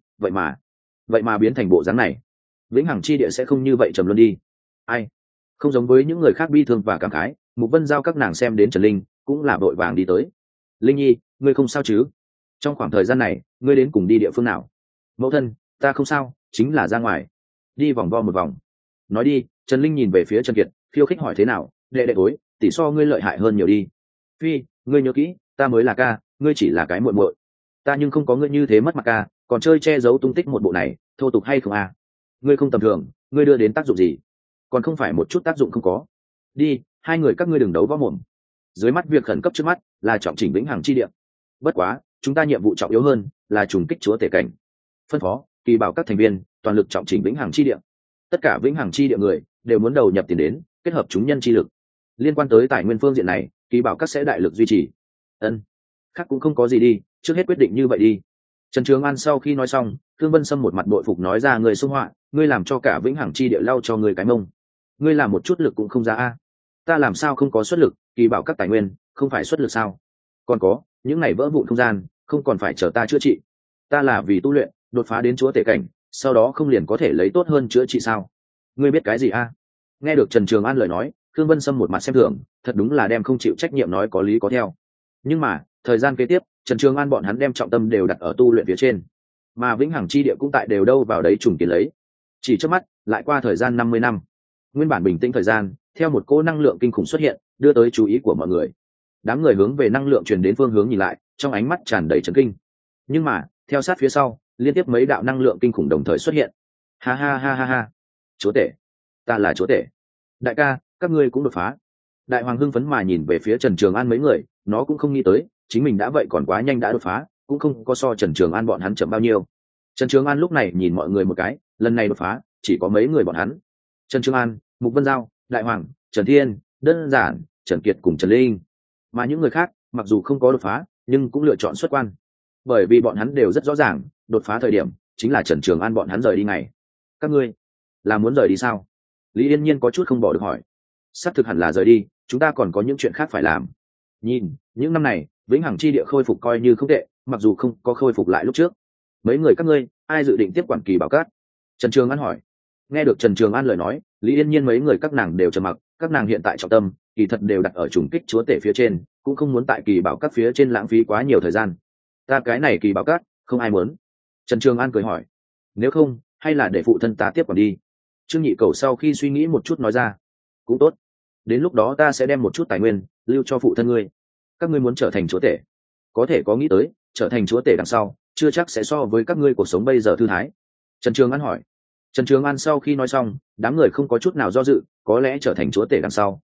A: vậy mà biến thành bộ dáng này. Vĩnh hằng chi địa sẽ không như vậy trầm luân đi. Ai? Không giống với những người khác bi thương và cảm khái, Mục Vân giao các nàng xem đến Trần Linh, cũng là vội vàng đi tới. Linh Nhi, ngươi không sao chứ? Trong khoảng thời gian này, ngươi đến cùng đi địa phương nào? Mẫu thân, ta không sao, chính là ra ngoài. Đi vòng vo một vòng. Nói đi, Trần Linh nhìn về phía Trần Kiệt, khiêu khích hỏi thế nào, đệ đệ tối, tỷ so ngươi lợi hại hơn nhiều đi. Phi, ngươi nhớ kỹ, ta mới là ca, ngươi chỉ là cái muội muội. Ta nhưng không có ngươi như thế mất mặt ca, còn chơi che giấu tung tích một bộ này, thô tục hay không à? Ngươi không tầm thường, ngươi đưa đến tác dụng gì? Còn không phải một chút tác dụng không có. Đi, hai người các ngươi đừng đấu võ mồm. Dưới mắt việc khẩn cấp trước mắt là trọng chỉnh vĩnh hằng chi địa. Bất quá, chúng ta nhiệm vụ trọng yếu hơn là trùng kích chúa tể cảnh. Phân phó, kỳ bảo các thành viên toàn lực trọng chỉnh vĩnh hằng chi địa. Tất cả vĩnh hằng chi địa người đều muốn đầu nhập tiền đến, kết hợp chúng nhân chi lực. Liên quan tới tài nguyên phương diện này, kỳ bảo các sẽ đại lực duy trì. Ân, khác cũng không có gì đi, trước hết quyết định như vậy đi. Trần Trường An sau khi nói xong, Thương Vân Sâm một mặt bội phục nói ra, người xung họa, ngươi làm cho cả vĩnh hằng chi địa lau cho người cái mông. Ngươi làm một chút lực cũng không ra a. Ta làm sao không có xuất lực, kỳ bảo các tài nguyên không phải xuất lực sao? Còn có, những này vỡ vụn không gian, không còn phải chờ ta chữa trị. Ta là vì tu luyện, đột phá đến chúa tể cảnh, sau đó không liền có thể lấy tốt hơn chữa trị sao? Ngươi biết cái gì a? Nghe được Trần Trường An lời nói, Thương Vân Sâm một mặt xem thường, thật đúng là đem không chịu trách nhiệm nói có lý có theo. Nhưng mà, thời gian kế tiếp, Trần Trường An bọn hắn đem trọng tâm đều đặt ở tu luyện phía trên, mà vĩnh hằng chi địa cũng tại đều đâu vào đấy trùng kiến lấy. Chỉ trước mắt, lại qua thời gian 50 năm. Nguyên bản bình tĩnh thời gian, theo một cỗ năng lượng kinh khủng xuất hiện, đưa tới chú ý của mọi người. Đám người hướng về năng lượng truyền đến phương hướng nhìn lại, trong ánh mắt tràn đầy chấn kinh. Nhưng mà, theo sát phía sau, liên tiếp mấy đạo năng lượng kinh khủng đồng thời xuất hiện. Ha ha ha ha ha, chúa tể, ta là chúa tể. Đại ca, các ngươi cũng đột phá. Đại hoàng hưng phấn mà nhìn về phía Trần Trường An mấy người, nó cũng không nghĩ tới, chính mình đã vậy còn quá nhanh đã đột phá, cũng không có so Trần Trường An bọn hắn chậm bao nhiêu. Trần Trường An lúc này nhìn mọi người một cái, lần này đột phá, chỉ có mấy người bọn hắn. Trần Trường An, Mục Vân Giao, Đại Hoàng, Trần Thiên, đơn giản, Trần Kiệt cùng Trần Linh. Mà những người khác, mặc dù không có đột phá, nhưng cũng lựa chọn xuất quan. Bởi vì bọn hắn đều rất rõ ràng, đột phá thời điểm, chính là Trần Trường An bọn hắn rời đi ngày. Các ngươi, là muốn rời đi sao? Lý Yên Nhiên có chút không bỏ được hỏi. Xác thực hẳn là rời đi, chúng ta còn có những chuyện khác phải làm. Nhìn, những năm này, vĩnh hằng chi địa khôi phục coi như không tệ, mặc dù không có khôi phục lại lúc trước. Mấy người các ngươi, ai dự định tiếp quản kỳ bảo cát? Trần Trường An hỏi. Nghe được Trần Trường An lời nói, Lý Yên Nhiên mấy người các nàng đều trầm mặc, các nàng hiện tại trọng tâm kỳ thật đều đặt ở trùng kích chúa tể phía trên, cũng không muốn tại kỳ bảo các phía trên lãng phí quá nhiều thời gian. Ta cái này kỳ bảo các không ai muốn. Trần Trường An cười hỏi. Nếu không, hay là để phụ thân ta tiếp quản đi. Trương Nhị Cầu sau khi suy nghĩ một chút nói ra. Cũng tốt, đến lúc đó ta sẽ đem một chút tài nguyên lưu cho phụ thân ngươi. Các ngươi muốn trở thành chúa tể, có thể có nghĩ tới trở thành chúa tể đằng sau chưa chắc sẽ so với các ngươi cuộc sống bây giờ thư thái. Trần Trường An hỏi. Trần Trường An sau khi nói xong, đám người không có chút nào do dự, có lẽ trở thành chúa tể đằng sau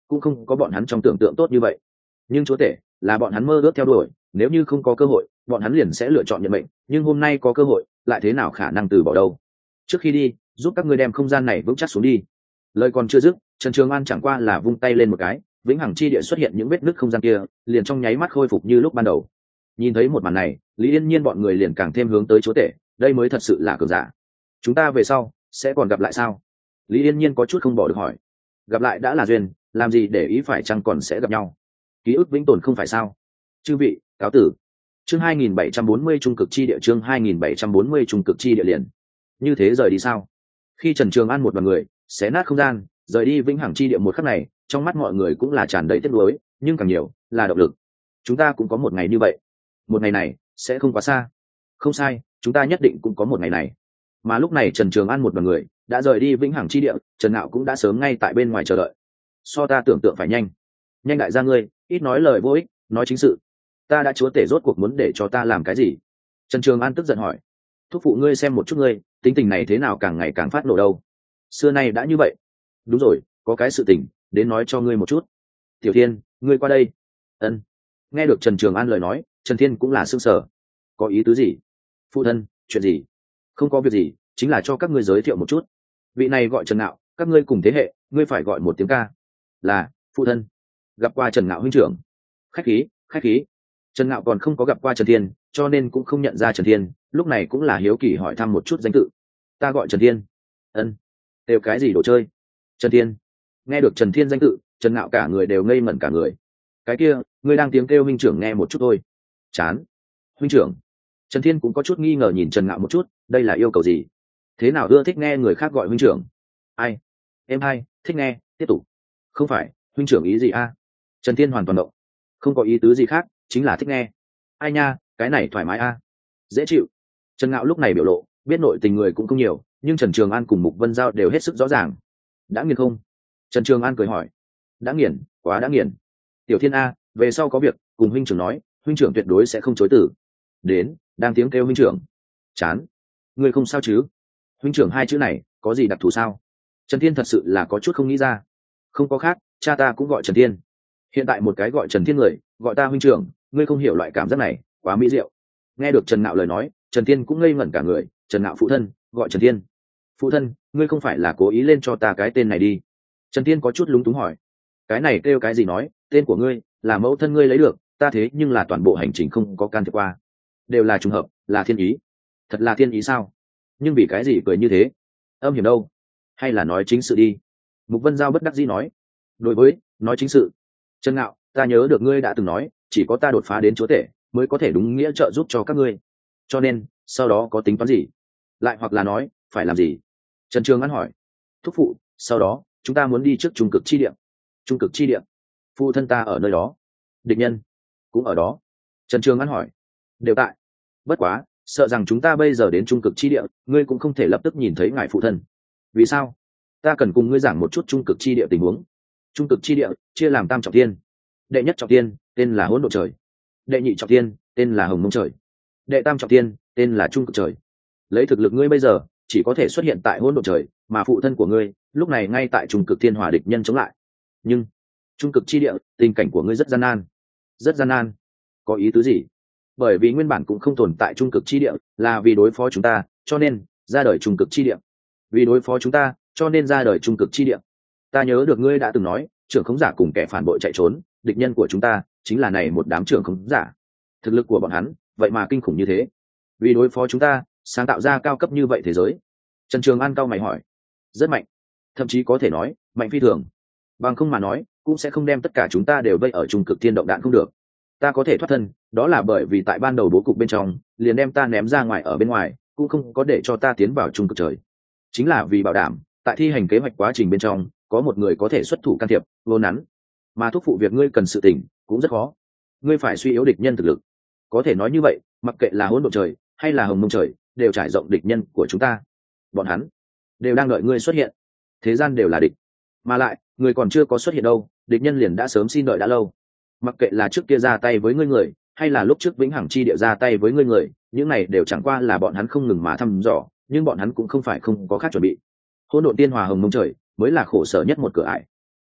A: cũng không có bọn hắn trong tưởng tượng tốt như vậy. Nhưng chúa tể là bọn hắn mơ ước theo đuổi, nếu như không có cơ hội bọn hắn liền sẽ lựa chọn nhận mệnh, nhưng hôm nay có cơ hội lại thế nào khả năng từ bỏ đâu. Trước khi đi giúp các ngươi đem không gian này vững chắc xuống đi. Lời còn chưa dứt, Trần Trường An chẳng qua là vung tay lên một cái, vĩnh hằng chi địa xuất hiện những vết nứt không gian kia liền trong nháy mắt khôi phục như lúc ban đầu. Nhìn thấy một màn này, Lý Yên Nhiên bọn người liền càng thêm hướng tới chúa tể, đây mới thật sự là cường giả. Chúng ta về sau sẽ còn gặp lại sao? Lý Yên Nhiên có chút không bỏ được hỏi. Gặp lại đã là duyên, làm gì để ý phải chăng còn sẽ gặp nhau. Ký ức vĩnh tồn không phải sao? Chư vị cáo tử. Chương 2740 trung cực chi địa, chương 2740 trung cực chi địa liền như thế rời đi sao? Khi Trần Trường An một đoàn người xé nát không gian rời đi vĩnh hằng chi địa một khắc này, trong mắt mọi người cũng là tràn đầy tiếc nuối, nhưng càng nhiều là động lực. Chúng ta cũng có một ngày như vậy, một ngày này sẽ không quá xa. Không sai, chúng ta nhất định cũng có một ngày này. Mà lúc này Trần Trường An một đoàn người đã rời đi vĩnh hằng chi địa, Trần Nạo cũng đã sớm ngay tại bên ngoài chờ đợi. So ta tưởng tượng phải nhanh. Nhanh đại gia ngươi, ít nói lời vô ích, nói chính sự. Ta đã chúa tể rốt cuộc muốn để cho ta làm cái gì? Trần Trường An tức giận hỏi. Thúc phụ ngươi xem một chút ngươi, tính tình này thế nào càng ngày càng phát nổ đâu. Xưa nay đã như vậy. Đúng rồi, có cái sự tình đến nói cho ngươi một chút. Tiểu Thiên, ngươi qua đây. Ân. Nghe được Trần Trường An lời nói, Trần Thiên cũng là sững sờ. Có ý tứ gì? Phụ thân, chuyện gì? Không có việc gì, chính là cho các ngươi giới thiệu một chút. Vị này gọi Trần Nạo, các ngươi cùng thế hệ, ngươi phải gọi một tiếng ca. Là phụ thân. Gặp qua Trần Nạo huynh trưởng. Khách khí, khách khí. Trần Nạo còn không có gặp qua Trần Thiên, cho nên cũng không nhận ra Trần Thiên, lúc này cũng là hiếu kỳ hỏi thăm một chút danh tự. Ta gọi Trần Thiên. Ân. Đều cái gì đồ chơi? Trần Thiên. Nghe được Trần Thiên danh tự, Trần Nạo cả người đều ngây ngẩn cả người. Cái kia, ngươi đang tiếng kêu huynh trưởng nghe một chút thôi. Chán. Huynh trưởng. Trần Thiên cũng có chút nghi ngờ nhìn Trần Nạo một chút, đây là yêu cầu gì? Thế nào ưa thích nghe người khác gọi huynh trưởng? Ai? Em hai, thích nghe, tiếp tục. Không phải, huynh trưởng ý gì a? Trần Thiên hoàn toàn động. Không có ý tứ gì khác, chính là thích nghe. Ai nha, cái này thoải mái a. Dễ chịu. Trần Nạo lúc này biểu lộ, biết nội tình người cũng không nhiều, nhưng Trần Trường An cùng Mục Vân Giao đều hết sức rõ ràng. Đã nghiền không? Trần Trường An cười hỏi. Đã nghiền, quá đã nghiền. Tiểu Thiên a, về sau có việc cùng huynh trưởng nói, huynh trưởng tuyệt đối sẽ không chối từ. Đến, đang tiếng kêu huynh trưởng. Chán. Ngươi không sao chứ? Huynh trưởng hai chữ này có gì đặc thù sao? Trần Thiên thật sự là có chút không nghĩ ra. Không có khác, cha ta cũng gọi Trần Thiên. Hiện tại một cái gọi Trần Thiên người gọi ta huynh trưởng, ngươi không hiểu loại cảm giác này, quá mỹ diệu. Nghe được Trần Nạo lời nói, Trần Thiên cũng ngây ngẩn cả người. Trần Nạo phụ thân gọi Trần Thiên. Phụ thân, ngươi không phải là cố ý lên cho ta cái tên này đi? Trần Thiên có chút lúng túng hỏi. Cái này kêu cái gì nói, tên của ngươi là mẫu thân ngươi lấy được, ta thế nhưng là toàn bộ hành trình không có can thiệp qua, đều là trùng hợp, là thiên ý. Thật là thiên ý sao? Nhưng vì cái gì cười như thế? Âm hiểm đâu? Hay là nói chính sự đi? Mục Vân Giao bất đắc dĩ nói. Đối với nói chính sự, Trần Nạo, ta nhớ được ngươi đã từng nói, chỉ có ta đột phá đến chúa tể mới có thể đúng nghĩa trợ giúp cho các ngươi, cho nên sau đó có tính toán gì, lại hoặc là nói phải làm gì? Trần Trường An hỏi. Thúc phụ, sau đó chúng ta muốn đi trước trung cực chi địa. Trung cực chi địa? Phụ thân ta ở nơi đó. Địch nhân cũng ở đó? Trần Trường An hỏi. Đều tại. Bất quá sợ rằng chúng ta bây giờ đến trung cực chi địa, ngươi cũng không thể lập tức nhìn thấy ngài phụ thân. Vì sao? Ta cần cùng ngươi giảng một chút trung cực chi địa tình huống. Trung cực chi địa chia làm tam trọng thiên. Đệ nhất trọng thiên tên là hỗn độn trời. Đệ nhị trọng thiên tên là hồng mông trời. Đệ tam trọng thiên tên là trung cực trời. Lấy thực lực ngươi bây giờ chỉ có thể xuất hiện tại hỗn độn trời, mà phụ thân của ngươi lúc này ngay tại trung cực thiên hòa địch nhân chống lại. Nhưng trung cực chi địa, tình cảnh của ngươi rất gian nan. Rất gian nan? Có ý tứ gì? Bởi vì nguyên bản cũng không tồn tại trung cực chi địa, là vì đối phó chúng ta cho nên ra đời trung cực chi địa. Vì đối phó chúng ta cho nên ra đời trung cực chi địa. Ta nhớ được ngươi đã từng nói, trưởng khống giả cùng kẻ phản bội chạy trốn, địch nhân của chúng ta chính là này một đám trưởng khống giả. Thực lực của bọn hắn vậy mà kinh khủng như thế, vì đối phó chúng ta sáng tạo ra cao cấp như vậy thế giới. Trần Trường An cao mày hỏi. Rất mạnh, thậm chí có thể nói mạnh phi thường. Bằng không mà nói cũng sẽ không đem tất cả chúng ta đều vây ở trung cực thiên động đạn không được. Ta có thể thoát thân, đó là bởi vì tại ban đầu bố cục bên trong liền đem ta ném ra ngoài, ở bên ngoài cũng không có để cho ta tiến vào trung cực trời. Chính là vì bảo đảm tại thi hành kế hoạch quá trình bên trong có một người có thể xuất thủ can thiệp vô nắn. Mà thúc phụ việc ngươi cần sự tỉnh cũng rất khó, ngươi phải suy yếu địch nhân thực lực. Có thể nói như vậy, mặc kệ là hỗn độn trời hay là hồng mông trời đều trải rộng địch nhân của chúng ta. Bọn hắn đều đang đợi ngươi xuất hiện. Thế gian đều là địch, mà lại người còn chưa có xuất hiện đâu, địch nhân liền đã sớm xin đợi đã lâu. Mặc kệ là trước kia ra tay với ngươi người hay là lúc trước vĩnh hằng chi địa ra tay với ngươi người, những này đều chẳng qua là bọn hắn không ngừng mà thăm dò, nhưng bọn hắn cũng không phải không có khác chuẩn bị. Hỗn độn tiên hòa hồng mông trời mới là khổ sở nhất một cửa ải.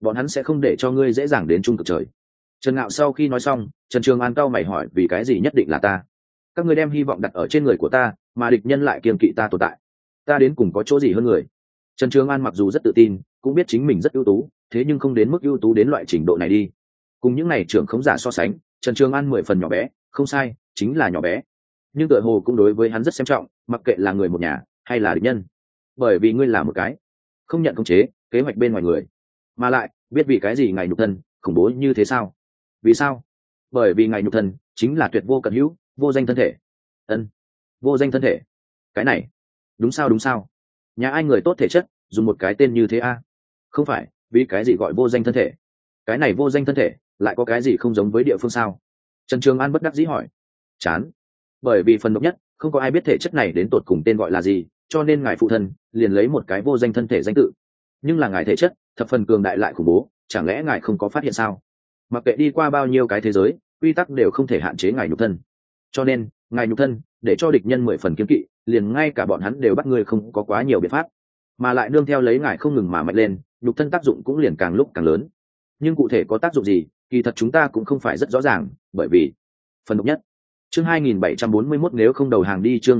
A: bọn hắn sẽ không để cho ngươi dễ dàng đến trung cực trời. Trần Ngạo sau khi nói xong, Trần Trường An cau mày hỏi vì cái gì nhất định là ta? Các ngươi đem hy vọng đặt ở trên người của ta, mà địch nhân lại kiêng kỵ ta tồn tại. Ta đến cùng có chỗ gì hơn người? Trần Trường An mặc dù rất tự tin, cũng biết chính mình rất ưu tú, thế nhưng không đến mức ưu tú đến loại trình độ này đi. Cùng những này trưởng khống giả so sánh, Trần Trường An 10 phần nhỏ bé, không sai, chính là nhỏ bé. Nhưng tựa hồ cũng đối với hắn rất xem trọng, mặc kệ là người một nhà hay là địch nhân. Bởi vì ngươi là một cái không nhận khống chế, kế hoạch bên ngoài người, mà lại biết vì cái gì ngài nhục thân khủng bố như thế sao? Vì sao? Bởi vì ngài nhục thân chính là tuyệt vô cận hữu, vô danh thân thể. Vô danh thân thể. Cái này, đúng sao? Nhà ai người tốt thể chất, dùng một cái tên như thế a? Không phải, vì cái gì gọi vô danh thân thể? Cái này vô danh thân thể, lại có cái gì không giống với địa phương sao? Trần Trường An bất đắc dĩ hỏi. Chán. Bởi vì phần độc nhất, không có ai biết thể chất này đến tột cùng tên gọi là gì, cho nên ngài phụ thân liền lấy một cái vô danh thân thể danh tự. Nhưng là ngài thể chất thập phần cường đại lại khủng bố, chẳng lẽ ngài không có phát hiện sao? Mặc kệ đi qua bao nhiêu cái thế giới, quy tắc đều không thể hạn chế ngài nhục thân. Cho nên ngài nhục thân để cho địch nhân 10 phần kiêng kỵ, liền ngay cả bọn hắn đều bắt ngươi không có quá nhiều biện pháp, mà lại nương theo lấy ngài không ngừng mà mạnh lên, nhục thân tác dụng cũng liền càng lúc càng lớn. Nhưng cụ thể có tác dụng gì, kỳ thật chúng ta cũng không phải rất rõ ràng, bởi vì phần độc nhất. Chương 2741 nếu không đầu hàng đi, chương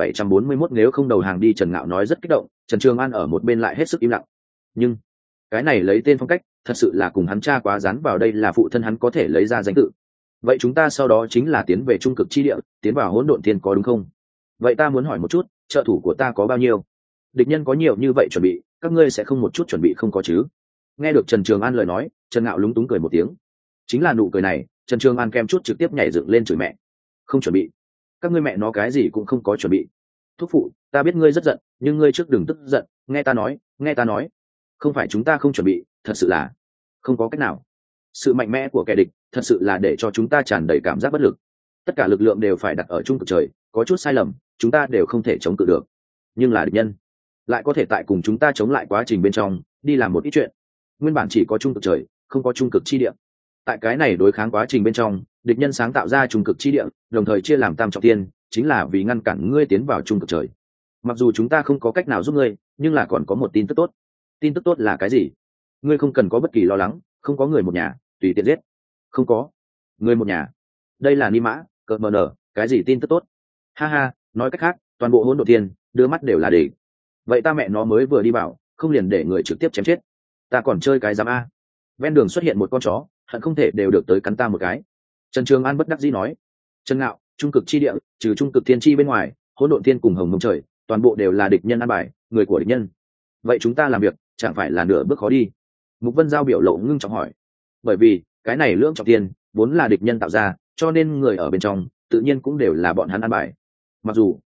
A: 2741 nếu không đầu hàng đi. Trần Ngạo nói rất kích động, Trần Trường An ở một bên lại hết sức im lặng. Nhưng cái này lấy tên phong cách, thật sự là cùng hắn cha quá dán vào, đây là phụ thân hắn có thể lấy ra danh tự. Vậy chúng ta sau đó chính là tiến về trung cực chi địa, tiến vào hỗn độn thiên có đúng không? Vậy ta muốn hỏi một chút, trợ thủ của ta có bao nhiêu? Địch nhân có nhiều như vậy chuẩn bị, các ngươi sẽ không một chút chuẩn bị không có chứ? Nghe được Trần Trường An lời nói, Trần Ngạo lúng túng cười một tiếng. Chính là nụ cười này, Trần Trường An kem chút trực tiếp nhảy dựng lên chửi mẹ. Không chuẩn bị? Các ngươi mẹ nó cái gì cũng không có chuẩn bị. Thúc phụ, ta biết ngươi rất giận, nhưng ngươi trước đừng tức giận, nghe ta nói. Không phải chúng ta không chuẩn bị, thật sự là không có cách nào. Sự mạnh mẽ của kẻ địch thật sự là để cho chúng ta tràn đầy cảm giác bất lực. Tất cả lực lượng đều phải đặt ở trung cực trời, có chút sai lầm chúng ta đều không thể chống cự được. Nhưng là địch nhân lại có thể tại cùng chúng ta chống lại quá trình bên trong đi làm một ít chuyện. Nguyên bản chỉ có trung cực trời, không có trung cực chi địa. Tại cái này đối kháng quá trình bên trong, địch nhân sáng tạo ra trung cực chi địa, đồng thời chia làm tam trọng thiên, chính là vì ngăn cản ngươi tiến vào trung cực trời. Mặc dù chúng ta không có cách nào giúp ngươi, nhưng là còn có một tin tức tốt. Tin tức tốt là cái gì? Ngươi không cần có bất kỳ lo lắng, không có người một nhà tùy tiện giết. Không có người một nhà? Đây là ni mã cợt mờ nở, cái gì tin tức tốt? Ha ha, nói cách khác toàn bộ hỗn độn thiên đưa mắt đều là địch. Vậy ta mẹ nó mới vừa đi bảo, không liền để người trực tiếp chém chết? Ta còn chơi cái giám a? Ven đường xuất hiện một con chó, hận không thể đều được tới cắn ta một cái. Trần Trường An bất đắc dĩ nói. Trần Ngạo, trung cực chi địa trừ trung cực thiên chi bên ngoài, hỗn độn thiên cùng hồng mông trời toàn bộ đều là địch nhân ăn bài, người của địch nhân. Vậy chúng ta làm việc chẳng phải là nửa bước khó đi? Mục Vân Giao biểu lộ ngưng trọng hỏi. Bởi vì cái này lưỡng trọng thiên vốn là địch nhân tạo ra, cho nên người ở bên trong tự nhiên cũng đều là bọn hắn ăn bài. Mặc dù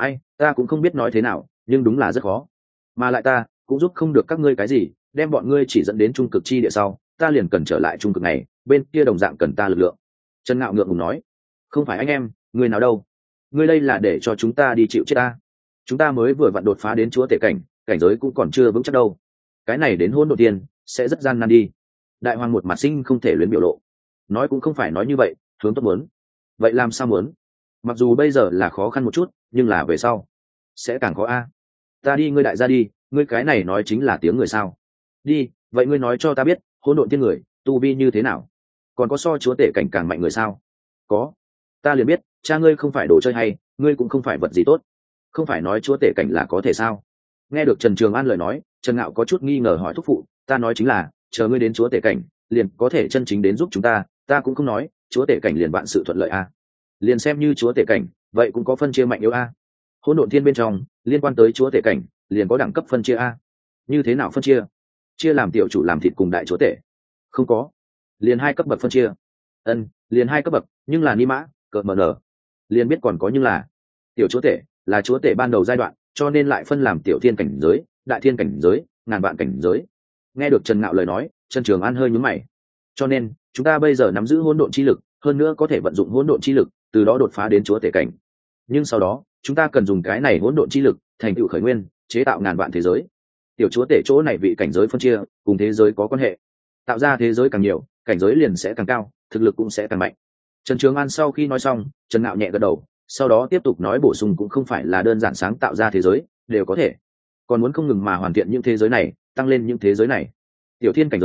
A: ta cũng không biết nói thế nào, nhưng đúng là rất khó. Mà lại ta cũng giúp không được các ngươi cái gì, đem bọn ngươi chỉ dẫn đến trung cực chi địa sau, ta liền cần trở lại trung cực này, bên kia đồng dạng cần ta lực lượng. Trần Ngạo ngượng ngùng nói. Không phải anh em, ngươi nào đâu? Ngươi đây là để cho chúng ta đi chịu chết ta. Chúng ta mới vừa vặn đột phá đến chúa tể cảnh, cảnh giới cũng còn chưa vững chắc đâu. Cái này đến hôn đầu tiên sẽ rất gian nan đi. Đại hoàng một mặt sinh không thể luyến biểu lộ. Nói cũng không phải nói như vậy, hướng tốt muốn. Vậy làm sao muốn? Mặc dù bây giờ là khó khăn một chút, nhưng là về sau sẽ càng khó a. Ta đi, ngươi đại gia đi, ngươi cái này nói chính là tiếng người sao? Đi, vậy ngươi nói cho ta biết, hỗn độn thiên người tu vi như thế nào? Còn có so chúa tể cảnh càng mạnh người sao? Có. Ta liền biết cha ngươi không phải đồ chơi hay, ngươi cũng không phải vật gì tốt. Không phải nói chúa tể cảnh là có thể sao? Nghe được Trần Trường An lời nói, Trần Ngạo có chút nghi ngờ hỏi thúc phụ, ta nói chính là chờ ngươi đến chúa tể cảnh liền có thể chân chính đến giúp chúng ta, ta cũng không nói chúa tể cảnh liền vạn sự thuận lợi a. Liền xem như chúa tể cảnh vậy cũng có phân chia mạnh yếu a. Hỗn độn thiên bên trong liên quan tới chúa tể cảnh liền có đẳng cấp phân chia a. Như thế nào phân chia? Chia làm tiểu chủ làm thịt cùng đại chúa tể? Không có, liền 2 cấp bậc phân chia. Liền 2 cấp bậc, nhưng là ni mã cợt mờ nở liền biết còn có. Nhưng là tiểu chúa tể là chúa tể ban đầu giai đoạn, cho nên lại phân làm tiểu thiên cảnh giới, đại thiên cảnh giới, ngàn vạn cảnh giới. Nghe được Trần Ngạo lời nói, Trần Trường An hơi nhướng mày. Cho nên chúng ta bây giờ nắm giữ hỗn độn chi lực, hơn nữa có thể vận dụng hỗn độn chi lực từ đó đột phá đến chúa tể cảnh. Nhưng sau đó chúng ta cần dùng cái này hỗn độn chi lực thành tựu khởi nguyên, chế tạo ngàn vạn thế giới. Tiểu chúa tể chỗ này vị cảnh giới phân chia cùng thế giới có quan hệ, tạo ra thế giới càng nhiều, cảnh giới liền sẽ càng cao, thực lực cũng sẽ càng mạnh. Trần Trường An sau khi nói xong, Trần Ngạo nhẹ gật đầu, sau đó tiếp tục nói bổ sung, cũng không phải là đơn giản sáng tạo ra thế giới đều có thể, còn muốn không ngừng mà hoàn thiện những thế giới này, tăng lên những thế giới này. Tiểu thiên cảnh giới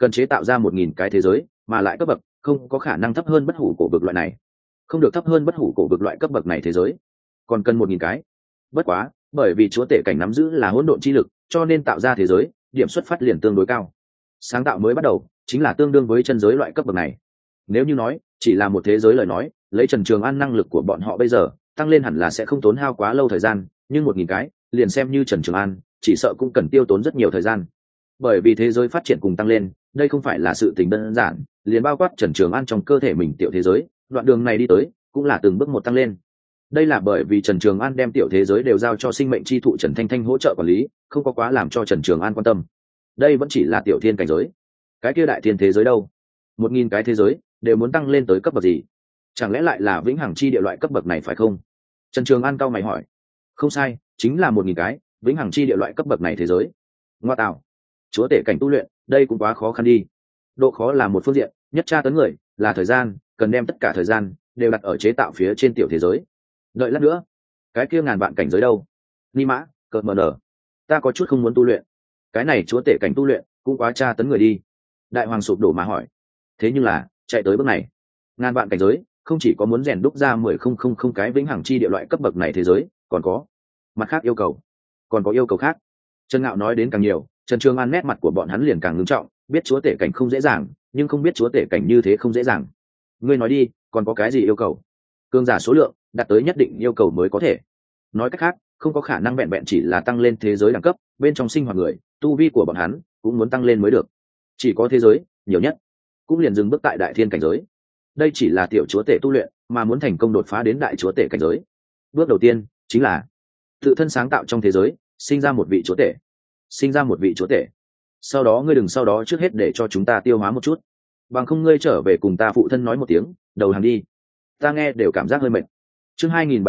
A: cần chế tạo ra 1.000 cái thế giới, mà lại cấp bậc không có khả năng thấp hơn bất hủ cổ vực loại này, không được thấp hơn bất hủ cổ vực loại cấp bậc này thế giới, còn cần 1.000 cái. Bất quá bởi vì chúa tể cảnh nắm giữ là hỗn độn chi lực, cho nên tạo ra thế giới điểm xuất phát liền tương đối cao, sáng tạo mới bắt đầu chính là tương đương với chân giới loại cấp bậc này. Nếu như nói chỉ là một thế giới lời nói, lấy Trần Trường An năng lực của bọn họ bây giờ tăng lên hẳn là sẽ không tốn hao quá lâu thời gian, nhưng 1.000 cái liền xem như Trần Trường An chỉ sợ cũng cần tiêu tốn rất nhiều thời gian, bởi vì thế giới phát triển cùng tăng lên đây không phải là sự tình đơn giản, liền bao quát Trần Trường An trong cơ thể mình tiểu thế giới, đoạn đường này đi tới cũng là từng bước một tăng lên. Đây là bởi vì Trần Trường An đem tiểu thế giới đều giao cho sinh mệnh chi thụ Trần Thanh Thanh hỗ trợ quản lý, không có quá làm cho Trần Trường An quan tâm. Đây vẫn chỉ là tiểu thiên cảnh giới, cái kia đại thiên thế giới đâu? 1.000 cái thế giới đều muốn tăng lên tới cấp bậc gì? Chẳng lẽ lại là vĩnh hằng chi địa loại cấp bậc này phải không? Trần Trường An cau mày hỏi. Không sai, chính là 1.000 cái vĩnh hằng chi địa loại cấp bậc này thế giới. Ngoa tạo, chúa tể cảnh tu luyện đây cũng quá khó khăn đi. Độ khó là một phương diện, nhất tra tấn người là thời gian, cần đem tất cả thời gian đều đặt ở chế tạo phía trên tiểu thế giới. Đợi lát nữa, cái kia ngàn vạn cảnh giới đâu? Ni mã, cợt mờ nở, ta có chút không muốn tu luyện. Cái này chúa tể cảnh tu luyện cũng quá tra tấn người đi. Đại hoàng sụp đổ mà hỏi. Thế nhưng là chạy tới bước này, ngàn vạn cảnh giới không chỉ có muốn rèn đúc ra 10,000 cái vĩnh hằng chi địa loại cấp bậc này thế giới, còn có mặt khác yêu cầu, còn có yêu cầu khác. Trần Ngạo nói đến càng nhiều, Trần Trường An nét mặt của bọn hắn liền càng ngưng trọng, biết chúa tể cảnh không dễ dàng, nhưng không biết chúa tể cảnh như thế không dễ dàng. Ngươi nói đi, còn có cái gì yêu cầu? Cường giả số lượng đạt tới nhất định yêu cầu mới có thể. Nói cách khác, không có khả năng vẹn vẹn chỉ là tăng lên thế giới đẳng cấp, bên trong sinh hoạt người, tu vi của bọn hắn cũng muốn tăng lên mới được. Chỉ có thế giới nhiều nhất cũng liền dừng bước tại đại thiên cảnh giới. Đây chỉ là tiểu chúa tể tu luyện, mà muốn thành công đột phá đến đại chúa tể cảnh giới, bước đầu tiên chính là tự thân sáng tạo trong thế giới sinh ra một vị chúa tể. Sinh ra một vị chúa tể, sau đó ngươi đừng sau đó trước hết để cho chúng ta tiêu hóa một chút, bằng không ngươi trở về cùng ta phụ thân nói một tiếng đầu hàng đi, ta nghe đều cảm giác hơi mệt. Chương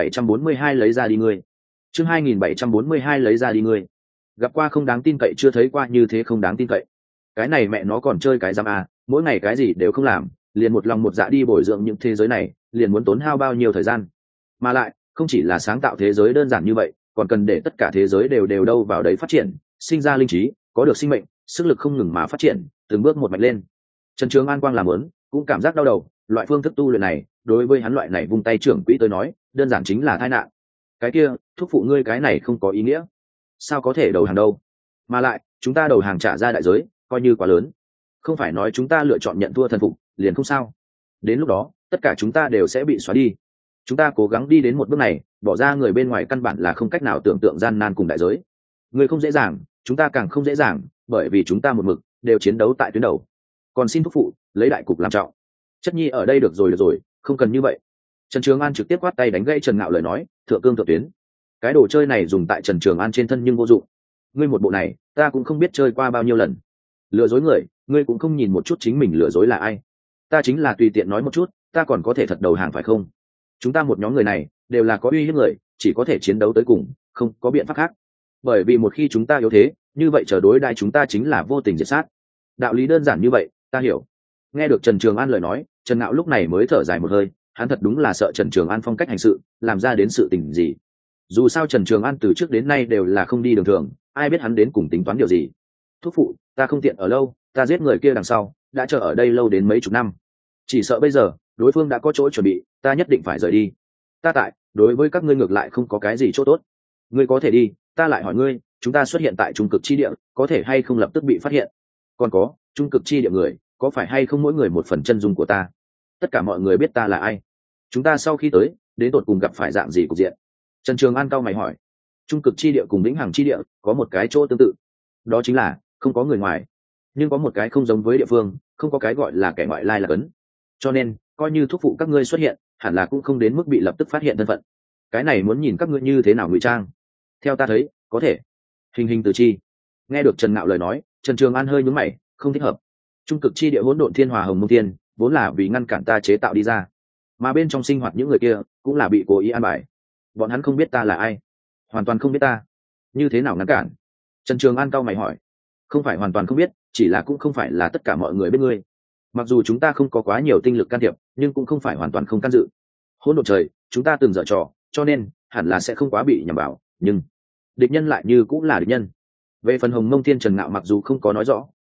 A: 2742 lấy ra đi ngươi. Chương 2742 lấy ra đi ngươi. Gặp qua không đáng tin cậy, chưa thấy qua như thế không đáng tin cậy. Cái này mẹ nó còn chơi cái giam à, mỗi ngày cái gì đều không làm, liền một lòng một dạ đi bồi dưỡng những thế giới này, liền muốn tốn hao bao nhiêu thời gian. Mà lại, không chỉ là sáng tạo thế giới đơn giản như vậy, còn cần để tất cả thế giới đều đâu vào đấy phát triển, sinh ra linh trí, có được sinh mệnh, sức lực không ngừng mà phát triển, từng bước một mạnh lên. Trần Trường An quang làm muốn, cũng cảm giác đau đầu, loại phương thức tu luyện này, đối với hắn loại này vung tay trưởng quỹ tới nói, đơn giản chính là tai nạn. Cái kia, thúc phụ ngươi cái này không có ý nghĩa. Sao có thể đầu hàng đâu? Mà lại, chúng ta đầu hàng trả ra đại giới, coi như quá lớn. Không phải nói chúng ta lựa chọn nhận thua thần phục, liền không sao. Đến lúc đó, tất cả chúng ta đều sẽ bị xóa đi. Chúng ta cố gắng đi đến một bước này, bỏ ra người bên ngoài căn bản là không cách nào tưởng tượng gian nan cùng đại giới. Người không dễ dàng, chúng ta càng không dễ dàng, bởi vì chúng ta một mực đều chiến đấu tại tuyến đầu. Còn xin thúc phụ lấy đại cục làm trọng. Chất nhi ở đây được rồi, không cần như vậy. Trần Trường An trực tiếp quát tay đánh gãy Trần Ngạo lời nói, thượng cương thượng tuyến. Cái đồ chơi này dùng tại Trần Trường An trên thân nhưng vô dụng. Ngươi một bộ này, ta cũng không biết chơi qua bao nhiêu lần. Lừa dối người, ngươi cũng không nhìn một chút chính mình lừa dối là ai. Ta chính là tùy tiện nói một chút, ta còn có thể thật đầu hàng phải không? Chúng ta một nhóm người này đều là có uy hiếp người, chỉ có thể chiến đấu tới cùng, không có biện pháp khác. Bởi vì một khi chúng ta yếu thế, như vậy chờ đối đãi chúng ta chính là vô tình diệt sát. Đạo lý đơn giản như vậy, ta hiểu. Nghe được Trần Trường An lời nói, Trần Ngạo lúc này mới thở dài một hơi, hắn thật đúng là sợ Trần Trường An phong cách hành sự làm ra đến sự tình gì. Dù sao Trần Trường An từ trước đến nay đều là không đi đường thường, ai biết hắn đến cùng tính toán điều gì. Thúc phụ, ta không tiện ở lâu, ta giết người kia đằng sau đã chờ ở đây lâu đến mấy chục năm, chỉ sợ bây giờ đối phương đã có chỗ chuẩn bị, ta nhất định phải rời đi. Ta tại đối với các ngươi ngược lại không có cái gì chỗ tốt. Ngươi có thể đi, ta lại hỏi ngươi, chúng ta xuất hiện tại trung cực chi địa có thể hay không lập tức bị phát hiện? Còn có, trung cực chi địa người có phải hay không mỗi người một phần chân dung của ta? Tất cả mọi người biết ta là ai. Chúng ta sau khi tới đến tột cùng gặp phải dạng gì cục diện? Trần Trường An cau mày hỏi. Trung cực chi địa cùng vĩnh hằng chi địa có một cái chỗ tương tự, đó chính là không có người ngoài, nhưng có một cái không giống với địa phương, không có cái gọi là kẻ ngoại lai là cấn. Cho nên coi như thúc phụ các ngươi xuất hiện, hẳn là cũng không đến mức bị lập tức phát hiện thân phận. Cái này muốn nhìn các ngươi như thế nào ngụy trang. Theo ta thấy, có thể hình hình từ chi. Nghe được Trần Ngạo lời nói, Trần Trường An hơi nhướng mày, không thích hợp. Trung cực chi địa hỗn độn thiên hòa hồng mông thiên vốn là vì ngăn cản ta chế tạo đi ra, mà bên trong sinh hoạt những người kia cũng là bị cố ý an bài. Bọn hắn không biết ta là ai, hoàn toàn không biết ta, như thế nào ngăn cản? Trần Trường An cau mày hỏi. Không phải hoàn toàn không biết, chỉ là cũng không phải là tất cả mọi người biết ngươi. Mặc dù chúng ta không có quá nhiều tinh lực can thiệp, nhưng cũng không phải hoàn toàn không can dự. Hỗn độn trời chúng ta từng dở trò, cho nên hẳn là sẽ không quá bị nhầm vào, nhưng địch nhân lại như cũng là địch nhân. Về phần hồng mông thiên, Trần Ngạo mặc dù không có nói rõ,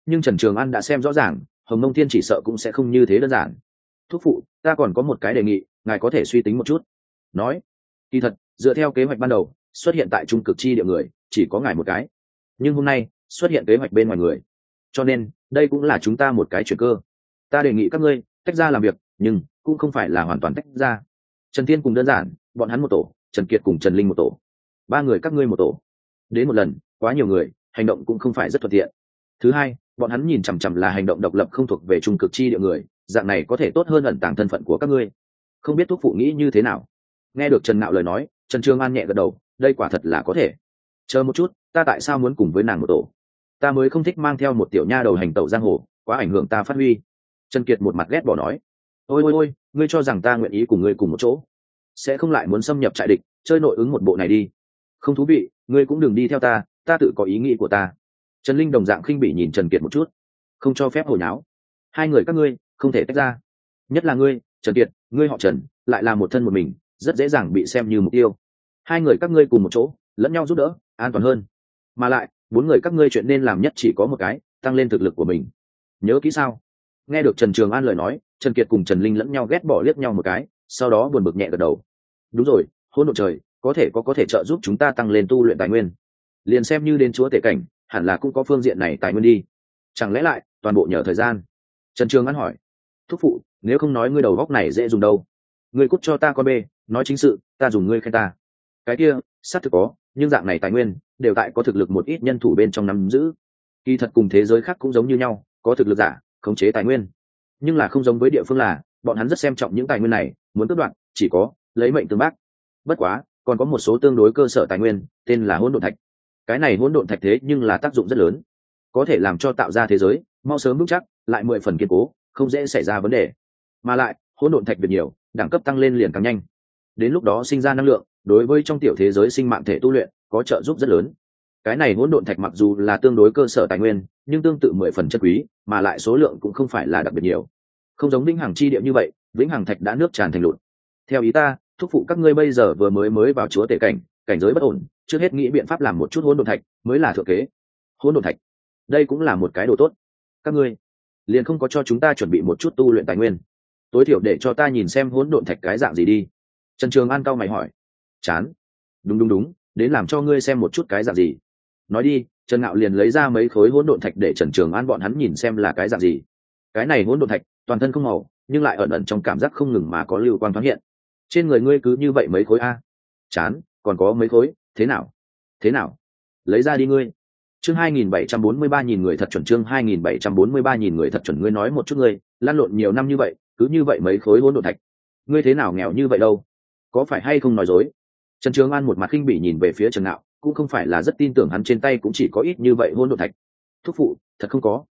A: nhưng Trần Trường An đã xem rõ ràng, Hồng Mông Thiên chỉ sợ cũng sẽ không như thế đơn giản. Thúc phụ, ta còn có một cái đề nghị, ngài có thể suy tính một chút. Nói, kỳ thật, dựa theo kế hoạch ban đầu, xuất hiện tại trung cực chi địa người, chỉ có ngài một cái. Nhưng hôm nay, xuất hiện kế hoạch bên ngoài người. Cho nên, đây cũng là chúng ta một cái chuyển cơ. Ta đề nghị các ngươi tách ra làm việc, nhưng cũng không phải là hoàn toàn tách ra. Trần Thiên cùng đơn giản, bọn hắn một tổ, Trần Kiệt cùng Trần Linh một tổ. Ba người các ngươi một tổ. Đến một lần, quá nhiều người, hành động cũng không phải rất thuận tiện. Thứ hai, bọn hắn nhìn chằm chằm là hành động độc lập không thuộc về trung cực chi địa người, dạng này có thể tốt hơn ẩn tàng thân phận của các ngươi. Không biết thúc phụ nghĩ như thế nào? Nghe được Trần Nạo lời nói, Trần Trường An nhẹ gật đầu, đây quả thật là có thể. Chờ một chút, ta tại sao muốn cùng với nàng một tổ? Ta mới không thích mang theo một tiểu nha đầu hành tẩu giang hồ, quá ảnh hưởng ta phát huy. Trần Kiệt một mặt ghét bỏ nói, ôi ôi ôi, ngươi cho rằng ta nguyện ý cùng ngươi cùng một chỗ, sẽ không lại muốn xâm nhập trại địch, chơi nội ứng một bộ này đi. Không thú vị, ngươi cũng đừng đi theo ta, ta tự có ý nghĩ của ta. Trần Linh đồng dạng khinh bỉ nhìn Trần Kiệt một chút, không cho phép hồi nháo. Hai người các ngươi không thể tách ra, nhất là ngươi, Trần Kiệt, ngươi họ Trần, lại là một thân một mình, rất dễ dàng bị xem như mục tiêu. Hai người các ngươi cùng một chỗ, lẫn nhau giúp đỡ, an toàn hơn. Mà lại, bốn người các ngươi chuyện nên làm nhất chỉ có một cái, tăng lên thực lực của mình. Nhớ kỹ sao? Nghe được Trần Trường An lời nói, Trần Kiệt cùng Trần Linh lẫn nhau ghét bỏ liếc nhau một cái, sau đó buồn bực nhẹ gật đầu. Đúng rồi, hỗn độn trời, có thể trợ giúp chúng ta tăng lên tu luyện tài nguyên. Liền xem như đến chúa tể cảnh, hẳn là cũng có phương diện này tài nguyên đi. Chẳng lẽ lại toàn bộ nhờ thời gian? Trần Trường An hỏi. Thúc phụ, nếu không nói ngươi đầu góc này dễ dùng đâu. Ngươi cút cho ta con bê, nói chính sự, ta dùng ngươi khen ta. Cái kia, xác thực có, nhưng dạng này tài nguyên đều tại có thực lực một ít nhân thủ bên trong nắm giữ. Kỳ thật cùng thế giới khác cũng giống như nhau, có thực lực giả khống chế tài nguyên, nhưng là không giống với địa phương là bọn hắn rất xem trọng những tài nguyên này, muốn tước đoạt chỉ có lấy mệnh tương bác. Bất quá còn có một số tương đối cơ sở tài nguyên tên là hỗn độn thạch. Cái này hỗn độn thạch thế nhưng là tác dụng rất lớn, có thể làm cho tạo ra thế giới mau sớm vững chắc, lại 10 phần kiên cố, không dễ xảy ra vấn đề. Mà lại hỗn độn thạch việc nhiều, đẳng cấp tăng lên liền càng nhanh, đến lúc đó sinh ra năng lượng, đối với trong tiểu thế giới sinh mạng thể tu luyện có trợ giúp rất lớn. Cái này hỗn độn thạch mặc dù là tương đối cơ sở tài nguyên, nhưng tương tự 10 phần chất quý, mà lại số lượng cũng không phải là đặc biệt nhiều. Không giống vĩnh hằng chi địa như vậy, vĩnh hằng thạch đã nước tràn thành lụt. Theo ý ta, thúc phụ các ngươi bây giờ vừa mới vào chúa tể cảnh, cảnh giới bất ổn, trước hết nghĩ biện pháp làm một chút hỗn độn thạch mới là thượng kế. Hỗn độn thạch, đây cũng là một cái đồ tốt. Các ngươi liền không có cho chúng ta chuẩn bị một chút tu luyện tài nguyên, tối thiểu để cho ta nhìn xem hỗn độn thạch cái dạng gì đi. Trần Trường An cau mày hỏi. Chán. Đúng, đến làm cho ngươi xem một chút cái dạng gì. Nói đi. Trần Ngạo liền lấy ra mấy khối hỗn độn thạch để Trần Trường An bọn hắn nhìn xem là cái dạng gì. Cái này hỗn độn thạch toàn thân không màu, nhưng lại ẩn ẩn trong cảm giác không ngừng mà có lưu quang thoáng hiện. Trên người ngươi cứ như vậy mấy khối a? Chán, còn có mấy khối, thế nào? Lấy ra đi ngươi. Chương 2743 nghìn người thật chuẩn, chương 2743 nghìn người thật chuẩn. Ngươi nói một chút, ngươi lăn lộn nhiều năm như vậy, cứ như vậy mấy khối hỗn độn thạch, ngươi thế nào nghèo như vậy đâu? Có phải hay không nói dối? Trần Trường An một mặt khinh bỉ nhìn về phía Trần Ngạo, cũng không phải là rất tin tưởng hắn trên tay cũng chỉ có ít như vậy hỗn độn thạch. Thúc phụ, thật không có.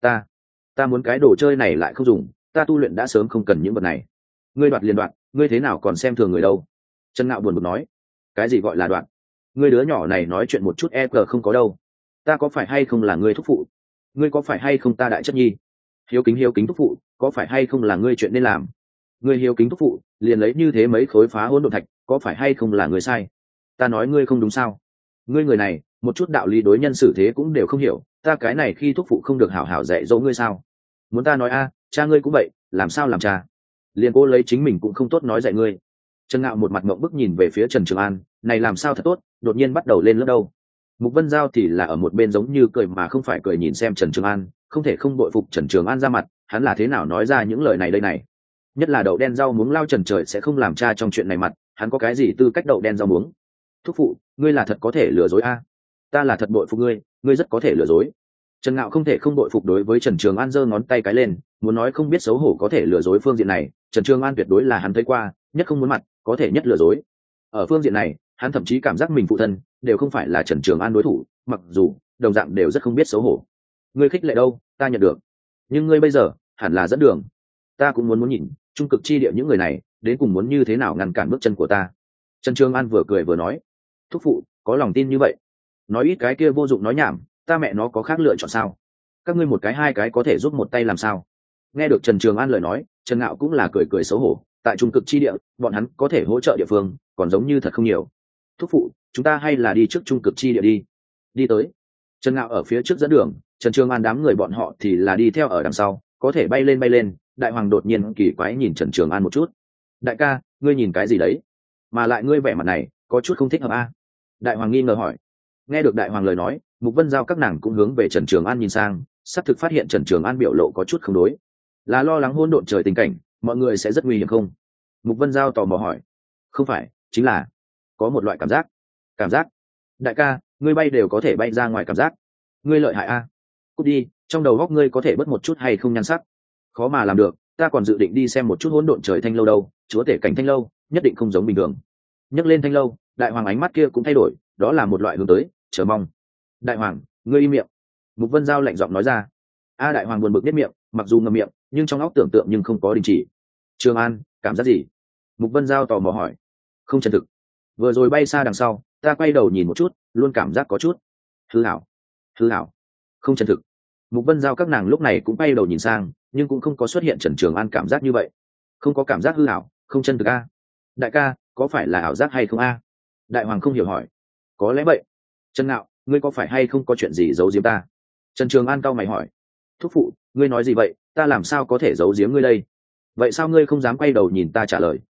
A: Ta muốn cái đồ chơi này lại không dùng, ta tu luyện đã sớm không cần những vật này. Ngươi đoạt liền đoạt, ngươi thế nào còn xem thường người đâu? Trần Ngạo buồn bực nói. Cái gì gọi là đoạt? Ngươi đứa nhỏ này nói chuyện một chút không có đâu. Ta có phải hay không là ngươi thúc phụ? Ngươi có phải hay không ta đại chất nhi? Hiếu kính thúc phụ, có phải hay không là ngươi chuyện nên làm? Ngươi hiếu kính thúc phụ, liền lấy như thế mấy khối phá hỗn độn thạch, có phải hay không là ngươi sai? Ta nói ngươi không đúng sao? Ngươi người này, một chút đạo lý đối nhân xử thế cũng đều không hiểu, ta cái này khi thúc phụ không được hảo hảo dạy dỗ ngươi sao? Muốn ta nói a, cha ngươi cũng vậy, làm sao làm cha? Liền cô lấy chính mình cũng không tốt nói dạy ngươi. Trần Ngạo một mặt ngậm bức nhìn về phía Trần Trường An, này làm sao thật tốt, đột nhiên bắt đầu lên lớp đâu. Mục Vân Giao thì là ở một bên giống như cười mà không phải cười nhìn xem Trần Trường An, không thể không bội phục Trần Trường An ra mặt, hắn là thế nào nói ra những lời này đây này. Nhất là đậu đen rau muống lao Trần trời sẽ không làm cha trong chuyện này mặt, hắn có cái gì tư cách đậu đen rau muống? Thúc phụ, ngươi là thật có thể lừa dối a? Ta là thật bội phục ngươi, ngươi rất có thể lừa dối. Trần Ngạo không thể không bội phục đối với Trần Trường An, giơ ngón tay cái lên, muốn nói không biết xấu hổ có thể lừa dối phương diện này, Trần Trường An tuyệt đối là hắn thấy qua, nhất không muốn mặt, có thể nhất lừa dối. Ở phương diện này, hắn thậm chí cảm giác mình phụ thân đều không phải là Trần Trường An đối thủ, mặc dù đồng dạng đều rất không biết xấu hổ. Ngươi khích lệ đâu, ta nhận được, nhưng ngươi bây giờ hẳn là dẫn đường. Ta cũng muốn nhìn trung cực chi địa những người này đến cùng muốn như thế nào ngăn cản bước chân của ta. Trần Trường An vừa cười vừa nói. Thúc phụ có lòng tin như vậy, nói ít cái kia vô dụng nói nhảm, ta mẹ nó có khác lựa chọn sao? Các ngươi một cái hai cái có thể giúp một tay làm sao? Nghe được Trần Trường An lời nói, Trần Ngạo cũng là cười cười xấu hổ, tại trung cực chi địa bọn hắn có thể hỗ trợ địa phương còn giống như thật không nhiều. Thúc phụ, chúng ta hay là đi trước trung cực chi địa đi. Đi tới. Trần Ngạo ở phía trước dẫn đường, Trần Trường An đám người bọn họ thì là đi theo ở đằng sau, có thể bay lên. Đại hoàng đột nhiên kỳ quái nhìn Trần Trường An một chút. Đại ca, ngươi nhìn cái gì đấy? Mà lại ngươi vẻ mặt này có chút không thích hợp a. Đại hoàng nghi ngờ hỏi. Nghe được đại hoàng lời nói, Mục Vân Giao các nàng cũng hướng về Trần Trường An nhìn sang, xác thực phát hiện Trần Trường An biểu lộ có chút không đối, là lo lắng hỗn độn trời tình cảnh, mọi người sẽ rất nguy hiểm không? Mục Vân Giao tò mò hỏi. Không phải, chính là có một loại cảm giác. Đại ca, ngươi bay đều có thể bay ra ngoài cảm giác, ngươi lợi hại a. Cút đi, trong đầu góc ngươi có thể bớt một chút hay không nhan sắc? Khó mà làm được, ta còn dự định đi xem một chút hỗn độn trời thanh lâu đâu, chúa tể cảnh thanh lâu nhất định không giống bình thường. Nhắc lên thanh lâu, đại hoàng ánh mắt kia cũng thay đổi, đó là một loại hướng tới chờ mong. Đại hoàng, ngươi im miệng. Mục Vân Giao lạnh giọng nói ra. Đại hoàng buồn bực biết miệng, mặc dù ngậm miệng nhưng trong óc tưởng tượng nhưng không có đình chỉ. Trường An, cảm giác gì? Mục Vân Giao tò mò hỏi. Không chân thực. Vừa rồi bay xa đằng sau, ta quay đầu nhìn một chút, luôn cảm giác có chút hư ảo. Không chân thực. Mục Vân Giao các nàng lúc này cũng quay đầu nhìn sang, nhưng cũng không có xuất hiện Trần Trường An cảm giác như vậy. Không có cảm giác hư ảo, không chân thực a. Đại ca, có phải là ảo giác hay không a? Đại hoàng không hiểu hỏi. Có lẽ vậy. Trần Ngạo, ngươi có phải hay không có chuyện gì giấu giếm ta? Trần Trường An cau mày hỏi. Thúc phụ, ngươi nói gì vậy, ta làm sao có thể giấu giếm ngươi đây? Vậy sao ngươi không dám quay đầu nhìn ta trả lời?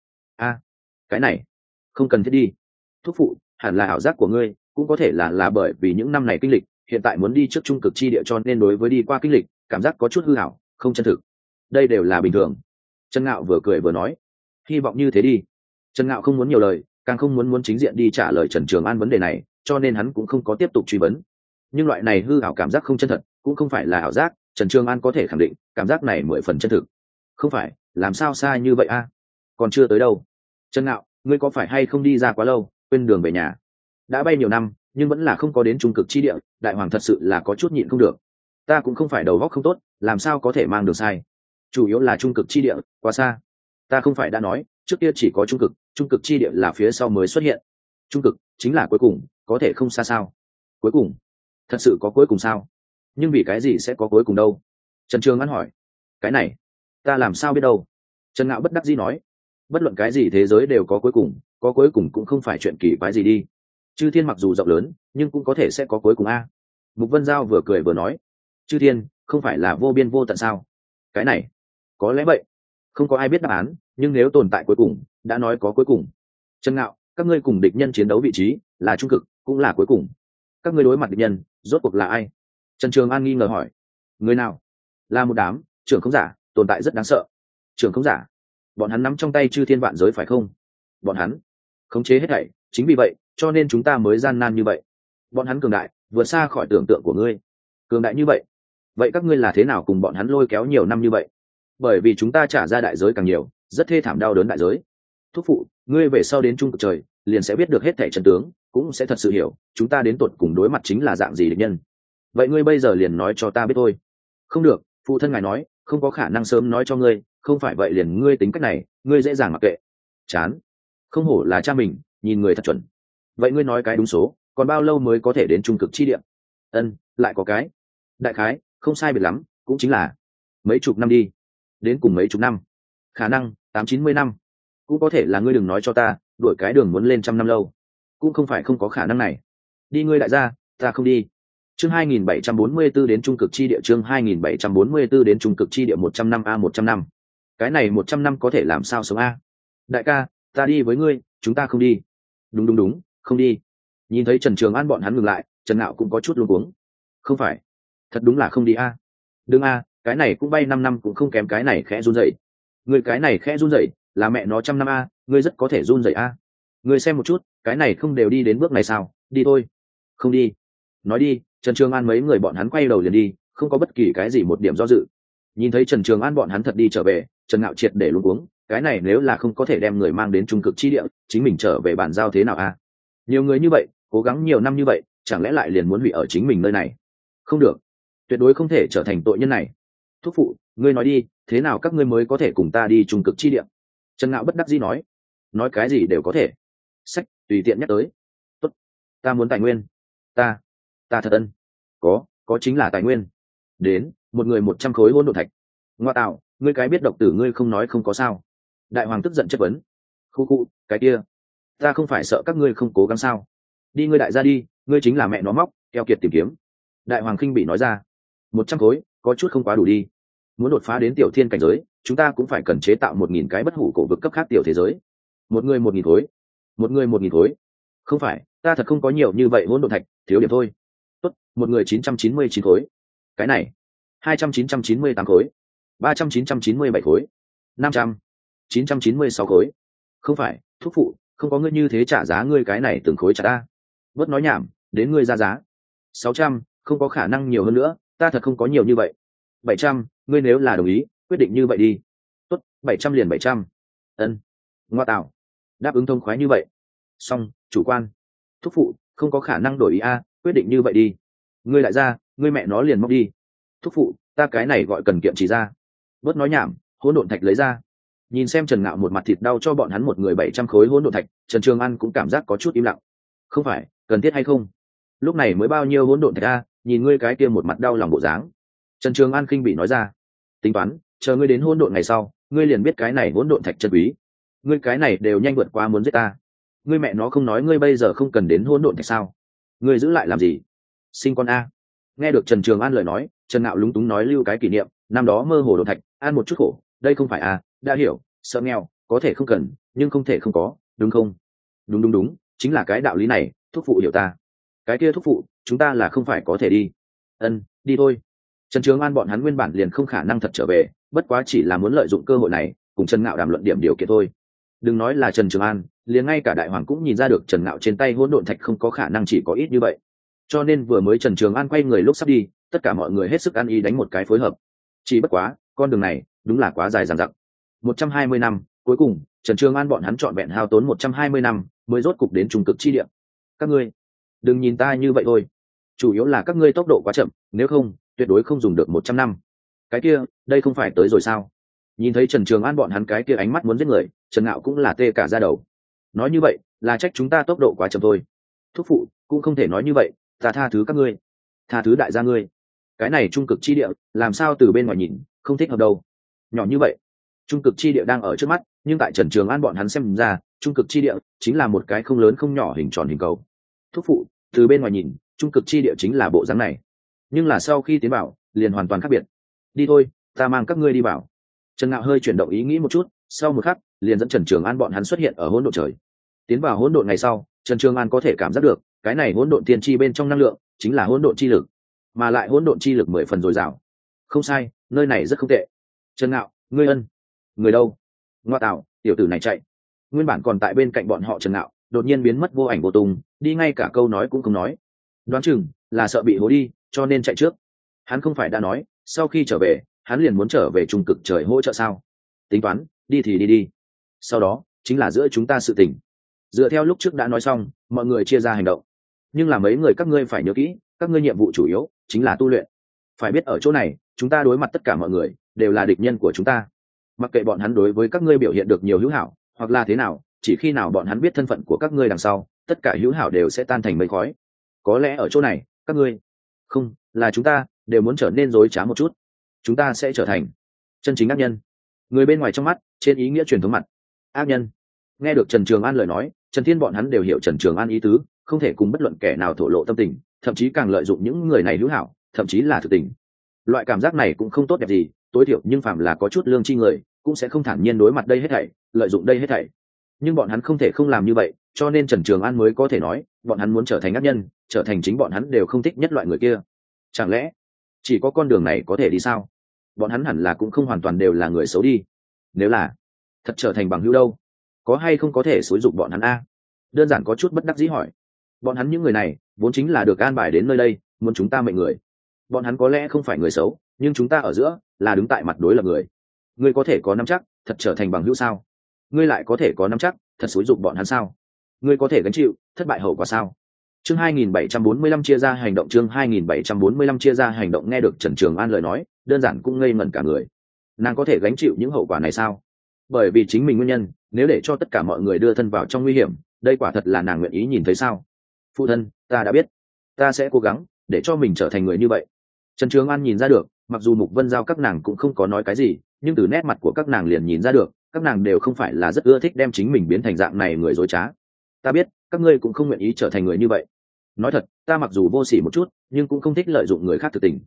A: Cái này không cần thiết đi. Thúc phụ, hẳn là ảo giác của ngươi, cũng có thể là bởi vì những năm này kinh lịch, hiện tại muốn đi trước trung cực chi địa cho nên đối với đi qua kinh lịch cảm giác có chút hư ảo, không chân thực. Đây đều là bình thường. Trần Ngạo vừa cười vừa nói. Hy vọng như thế đi. Trần Ngạo không muốn nhiều lời, càng không muốn chính diện đi trả lời Trần Trường An vấn đề này, cho nên hắn cũng không có tiếp tục truy vấn. Nhưng loại này hư ảo cảm giác không chân thật cũng không phải là ảo giác, Trần Trường An có thể khẳng định cảm giác này 10% chân thực. Không phải, làm sao xa như vậy a? Còn chưa tới đâu. Trần Ngạo, ngươi có phải hay không đi ra quá lâu, quên đường về nhà? Đã bay nhiều năm nhưng vẫn là không có đến trung cực chi địa, đại hoàng thật sự là có chút nhịn không được. Ta cũng không phải đầu óc không tốt, làm sao có thể mang đường sai? Chủ yếu là trung cực chi địa quá xa. Ta không phải đã nói trước kia chỉ có trung cực chi địa là phía sau mới xuất hiện. Trung cực chính là cuối cùng, có thể không xa sao? Cuối cùng? Thật sự có cuối cùng sao? Nhưng vì cái gì sẽ có cuối cùng đâu? Trần Trường An hỏi. Cái này ta làm sao biết đâu? Trần Ngạo bất đắc dĩ nói. Bất luận cái gì thế giới đều có cuối cùng cũng không phải chuyện kỳ quái gì đi. Chư thiên mặc dù rộng lớn nhưng cũng có thể sẽ có cuối cùng a. Mục Vân Giao vừa cười vừa nói. Chư thiên không phải là vô biên vô tận sao? Cái này có lẽ vậy. Không có ai biết đáp án, nhưng nếu tồn tại cuối cùng đã nói có cuối cùng. Trần Ngạo, các ngươi cùng địch nhân chiến đấu vị trí là trung cực cũng là cuối cùng. Các ngươi đối mặt địch nhân rốt cuộc là ai? Trần Trường An nghi ngờ hỏi. Người nào? Là một đám trưởng không giả, tồn tại rất đáng sợ. Trưởng không giả? Bọn hắn nắm trong tay chư thiên vạn giới phải không? Bọn hắn khống chế hết thảy, chính vì vậy cho nên chúng ta mới gian nan như vậy. Bọn hắn cường đại vượt xa khỏi tưởng tượng của ngươi. Cường đại như vậy, vậy các ngươi là thế nào cùng bọn hắn lôi kéo nhiều năm như vậy? Bởi vì chúng ta trả ra đại giới càng nhiều, rất thê thảm đau đớn đại giới. Thúc phụ, ngươi về sau đến trung cực trời liền sẽ biết được hết thảy chân tướng, cũng sẽ thật sự hiểu chúng ta đến tột cùng đối mặt chính là dạng gì địch nhân. Vậy ngươi bây giờ liền nói cho ta biết thôi. Không được, phụ thân ngài nói không có khả năng sớm nói cho ngươi, không phải vậy liền ngươi tính cách này ngươi dễ dàng mặc kệ. Chán. Không hổ là cha mình, nhìn người thật chuẩn. Vậy ngươi nói cái đúng số, còn bao lâu mới có thể đến trung cực chi địa? Lại có cái đại khái không sai biệt lắm, cũng chính là mấy chục năm đi. Đến cùng mấy chục năm? Khả năng 80-90 năm. Cũng có thể là ngươi đừng nói cho ta đổi cái đường muốn lên 100 năm lâu, cũng không phải không có khả năng này. Đi ngươi đại gia, ta không đi. Chương 2744 đến trung cực chi địa. Chương 2744 đến trung cực chi địa. 100 năm a 100 năm. Cái này 100 năm có thể làm sao sống a? Đại ca, ta đi với ngươi, chúng ta không đi. Đúng, không đi. Nhìn thấy Trần Trường An bọn hắn ngừng lại, Trần Nạo cũng có chút luống cuống. Không phải, thật đúng là không đi a. Đừng a, cái này cũng bay 5 năm cũng không kém cái này khẽ run rẩy. Ngươi cái này khẽ run rẩy, là mẹ nó 100 năm a, ngươi rất có thể run rẩy a. Ngươi xem một chút, cái này không đều đi đến bước này sao? Đi thôi. Không đi. Nói đi. Trần Trường An mấy người bọn hắn quay đầu liền đi, không có bất kỳ cái gì một điểm do dự. Nhìn thấy Trần Trường An bọn hắn thật đi trở về, Trần Ngạo triệt để luống cuống, cái này nếu là không có thể đem người mang đến trung cực chi địa, chính mình trở về bàn giao thế nào a? Nhiều người như vậy, cố gắng nhiều năm như vậy, chẳng lẽ lại liền muốn hủy ở chính mình nơi này? Không được, tuyệt đối không thể trở thành tội nhân này. Thúc phụ, ngươi nói đi, thế nào các ngươi mới có thể cùng ta đi trung cực chi địa? Trần Ngạo bất đắc dĩ nói cái gì đều có thể. Sách, tùy tiện nhắc tới. Tốt, ta muốn tài nguyên. Ta thật ân. Có chính là tài nguyên. Đến, một người 100 khối hỗn độn thạch. Ngoa tạo, ngươi cái biết độc tử ngươi không nói không có sao? Đại hoàng tức giận chất vấn. Khu, cái kia, ta không phải sợ các ngươi không cố gắng sao? Đi ngươi đại gia đi, ngươi chính là mẹ nó móc, keo kiệt tìm kiếm. Đại hoàng khinh bị nói ra. 100 khối có chút không quá đủ đi. Muốn đột phá đến tiểu thiên cảnh giới, chúng ta cũng phải cần chế tạo 1000 cái bất hủ cổ vực cấp khác tiểu thế giới. Một người 1000 khối. Một người 1000 khối. Không phải, ta thật không có nhiều như vậy hỗn độn thạch, thiếu điểm thôi. Tốt, một người 999 khối. Cái này, 200 998 khối. 300 997 khối. 500 996 khối. Không phải, thúc phụ, không có ngươi như thế trả giá ngươi cái này từng khối trả ta. Bớt nói nhảm, đến ngươi ra giá. 600, không có khả năng nhiều hơn nữa, ta thật không có nhiều như vậy. 700, ngươi nếu là đồng ý, quyết định như vậy đi. Tốt, 700 liền 700. Ân. Ngoa tạo. Đáp ứng thông khoái như vậy. Xong, chủ quan. Thúc phụ, không có khả năng đổi ý a, quyết định như vậy đi. Ngươi lại ra, ngươi mẹ nó liền móc đi. Thúc phụ, ta cái này gọi cần kiệm chỉ ra. Bớt nói nhảm, hỗn độn thạch lấy ra. Nhìn xem Trần Ngạo một mặt thịt đau cho bọn hắn một người 700 khối hỗn độn thạch, Trần Trường An cũng cảm giác có chút im lặng. Không phải, cần thiết hay không? Lúc này mới bao nhiêu hỗn độn thạch a, nhìn ngươi cái kia một mặt đau lòng bộ dáng. Trần Trường An khinh bị nói ra. Tính toán, chờ ngươi đến hỗn độn ngày sau, ngươi liền biết cái này hỗn độn thạch chân quý. Ngươi cái này đều nhanh vượt qua muốn giết ta. Ngươi mẹ nó không nói ngươi bây giờ không cần đến hỗn độn thạch sao? Ngươi giữ lại làm gì? Sinh con a. Nghe được Trần Trường An lời nói, Trần Ngạo lúng túng nói lưu cái kỷ niệm, năm đó mơ hồ độn thạch, ăn một chút khổ, đây không phải a, đã hiểu, sợ nghèo, có thể không cần, nhưng không thể không có, đúng không? Đúng, chính là cái đạo lý này, thúc phụ hiểu ta. Cái kia thúc phụ, chúng ta là không phải có thể đi. Ân, đi thôi. Trần Trường An bọn hắn nguyên bản liền không khả năng thật trở về, bất quá chỉ là muốn lợi dụng cơ hội này, cùng Trần Ngạo đàm luận điểm điều kiện thôi. Đừng nói là Trần Trường An, liền ngay cả đại hoàng cũng nhìn ra được Trần Ngạo trên tay hỗn độn thạch không có khả năng chỉ có ít như vậy. Cho nên vừa mới Trần Trường An quay người lúc sắp đi, tất cả mọi người hết sức ăn ý đánh một cái phối hợp. Chỉ bất quá, con đường này đúng là quá dài dằng dặc. 120 năm, cuối cùng, Trần Trường An bọn hắn trọn vẹn hao tốn 120 năm, mới rốt cục đến trung cực chi địa. Các ngươi, đừng nhìn ta như vậy thôi. Chủ yếu là các ngươi tốc độ quá chậm, nếu không, tuyệt đối không dùng được 100 năm. Cái kia, đây không phải tới rồi sao? Nhìn thấy Trần Trường An bọn hắn cái kia ánh mắt muốn giết người, Trần Ngạo cũng là tê cả da đầu. Nói như vậy, là trách chúng ta tốc độ quá chậm thôi. Thúc phụ, cũng không thể nói như vậy, ta tha thứ các ngươi, tha thứ đại gia ngươi. Cái này trung cực chi địa, làm sao từ bên ngoài nhìn, không thích hợp đâu. Nhỏ như vậy, trung cực chi địa đang ở trước mắt, nhưng tại Trần Trường An bọn hắn xem ra, trung cực chi địa chính là một cái không lớn không nhỏ hình tròn hình cầu. Thúc phụ, từ bên ngoài nhìn, trung cực chi địa chính là bộ dáng này, nhưng là sau khi tiến vào, liền hoàn toàn khác biệt. Đi thôi, ta mang các ngươi đi vào. Trần Ngạo hơi chuyển động ý nghĩ một chút, sau một khắc, liền dẫn Trần Trường An bọn hắn xuất hiện ở hỗn độn trời. Tiến vào hỗn độn ngày sau, Trần Trường An có thể cảm giác được, cái này hỗn độn tiên chi bên trong năng lượng, chính là hỗn độn chi lực, mà lại hỗn độn chi lực 10 phần dồi dào. Không sai, nơi này rất không tệ. Trần Ngạo, ngươi ân, người đâu? Ngoa tạo, tiểu tử này chạy. Nguyên bản còn tại bên cạnh bọn họ Trần Ngạo, đột nhiên biến mất vô ảnh vô tung, đi ngay cả câu nói cũng không nói. Đoán chừng là sợ bị hố đi, cho nên chạy trước. Hắn không phải đã nói, sau khi trở về, hắn liền muốn trở về trung cực trời hỗ trợ sao? Tính toán, đi thì đi. Sau đó, chính là giữa chúng ta sự tình. Dựa theo lúc trước đã nói xong, mọi người chia ra hành động. Nhưng là mấy người các ngươi phải nhớ kỹ, các ngươi nhiệm vụ chủ yếu chính là tu luyện. Phải biết ở chỗ này, chúng ta đối mặt tất cả mọi người đều là địch nhân của chúng ta. Mặc kệ bọn hắn đối với các ngươi biểu hiện được nhiều hữu hảo, hoặc là thế nào, chỉ khi nào bọn hắn biết thân phận của các ngươi đằng sau, tất cả hữu hảo đều sẽ tan thành mây khói. Có lẽ ở chỗ này, các ngươi, không, là chúng ta, đều muốn trở nên dối trá một chút. Chúng ta sẽ trở thành chân chính ác nhân. Người bên ngoài trong mắt, trên ý nghĩa truyền thống mặt. Ác nhân. Nghe được Trần Trường An lời nói, Trần Thiên bọn hắn đều hiểu Trần Trường An ý tứ, không thể cùng bất luận kẻ nào thổ lộ tâm tình, thậm chí càng lợi dụng những người này hữu hảo, thậm chí là thực tình. Loại cảm giác này cũng không tốt đẹp gì, tối thiểu nhưng phàm là có chút lương tri người, cũng sẽ không thản nhiên đối mặt đây hết thảy, lợi dụng đây hết thảy. Nhưng bọn hắn không thể không làm như vậy, cho nên Trần Trường An mới có thể nói, bọn hắn muốn trở thành ác nhân, trở thành chính bọn hắn đều không thích nhất loại người kia. Chẳng lẽ chỉ có con đường này có thể đi sao? Bọn hắn hẳn là cũng không hoàn toàn đều là người xấu đi. Nếu là thật trở thành bằng hữu đâu, có hay không có thể xúi giục bọn hắn a? Đơn giản có chút bất đắc dĩ hỏi. Bọn hắn những người này vốn chính là được an bài đến nơi đây, muốn chúng ta mệnh người. Bọn hắn có lẽ không phải người xấu, nhưng chúng ta ở giữa là đứng tại mặt đối lập người. Ngươi có thể có nắm chắc thật trở thành bằng hữu sao? Ngươi lại có thể có nắm chắc thật xúi giục bọn hắn sao? Ngươi có thể gánh chịu thất bại hậu quả sao? Chương 2745 chia ra hành động. Chương 2745 chia ra hành động. Nghe được Trần Trường An lời nói, đơn giản cũng ngây ngẩn cả người. Nàng có thể gánh chịu những hậu quả này sao? Bởi vì chính mình nguyên nhân, nếu để cho tất cả mọi người đưa thân vào trong nguy hiểm, đây quả thật là nàng nguyện ý nhìn thấy sao? Phụ thân, ta đã biết, ta sẽ cố gắng để cho mình trở thành người như vậy. Trần Trường An nhìn ra được, mặc dù Mục Vân Giao các nàng cũng không có nói cái gì, nhưng từ nét mặt của các nàng liền nhìn ra được, các nàng đều không phải là rất ưa thích đem chính mình biến thành dạng này người dối trá. Ta biết, các ngươi cũng không nguyện ý trở thành người như vậy. Nói thật, ta mặc dù vô sỉ một chút, nhưng cũng không thích lợi dụng người khác thực tình.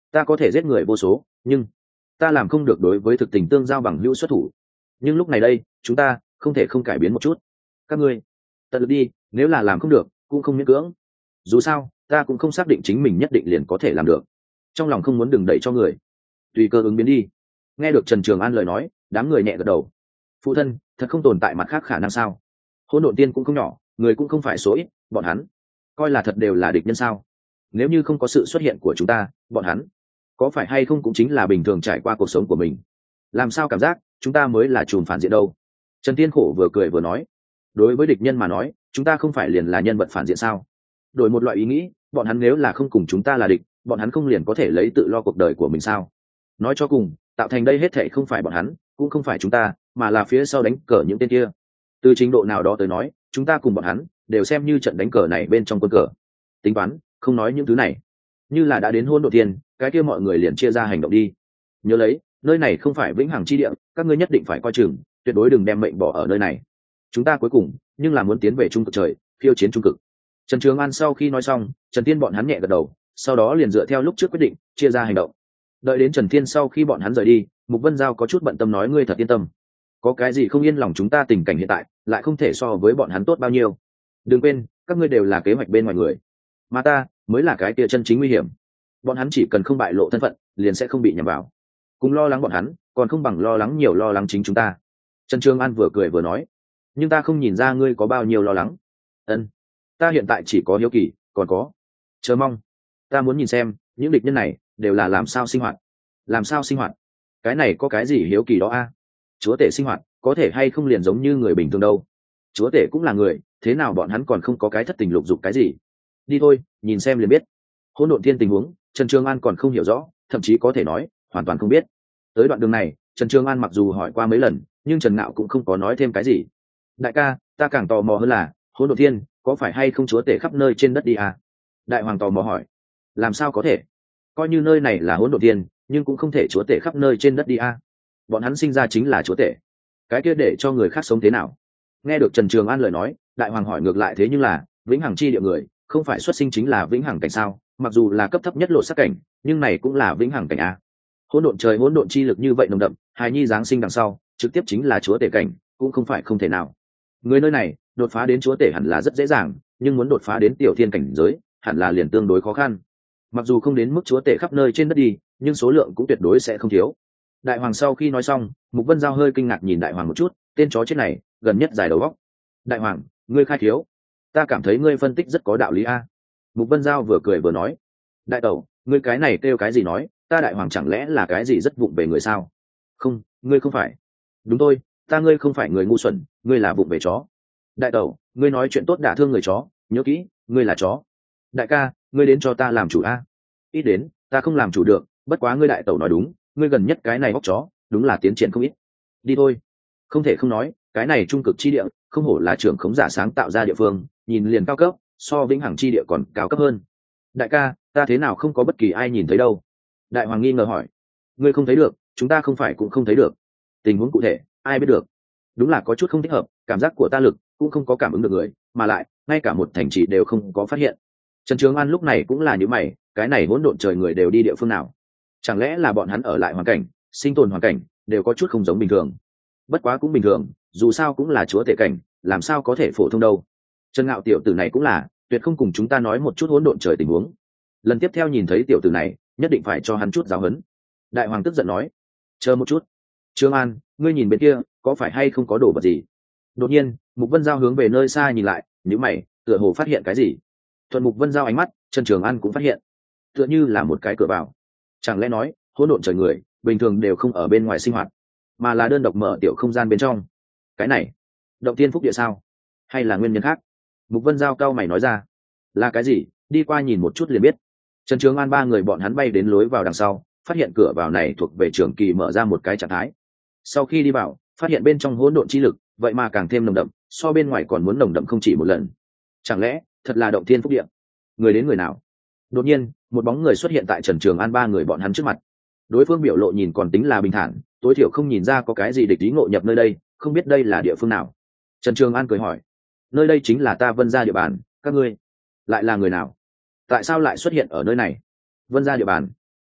A: ta có thể giết người vô số, nhưng ta làm không được đối với thực tình tương giao bằng hữu xuất thủ. Nhưng lúc này đây chúng ta không thể không cải biến một chút. Các ngươi tận lực đi, nếu là làm không được cũng không miễn cưỡng. Dù sao ta cũng không xác định chính mình nhất định liền có thể làm được, trong lòng không muốn đừng đẩy cho người, tùy cơ ứng biến đi. Nghe được Trần Trường An lời nói, đám người nhẹ gật đầu. Phụ thân, thật không tồn tại mặt khác khả năng sao? Hỗn độn tiên cũng không nhỏ, người cũng không phải số ít, bọn hắn coi là thật đều là địch nhân sao? Nếu như không có sự xuất hiện của chúng ta, bọn hắn có phải hay không cũng chính là bình thường trải qua cuộc sống của mình. Làm sao cảm giác chúng ta mới là chùm phản diện đâu? Trần Tiên Khổ vừa cười vừa nói, đối với địch nhân mà nói, chúng ta không phải liền là nhân vật phản diện sao? Đổi một loại ý nghĩ, bọn hắn nếu là không cùng chúng ta là địch, bọn hắn không liền có thể lấy tự lo cuộc đời của mình sao? Nói cho cùng, tạo thành đây hết thảy không phải bọn hắn, cũng không phải chúng ta, mà là phía sau đánh cờ những tên kia. Từ trình độ nào đó tới nói, chúng ta cùng bọn hắn đều xem như trận đánh cờ này bên trong quân cờ. Tính toán, không nói những thứ này, như là đã đến hôn độ tiền, cái kia mọi người liền chia ra hành động đi. Nhớ lấy, nơi này không phải vĩnh hằng chi địa, các ngươi nhất định phải coi chừng, tuyệt đối đừng đem mệnh bỏ ở nơi này. Chúng ta cuối cùng nhưng là muốn tiến về trung cực trời, khiêu chiến trung cực. Trần Trường An sau khi nói xong, Trần Tiên bọn hắn nhẹ gật đầu, sau đó liền dựa theo lúc trước quyết định chia ra hành động. Đợi đến Trần Tiên sau khi bọn hắn rời đi, Mục Vân Giao có chút bận tâm nói, ngươi thật yên tâm, có cái gì không yên lòng, chúng ta tình cảnh hiện tại lại không thể so với bọn hắn tốt bao nhiêu. Đừng quên, các ngươi đều là kế hoạch bên ngoài người, mà ta mới là cái kia chân chính nguy hiểm. Bọn hắn chỉ cần không bại lộ thân phận, liền sẽ không bị nhầm vào. Cùng lo lắng bọn hắn, còn không bằng lo lắng nhiều lo lắng chính chúng ta. Trần Trường An vừa cười vừa nói, nhưng ta không nhìn ra ngươi có bao nhiêu lo lắng. Ân, ta hiện tại chỉ có hiếu kỳ, còn có chờ mong. Ta muốn nhìn xem những địch nhân này đều là làm sao sinh hoạt. Làm sao sinh hoạt? Cái này có cái gì hiếu kỳ đó a? Chúa tể sinh hoạt có thể hay không liền giống như người bình thường đâu. Chúa tể cũng là người, thế nào bọn hắn còn không có cái thất tình lục dục cái gì? Đi thôi, nhìn xem liền biết. Hỗn độn thiên tình huống, Trần Trường An còn không hiểu rõ, thậm chí có thể nói hoàn toàn không biết. Tới đoạn đường này, Trần Trường An mặc dù hỏi qua mấy lần, nhưng Trần Nạo cũng không có nói thêm cái gì. Đại ca, ta càng tò mò hơn là hỗn độn thiên có phải hay không chúa tể khắp nơi trên đất đi à? Đại hoàng tò mò hỏi. Làm sao có thể? Coi như nơi này là hỗn độn thiên, nhưng cũng không thể chúa tể khắp nơi trên đất đi à? Bọn hắn sinh ra chính là chúa tể, cái kia để cho người khác sống thế nào? Nghe được Trần Trường An lời nói, đại hoàng hỏi ngược lại, thế nhưng là vĩnh hằng chi địa người không phải xuất sinh chính là vĩnh hằng cảnh sao? Mặc dù là cấp thấp nhất lộ sắc cảnh, nhưng này cũng là vĩnh hằng cảnh à? Hỗn độn trời hỗn độn chi lực như vậy nồng đậm, hài nhi giáng sinh đằng sau trực tiếp chính là chúa tể cảnh, cũng không phải không thể nào. Người nơi này đột phá đến chúa tể hẳn là rất dễ dàng, nhưng muốn đột phá đến tiểu thiên cảnh giới hẳn là liền tương đối khó khăn. Mặc dù không đến mức chúa tể khắp nơi trên đất đi, nhưng số lượng cũng tuyệt đối sẽ không thiếu. Đại hoàng sau khi nói xong, Mục Vân Giao hơi kinh ngạc nhìn đại hoàng một chút, tên chó chết này gần nhất dài đầu góc. Đại hoàng, ngươi khai thiếu, ta cảm thấy ngươi phân tích rất có đạo lý a. Mục Vân Giao vừa cười vừa nói, đại tẩu, ngươi cái này kêu cái gì nói, ta đại hoàng chẳng lẽ là cái gì rất vụng về người sao? Không, ngươi không phải. Đúng tôi, ta ngươi không phải người ngu xuẩn, ngươi là vụng về chó. Đại tẩu, ngươi nói chuyện tốt đả thương người chó, nhớ kỹ, ngươi là chó. Đại ca, ngươi đến cho ta làm chủ a. Ít đến, ta không làm chủ được, bất quá ngươi đại tẩu nói đúng, ngươi gần nhất cái này bóc chó đúng là tiến triển không ít. Đi thôi. Không thể không nói, cái này trung cực chi địa không hổ là trưởng khống giả sáng tạo ra địa phương, nhìn liền cao cấp, so vĩnh hằng chi địa còn cao cấp hơn. Đại ca, ta thế nào không có bất kỳ ai nhìn thấy đâu? Đại hoàng nghi ngờ hỏi. Ngươi không thấy được, chúng ta không phải cũng không thấy được. Tình huống cụ thể ai biết được? Đúng là có chút không thích hợp, cảm giác của ta lực cũng không có cảm ứng được người, mà lại ngay cả một thành trì đều không có phát hiện. Trần Trường An lúc này cũng là như mày, cái này hỗn độn trời người đều đi địa phương nào? Chẳng lẽ là bọn hắn ở lại hoàn cảnh, sinh tồn hoàn cảnh đều có chút không giống bình thường? Bất quá cũng bình thường, dù sao cũng là chúa tể cảnh, làm sao có thể phổ thông đâu. Trần Ngạo tiểu tử này cũng là tuyệt không cùng chúng ta nói một chút hỗn độn trời tình huống. Lần tiếp theo nhìn thấy tiểu tử này, nhất định phải cho hắn chút giáo huấn. Đại hoàng tức giận nói, chờ một chút, Trương An, ngươi nhìn bên kia có phải hay không có đồ vật gì? Đột nhiên Mục Vân Giao hướng về nơi xa nhìn lại, nhíu mày, tựa hồ phát hiện cái gì. Thuận Mục Vân Giao ánh mắt, Trần Trường An cũng phát hiện, tựa như là một cái cửa vào. Chẳng lẽ nói hỗn độn trời người bình thường đều không ở bên ngoài sinh hoạt, mà là đơn độc mở tiểu không gian bên trong? Cái này động tiên phúc địa sao, hay là nguyên nhân khác? Mục Vân Giao cao mày nói ra, là cái gì, đi qua nhìn một chút liền biết. Trần Trường An ba người bọn hắn bay đến lối vào đằng sau, phát hiện cửa vào này thuộc về trường kỳ mở ra một cái trạng thái. Sau khi đi vào, phát hiện bên trong hỗn độn chi lực vậy mà càng thêm nồng đậm, so bên ngoài còn muốn nồng đậm không chỉ một lần. Chẳng lẽ thật là động thiên phúc địa? Người đến người nào? Đột nhiên một bóng người xuất hiện tại Trần Trường An ba người bọn hắn trước mặt. Đối phương biểu lộ nhìn còn tính là bình thản, tối thiểu không nhìn ra có cái gì địch ý ngộ nhập nơi đây, không biết đây là địa phương nào. Trần Trường An cười hỏi, nơi đây chính là ta Vân gia địa bàn, các ngươi lại là người nào? Tại sao lại xuất hiện ở nơi này? Vân gia địa bàn?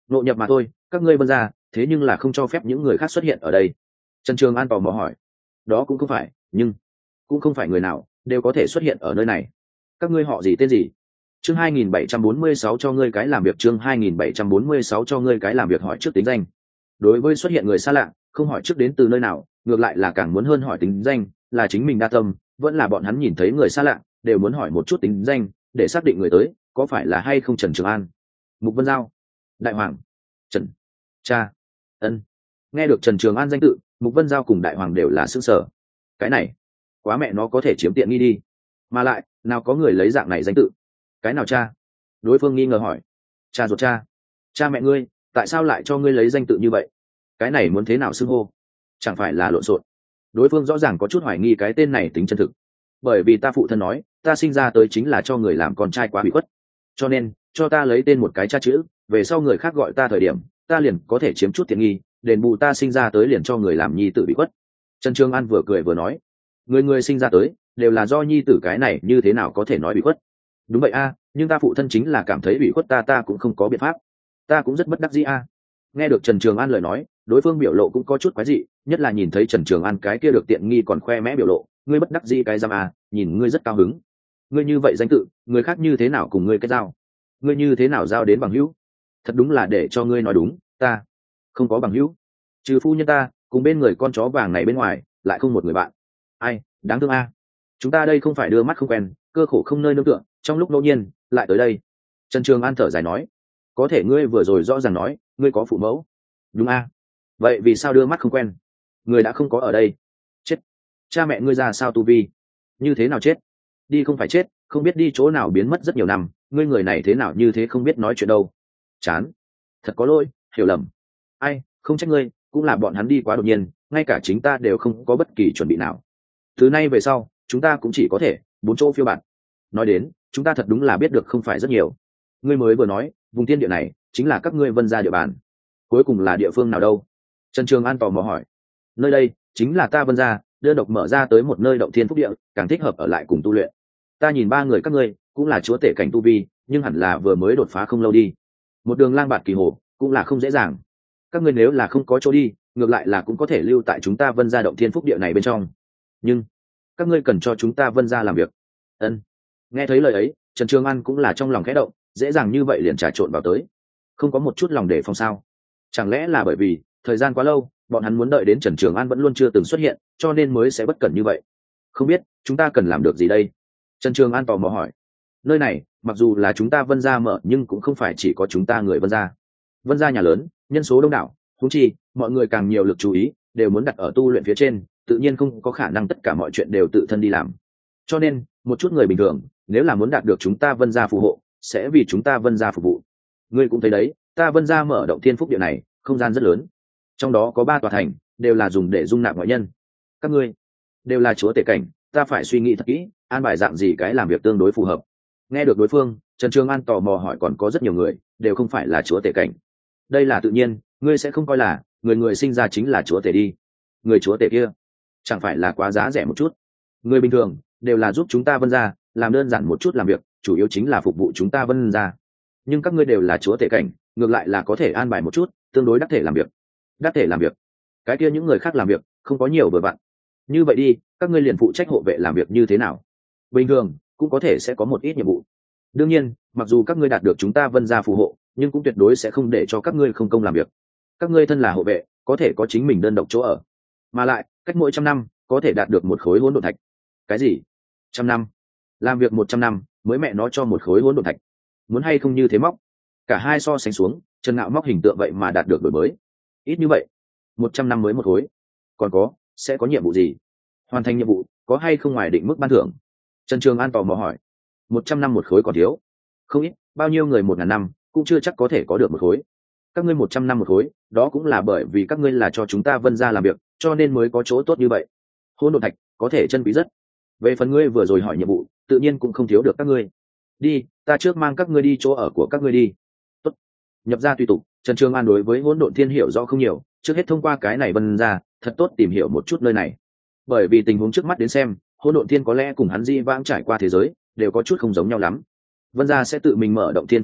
A: Ngộ nhập mà thôi, các ngươi Vân gia thế nhưng là không cho phép những người khác xuất hiện ở đây. Trần Trường An tò mò hỏi. Đó cũng không phải, nhưng cũng không phải người nào đều có thể xuất hiện ở nơi này. Các ngươi họ gì tên gì? Chương 2746 cho ngươi cái làm việc, chương 2746 cho ngươi cái làm việc, hỏi trước tính danh. Đối với xuất hiện người xa lạ, không hỏi trước đến từ nơi nào, ngược lại là càng muốn hơn hỏi tính danh, là chính mình đa tâm, vẫn là bọn hắn nhìn thấy người xa lạ, đều muốn hỏi một chút tính danh, để xác định người tới có phải là hay không Trần Trường An. Mục Vân Giao, Đại Hoàng, Trần, Cha, Ân. Nghe được Trần Trường An danh tự, Mục Vân Giao cùng Đại Hoàng đều là sững sờ. Cái này, quá mẹ nó có thể chiếm tiện nghi đi. Mà lại, nào có người lấy dạng này danh tự? Cái nào cha? Đối phương nghi ngờ hỏi. Cha ruột cha. Cha mẹ ngươi, tại sao lại cho ngươi lấy danh tự như vậy? Cái này muốn thế nào xưng hô? Chẳng phải là lộn xộn? Đối phương rõ ràng có chút hoài nghi cái tên này tính chân thực. Bởi vì ta phụ thân nói, ta sinh ra tới chính là cho người làm con trai quá bị khuất. Cho nên, cho ta lấy tên một cái cha chữ, về sau người khác gọi ta thời điểm, ta liền có thể chiếm chút tiện nghi, đền bù ta sinh ra tới liền cho người làm nhi tử bị khuất. Trần Trường An vừa cười vừa nói, người sinh ra tới đều là do nhi tử, cái này như thế nào có thể nói bị khuất? Đúng vậy a, nhưng ta phụ thân chính là cảm thấy bị khuất ta cũng không có biện pháp, ta cũng rất bất đắc dĩ a. Nghe được Trần Trường An lời nói, đối phương biểu lộ cũng có chút quái dị, nhất là nhìn thấy Trần Trường An cái kia được tiện nghi còn khoe mẽ biểu lộ, ngươi bất đắc dĩ cái giam a, nhìn ngươi rất cao hứng. Ngươi như vậy danh tự, người khác như thế nào cùng ngươi kết giao? Ngươi như thế nào giao đến bằng hữu? Thật đúng là để cho ngươi nói đúng, ta không có bằng hữu, trừ phu nhân ta cùng bên người con chó vàng này bên ngoài, lại không một người bạn. Ai, đáng thương a. Chúng ta đây không phải đưa mắt không quen, cơ khổ không nơi nương tựa, trong lúc ngẫu nhiên lại tới đây. Trần Trường An thở dài nói, có thể ngươi vừa rồi rõ ràng nói ngươi có phụ mẫu. Đúng a. Vậy vì sao đưa mắt không quen? Người đã không có ở đây. Chết. Cha mẹ ngươi ra sao tu vi? Như thế nào chết? Đi không phải chết, không biết đi chỗ nào biến mất rất nhiều năm, ngươi người này thế nào như thế không biết nói chuyện đâu. Chán. Thật có lỗi, hiểu lầm. Ai, không trách ngươi, cũng là bọn hắn đi quá đột nhiên, ngay cả chính ta đều không có bất kỳ chuẩn bị nào. Từ nay về sau, chúng ta cũng chỉ có thể bốn chỗ phiêu bạt. Nói đến, chúng ta thật đúng là biết được không phải rất nhiều. Ngươi mới vừa nói, vùng thiên địa này chính là các ngươi Vân gia địa bàn. Cuối cùng là địa phương nào đâu? Trần Trường An tò mò hỏi. Nơi đây chính là ta Vân gia đơn độc mở ra tới một nơi động thiên phúc địa, càng thích hợp ở lại cùng tu luyện. Ta nhìn ba người các ngươi cũng là chúa tể cảnh tu vi, nhưng hẳn là vừa mới đột phá không lâu đi. Một đường lang bạt kỳ hồ cũng là không dễ dàng. Các ngươi nếu là không có chỗ đi, ngược lại là cũng có thể lưu tại chúng ta Vân gia động thiên phúc địa này bên trong. Nhưng các ngươi cần cho chúng ta Vân gia làm việc. Ân. Nghe thấy lời ấy, Trần Trường An cũng là trong lòng khẽ động, dễ dàng như vậy liền trà trộn vào tới, không có một chút lòng đề phòng sao? Chẳng lẽ là bởi vì thời gian quá lâu, bọn hắn muốn đợi đến Trần Trường An vẫn luôn chưa từng xuất hiện, cho nên mới sẽ bất cẩn như vậy? Không biết chúng ta cần làm được gì đây? Trần Trường An tò mò hỏi. Nơi này mặc dù là chúng ta Vân gia mở, nhưng cũng không phải chỉ có chúng ta người Vân gia. Vân gia nhà lớn, nhân số đông đảo, huống chi mọi người càng nhiều lực chú ý đều muốn đặt ở tu luyện phía trên, tự nhiên không có khả năng tất cả mọi chuyện đều tự thân đi làm. Cho nên một chút người bình thường nếu là muốn đạt được chúng ta Vân gia phù hộ, sẽ vì chúng ta Vân gia phục vụ. Ngươi cũng thấy đấy, ta Vân gia mở động thiên phúc địa này, không gian rất lớn, trong đó có 3 tòa thành, đều là dùng để dung nạp ngoại nhân. Các ngươi đều là chúa tể cảnh, ta phải suy nghĩ thật kỹ, an bài dạng gì cái làm việc tương đối phù hợp. Nghe được đối phương, Trần Trường An tò mò hỏi, còn có rất nhiều người đều không phải là chúa tể cảnh. Đây là tự nhiên, ngươi sẽ không coi là người sinh ra chính là chúa tể đi. Người chúa tể kia chẳng phải là quá giá rẻ một chút? Người bình thường đều là giúp chúng ta Vân gia làm đơn giản một chút làm việc, chủ yếu chính là phục vụ chúng ta Vân gia. Nhưng các ngươi đều là chúa tể cảnh, ngược lại là có thể an bài một chút tương đối đắc thể làm việc. Đắc thể làm việc? Cái kia những người khác làm việc không có nhiều vừa vặn. Như vậy đi, các ngươi liền phụ trách hộ vệ làm việc như thế nào? Bình thường cũng có thể sẽ có một ít nhiệm vụ. Đương nhiên, mặc dù các ngươi đạt được chúng ta Vân gia phù hộ, nhưng cũng tuyệt đối sẽ không để cho các ngươi không công làm việc. Các ngươi thân là hộ vệ, có thể có chính mình đơn độc chỗ ở, mà lại cách mỗi 100 năm có thể đạt được một khối hỗn độn thạch. Cái gì? 100 năm? Làm việc 100 năm mới mẹ nó cho một khối hỗn độn thạch? Muốn hay không như thế móc? Cả hai so sánh xuống, Trần Ngạo móc hình tượng vậy mà đạt được đổi mới ít như vậy. 100 năm mới một khối? Còn sẽ có nhiệm vụ gì? Hoàn thành nhiệm vụ có hay không ngoài định mức ban thưởng? Trần Trường An tò mò hỏi. 100 năm một khối còn thiếu không ít, bao nhiêu người 1000 năm cũng chưa chắc có thể có được một khối. Các ngươi 100 năm một khối, đó cũng là bởi vì các ngươi là cho chúng ta Vân gia làm việc, cho nên mới có chỗ tốt như vậy. Hỗn độn thạch có thể chân quý rất. Về phần ngươi vừa rồi hỏi nhiệm vụ, tự nhiên cũng không thiếu được các ngươi. Đi, ta trước mang các ngươi đi chỗ ở của các ngươi đi. Tốt. Nhập gia tùy tục, Trần Trường An đối với hỗn độn thiên hiểu rõ không nhiều, trước hết thông qua cái này Vân gia thật tốt tìm hiểu một chút nơi này. Bởi vì tình huống trước mắt đến xem, hỗn độn thiên có lẽ cùng hắn di vãng trải qua thế giới đều có chút không giống nhau lắm. Vân gia sẽ tự mình mở động thiên phúc địa,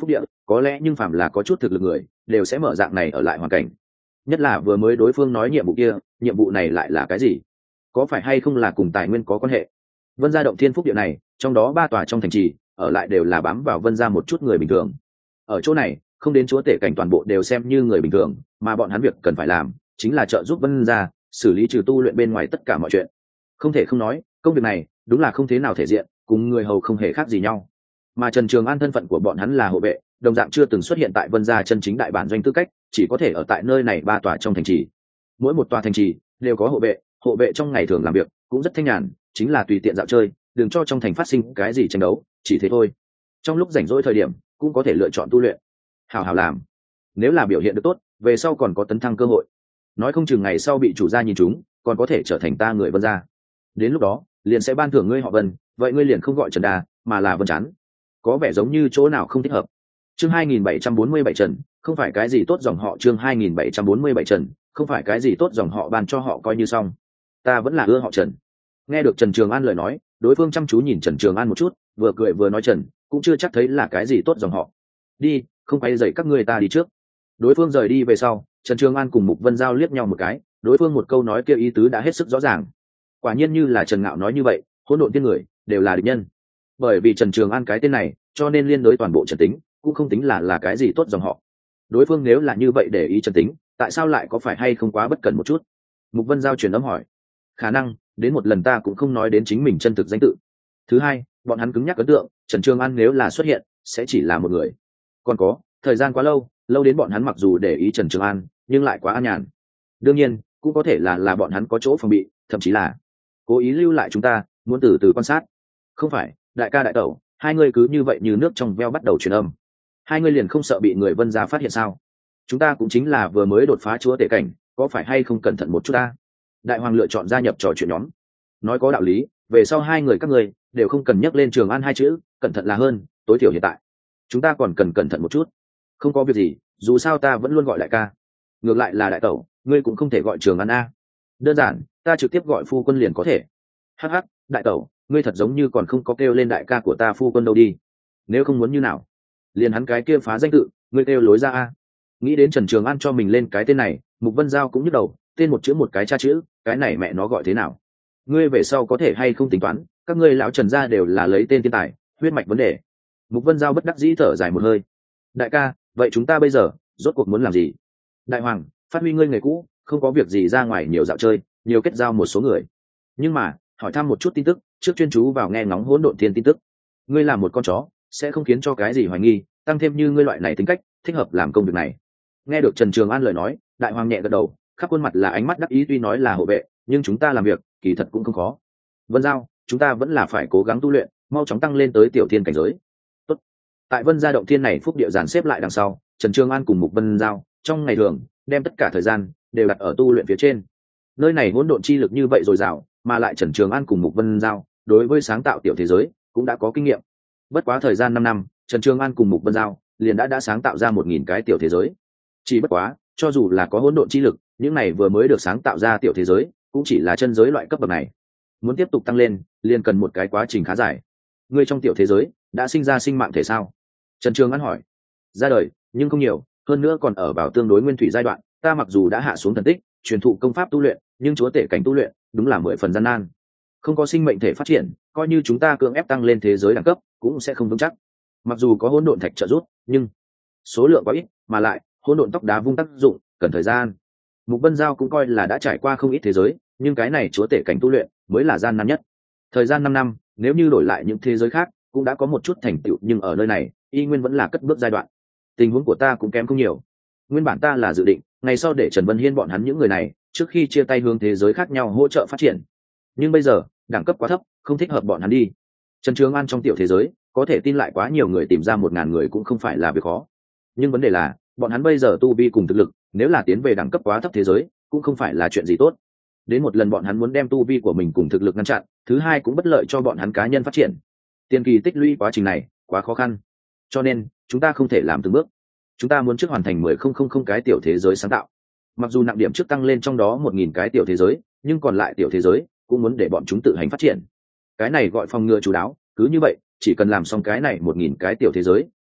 A: có lẽ nhưng phạm là có chút thực lực người đều sẽ mở dạng này ở lại hoàn cảnh, nhất là vừa mới đối phương nói nhiệm vụ kia, nhiệm vụ này lại là cái gì, có phải hay không là cùng tài nguyên có quan hệ. Vân gia động thiên phúc địa này trong đó 3 tòa trong thành trì ở lại đều là bám vào Vân gia một chút người bình thường. Ở chỗ này không đến chúa tể cảnh toàn bộ đều xem như người bình thường, mà bọn hắn việc cần phải làm chính là trợ giúp Vân gia xử lý trừ tu luyện bên ngoài tất cả mọi chuyện. Không thể không nói, công việc này đúng là không thế nào thể diện, cùng người hầu không hề khác gì nhau. Mà Trần Trường An thân phận của bọn hắn là hộ vệ, đồng dạng chưa từng xuất hiện tại Vân gia chân chính đại bản doanh tư cách, chỉ có thể ở tại nơi này 3 tòa trong thành trì. Mỗi một tòa thành trì đều có hộ vệ trong ngày thường làm việc cũng rất thanh nhàn, chính là tùy tiện dạo chơi, đừng cho trong thành phát sinh cái gì tranh đấu, chỉ thế thôi. Trong lúc rảnh rỗi thời điểm cũng có thể lựa chọn tu luyện, hào hào làm. Nếu là biểu hiện được tốt, về sau còn có tấn thăng cơ hội, nói không chừng ngày sau bị chủ gia nhìn chúng, còn có thể trở thành ta người Vân gia. Đến lúc đó liền sẽ ban thưởng ngươi họ Vân, vậy ngươi liền không gọi Trần Đa mà là Vân Chán, có vẻ giống như chỗ nào không thích hợp. Chương 2747 Trần, không phải cái gì tốt dòng họ. Chương 2747 Trần, không phải cái gì tốt dòng họ ban cho họ coi như xong. Ta vẫn là ưa họ Trần. Nghe được Trần Trường An lời nói, đối phương chăm chú nhìn Trần Trường An một chút, vừa cười vừa nói Trần cũng chưa chắc thấy là cái gì tốt dòng họ. Đi, không quay dậy các ngươi, ta đi trước. Đối phương rời đi về sau, Trần Trường An cùng Mục Vân Giao liếc nhau một cái, đối phương một câu nói kia ý tứ đã hết sức rõ ràng. Quả nhiên như là Trần Ngạo nói như vậy, hỗn độn tiên người đều là địch nhân. Bởi vì Trần Trường An cái tên này, cho nên liên đối toàn bộ Trần tính cũng không tính là cái gì tốt dòng họ. Đối phương nếu là như vậy để ý Trần tính, tại sao lại có phải hay không quá bất cẩn một chút? Mục Vân Giao truyền âm hỏi. Khả năng đến một lần ta cũng không nói đến chính mình chân thực danh tự. Thứ hai, bọn hắn cứng nhắc ấn tượng Trần Trường An nếu là xuất hiện sẽ chỉ là một người. Còn có thời gian quá lâu đến bọn hắn mặc dù để ý Trần Trường An nhưng lại quá an nhàn. Đương nhiên cũng có thể là bọn hắn có chỗ phòng bị, thậm chí là cố ý lưu lại chúng ta, muốn từ từ quan sát. Không phải đại ca đại tẩu, hai người cứ như vậy như nước trong veo bắt đầu truyền âm, hai người liền không sợ bị người Vân gia phát hiện sao? Chúng ta cũng chính là vừa mới đột phá chúa tể cảnh, có phải hay không cẩn thận một chút ta? Đại hoàng lựa chọn gia nhập trò chuyện nhóm, nói có đạo lý, về sau hai người các ngươi đều không cần nhắc lên Trường An hai chữ, cẩn thận là hơn, tối thiểu hiện tại chúng ta còn cần cẩn thận một chút. Không có việc gì, dù sao ta vẫn luôn gọi đại ca, ngược lại là đại tẩu ngươi cũng không thể gọi Trường An a. Đơn giản, ta trực tiếp gọi phu quân liền có thể. Hắc hắc, đại tẩu ngươi thật giống như còn không có kêu lên đại ca của ta phu quân đâu đi. Nếu không muốn như nào, liền hắn cái kia phá danh tự, ngươi kêu lối ra a. Nghĩ đến Trần Trường An cho mình lên cái tên này, Mục Vân Giao cũng nhức đầu, tên một chữ một cái cha chữ, cái này mẹ nó gọi thế nào? Ngươi về sau có thể hay không tính toán, các ngươi lão Trần gia đều là lấy tên thiên tài, huyết mạch vấn đề. Mục Vân Giao bất đắc dĩ thở dài một hơi. Đại ca, vậy chúng ta bây giờ rốt cuộc muốn làm gì? Đại hoàng, phát huy ngươi nghề cũ, không có việc gì ra ngoài nhiều dạo chơi, nhiều kết giao một số người. Nhưng mà, hỏi thăm một chút tin tức, trước chuyên chú vào nghe ngóng hỗn độn thiên tin tức. Ngươi làm một con chó, sẽ không khiến cho cái gì hoài nghi, tăng thêm như ngươi loại này tính cách, thích hợp làm công việc này. Nghe được Trần Trường An lời nói, đại hoàng nhẹ gật đầu, khắp khuôn mặt là ánh mắt đắc ý, tuy nói là hộ vệ, nhưng chúng ta làm việc kỳ thật cũng không khó. Vân Giao, chúng ta vẫn là phải cố gắng tu luyện, mau chóng tăng lên tới tiểu thiên cảnh giới. Tốt. Tại Vân gia động thiên này phúc địa dàn xếp lại đằng sau, Trần Trường An cùng Mục Vân Giao trong ngày thường đem tất cả thời gian đều đặt ở tu luyện phía trên. Nơi này hỗn độn chi lực như vậy dồi dào, mà lại Trần Trường An cùng Mục Vân Giao đối với sáng tạo tiểu thế giới cũng đã có kinh nghiệm. Bất quá thời gian 5 năm, Trần Trường An cùng Mục Vân Giao liền đã sáng tạo ra 1000 cái tiểu thế giới. Chỉ bất quá, cho dù là có hỗn độn chi lực, những này vừa mới được sáng tạo ra tiểu thế giới cũng chỉ là chân giới loại cấp bậc này. Muốn tiếp tục tăng lên, liền cần một cái quá trình khá dài. Ngươi trong tiểu thế giới đã sinh ra sinh mạng thể sao? Trần Trường An hỏi. Ra đời, nhưng không nhiều, hơn nữa còn ở vào tương đối nguyên thủy giai đoạn. Ta mặc dù đã hạ xuống thần tích, truyền thụ công pháp tu luyện, nhưng chúa tể cảnh tu luyện đúng là 10 phần gian nan. Không có sinh mệnh thể phát triển, coi như chúng ta cưỡng ép tăng lên thế giới đẳng cấp, cũng sẽ không vững chắc. Mặc dù có hỗn độn thạch trợ giúp, nhưng số lượng quá ít, mà lại hỗn độn tóc đá vung tác dụng cần thời gian. Mục Vân Giao cũng coi là đã trải qua không ít thế giới, nhưng cái này chúa tể cảnh tu luyện mới là gian nan nhất. Thời gian 5 năm, nếu như đổi lại những thế giới khác cũng đã có một chút thành tựu, nhưng ở nơi này y nguyên vẫn là cất bước giai đoạn. Tình huống của ta cũng kém không nhiều. Nguyên bản ta là dự định ngày sau để Trần Vân Hiên bọn hắn những người này trước khi chia tay hướng thế giới khác nhau hỗ trợ phát triển, nhưng bây giờ đẳng cấp quá thấp, không thích hợp bọn hắn đi. Trần Trường An trong tiểu thế giới có thể tin lại quá nhiều người, tìm ra 1000 người cũng không phải là việc khó. Nhưng vấn đề là bọn hắn bây giờ tu vi cùng thực lực, nếu là tiến về đẳng cấp quá thấp thế giới cũng không phải là chuyện gì tốt. Đến một lần bọn hắn muốn đem tu vi của mình cùng thực lực ngăn chặn, thứ hai cũng bất lợi cho bọn hắn cá nhân phát triển. Tiền kỳ tích lũy quá trình này quá khó khăn, cho nên chúng ta không thể làm từng bước. Chúng ta muốn trước hoàn thành 10,000 cái tiểu thế giới sáng tạo. Mặc dù nặng điểm trước tăng lên trong đó 1000 cái tiểu thế giới, nhưng còn lại tiểu thế giới cũng muốn để bọn chúng tự hành phát triển. Cái này gọi phòng ngừa chủ đáo, cứ như vậy, chỉ cần làm xong cái này 1000 cái tiểu thế giới,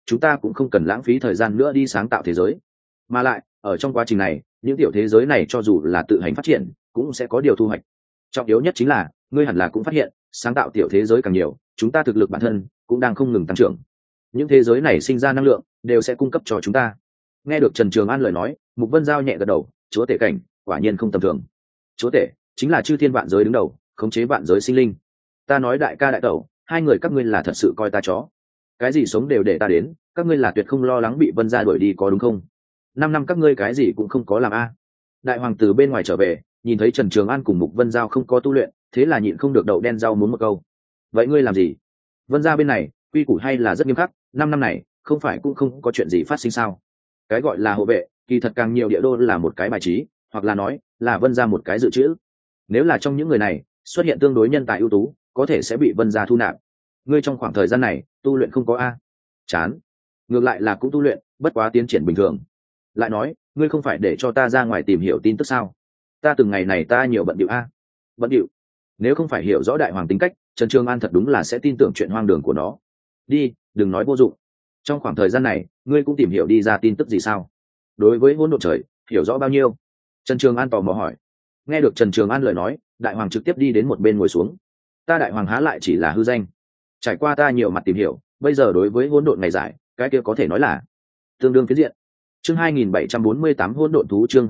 A: chúng ta cũng không cần lãng phí thời gian nữa đi sáng tạo thế giới. Mà lại ở trong quá trình này, những tiểu thế giới này cho dù là tự hành phát triển cũng sẽ có điều thu hoạch. Trọng yếu nhất chính là ngươi hẳn là cũng phát hiện, sáng tạo tiểu thế giới càng nhiều, chúng ta thực lực bản thân cũng đang không ngừng tăng trưởng. Những thế giới này sinh ra năng lượng đều sẽ cung cấp cho chúng ta. Nghe được Trần Trường An lời nói, Mục Vân Giao nhẹ gật đầu, chúa tể cảnh quả nhiên không tầm thường. Chúa tể chính là chư thiên vạn giới đứng đầu, khống chế vạn giới sinh linh. Ta nói đại ca đại tẩu, hai người các ngươi là thật sự coi ta chó. Cái gì sống đều để ta đến, các ngươi là tuyệt không lo lắng bị Vân gia đuổi đi có đúng không? 5 năm các ngươi cái gì cũng không có làm a. Đại hoàng từ bên ngoài trở về, nhìn thấy Trần Trường An cùng Mục Vân Giao không có tu luyện, thế là nhịn không được đậu đen rau muốn một câu. Vậy ngươi làm gì? Vân gia bên này quy củ hay là rất nghiêm khắc, 5 năm này không phải cũng không có chuyện gì phát sinh sao? Cái gọi là hộ vệ kỳ thật càng nhiều địa đô là một cái bài trí, hoặc là nói là Vân gia một cái dự trữ. Nếu là trong những người này xuất hiện tương đối nhân tài ưu tú, có thể sẽ bị Vân gia thu nạp. Ngươi trong khoảng thời gian này tu luyện không có a? Chán. Ngược lại là cũng tu luyện, bất quá tiến triển bình thường. Lại nói, ngươi không phải để cho ta ra ngoài tìm hiểu tin tức sao? Ta từng ngày này ta nhiều bận điệu a. Bận điệu? Nếu không phải hiểu rõ đại hoàng tính cách, Trần Trường An thật đúng là sẽ tin tưởng chuyện hoang đường của nó. Đi, đừng nói vô dụng. Trong khoảng thời gian này, ngươi cũng tìm hiểu đi ra tin tức gì sao? Đối với hỗn độn trời, hiểu rõ bao nhiêu? Trần Trường An tò mò hỏi. Nghe được Trần Trường An lời nói, đại hoàng trực tiếp đi đến một bên ngồi xuống. Ta đại hoàng há lại chỉ là hư danh. Trải qua ta nhiều mặt tìm hiểu, bây giờ đối với hỗn độn này giải, cái kia có thể nói là tương đương phiến diện. Chương 2748 hỗn độn thú, chương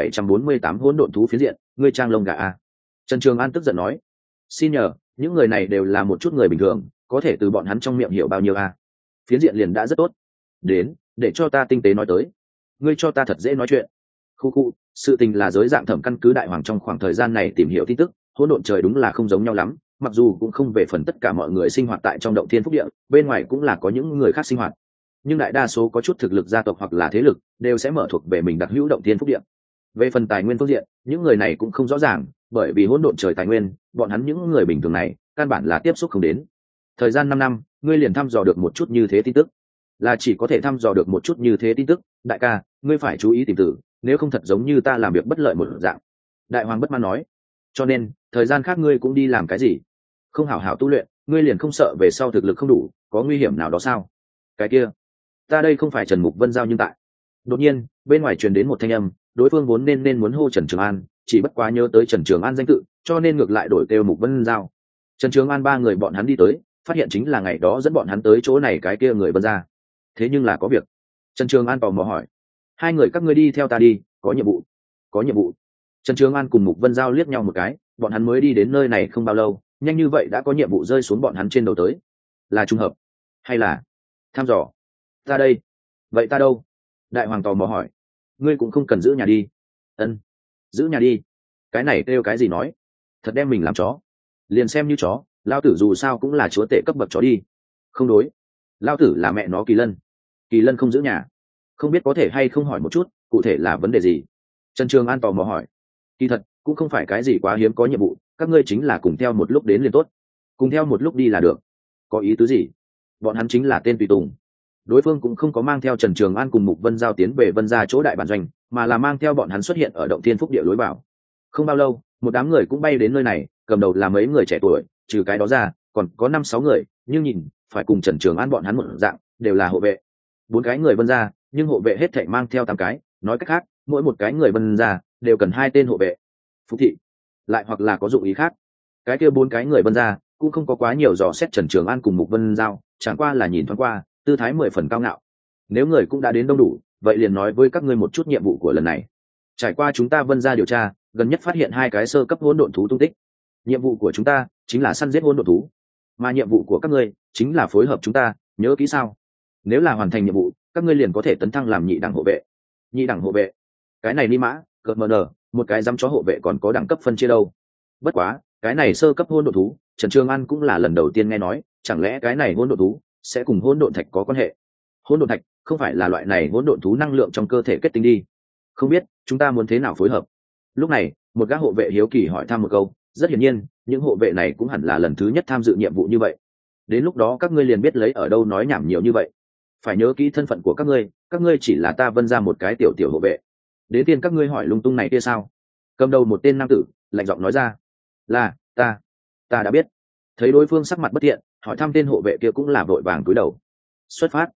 A: 2748 hỗn độn thú phiến diện, ngươi trang lông gà a. Trần Trường An tức giận nói. Xin nhờ, những người này đều là một chút người bình thường, có thể từ bọn hắn trong miệng hiểu bao nhiêu a. Phiến diện liền đã rất tốt. Đến, để cho ta tinh tế nói tới. Ngươi cho ta thật dễ nói chuyện. Khu khu, sự tình là giới dạng thẩm căn cứ đại hoàng trong khoảng thời gian này tìm hiểu tin tức, hỗn độn trời đúng là không giống nhau lắm, mặc dù cũng không về phần tất cả mọi người sinh hoạt tại trong động thiên phúc địa, bên ngoài cũng là có những người khác sinh hoạt, nhưng đại đa số có chút thực lực gia tộc hoặc là thế lực đều sẽ mở thuộc về mình đặc hữu động thiên phúc địa. Về phần tài nguyên phương diện, những người này cũng không rõ ràng, bởi vì hỗn độn trời tài nguyên, bọn hắn những người bình thường này căn bản là tiếp xúc không đến. Thời gian 5 năm, ngươi liền thăm dò được một chút như thế tin tức, là chỉ có thể thăm dò được một chút như thế tin tức, đại ca, ngươi phải chú ý tìm tử, nếu không thật giống như ta làm việc bất lợi một dạng. Đại hoàng bất mãn nói. Cho nên thời gian khác ngươi cũng đi làm cái gì? Không hảo hảo tu luyện, ngươi liền không sợ về sau thực lực không đủ, có nguy hiểm nào đó sao? Cái kia, ta đây không phải Trần Mục Vân Giao nhưng tại. Đột nhiên bên ngoài truyền đến một thanh âm, đối phương vốn nên muốn hô Trần Trường An, chỉ bất quá nhớ tới Trần Trường An danh tự, cho nên ngược lại đổi kêu Mục Vân Giao. Trần Trường An ba người bọn hắn đi tới, phát hiện chính là ngày đó dẫn bọn hắn tới chỗ này cái kia người Vân gia. Thế nhưng là có việc. Trần Trường An tò mò hỏi. Hai người các ngươi đi theo ta đi, có nhiệm vụ. Có nhiệm vụ. Trần Trường An cùng Mục Vân Giao liếc nhau một cái, bọn hắn mới đi đến nơi này không bao lâu, nhanh như vậy đã có nhiệm vụ rơi xuống bọn hắn trên đầu tới. Là trùng hợp hay là thăm dò? Ta đây. Vậy ta đâu? Đại hoàng tò mò hỏi. Ngươi cũng không cần giữ nhà đi. Ân, giữ nhà đi. Cái này kêu cái gì nói? Thật đem mình làm chó. Liền xem như chó, lao tử dù sao cũng là chúa tể cấp bậc chó đi. Không đối, lao tử là mẹ nó Kỳ Lân. Kỳ Lân không giữ nhà. Không biết có thể hay không hỏi một chút, cụ thể là vấn đề gì? Trần Trường An tò mò hỏi. Kỳ thật cũng không phải cái gì quá hiếm có nhiệm vụ, các ngươi chính là cùng theo một lúc đến liền tốt, cùng theo một lúc đi là được. Có ý tứ gì? Bọn hắn chính là tên tùy tùng. Đối phương cũng không có mang theo Trần Trường An cùng Mục Vân Giao tiến về Vân gia chỗ đại bản doanh, mà là mang theo bọn hắn xuất hiện ở động thiên phúc địa lối vào. Không bao lâu, một đám người cũng bay đến nơi này, cầm đầu là mấy người trẻ tuổi, trừ cái đó ra còn có 5-6 người, nhưng nhìn phải cùng Trần Trường An bọn hắn một dạng, đều là hộ vệ. 4 cái người Vân gia, nhưng hộ vệ hết thảy mang theo 8 cái, nói cách khác, mỗi một cái người Vân gia đều cần 2 tên hộ vệ. Phúc thị lại hoặc là có dụng ý khác. Cái kia 4 cái người Vân gia cũng không có quá nhiều dò xét Trần Trường An cùng Mục Vân Giao, chẳng qua là nhìn thoáng qua, tư thái 10 phần cao ngạo. Nếu người cũng đã đến đông đủ, vậy liền nói với các ngươi một chút nhiệm vụ của lần này. Trải qua chúng ta Vân gia điều tra, gần nhất phát hiện 2 cái sơ cấp hỗn độn thú tung tích. Nhiệm vụ của chúng ta chính là săn giết hỗn độn thú, mà nhiệm vụ của các ngươi chính là phối hợp chúng ta, nhớ kỹ sao? Nếu là hoàn thành nhiệm vụ, các ngươi liền có thể tấn thăng làm nhị đẳng hộ vệ. Nhị đẳng hộ vệ? Cái này ni mã, cợt mờ nở, một cái dám chó hộ vệ còn có đẳng cấp phân chia đâu. Bất quá, cái này sơ cấp hỗn độn thú, Trần Trường An cũng là lần đầu tiên nghe nói, chẳng lẽ cái này hỗn độn thú sẽ cùng hỗn độn thạch có quan hệ? Hỗn độn thạch không phải là loại này hỗn độn thú năng lượng trong cơ thể kết tinh đi. Không biết chúng ta muốn thế nào phối hợp. Lúc này một gã hộ vệ hiếu kỳ hỏi thăm một câu, rất hiển nhiên những hộ vệ này cũng hẳn là lần thứ nhất tham dự nhiệm vụ như vậy. Đến lúc đó các ngươi liền biết lấy ở đâu nói nhảm nhiều như vậy. Phải nhớ kỹ thân phận của các ngươi chỉ là ta Vân ra một cái tiểu tiểu hộ vệ. Đến tiên các ngươi hỏi lung tung này kia sao? Cầm đầu một tên nam tử lạnh giọng nói ra. Là ta đã biết. Thấy đối phương sắc mặt bất tiện, hỏi thăm tên hộ vệ kia cũng là vội vàng cúi đầu. Xuất phát.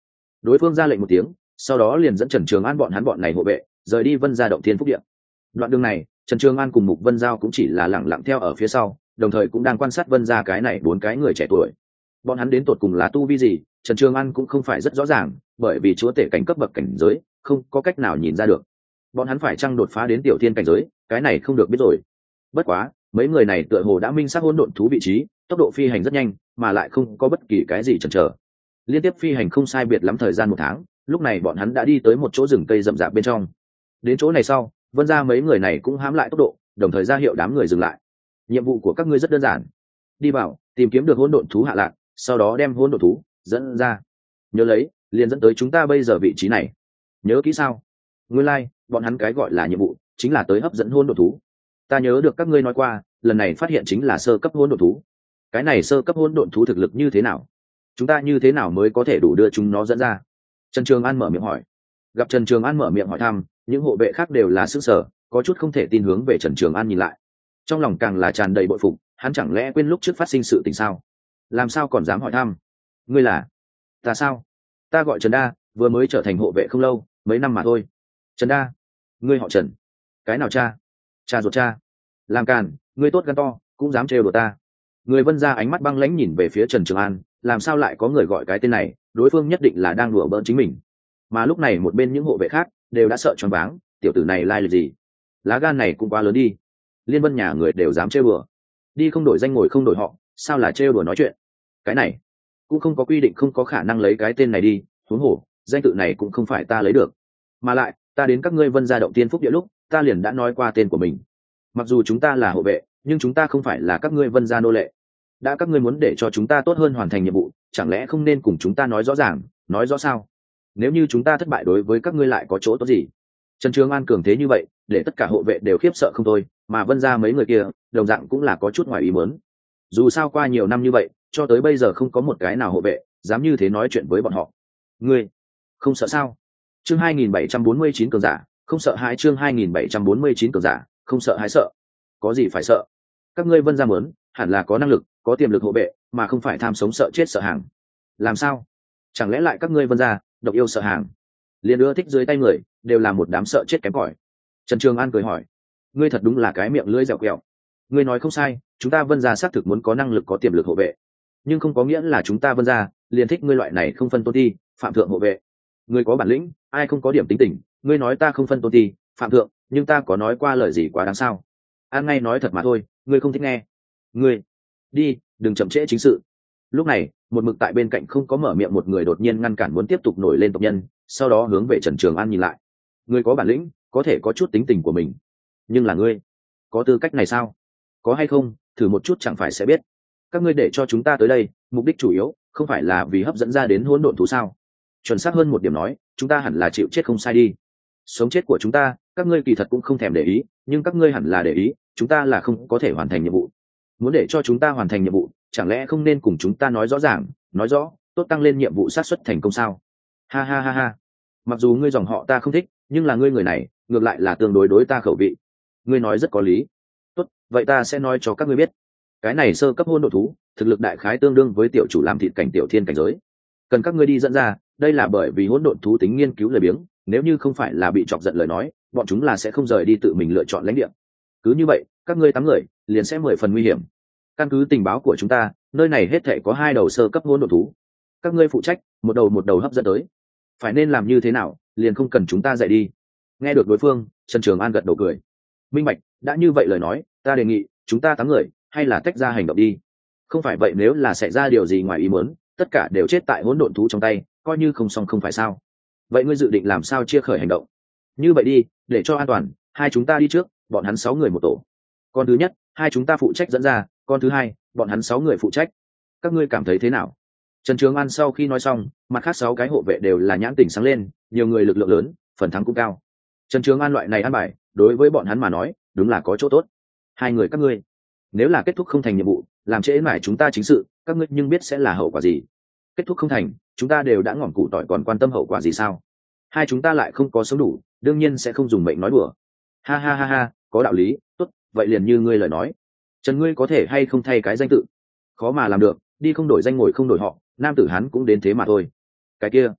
A: Đối phương ra lệnh một tiếng, sau đó liền dẫn Trần Trường An bọn này hộ vệ rời đi Vân Gia động Thiên Phúc Điện. Đoạn đường này, Trần Trường An cùng Mục Vân Giao cũng chỉ là lẳng lặng theo ở phía sau, đồng thời cũng đang quan sát Vân Gia cái này 4 cái người trẻ tuổi. Bọn hắn đến tột cùng là tu vi gì, Trần Trường An cũng không phải rất rõ ràng, bởi vì chúa tể cảnh cấp bậc cảnh giới, không có cách nào nhìn ra được. Bọn hắn phải chăng đột phá đến tiểu thiên cảnh giới, cái này không được biết rồi. Bất quá, mấy người này tựa hồ đã minh xác hỗn độn thú vị trí, tốc độ phi hành rất nhanh, mà lại không có bất kỳ cái gì chần chờ. Liên tiếp phi hành không sai biệt lắm thời gian 1 tháng, lúc này bọn hắn đã đi tới một chỗ rừng cây rậm rạp bên trong. Đến chỗ này sau, Vân Gia mấy người này cũng hãm lại tốc độ, đồng thời ra hiệu đám người dừng lại. Nhiệm vụ của các ngươi rất đơn giản, đi vào tìm kiếm được hỗn độn thú hạ lạc, sau đó đem hỗn độn thú dẫn ra. Nhớ lấy, liền dẫn tới chúng ta bây giờ vị trí này. Nhớ kỹ sao? Nguyên lai, bọn hắn cái gọi là nhiệm vụ chính là tới hấp dẫn hỗn độn thú. Ta nhớ được các ngươi nói qua, lần này phát hiện chính là sơ cấp hỗn độn thú. Cái này sơ cấp hỗn độn thú thực lực như thế nào? Chúng ta như thế nào mới có thể đủ đưa chúng nó dẫn ra? Trần Trường An mở miệng hỏi. Gặp Trần Trường An mở miệng hỏi thăm, những hộ vệ khác đều là sững sờ, có chút không thể tin hướng về Trần Trường An nhìn lại. Trong lòng càng là tràn đầy bội phục, hắn chẳng lẽ quên lúc trước phát sinh sự tình sao? Làm sao còn dám hỏi thăm? Ngươi là? Ta sao? Ta gọi Trần Đa, vừa mới trở thành hộ vệ không lâu, mấy năm mà thôi. Trần Đa? Ngươi họ Trần? Cái nào cha? Cha ruột cha? Làm càn, ngươi tốt gan to, cũng dám trêu đùa ta. Người Vân Gia ánh mắt băng lãnh nhìn về phía Trần Trường An, làm sao lại có người gọi cái tên này, đối phương nhất định là đang đùa bỡn chính mình. Mà lúc này một bên những hộ vệ khác đều đã sợ choáng váng, tiểu tử này lai lịch gì? Lá gan này cũng quá lớn đi. Liên Vân nhà người đều dám trêu đùa. Đi không đổi danh ngồi không đổi họ, sao là trêu đùa nói chuyện? Cái này cũng không có quy định không có khả năng lấy cái tên này đi, huống hồ, danh tự này cũng không phải ta lấy được. Mà lại, ta đến các ngươi Vân Gia động Tiên Phúc Địa lúc, ta liền đã nói qua tên của mình. Mặc dù chúng ta là hộ vệ, nhưng chúng ta không phải là các ngươi Vân Gia nô lệ. Đã các ngươi muốn để cho chúng ta tốt hơn hoàn thành nhiệm vụ, chẳng lẽ không nên cùng chúng ta nói rõ ràng, nói rõ sao? Nếu như chúng ta thất bại đối với các ngươi lại có chỗ tốt gì? Trần Trường An cường thế như vậy, để tất cả hộ vệ đều khiếp sợ không thôi, mà Vân Gia mấy người kia, đồng dạng cũng là có chút ngoài ý muốn. Dù sao qua nhiều năm như vậy, cho tới bây giờ không có một cái nào hộ vệ dám như thế nói chuyện với bọn họ. Ngươi không sợ sao? Chương 2749 cường giả, không sợ hãi. Chương 2749 cường giả, không sợ hãi. Sợ? Có gì phải sợ? Các ngươi Vân Gia muốn, hẳn là có năng lực, có tiềm lực hộ vệ, mà không phải tham sống sợ chết sợ hàng. Làm sao? Chẳng lẽ lại các ngươi Vân Gia độc yêu sợ hàng, liền ưa thích dưới tay người, đều là một đám sợ chết kém cỏi? Trần Trường An cười hỏi. Ngươi thật đúng là cái miệng lưỡi dẻo quẹo. Ngươi nói không sai, chúng ta Vân Gia xác thực muốn có năng lực có tiềm lực hộ vệ, nhưng không có nghĩa là chúng ta Vân Gia liền thích ngươi loại này không phân tôn ti phạm thượng hộ vệ. Ngươi có bản lĩnh, ai không có điểm tính tình? Ngươi nói ta không phân tôn ti phạm thượng, nhưng ta có nói qua lời gì quá đáng sao? An ngay nói thật mà thôi, ngươi không thích nghe. Ngươi đi, đừng chậm trễ chính sự. Lúc này, một mực tại bên cạnh không có mở miệng một người đột nhiên ngăn cản muốn tiếp tục nổi lên tộc nhân, sau đó hướng về Trần Trường An nhìn lại. Ngươi có bản lĩnh, có thể có chút tính tình của mình, nhưng là ngươi có tư cách này sao? Có hay không, thử một chút chẳng phải sẽ biết. Các ngươi để cho chúng ta tới đây, mục đích chủ yếu không phải là vì hấp dẫn ra đến hỗn độn thú sao? Chuẩn xác hơn một điểm nói, chúng ta hẳn là chịu chết không sai đi. Sống chết của chúng ta, các ngươi kỳ thật cũng không thèm để ý, nhưng các ngươi hẳn là để ý, chúng ta là không có thể hoàn thành nhiệm vụ. Muốn để cho chúng ta hoàn thành nhiệm vụ, chẳng lẽ không nên cùng chúng ta nói rõ ràng, nói rõ, tốt tăng lên nhiệm vụ xác suất thành công sao? Ha ha ha ha. Mặc dù ngươi dòng họ ta không thích, nhưng là ngươi người này, ngược lại là tương đối đối ta khẩu vị. Ngươi nói rất có lý. Tốt, vậy ta sẽ nói cho các ngươi biết. Cái này sơ cấp hỗn độn thú, thực lực đại khái tương đương với tiểu chủ làm thịt cảnh tiểu thiên cảnh giới. Cần các ngươi đi dẫn ra, đây là bởi vì hỗn độn thú tính nghiên cứu lười biếng, nếu như không phải là bị chọc giận lời nói, bọn chúng là sẽ không rời đi tự mình lựa chọn lãnh địa. Cứ như vậy, các ngươi 8 người liền sẽ 10 phần nguy hiểm. Căn cứ tình báo của chúng ta, nơi này hết thảy có 2 đầu sơ cấp hỗn độn thú. Các ngươi phụ trách, một đầu hấp dẫn tới. Phải nên làm như thế nào, liền không cần chúng ta dạy đi. Nghe được đối phương, Trần Trường An gật đầu cười. Minh bạch, đã như vậy lời nói, ta đề nghị chúng ta 8 người hay là tách ra hành động đi. Không phải vậy nếu là xảy ra điều gì ngoài ý muốn, tất cả đều chết tại hỗn độn thú trong tay, coi như không xong không phải sao? Vậy ngươi dự định làm sao chia khởi hành động? Như vậy đi, để cho an toàn, 2 chúng ta đi trước, bọn hắn 6 người một tổ. Con thứ nhất, 2 chúng ta phụ trách dẫn ra, con thứ hai, bọn hắn 6 người phụ trách. Các ngươi cảm thấy thế nào? Trần Trường An sau khi nói xong, mặt khác 6 cái hộ vệ đều là nhãn tỉnh sáng lên, nhiều người lực lượng lớn, phần thắng cũng cao. Trần Trường An loại này ăn bài, đối với bọn hắn mà nói, đúng là có chỗ tốt. 2 người các ngươi, nếu là kết thúc không thành nhiệm vụ, làm trễ mãi chúng ta chính sự, các ngươi nhưng biết sẽ là hậu quả gì? Kết thúc không thành, chúng ta đều đã ngỏm củ tỏi còn quan tâm hậu quả gì sao? 2 chúng ta lại không có sống đủ, đương nhiên sẽ không dùng mệnh nói đùa. Ha ha ha ha, có đạo lý, tốt, vậy liền như ngươi lời nói. Trần ngươi có thể hay không thay cái danh tự? Khó mà làm được, đi không đổi danh ngồi không đổi họ, nam tử hắn cũng đến thế mà thôi. Cái kia,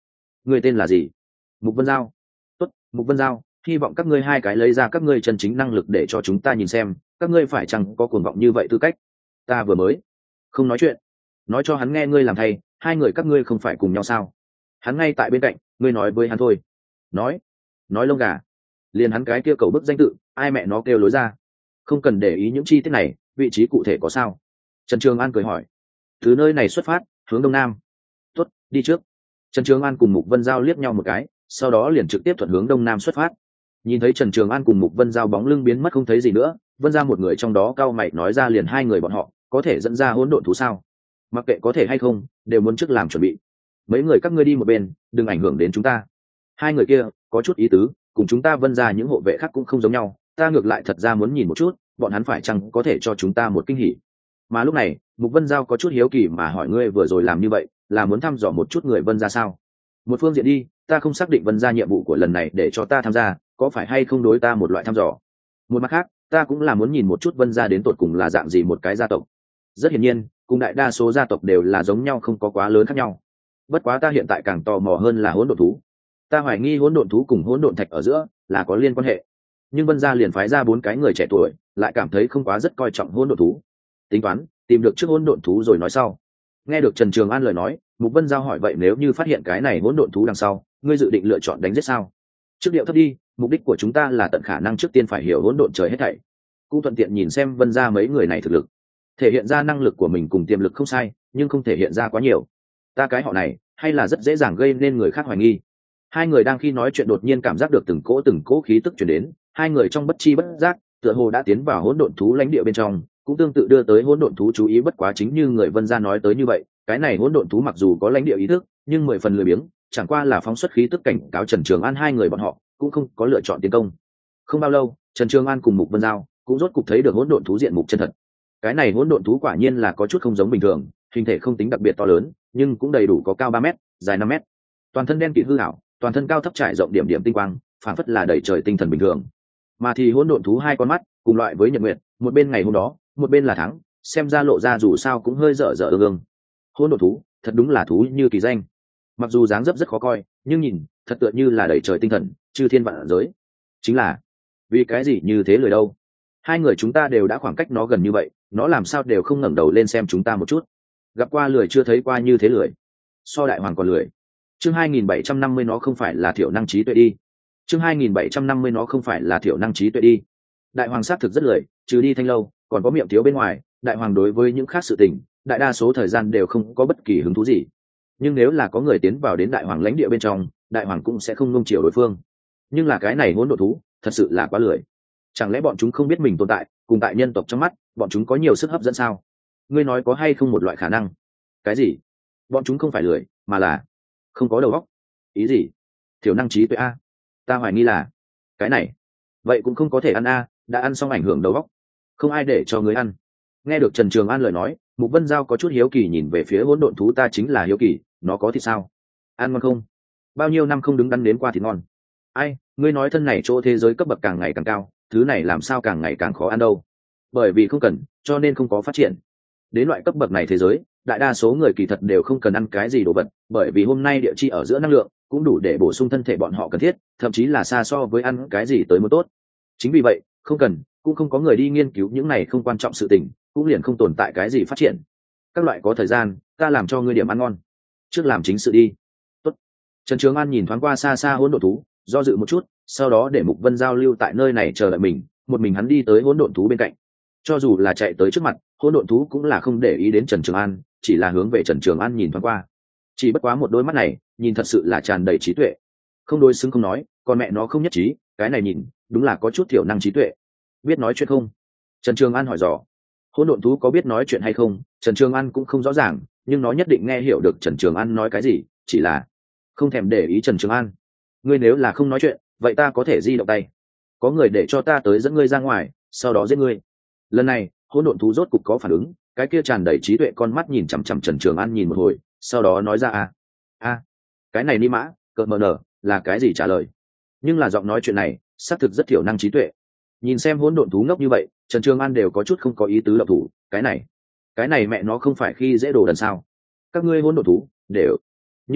A: Người tên là gì? Mục Vân Giao. Tốt, Mục Vân Giao, hy vọng các ngươi hai cái lấy ra các ngươi chân chính năng lực để cho chúng ta nhìn xem các ngươi phải chăng có cuồng vọng như vậy tư cách. Ta vừa mới không nói chuyện, nói cho hắn nghe ngươi làm thay, hai người các ngươi không phải cùng nhau sao? Hắn ngay tại bên cạnh, ngươi nói với hắn thôi. Nói lông gà, liền hắn cái kia cầu bức danh tự, ai mẹ nó kêu lối ra. Không cần để ý những chi tiết này, vị trí cụ thể có sao? Trần Trường An cười hỏi. Từ nơi này xuất phát, hướng đông nam. Tốt, đi trước. Trần Trường An cùng Mục Vân Giao liếc nhau một cái, sau đó liền trực tiếp thuận hướng đông nam xuất phát. Nhìn thấy Trần Trường An cùng Mục Vân Giao bóng lưng biến mất không thấy gì nữa, Vân Giao một người trong đó cao mày nói ra liền hai người bọn họ có thể dẫn ra hỗn độn thú sao? Mặc kệ có thể hay không, đều muốn trước làm chuẩn bị. Mấy người các ngươi đi một bên, đừng ảnh hưởng đến chúng ta. Hai người kia có chút ý tứ, cùng chúng ta Vân ra những hộ vệ khác cũng không giống nhau, ta ngược lại thật ra muốn nhìn một chút, bọn hắn phải chăng có thể cho chúng ta một kinh hỉ. Mà lúc này, Mục Vân Giao có chút hiếu kỳ mà hỏi ngươi vừa rồi làm như vậy, là muốn thăm dò một chút người Vân ra sao? Một phương diện đi, ta không xác định Vân ra nhiệm vụ của lần này để cho ta tham gia, có phải hay không đối ta một loại thăm dò. Một mặt khác, ta cũng là muốn nhìn một chút Vân ra đến tột cùng là dạng gì một cái gia tộc. Rất hiển nhiên, cùng đại đa số gia tộc đều là giống nhau, không có quá lớn khác nhau. Bất quá ta hiện tại càng tò mò hơn là hỗn độn thú. Ta hoài nghi hỗn độn thú cùng hỗn độn thạch ở giữa là có liên quan hệ. Nhưng Vân gia liền phái ra 4 cái người trẻ tuổi, lại cảm thấy không quá rất coi trọng hỗn độn thú. Tính toán, tìm được trước hỗn độn thú rồi nói sau. Nghe được Trần Trường An lời nói, Mục Vân Giao hỏi vậy nếu như phát hiện cái này hỗn độn thú đằng sau, ngươi dự định lựa chọn đánh giết sao? Trước điệu thấp đi, mục đích của chúng ta là tận khả năng trước tiên phải hiểu hỗn độn trời hết thảy, cũng thuận tiện nhìn xem Vân gia mấy người này thực lực, thể hiện ra năng lực của mình cùng tiềm lực không sai, nhưng không thể hiện ra quá nhiều. Ta cái họ này hay là rất dễ dàng gây nên người khác hoài nghi. Hai người đang khi nói chuyện đột nhiên cảm giác được từng cỗ khí tức truyền đến, hai người trong bất chi bất giác tựa hồ đã tiến vào hỗn độn thú lãnh địa bên trong, cũng tương tự đưa tới hỗn độn thú chú ý. Bất quá chính như người Vân gia nói tới như vậy, cái này hỗn độn thú mặc dù có lãnh địa ý thức, nhưng 10 phần lười biếng, chẳng qua là phóng xuất khí tức cảnh cáo Trần Trường An hai người bọn họ cũng không có lựa chọn tiến công. Không bao lâu, Trần Trường An cùng Mục Vân Giao cũng rốt cục thấy được hỗn độn thú diện mục chân thật. Cái này hỗn độn thú quả nhiên là có chút không giống bình thường, hình thể không tính đặc biệt to lớn, nhưng cũng đầy đủ có cao 3 mét, dài 5 mét. Toàn thân đen kịt hư ảo, toàn thân cao thấp trải rộng điểm điểm tinh quang, phảng phất là đầy trời tinh thần bình thường. Mà thì hỗn độn thú hai con mắt, cùng loại với nhật nguyệt, một bên ngày hôm đó, một bên là tháng, xem ra lộ ra dù sao cũng hơi dở dở ương ương. Hỗn độn thú, thật đúng là thú như kỳ danh. Mặc dù dáng dấp rất khó coi, nhưng nhìn, thật tựa như là đầy trời tinh thần, chư thiên vạn giới. Chính là, vì cái gì như thế lười đâu? Hai người chúng ta đều đã khoảng cách nó gần như vậy, nó làm sao đều không ngẩng đầu lên xem chúng ta một chút. Gặp qua lười chưa thấy qua như thế lười. So đại hoàng còn lười. Chương 2750 nó không phải là thiểu năng trí tuệ đi. Chương 2750 nó không phải là thiểu năng trí tuệ đi. Đại hoàng xác thực rất lười, trừ đi thanh lâu, còn có miệng thiếu bên ngoài, đại hoàng đối với những khác sự tình, đại đa số thời gian đều không có bất kỳ hứng thú gì. Nhưng nếu là có người tiến vào đến đại hoàng lãnh địa bên trong, đại hoàng cũng sẽ không nung chiều đối phương. Nhưng là cái này hỗn độn thú, thật sự là quá lười. Chẳng lẽ bọn chúng không biết mình tồn tại, cùng tại nhân tộc trong mắt, bọn chúng có nhiều sức hấp dẫn sao? Ngươi nói có hay không một loại khả năng? Cái gì? Bọn chúng không phải lười, mà là không có đầu óc. Ý gì? Thiểu năng trí tuệ a? Ta hoài nghi là cái này. Vậy cũng không có thể ăn a, đã ăn xong ảnh hưởng đầu óc. Không ai để cho người ăn. Nghe được Trần Trường An lời nói, Mục Vân Giao có chút hiếu kỳ nhìn về phía hỗn độn thú. Ta chính là hiếu kỳ, nó có thịt sao? Ăn ngon không? Bao nhiêu năm không đứng đắn đến qua thịt ngon. Ai, ngươi nói thân này chỗ thế giới cấp bậc càng ngày càng cao, thứ này làm sao càng ngày càng khó ăn đâu? Bởi vì không cần, cho nên không có phát triển. Đến loại cấp bậc này thế giới, đại đa số người kỳ thật đều không cần ăn cái gì đồ vật, bởi vì hôm nay địa chi ở giữa năng lượng cũng đủ để bổ sung thân thể bọn họ cần thiết, thậm chí là xa so với ăn cái gì tới một tốt. Chính vì vậy, không cần, cũng không có người đi nghiên cứu những này không quan trọng sự tình, cũng liền không tồn tại cái gì phát triển. Các loại có thời gian, ta làm cho ngươi điểm ăn ngon. Trước làm chính sự đi. Tốt. Trần Trường An nhìn thoáng qua xa xa hỗn độn thú, do dự một chút, sau đó để Mục Vân Giao lưu tại nơi này chờ đợi mình, một mình hắn đi tới hỗn độn thú bên cạnh. Cho dù là chạy tới trước mặt, hỗn độn thú cũng là không để ý đến Trần Trường An, chỉ là hướng về Trần Trường An nhìn thoáng qua. Chỉ bất quá một đôi mắt này, nhìn thật sự là tràn đầy trí tuệ. Không đối xứng không nói, còn mẹ nó không nhất trí, cái này nhìn, đúng là có chút thiểu năng trí tuệ. Biết nói chuyện không? Trần Trường An hỏi dò. Hỗn độn thú có biết nói chuyện hay không, Trần Trường An cũng không rõ ràng, nhưng nó nhất định nghe hiểu được Trần Trường An nói cái gì, chỉ là không thèm để ý Trần Trường An. Ngươi nếu là không nói chuyện, vậy ta có thể di động tay. Có người để cho ta tới dẫn ngươi ra ngoài, sau đó giết ngươi. Lần này, hỗn độn thú rốt cục có phản ứng, cái kia tràn đầy trí tuệ con mắt nhìn chằm chằm Trần Trường An nhìn một hồi, sau đó nói ra cái này ni mã, cợt mờ nở, là cái gì trả lời. Nhưng là giọng nói chuyện này, xác thực rất thiểu năng trí tuệ. Nhìn xem hỗn độn thú ngốc như vậy, Trần Trường An đều có chút không có ý tứ động thủ. Cái này mẹ nó không phải khi dễ đồ đần sao? Các ngươi hỗn độn thú đều như thế,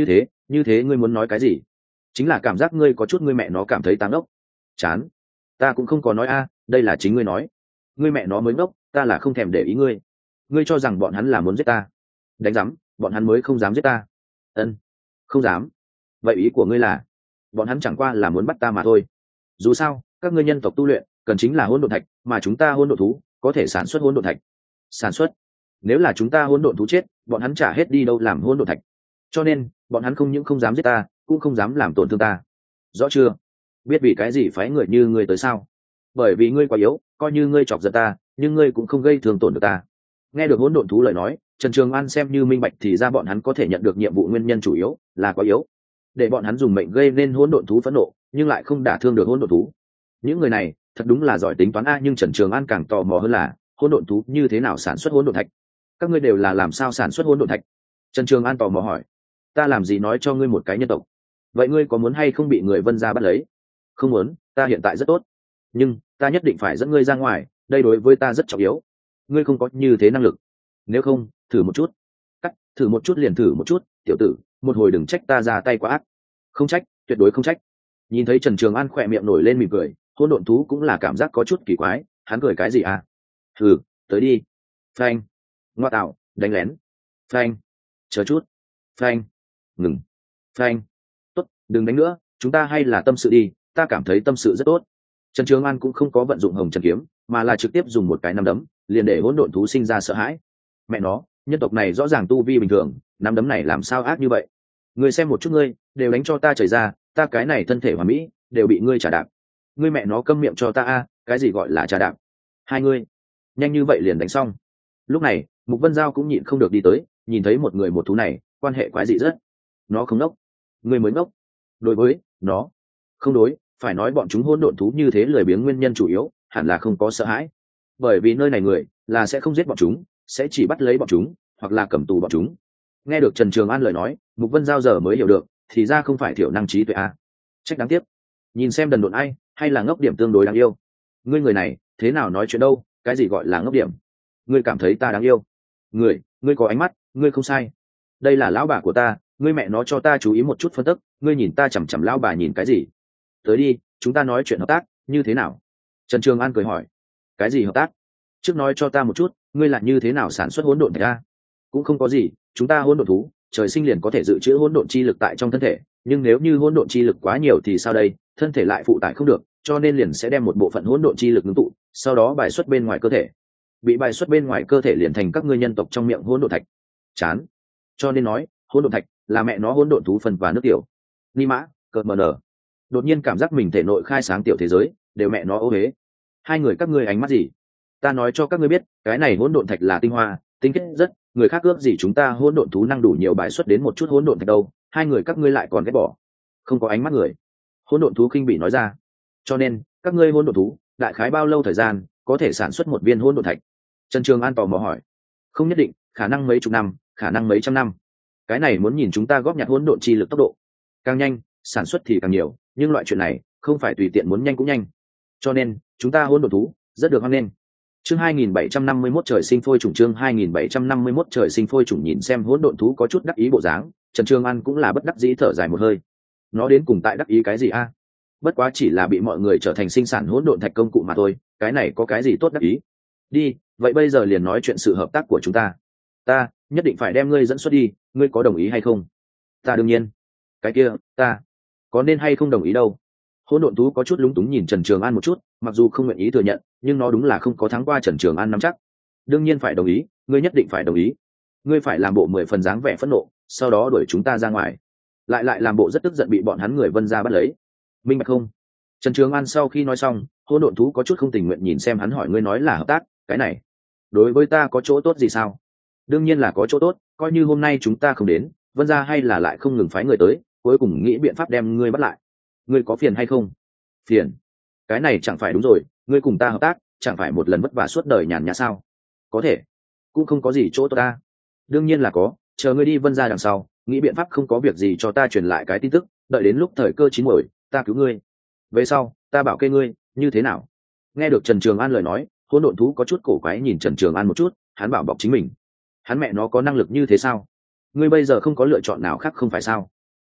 A: như thế ngươi muốn nói cái gì? Chính là cảm giác ngươi có chút ngươi mẹ nó cảm thấy táng ốc. Chán. Ta cũng không có nói a, đây là chính ngươi nói. Ngươi mẹ nó mới ngốc, ta là không thèm để ý ngươi. Ngươi cho rằng bọn hắn là muốn giết ta? Đánh rắm, bọn hắn mới không dám giết ta. Ân, không dám. Vậy ý của ngươi là bọn hắn chẳng qua là muốn bắt ta mà thôi. Dù sao các ngươi nhân tộc tu luyện cần chính là hỗn độn thạch, mà chúng ta hỗn độn thú có thể sản xuất hỗn độn thạch. Sản xuất? Nếu là chúng ta hỗn độn thú chết, bọn hắn trả hết đi đâu làm hỗn độn thạch. Cho nên bọn hắn không những không dám giết ta, cũng không dám làm tổn thương ta. Rõ chưa? Biết vì cái gì phái người như ngươi tới sao? Bởi vì ngươi quá yếu, coi như ngươi chọc giận ta, nhưng ngươi cũng không gây thương tổn được ta. Nghe được hỗn độn thú lời nói, Trần Trường An xem như minh bạch thì ra bọn hắn có thể nhận được nhiệm vụ nguyên nhân chủ yếu là quá yếu, để bọn hắn dùng mệnh gây nên hỗn độn thú phẫn nộ, nhưng lại không đả thương được hỗn độn thú. Những người này thật đúng là giỏi tính toán a, nhưng Trần Trường An càng tò mò hơn là hỗn độn thú như thế nào sản xuất hỗn độn thạch. Các ngươi đều là làm sao sản xuất hỗn độn thạch? Trần Trường An tò mò hỏi. Ta làm gì nói cho ngươi một cái nhân tộc? Vậy ngươi có muốn hay không bị người Vân gia bắt lấy? Không muốn, ta hiện tại rất tốt, nhưng ta nhất định phải dẫn ngươi ra ngoài, đây đối với ta rất trọng yếu. Ngươi không có như thế năng lực, nếu không thử một chút. Thử một chút liền thử một chút, tiểu tử, một hồi đừng trách ta ra tay quá ác. Không trách, tuyệt đối không trách. Nhìn thấy Trần Trường An khỏe miệng nổi lên mỉm cười, hỗn độn thú cũng là cảm giác có chút kỳ quái, hắn cười cái gì à? Thử, tới đi. Phanh. Ngoa tạo, đánh lén. Phanh. Chờ chút. Phanh. Ngừng. Phanh. Tốt, đừng đánh nữa, chúng ta hay là tâm sự đi, ta cảm thấy tâm sự rất tốt. Trần Trường An cũng không có vận dụng hồng trần kiếm, mà là trực tiếp dùng một cái nắm đấm, liền để hỗn độn thú sinh ra sợ hãi. Mẹ nó, nhân tộc này rõ ràng tu vi bình thường, nắm đấm này làm sao ác như vậy? Ngươi xem một chút ngươi, đều đánh cho ta chảy ra, ta cái này thân thể hoàn mỹ, đều bị ngươi trả đạp. Ngươi mẹ nó câm miệng cho ta a, cái gì gọi là trả đạp? Hai ngươi, nhanh như vậy liền đánh xong. Lúc này, Mục Vân Giao cũng nhịn không được đi tới, nhìn thấy một người một thú này, quan hệ quái dị rất. Nó không ngốc, ngươi mới ngốc. Đối với nó, không đối, phải nói bọn chúng hỗn độn thú như thế lười biếng nguyên nhân chủ yếu, hẳn là không có sợ hãi. Bởi vì nơi này người là sẽ không giết bọn chúng, sẽ chỉ bắt lấy bọn chúng, hoặc là cầm tù bọn chúng. Nghe được Trần Trường An lời nói, Mục Vân Giao giờ mới hiểu được, thì ra không phải thiểu năng trí tuệ a. Trách đáng tiếc. Nhìn xem đần độn ai, hay là ngốc điểm tương đối đáng yêu. Ngươi người này, thế nào nói chuyện đâu, cái gì gọi là ngốc điểm? Ngươi cảm thấy ta đáng yêu? Ngươi có ánh mắt, ngươi không sai. Đây là lão bà của ta, ngươi mẹ nó cho ta chú ý một chút phân tức, ngươi nhìn ta chằm chằm lão bà nhìn cái gì? Tới đi, chúng ta nói chuyện hợp tác, như thế nào? Trần Trường An cười hỏi. Cái gì hợp tác? Trước nói cho ta một chút, ngươi là như thế nào sản xuất hỗn độn thạch a? Cũng không có gì, chúng ta hỗn độn thú, trời sinh liền có thể dự trữ hỗn độn chi lực tại trong thân thể, nhưng nếu như hỗn độn chi lực quá nhiều thì sao đây? Thân thể lại phụ tải không được, cho nên liền sẽ đem một bộ phận hỗn độn chi lực ngưng tụ, sau đó bài xuất bên ngoài cơ thể. Bị bài xuất bên ngoài cơ thể liền thành các ngươi nhân tộc trong miệng hỗn độn thạch. Chán. Cho nên nói, hỗn độn thạch là mẹ nó hỗn độn thú phần và nước tiểu. Ni mã, cợt mờ nở. Đột nhiên cảm giác mình thể nội khai sáng tiểu thế giới, đều mẹ nó ô hế. Hai người các ngươi ánh mắt gì? Ta nói cho các ngươi biết, cái này hỗn độn thạch là tinh hoa, tinh kết rất, người khác ước gì chúng ta hỗn độn thú năng đủ nhiều bài xuất đến một chút hỗn độn thạch đâu, hai người các ngươi lại còn ghét bỏ. Không có ánh mắt người. Hỗn độn thú khinh bỉ nói ra. Cho nên, các ngươi hỗn độn thú, đại khái bao lâu thời gian có thể sản xuất một viên hỗn độn thạch? Trần Trường An tò mò hỏi. Không nhất định, khả năng mấy chục năm, khả năng mấy trăm năm. Cái này muốn nhìn chúng ta góp nhặt hỗn độn chi lực tốc độ. Càng nhanh, sản xuất thì càng nhiều, nhưng loại chuyện này không phải tùy tiện muốn nhanh cũng nhanh. Cho nên, chúng ta hỗn độn thú rất được hoan nghênh. Chương 2751 trời sinh phôi chủng, chương 2751 trời sinh phôi chủng. Nhìn xem hỗn độn thú có chút đắc ý bộ dáng, Trần Trường An cũng là bất đắc dĩ thở dài một hơi. Nó đến cùng tại đắc ý cái gì a? Bất quá chỉ là bị mọi người trở thành sinh sản hỗn độn thạch công cụ mà thôi, cái này có cái gì tốt đắc ý? Đi, vậy bây giờ liền nói chuyện sự hợp tác của chúng ta. Ta nhất định phải đem ngươi dẫn xuất đi, ngươi có đồng ý hay không? Ta đương nhiên. Cái kia, ta có nên hay không đồng ý đâu. Hỗn độn thú có chút lúng túng nhìn Trần Trường An một chút, mặc dù không nguyện ý thừa nhận, nhưng nó đúng là không có thắng qua Trần Trường An nắm chắc. Đương nhiên phải đồng ý, ngươi nhất định phải đồng ý. Ngươi phải làm bộ 10 phần dáng vẻ phẫn nộ, sau đó đuổi chúng ta ra ngoài. Lại làm bộ rất tức giận bị bọn hắn người Vân gia bắt lấy. Minh bạch không? Trần Trường An sau khi nói xong, hỗn độn thú có chút không tình nguyện nhìn xem hắn, hỏi ngươi nói là hợp tác, cái này đối với ta có chỗ tốt gì sao? Đương nhiên là có chỗ tốt, coi như hôm nay chúng ta không đến, Vân gia hay là lại không ngừng phái người tới, cuối cùng nghĩ biện pháp đem ngươi bắt lại. Ngươi có phiền hay không? Phiền? Cái này chẳng phải đúng rồi, ngươi cùng ta hợp tác, chẳng phải một lần vất vả suốt đời nhàn nhã sao? Có thể, cũng không có gì chỗ tốt ta. Đương nhiên là có, chờ ngươi đi Vân gia đằng sau, nghĩ biện pháp không có việc gì cho ta truyền lại cái tin tức, đợi đến lúc thời cơ chín muồi, ta cứu ngươi. Về sau, ta bảo kê ngươi, như thế nào? Nghe được Trần Trường An lời nói, hỗn độn thú có chút cổ quái nhìn Trần Trường An một chút, hắn bảo bọc chính mình. Hắn mẹ nó có năng lực như thế sao? Ngươi bây giờ không có lựa chọn nào khác không phải sao?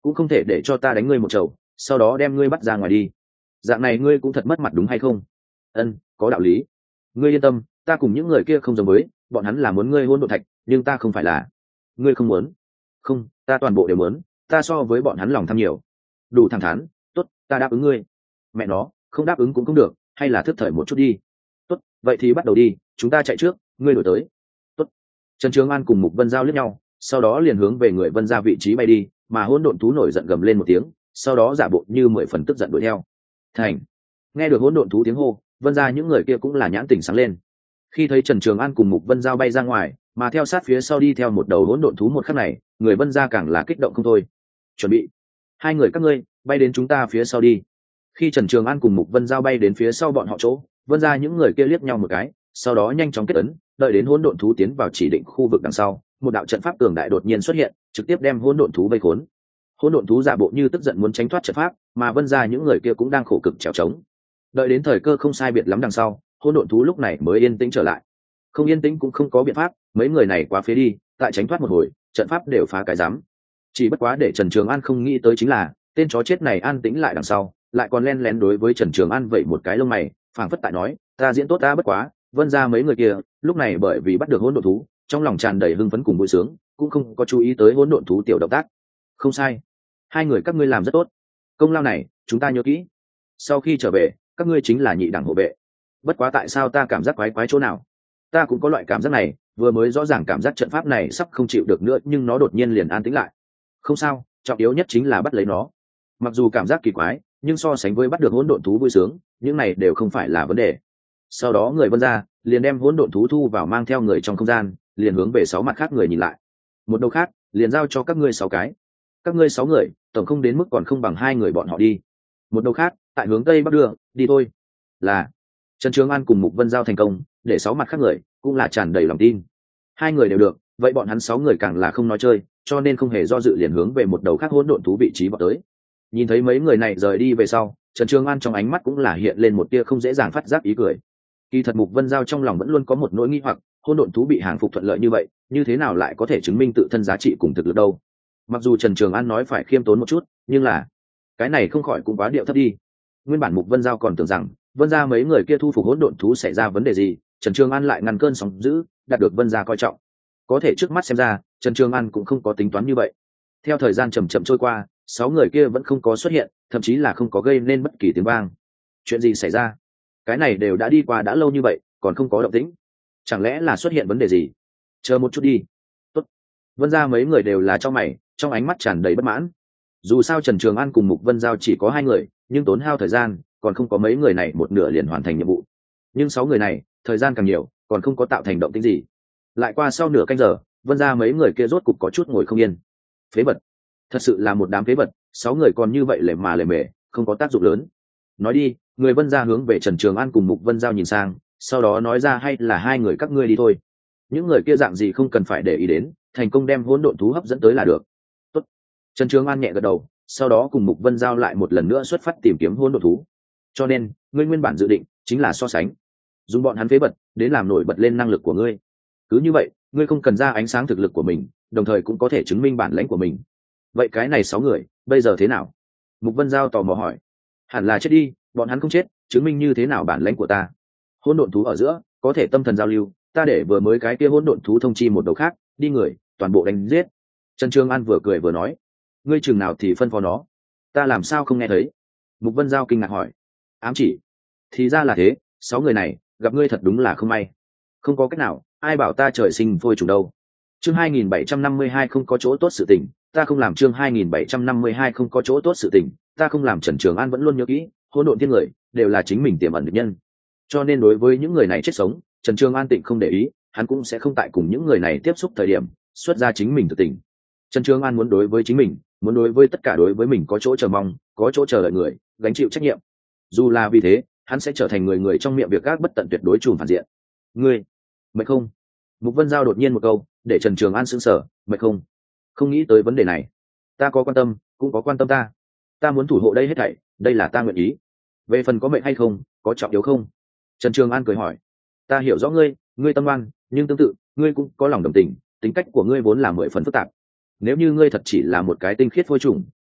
A: cũng không thể để cho ta đánh ngươi một chầu sau đó đem ngươi bắt ra ngoài đi. Dạng này ngươi cũng thật mất mặt đúng hay không? Ân, có đạo lý. Ngươi yên tâm, ta cùng những người kia không giống với, bọn hắn là muốn ngươi hôn độn thạch, nhưng ta không phải là. Ngươi không muốn? Không, ta toàn bộ đều muốn, ta so với bọn hắn lòng tham nhiều. Đủ thẳng thắn, tốt, ta đáp ứng ngươi. Mẹ nó, không đáp ứng cũng không được, hay là thức thời một chút đi. Tốt, vậy thì bắt đầu đi, chúng ta chạy trước, ngươi đổi tới. Tốt. Trần Trường An cùng Mục Vân Giao liếc nhau, sau đó liền hướng về người Vân Gia vị trí bay đi, mà hỗn độn thú nổi giận gầm lên một tiếng, sau đó giả bộ như 10 phần tức giận đuổi theo. Thành. Nghe được hỗn độn thú tiếng hô, Vân Gia những người kia cũng là nhãn tỉnh sáng lên. Khi thấy Trần Trường An cùng Mục Vân Giao bay ra ngoài, mà theo sát phía sau đi theo một đầu hỗn độn thú một khắc này, người Vân Gia càng là kích động không thôi. Chuẩn bị, hai người các ngươi bay đến chúng ta phía sau đi. Khi Trần Trường An cùng Mục Vân Giao bay đến phía sau bọn họ chỗ, Vân Gia những người kia liếc nhau một cái, sau đó nhanh chóng kết ấn, đợi đến hỗn độn thú tiến vào chỉ định khu vực đằng sau, một đạo trận pháp cường đại đột nhiên xuất hiện, trực tiếp đem hỗn độn thú vây khốn. Hỗn độn thú giả bộ như tức giận muốn tránh thoát trận pháp, mà Vân Gia những người kia cũng đang khổ cực trèo trống. Đợi đến thời cơ không sai biệt lắm đằng sau, hỗn độn thú lúc này mới yên tĩnh trở lại. Không yên tĩnh cũng không có biện pháp, mấy người này quá phế đi, tại tránh thoát một hồi, trận pháp đều phá cái rắm. Chỉ bất quá để Trần Trường An không nghĩ tới chính là, tên chó chết này an tĩnh lại đằng sau, lại còn len lén đối với Trần Trường An vậy một cái lông mày, phảng phất tại nói, ta diễn tốt ta bất quá, Vân Gia mấy người kia, lúc này bởi vì bắt được hỗn độn thú, trong lòng tràn đầy hưng phấn cùng vui sướng, cũng không có chú ý tới hỗn độn thú tiểu động tác. Không sai, hai người các ngươi làm rất tốt, công lao này chúng ta nhớ kỹ. Sau khi trở về, các ngươi chính là nhị đẳng hộ vệ. Bất quá tại sao ta cảm giác quái quái chỗ nào? Ta cũng có loại cảm giác này, vừa mới rõ ràng cảm giác trận pháp này sắp không chịu được nữa, nhưng nó đột nhiên liền an tĩnh lại. Không sao, trọng yếu nhất chính là bắt lấy nó. Mặc dù cảm giác kỳ quái, nhưng so sánh với bắt được hỗn độn thú vui sướng, những này đều không phải là vấn đề. Sau đó người Vân Gia liền đem hỗn độn thú thu vào mang theo người trong không gian, liền hướng về 6 mặt khác người nhìn lại. Một đầu khác liền giao cho các ngươi 6 cái. Các ngươi 6 người, tổng không đến mức còn không bằng 2 người bọn họ đi. Một đầu khác tại hướng tây bắc đưa, đi thôi. Là. Trần Trường An cùng Mục Vân Giao thành công, để 6 mặt khác người cũng là tràn đầy lòng tin. 2 người đều được, vậy bọn hắn 6 người càng là không nói chơi, cho nên không hề do dự liền hướng về một đầu khác hỗn độn thú vị trí vọt tới. Nhìn thấy mấy người này rời đi về sau, Trần Trường An trong ánh mắt cũng là hiện lên một tia không dễ dàng phát giác ý cười. Kỳ thật Mục Vân Giao trong lòng vẫn luôn có một nỗi nghi hoặc, hỗn độn thú bị hàng phục thuận lợi như vậy, như thế nào lại có thể chứng minh tự thân giá trị cùng thực lực đâu? Mặc dù Trần Trường An nói phải khiêm tốn một chút, nhưng là cái này không khỏi cũng quá điệu thấp đi. Nguyên bản Mục Vân Giao còn tưởng rằng Vân Gia mấy người kia thu phục hỗn độn thú xảy ra vấn đề gì, Trần Trường An lại ngăn cơn sóng dữ, đạt được Vân Gia coi trọng. Có thể trước mắt xem ra, Trần Trường An cũng không có tính toán như vậy. Theo thời gian chậm chậm trôi qua, 6 người kia vẫn không có xuất hiện, thậm chí là không có gây nên bất kỳ tiếng vang. Chuyện gì xảy ra? Cái này đều đã đi qua đã lâu như vậy, còn không có động tĩnh. Chẳng lẽ là xuất hiện vấn đề gì? Chờ một chút đi. Tốt. Vân Gia mấy người đều là trong mày, trong ánh mắt tràn đầy bất mãn. Dù sao Trần Trường An cùng Mục Vân Giao chỉ có 2 người, nhưng tốn hao thời gian, còn không có mấy người này một nửa liền hoàn thành nhiệm vụ. Nhưng 6 người này, thời gian càng nhiều, còn không có tạo thành động tĩnh gì. Lại qua sau nửa canh giờ, Vân Gia mấy người kia rốt cục có chút ngồi không yên. Phế vật. Thật sự là một đám phế vật, 6 người còn như vậy lề mà lề mề, không có tác dụng lớn. Nói đi, người Vân Gia hướng về Trần Trường An cùng Mục Vân Giao nhìn sang, sau đó nói ra hay là 2 người các ngươi đi thôi. Những người kia dạng gì không cần phải để ý đến, thành công đem hỗn độn thú hấp dẫn tới là được. Tốt. Trần Trường An nhẹ gật đầu, sau đó cùng Mục Vân Giao lại một lần nữa xuất phát tìm kiếm hỗn độn thú. Cho nên, ngươi nguyên bản dự định chính là so sánh, dùng bọn hắn phế vật đến làm nổi bật lên năng lực của ngươi. Cứ như vậy, ngươi không cần ra ánh sáng thực lực của mình, đồng thời cũng có thể chứng minh bản lĩnh của mình. Vậy cái này 6 người, bây giờ thế nào? Mục Vân Giao tò mò hỏi. Hẳn là chết đi, bọn hắn không chết, chứng minh như thế nào bản lĩnh của ta? Hỗn độn thú ở giữa, có thể tâm thần giao lưu, ta để vừa mới cái kia hỗn độn thú thông chi một đầu khác, đi người, toàn bộ đánh giết. Trần Trường An vừa cười vừa nói, ngươi chừng nào thì phân phó nó, ta làm sao không nghe thấy? Mục Vân Giao kinh ngạc hỏi. Ám chỉ? Thì ra là thế, 6 người này, gặp ngươi thật đúng là không may. Không có cách nào, ai bảo ta trời sinh phôi chủ đâu. Chương 2752 không có chỗ tốt sự tình, ta không làm. Chương 2752 không có chỗ tốt sự tình, ta không làm. Trần Trường An vẫn luôn nhớ kỹ, hỗn độn thiên người đều là chính mình tiềm ẩn địch nhân. Cho nên đối với những người này chết sống, Trần Trường An tịnh không để ý, hắn cũng sẽ không tại cùng những người này tiếp xúc thời điểm xuất ra chính mình thực tình. Trần Trường An muốn đối với chính mình, muốn đối với tất cả đối với mình có chỗ chờ mong, có chỗ chờ đợi người, gánh chịu trách nhiệm. Dù là vì thế, hắn sẽ trở thành người trong miệng việc gác bất tận tuyệt đối trùm phản diện. Ngươi, mệt không? Mục Vân Giao đột nhiên một câu, để Trần Trường An sững sờ, mệt không? Không nghĩ tới vấn đề này. Ta có quan tâm, cũng có quan tâm ta. Ta muốn thủ hộ đây hết thảy, đây là ta nguyện ý. Về phần có mệnh hay không, có trọng yếu không? Trần Trường An cười hỏi. Ta hiểu rõ ngươi, ngươi tâm ngoan, nhưng tương tự, ngươi cũng có lòng đồng tình, tính cách của ngươi vốn là 10 phần phức tạp. Nếu như ngươi thật chỉ là một cái tinh khiết phôi trùng,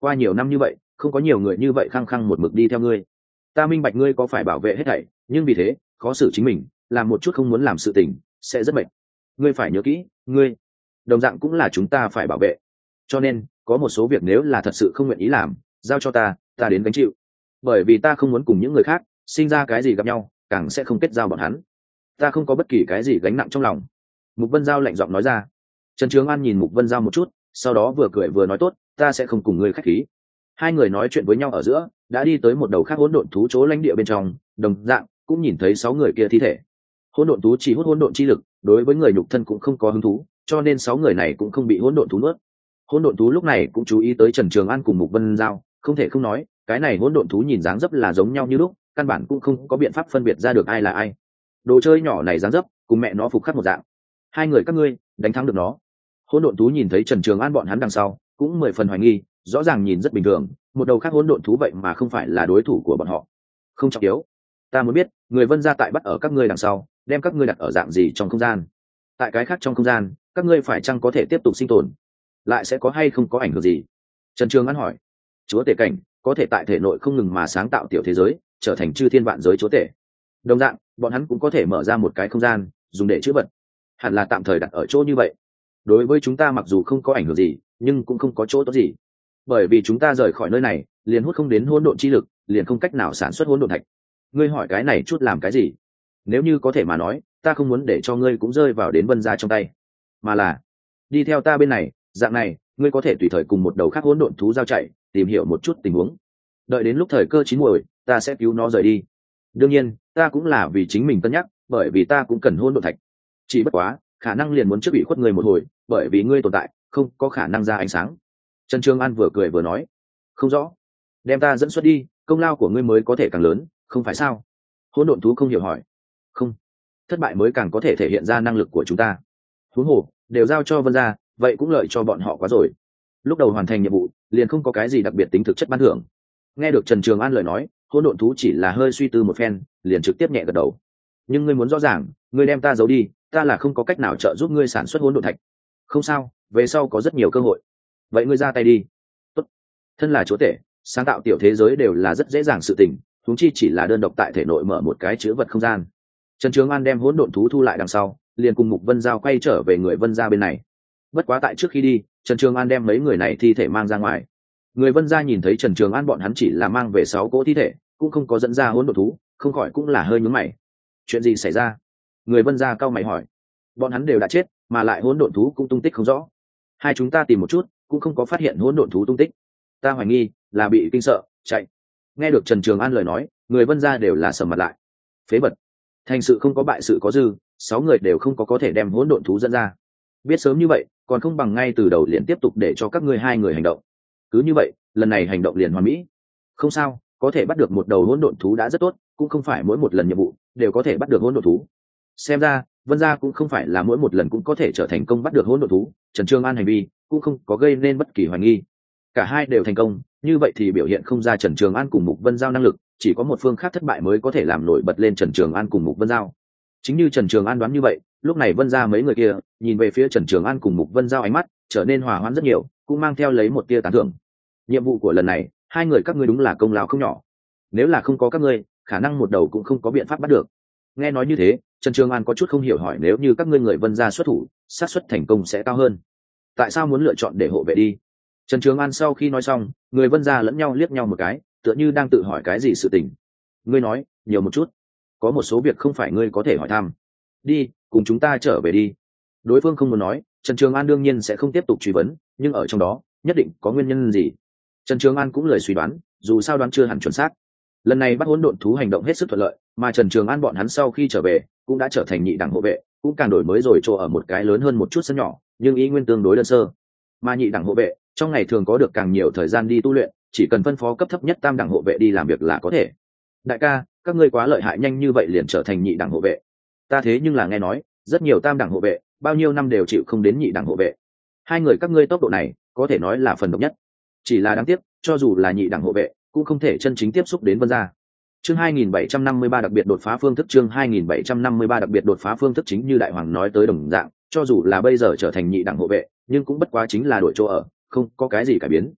A: qua nhiều năm như vậy không có nhiều người như vậy khăng khăng một mực đi theo ngươi. Ta minh bạch ngươi có phải bảo vệ hết thảy, nhưng vì thế khó xử chính mình, làm một chút không muốn làm sự tình sẽ rất mệt. Ngươi phải nhớ kỹ, ngươi đồng dạng cũng là chúng ta phải bảo vệ, cho nên có một số việc nếu là thật sự không nguyện ý làm, giao cho ta đến gánh chịu, bởi vì ta không muốn cùng những người khác sinh ra cái gì gặp nhau, càng sẽ không kết giao bọn hắn. Ta không có bất kỳ cái gì gánh nặng trong lòng. Mục Vân Giao lạnh giọng nói ra. Trần Trường An nhìn Mục Vân Giao một chút, sau đó vừa cười vừa nói tốt, ta sẽ không cùng ngươi khách khí. Hai người nói chuyện với nhau ở giữa, đã đi tới một đầu khác hỗn độn thú chỗ lãnh địa bên trong, đồng dạng cũng nhìn thấy 6 người kia thi thể. Hỗn độn thú chỉ hút hỗn độn chi lực, đối với người nhục thân cũng không có hứng thú, cho nên 6 người này cũng không bị hỗn độn thú nuốt. Hỗn độn thú lúc này cũng chú ý tới Trần Trường An cùng Mục Vân Giao, không thể không nói, cái này hỗn độn thú nhìn dáng dấp là giống nhau như lúc, căn bản cũng không có biện pháp phân biệt ra được ai là ai. Đồ chơi nhỏ này dáng dấp cùng mẹ nó phục khắc một dạng. Hai người các ngươi đánh thắng được nó. Hỗn độn thú nhìn thấy Trần Trường An bọn hắn đằng sau, cũng 10 phần hoài nghi, rõ ràng nhìn rất bình thường, một đầu khác hỗn độn thú vậy mà không phải là đối thủ của bọn họ. Không trọng yếu, ta muốn biết, người Vân gia tại bắt ở các ngươi đằng sau, đem các ngươi đặt ở dạng gì trong không gian? Tại cái khác trong không gian, các ngươi phải chăng có thể tiếp tục sinh tồn? Lại sẽ có hay không có ảnh hưởng gì? Trần Trường An hỏi. Chúa tể cảnh có thể tại thể nội không ngừng mà sáng tạo tiểu thế giới, trở thành chư thiên vạn giới chúa tể. Đồng dạng, bọn hắn cũng có thể mở ra một cái không gian, dùng để chữa vật. Hẳn là tạm thời đặt ở chỗ như vậy. Đối với chúng ta mặc dù không có ảnh hưởng gì, nhưng cũng không có chỗ tốt gì. Bởi vì chúng ta rời khỏi nơi này, liền hút không đến hỗn độn chi lực, liền không cách nào sản xuất hỗn độn thạch. Ngươi hỏi cái này chút làm cái gì? Nếu như có thể mà nói, ta không muốn để cho ngươi cũng rơi vào đến Vân gia trong tay, mà là đi theo ta bên này, dạng này, ngươi có thể tùy thời cùng một đầu khác hỗn độn thú giao chạy, tìm hiểu một chút tình huống. Đợi đến lúc thời cơ chín muồi, ta sẽ cứu nó rời đi. Đương nhiên, ta cũng là vì chính mình cân nhắc, bởi vì ta cũng cần hỗn độn thạch. Chỉ bất quá, khả năng liền muốn trước bị khuất người một hồi, bởi vì ngươi tồn tại, không có khả năng ra ánh sáng. Trần Trường An vừa cười vừa nói, không rõ, đem ta dẫn xuất đi, công lao của ngươi mới có thể càng lớn, không phải sao? Hỗn độn thú không hiểu hỏi, không, thất bại mới càng có thể thể hiện ra năng lực của chúng ta. Huống hồ đều giao cho Vân gia, vậy cũng lợi cho bọn họ quá rồi. Lúc đầu hoàn thành nhiệm vụ, liền không có cái gì đặc biệt tính thực chất ban thưởng. Nghe được Trần Trường An lời nói, hỗn độn thú chỉ là hơi suy tư một phen, liền trực tiếp nhẹ gật đầu. Nhưng ngươi muốn rõ ràng, ngươi đem ta giấu đi, ta là không có cách nào trợ giúp ngươi sản xuất hỗn độn thạch. Không sao, về sau có rất nhiều cơ hội. Vậy ngươi ra tay đi. Tốt. Thân là chúa tể, sáng tạo tiểu thế giới đều là rất dễ dàng sự tình, huống chi chỉ là đơn độc tại thể nội mở một cái chứa vật không gian. Trần Trường An đem hỗn độn thú thu lại đằng sau, liền cùng Mục Vân Giao quay trở về người Vân gia bên này. Bất quá tại trước khi đi, Trần Trường An đem mấy người này thi thể mang ra ngoài. Người Vân gia nhìn thấy Trần Trường An bọn hắn chỉ là mang về 6 cỗ thi thể, cũng không có dẫn ra hỗn độn thú, không khỏi cũng là hơi nhướng mày. Chuyện gì xảy ra? Người Vân gia cau mày hỏi. Bọn hắn đều đã chết, mà lại hỗn độn thú cũng tung tích không rõ. Hai chúng ta tìm một chút, cũng không có phát hiện hỗn độn thú tung tích. Ta hoài nghi là bị kinh sợ, chạy. Nghe được Trần Trường An lời nói, người Vân gia đều là sầm mặt lại. Phế vật. Thành sự không có bại sự có dư, 6 người đều không có thể đem hỗn độn thú dẫn ra. Biết sớm như vậy, còn không bằng ngay từ đầu liền tiếp tục để cho các ngươi hai người hành động. Cứ như vậy, lần này hành động liền hoàn mỹ. Không sao, có thể bắt được một đầu hỗn độn thú đã rất tốt, cũng không phải mỗi một lần nhiệm vụ đều có thể bắt được hỗn độn thú. Xem ra, Vân gia cũng không phải là mỗi một lần cũng có thể trở thành công bắt được hỗn độn thú. Trần Trường An hành vi cũng không có gây nên bất kỳ hoài nghi. Cả hai đều thành công, như vậy thì biểu hiện không ra Trần Trường An cùng Mục Vân Giao năng lực, chỉ có một phương khác thất bại mới có thể làm nổi bật lên Trần Trường An cùng Mục Vân Giao. Chính như Trần Trường An đoán như vậy, lúc này Vân gia mấy người kia nhìn về phía Trần Trường An cùng Mục Vân Giao, ánh mắt trở nên hòa hoãn rất nhiều, cũng mang theo lấy một tia tán thưởng. Nhiệm vụ của lần này, hai người các ngươi đúng là công lao không nhỏ. Nếu là không có các ngươi, khả năng một đầu cũng không có biện pháp bắt được. Nghe nói như thế, Trần Trường An có chút không hiểu, hỏi nếu như các ngươi người Vân gia xuất thủ, xác suất thành công sẽ cao hơn. Tại sao muốn lựa chọn để hộ vệ đi? Trần Trường An sau khi nói xong, người Vân gia lẫn nhau liếc nhau một cái, tựa như đang tự hỏi cái gì sự tình. Ngươi nói nhiều một chút, có một số việc không phải ngươi có thể hỏi thăm. Đi, cùng chúng ta trở về đi. Đối phương không muốn nói, Trần Trường An đương nhiên sẽ không tiếp tục truy vấn, nhưng ở trong đó nhất định có nguyên nhân gì. Trần Trường An cũng lười suy đoán, dù sao đoán chưa hẳn chuẩn xác. Lần này bắt hỗn độn thú hành động hết sức thuận lợi, mà Trần Trường An bọn hắn sau khi trở về cũng đã trở thành nhị đẳng hộ vệ, cũng càng đổi mới rồi chỗ ở một cái lớn hơn một chút sân nhỏ, nhưng ý nguyên tương đối đơn sơ. Mà nhị đẳng hộ vệ trong ngày thường có được càng nhiều thời gian đi tu luyện, chỉ cần phân phó cấp thấp nhất tam đẳng hộ vệ đi làm việc là có thể. Đại ca, các ngươi quá lợi hại, nhanh như vậy liền trở thành nhị đẳng hộ vệ. Ta thế nhưng là nghe nói rất nhiều tam đẳng hộ vệ bao nhiêu năm đều chịu không đến nhị đẳng hộ vệ. Hai người các ngươi tốc độ này có thể nói là phần độc nhất. Chỉ là đáng tiếc, cho dù là nhị đẳng hộ vệ cũng không thể chân chính tiếp xúc đến Vân gia. Chương 2753 đặc biệt đột phá phương thức. Chương 2753 đặc biệt đột phá phương thức, chính như đại hoàng nói tới đồng dạng, cho dù là bây giờ trở thành nhị đẳng hộ vệ, nhưng cũng bất quá chính là đổi chỗ ở, không có cái gì cải biến.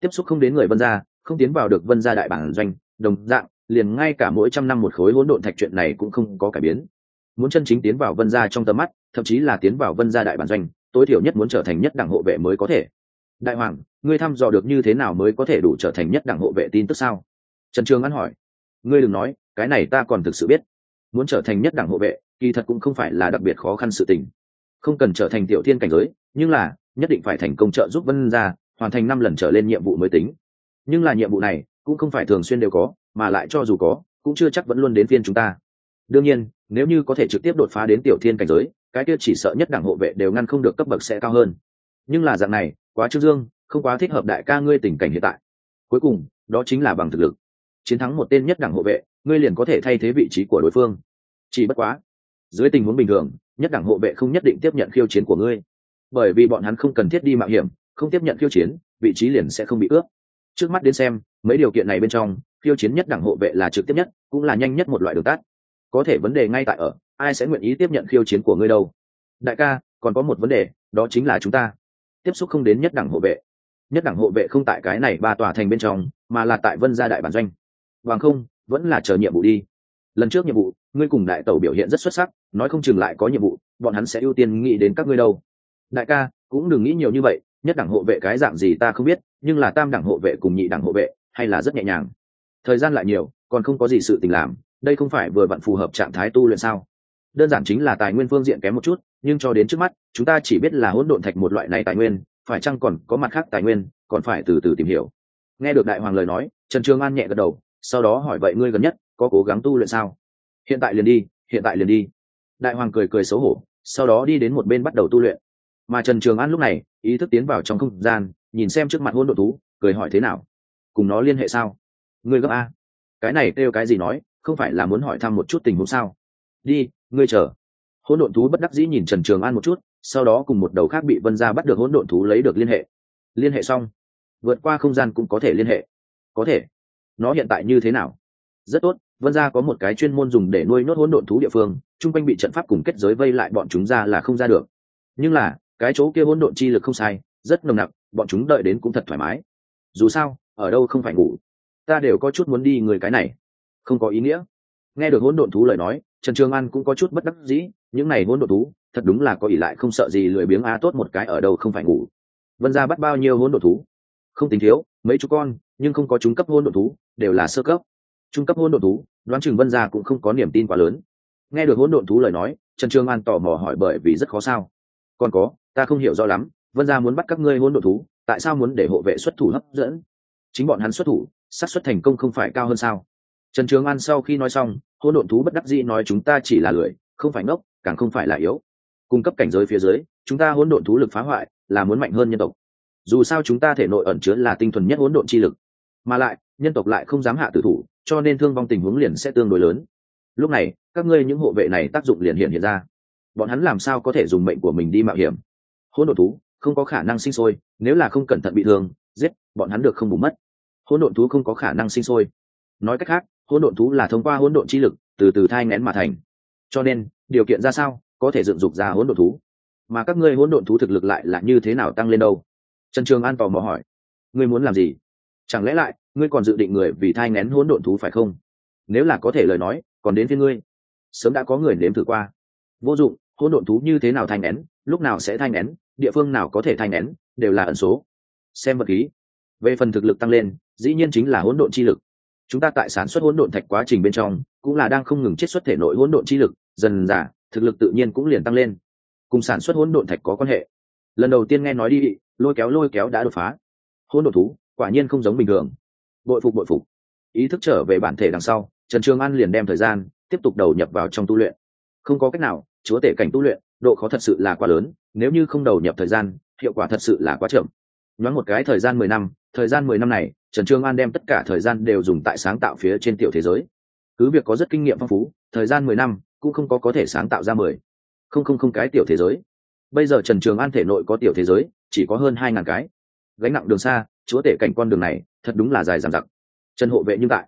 A: tiếp xúc không đến người vân gia, không tiến vào được vân gia đại bản doanh, đồng dạng liền ngay cả mỗi trăm năm một khối hỗn độn thạch chuyện này cũng không có cải biến. Muốn chân chính tiến vào vân gia trong tầm mắt, thậm chí là tiến vào vân gia đại bản doanh, tối thiểu nhất muốn trở thành nhất đẳng hộ vệ mới có thể. Đại hoàng, ngươi thăm dò được như thế nào mới có thể đủ trở thành nhất đẳng hộ vệ tin tức sao? Trần Trường An hỏi. Ngươi đừng nói, cái này ta còn thực sự biết. Muốn trở thành nhất đẳng hộ vệ, kỳ thật cũng không phải là đặc biệt khó khăn sự tình. Không cần trở thành tiểu thiên cảnh giới, nhưng là nhất định phải thành công trợ giúp vân gia hoàn thành 5 lần trở lên nhiệm vụ mới tính. Nhưng là nhiệm vụ này cũng không phải thường xuyên đều có, mà lại cho dù có, cũng chưa chắc vẫn luôn đến phiên chúng ta. Đương nhiên, nếu như có thể trực tiếp đột phá đến tiểu thiên cảnh giới, cái kia chỉ sợ nhất đẳng hộ vệ đều ngăn không được cấp bậc sẽ cao hơn. Nhưng là dạng này, quá trương dương, không quá thích hợp đại ca ngươi tình cảnh hiện tại. Cuối cùng, đó chính là bằng thực lực. Chiến thắng một tên nhất đẳng hộ vệ, ngươi liền có thể thay thế vị trí của đối phương. Chỉ bất quá, dưới tình huống bình thường, nhất đẳng hộ vệ không nhất định tiếp nhận khiêu chiến của ngươi, bởi vì bọn hắn không cần thiết đi mạo hiểm, không tiếp nhận khiêu chiến, vị trí liền sẽ không bị cướp. Trước mắt đến xem, mấy điều kiện này bên trong, khiêu chiến nhất đẳng hộ vệ là trực tiếp nhất, cũng là nhanh nhất một loại đường tắt. Có thể vấn đề ngay tại ở, ai sẽ nguyện ý tiếp nhận khiêu chiến của ngươi đâu? Đại ca, còn có một vấn đề, đó chính là chúng ta tiếp xúc không đến nhất đẳng hộ vệ. Nhất đẳng hộ vệ không tại cái này 3 tòa thành bên trong, mà là tại vân gia đại bản doanh. Bằng không, vẫn là chờ nhiệm vụ đi. Lần trước nhiệm vụ, ngươi cùng đại tẩu biểu hiện rất xuất sắc, nói không chừng lại có nhiệm vụ, bọn hắn sẽ ưu tiên nghĩ đến các ngươi đâu. Đại ca, cũng đừng nghĩ nhiều như vậy, nhất đẳng hộ vệ cái dạng gì ta không biết, nhưng là tam đẳng hộ vệ cùng nhị đẳng hộ vệ, hay là rất nhẹ nhàng. Thời gian lại nhiều, còn không có gì sự tình làm, đây không phải vừa vặn phù hợp trạng thái tu luyện sao? Đơn giản chính là tài nguyên phương diện kém một chút, nhưng cho đến trước mắt, chúng ta chỉ biết là hỗn độn thạch một loại này tài nguyên, phải chăng còn có mặt khác tài nguyên, còn phải từ từ tìm hiểu. Nghe được đại hoàng lời nói, Trần Trường An nhẹ gật đầu, sau đó hỏi vậy ngươi gần nhất có cố gắng tu luyện sao? Hiện tại liền đi, hiện tại liền đi. Đại hoàng cười cười xấu hổ, sau đó đi đến một bên bắt đầu tu luyện. Mà Trần Trường An lúc này ý thức tiến vào trong không gian, nhìn xem trước mặt hỗn độn thú, cười hỏi thế nào? Cùng nó liên hệ sao? Ngươi gấp a? Cái này kêu cái gì nói, không phải là muốn hỏi thăm một chút tình huống sao? Đi, ngươi chờ. Hỗn độn thú bất đắc dĩ nhìn Trần Trường An một chút, sau đó cùng một đầu khác bị vân gia bắt được hỗn độn thú lấy được liên hệ. Liên hệ xong, vượt qua không gian cũng có thể liên hệ. Có thể. Nó hiện tại như thế nào? Rất tốt, vân gia có một cái chuyên môn dùng để nuôi nốt hỗn độn thú địa phương, chung quanh bị trận pháp cùng kết giới vây lại, bọn chúng ra là không ra được. Nhưng là cái chỗ kia hỗn độn chi lực không sai, rất nồng nặc, bọn chúng đợi đến cũng thật thoải mái. Dù sao, ở đâu không phải ngủ, ta đều có chút muốn đi người cái này, không có ý nghĩa. Nghe được hỗn độn thú lời nói, Trần Trường An cũng có chút bất đắc dĩ, những này hỗn độn thú thật đúng là có ỷ lại không sợ gì, lười biếng a, tốt một cái ở đâu không phải ngủ. Vân gia bắt bao nhiêu hỗn độn thú? Không tính thiếu, mấy chục con, nhưng không có trung cấp hỗn độn thú, đều là sơ cấp. Trung cấp hỗn độn thú, đoán chừng Vân gia cũng không có niềm tin quá lớn. Nghe được hỗn độn thú lời nói, Trần Trường An tò mò hỏi bởi vì rất khó sao? Còn có, ta không hiểu rõ lắm, Vân gia muốn bắt các ngươi hỗn độn thú, tại sao muốn để hộ vệ xuất thủ hấp dẫn? Chính bọn hắn xuất thủ, xác suất thành công không phải cao hơn sao? Trần Trường An sau khi nói xong, hỗn độn thú bất đắc dĩ nói chúng ta chỉ là lười, không phải ngốc, càng không phải là yếu. Cung cấp cảnh giới phía dưới, chúng ta hỗn độn thú lực phá hoại là muốn mạnh hơn nhân tộc. Dù sao chúng ta thể nội ẩn chứa là tinh thuần nhất hỗn độn chi lực, mà lại nhân tộc lại không dám hạ tử thủ, cho nên thương vong tình huống liền sẽ tương đối lớn. Lúc này, các ngươi những hộ vệ này tác dụng liền hiện ra. Bọn hắn làm sao có thể dùng mệnh của mình đi mạo hiểm? Hỗn độn thú không có khả năng sinh sôi, nếu là không cẩn thận bị thương, giết, bọn hắn được không bù mất. Hỗn độn thú không có khả năng sinh sôi. Nói cách khác, hỗn độn thú là thông qua hỗn độn chi lực từ từ thai nghén mà thành. Cho nên, điều kiện ra sao có thể dựng dục ra hỗn độn thú? Mà các ngươi hỗn độn thú thực lực lại là như thế nào tăng lên đâu? Trần Trường An tò mò hỏi. Ngươi muốn làm gì? Chẳng lẽ lại ngươi còn dự định người vì thai nghén hỗn độn thú phải không? Nếu là có thể lời nói, còn đến phía ngươi. Sớm đã có người nếm thử qua. Vô dụng, hỗn độn thú như thế nào thai nghén, lúc nào sẽ thai nghén, địa phương nào có thể thai nghén, đều là ẩn số. Xem vật khí. Về phần thực lực tăng lên, dĩ nhiên chính là hỗn độn chi lực. Chúng ta tại sản xuất hỗn độn thạch quá trình bên trong, cũng là đang không ngừng chiết xuất thể nội hỗn độn chi lực, dần dà, thực lực tự nhiên cũng liền tăng lên. Cùng sản xuất hỗn độn thạch có quan hệ. Lần đầu tiên nghe nói đi, lôi kéo đã đột phá. Hỗn độn thú, quả nhiên không giống bình thường. Bội phục. Ý thức trở về bản thể đằng sau, Trần Trường An liền đem thời gian tiếp tục đầu nhập vào trong tu luyện. Không có cách nào, chúa tể cảnh tu luyện, độ khó thật sự là quá lớn, nếu như không đầu nhập thời gian, hiệu quả thật sự là quá chậm. Nhoáng một cái thời gian 10 năm, thời gian 10 năm này, Trần Trường An đem tất cả thời gian đều dùng tại sáng tạo phía trên tiểu thế giới. Cứ việc có rất kinh nghiệm phong phú, thời gian 10 năm cũng không có thể sáng tạo ra 10,000 cái tiểu thế giới. Bây giờ Trần Trường An thể nội có tiểu thế giới chỉ có hơn 2000 cái. Gánh nặng đường xa, chúa tể cảnh con đường này thật đúng là dài dằng dặc. Trần hộ vệ nhưng tại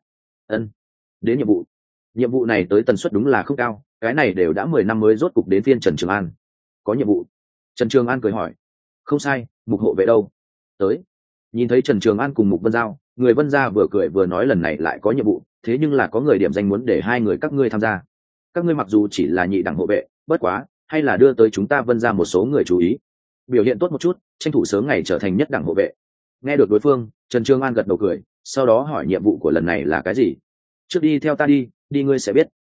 A: đến nhiệm vụ này tới tần suất đúng là không cao, cái này đều đã 10 năm mới rốt cục đến phiên Trần Trường An. Có nhiệm vụ? Trần Trường An cười hỏi. Không sai, mục hộ vệ đâu? Tới. Nhìn thấy Trần Trường An cùng Mục Vân Giao, người Vân Gia vừa cười vừa nói lần này lại có nhiệm vụ, thế nhưng là có người điểm danh muốn để hai người các ngươi tham gia. Các ngươi mặc dù chỉ là nhị đẳng hộ vệ, bất quá hay là đưa tới chúng ta Vân Gia một số người chú ý, biểu hiện tốt một chút, tranh thủ sớm ngày trở thành nhất đẳng hộ vệ. Nghe được đối phương, Trần Trường An gật đầu cười, sau đó hỏi nhiệm vụ của lần này là cái gì. Trước đi theo ta đi, đi ngươi sẽ biết.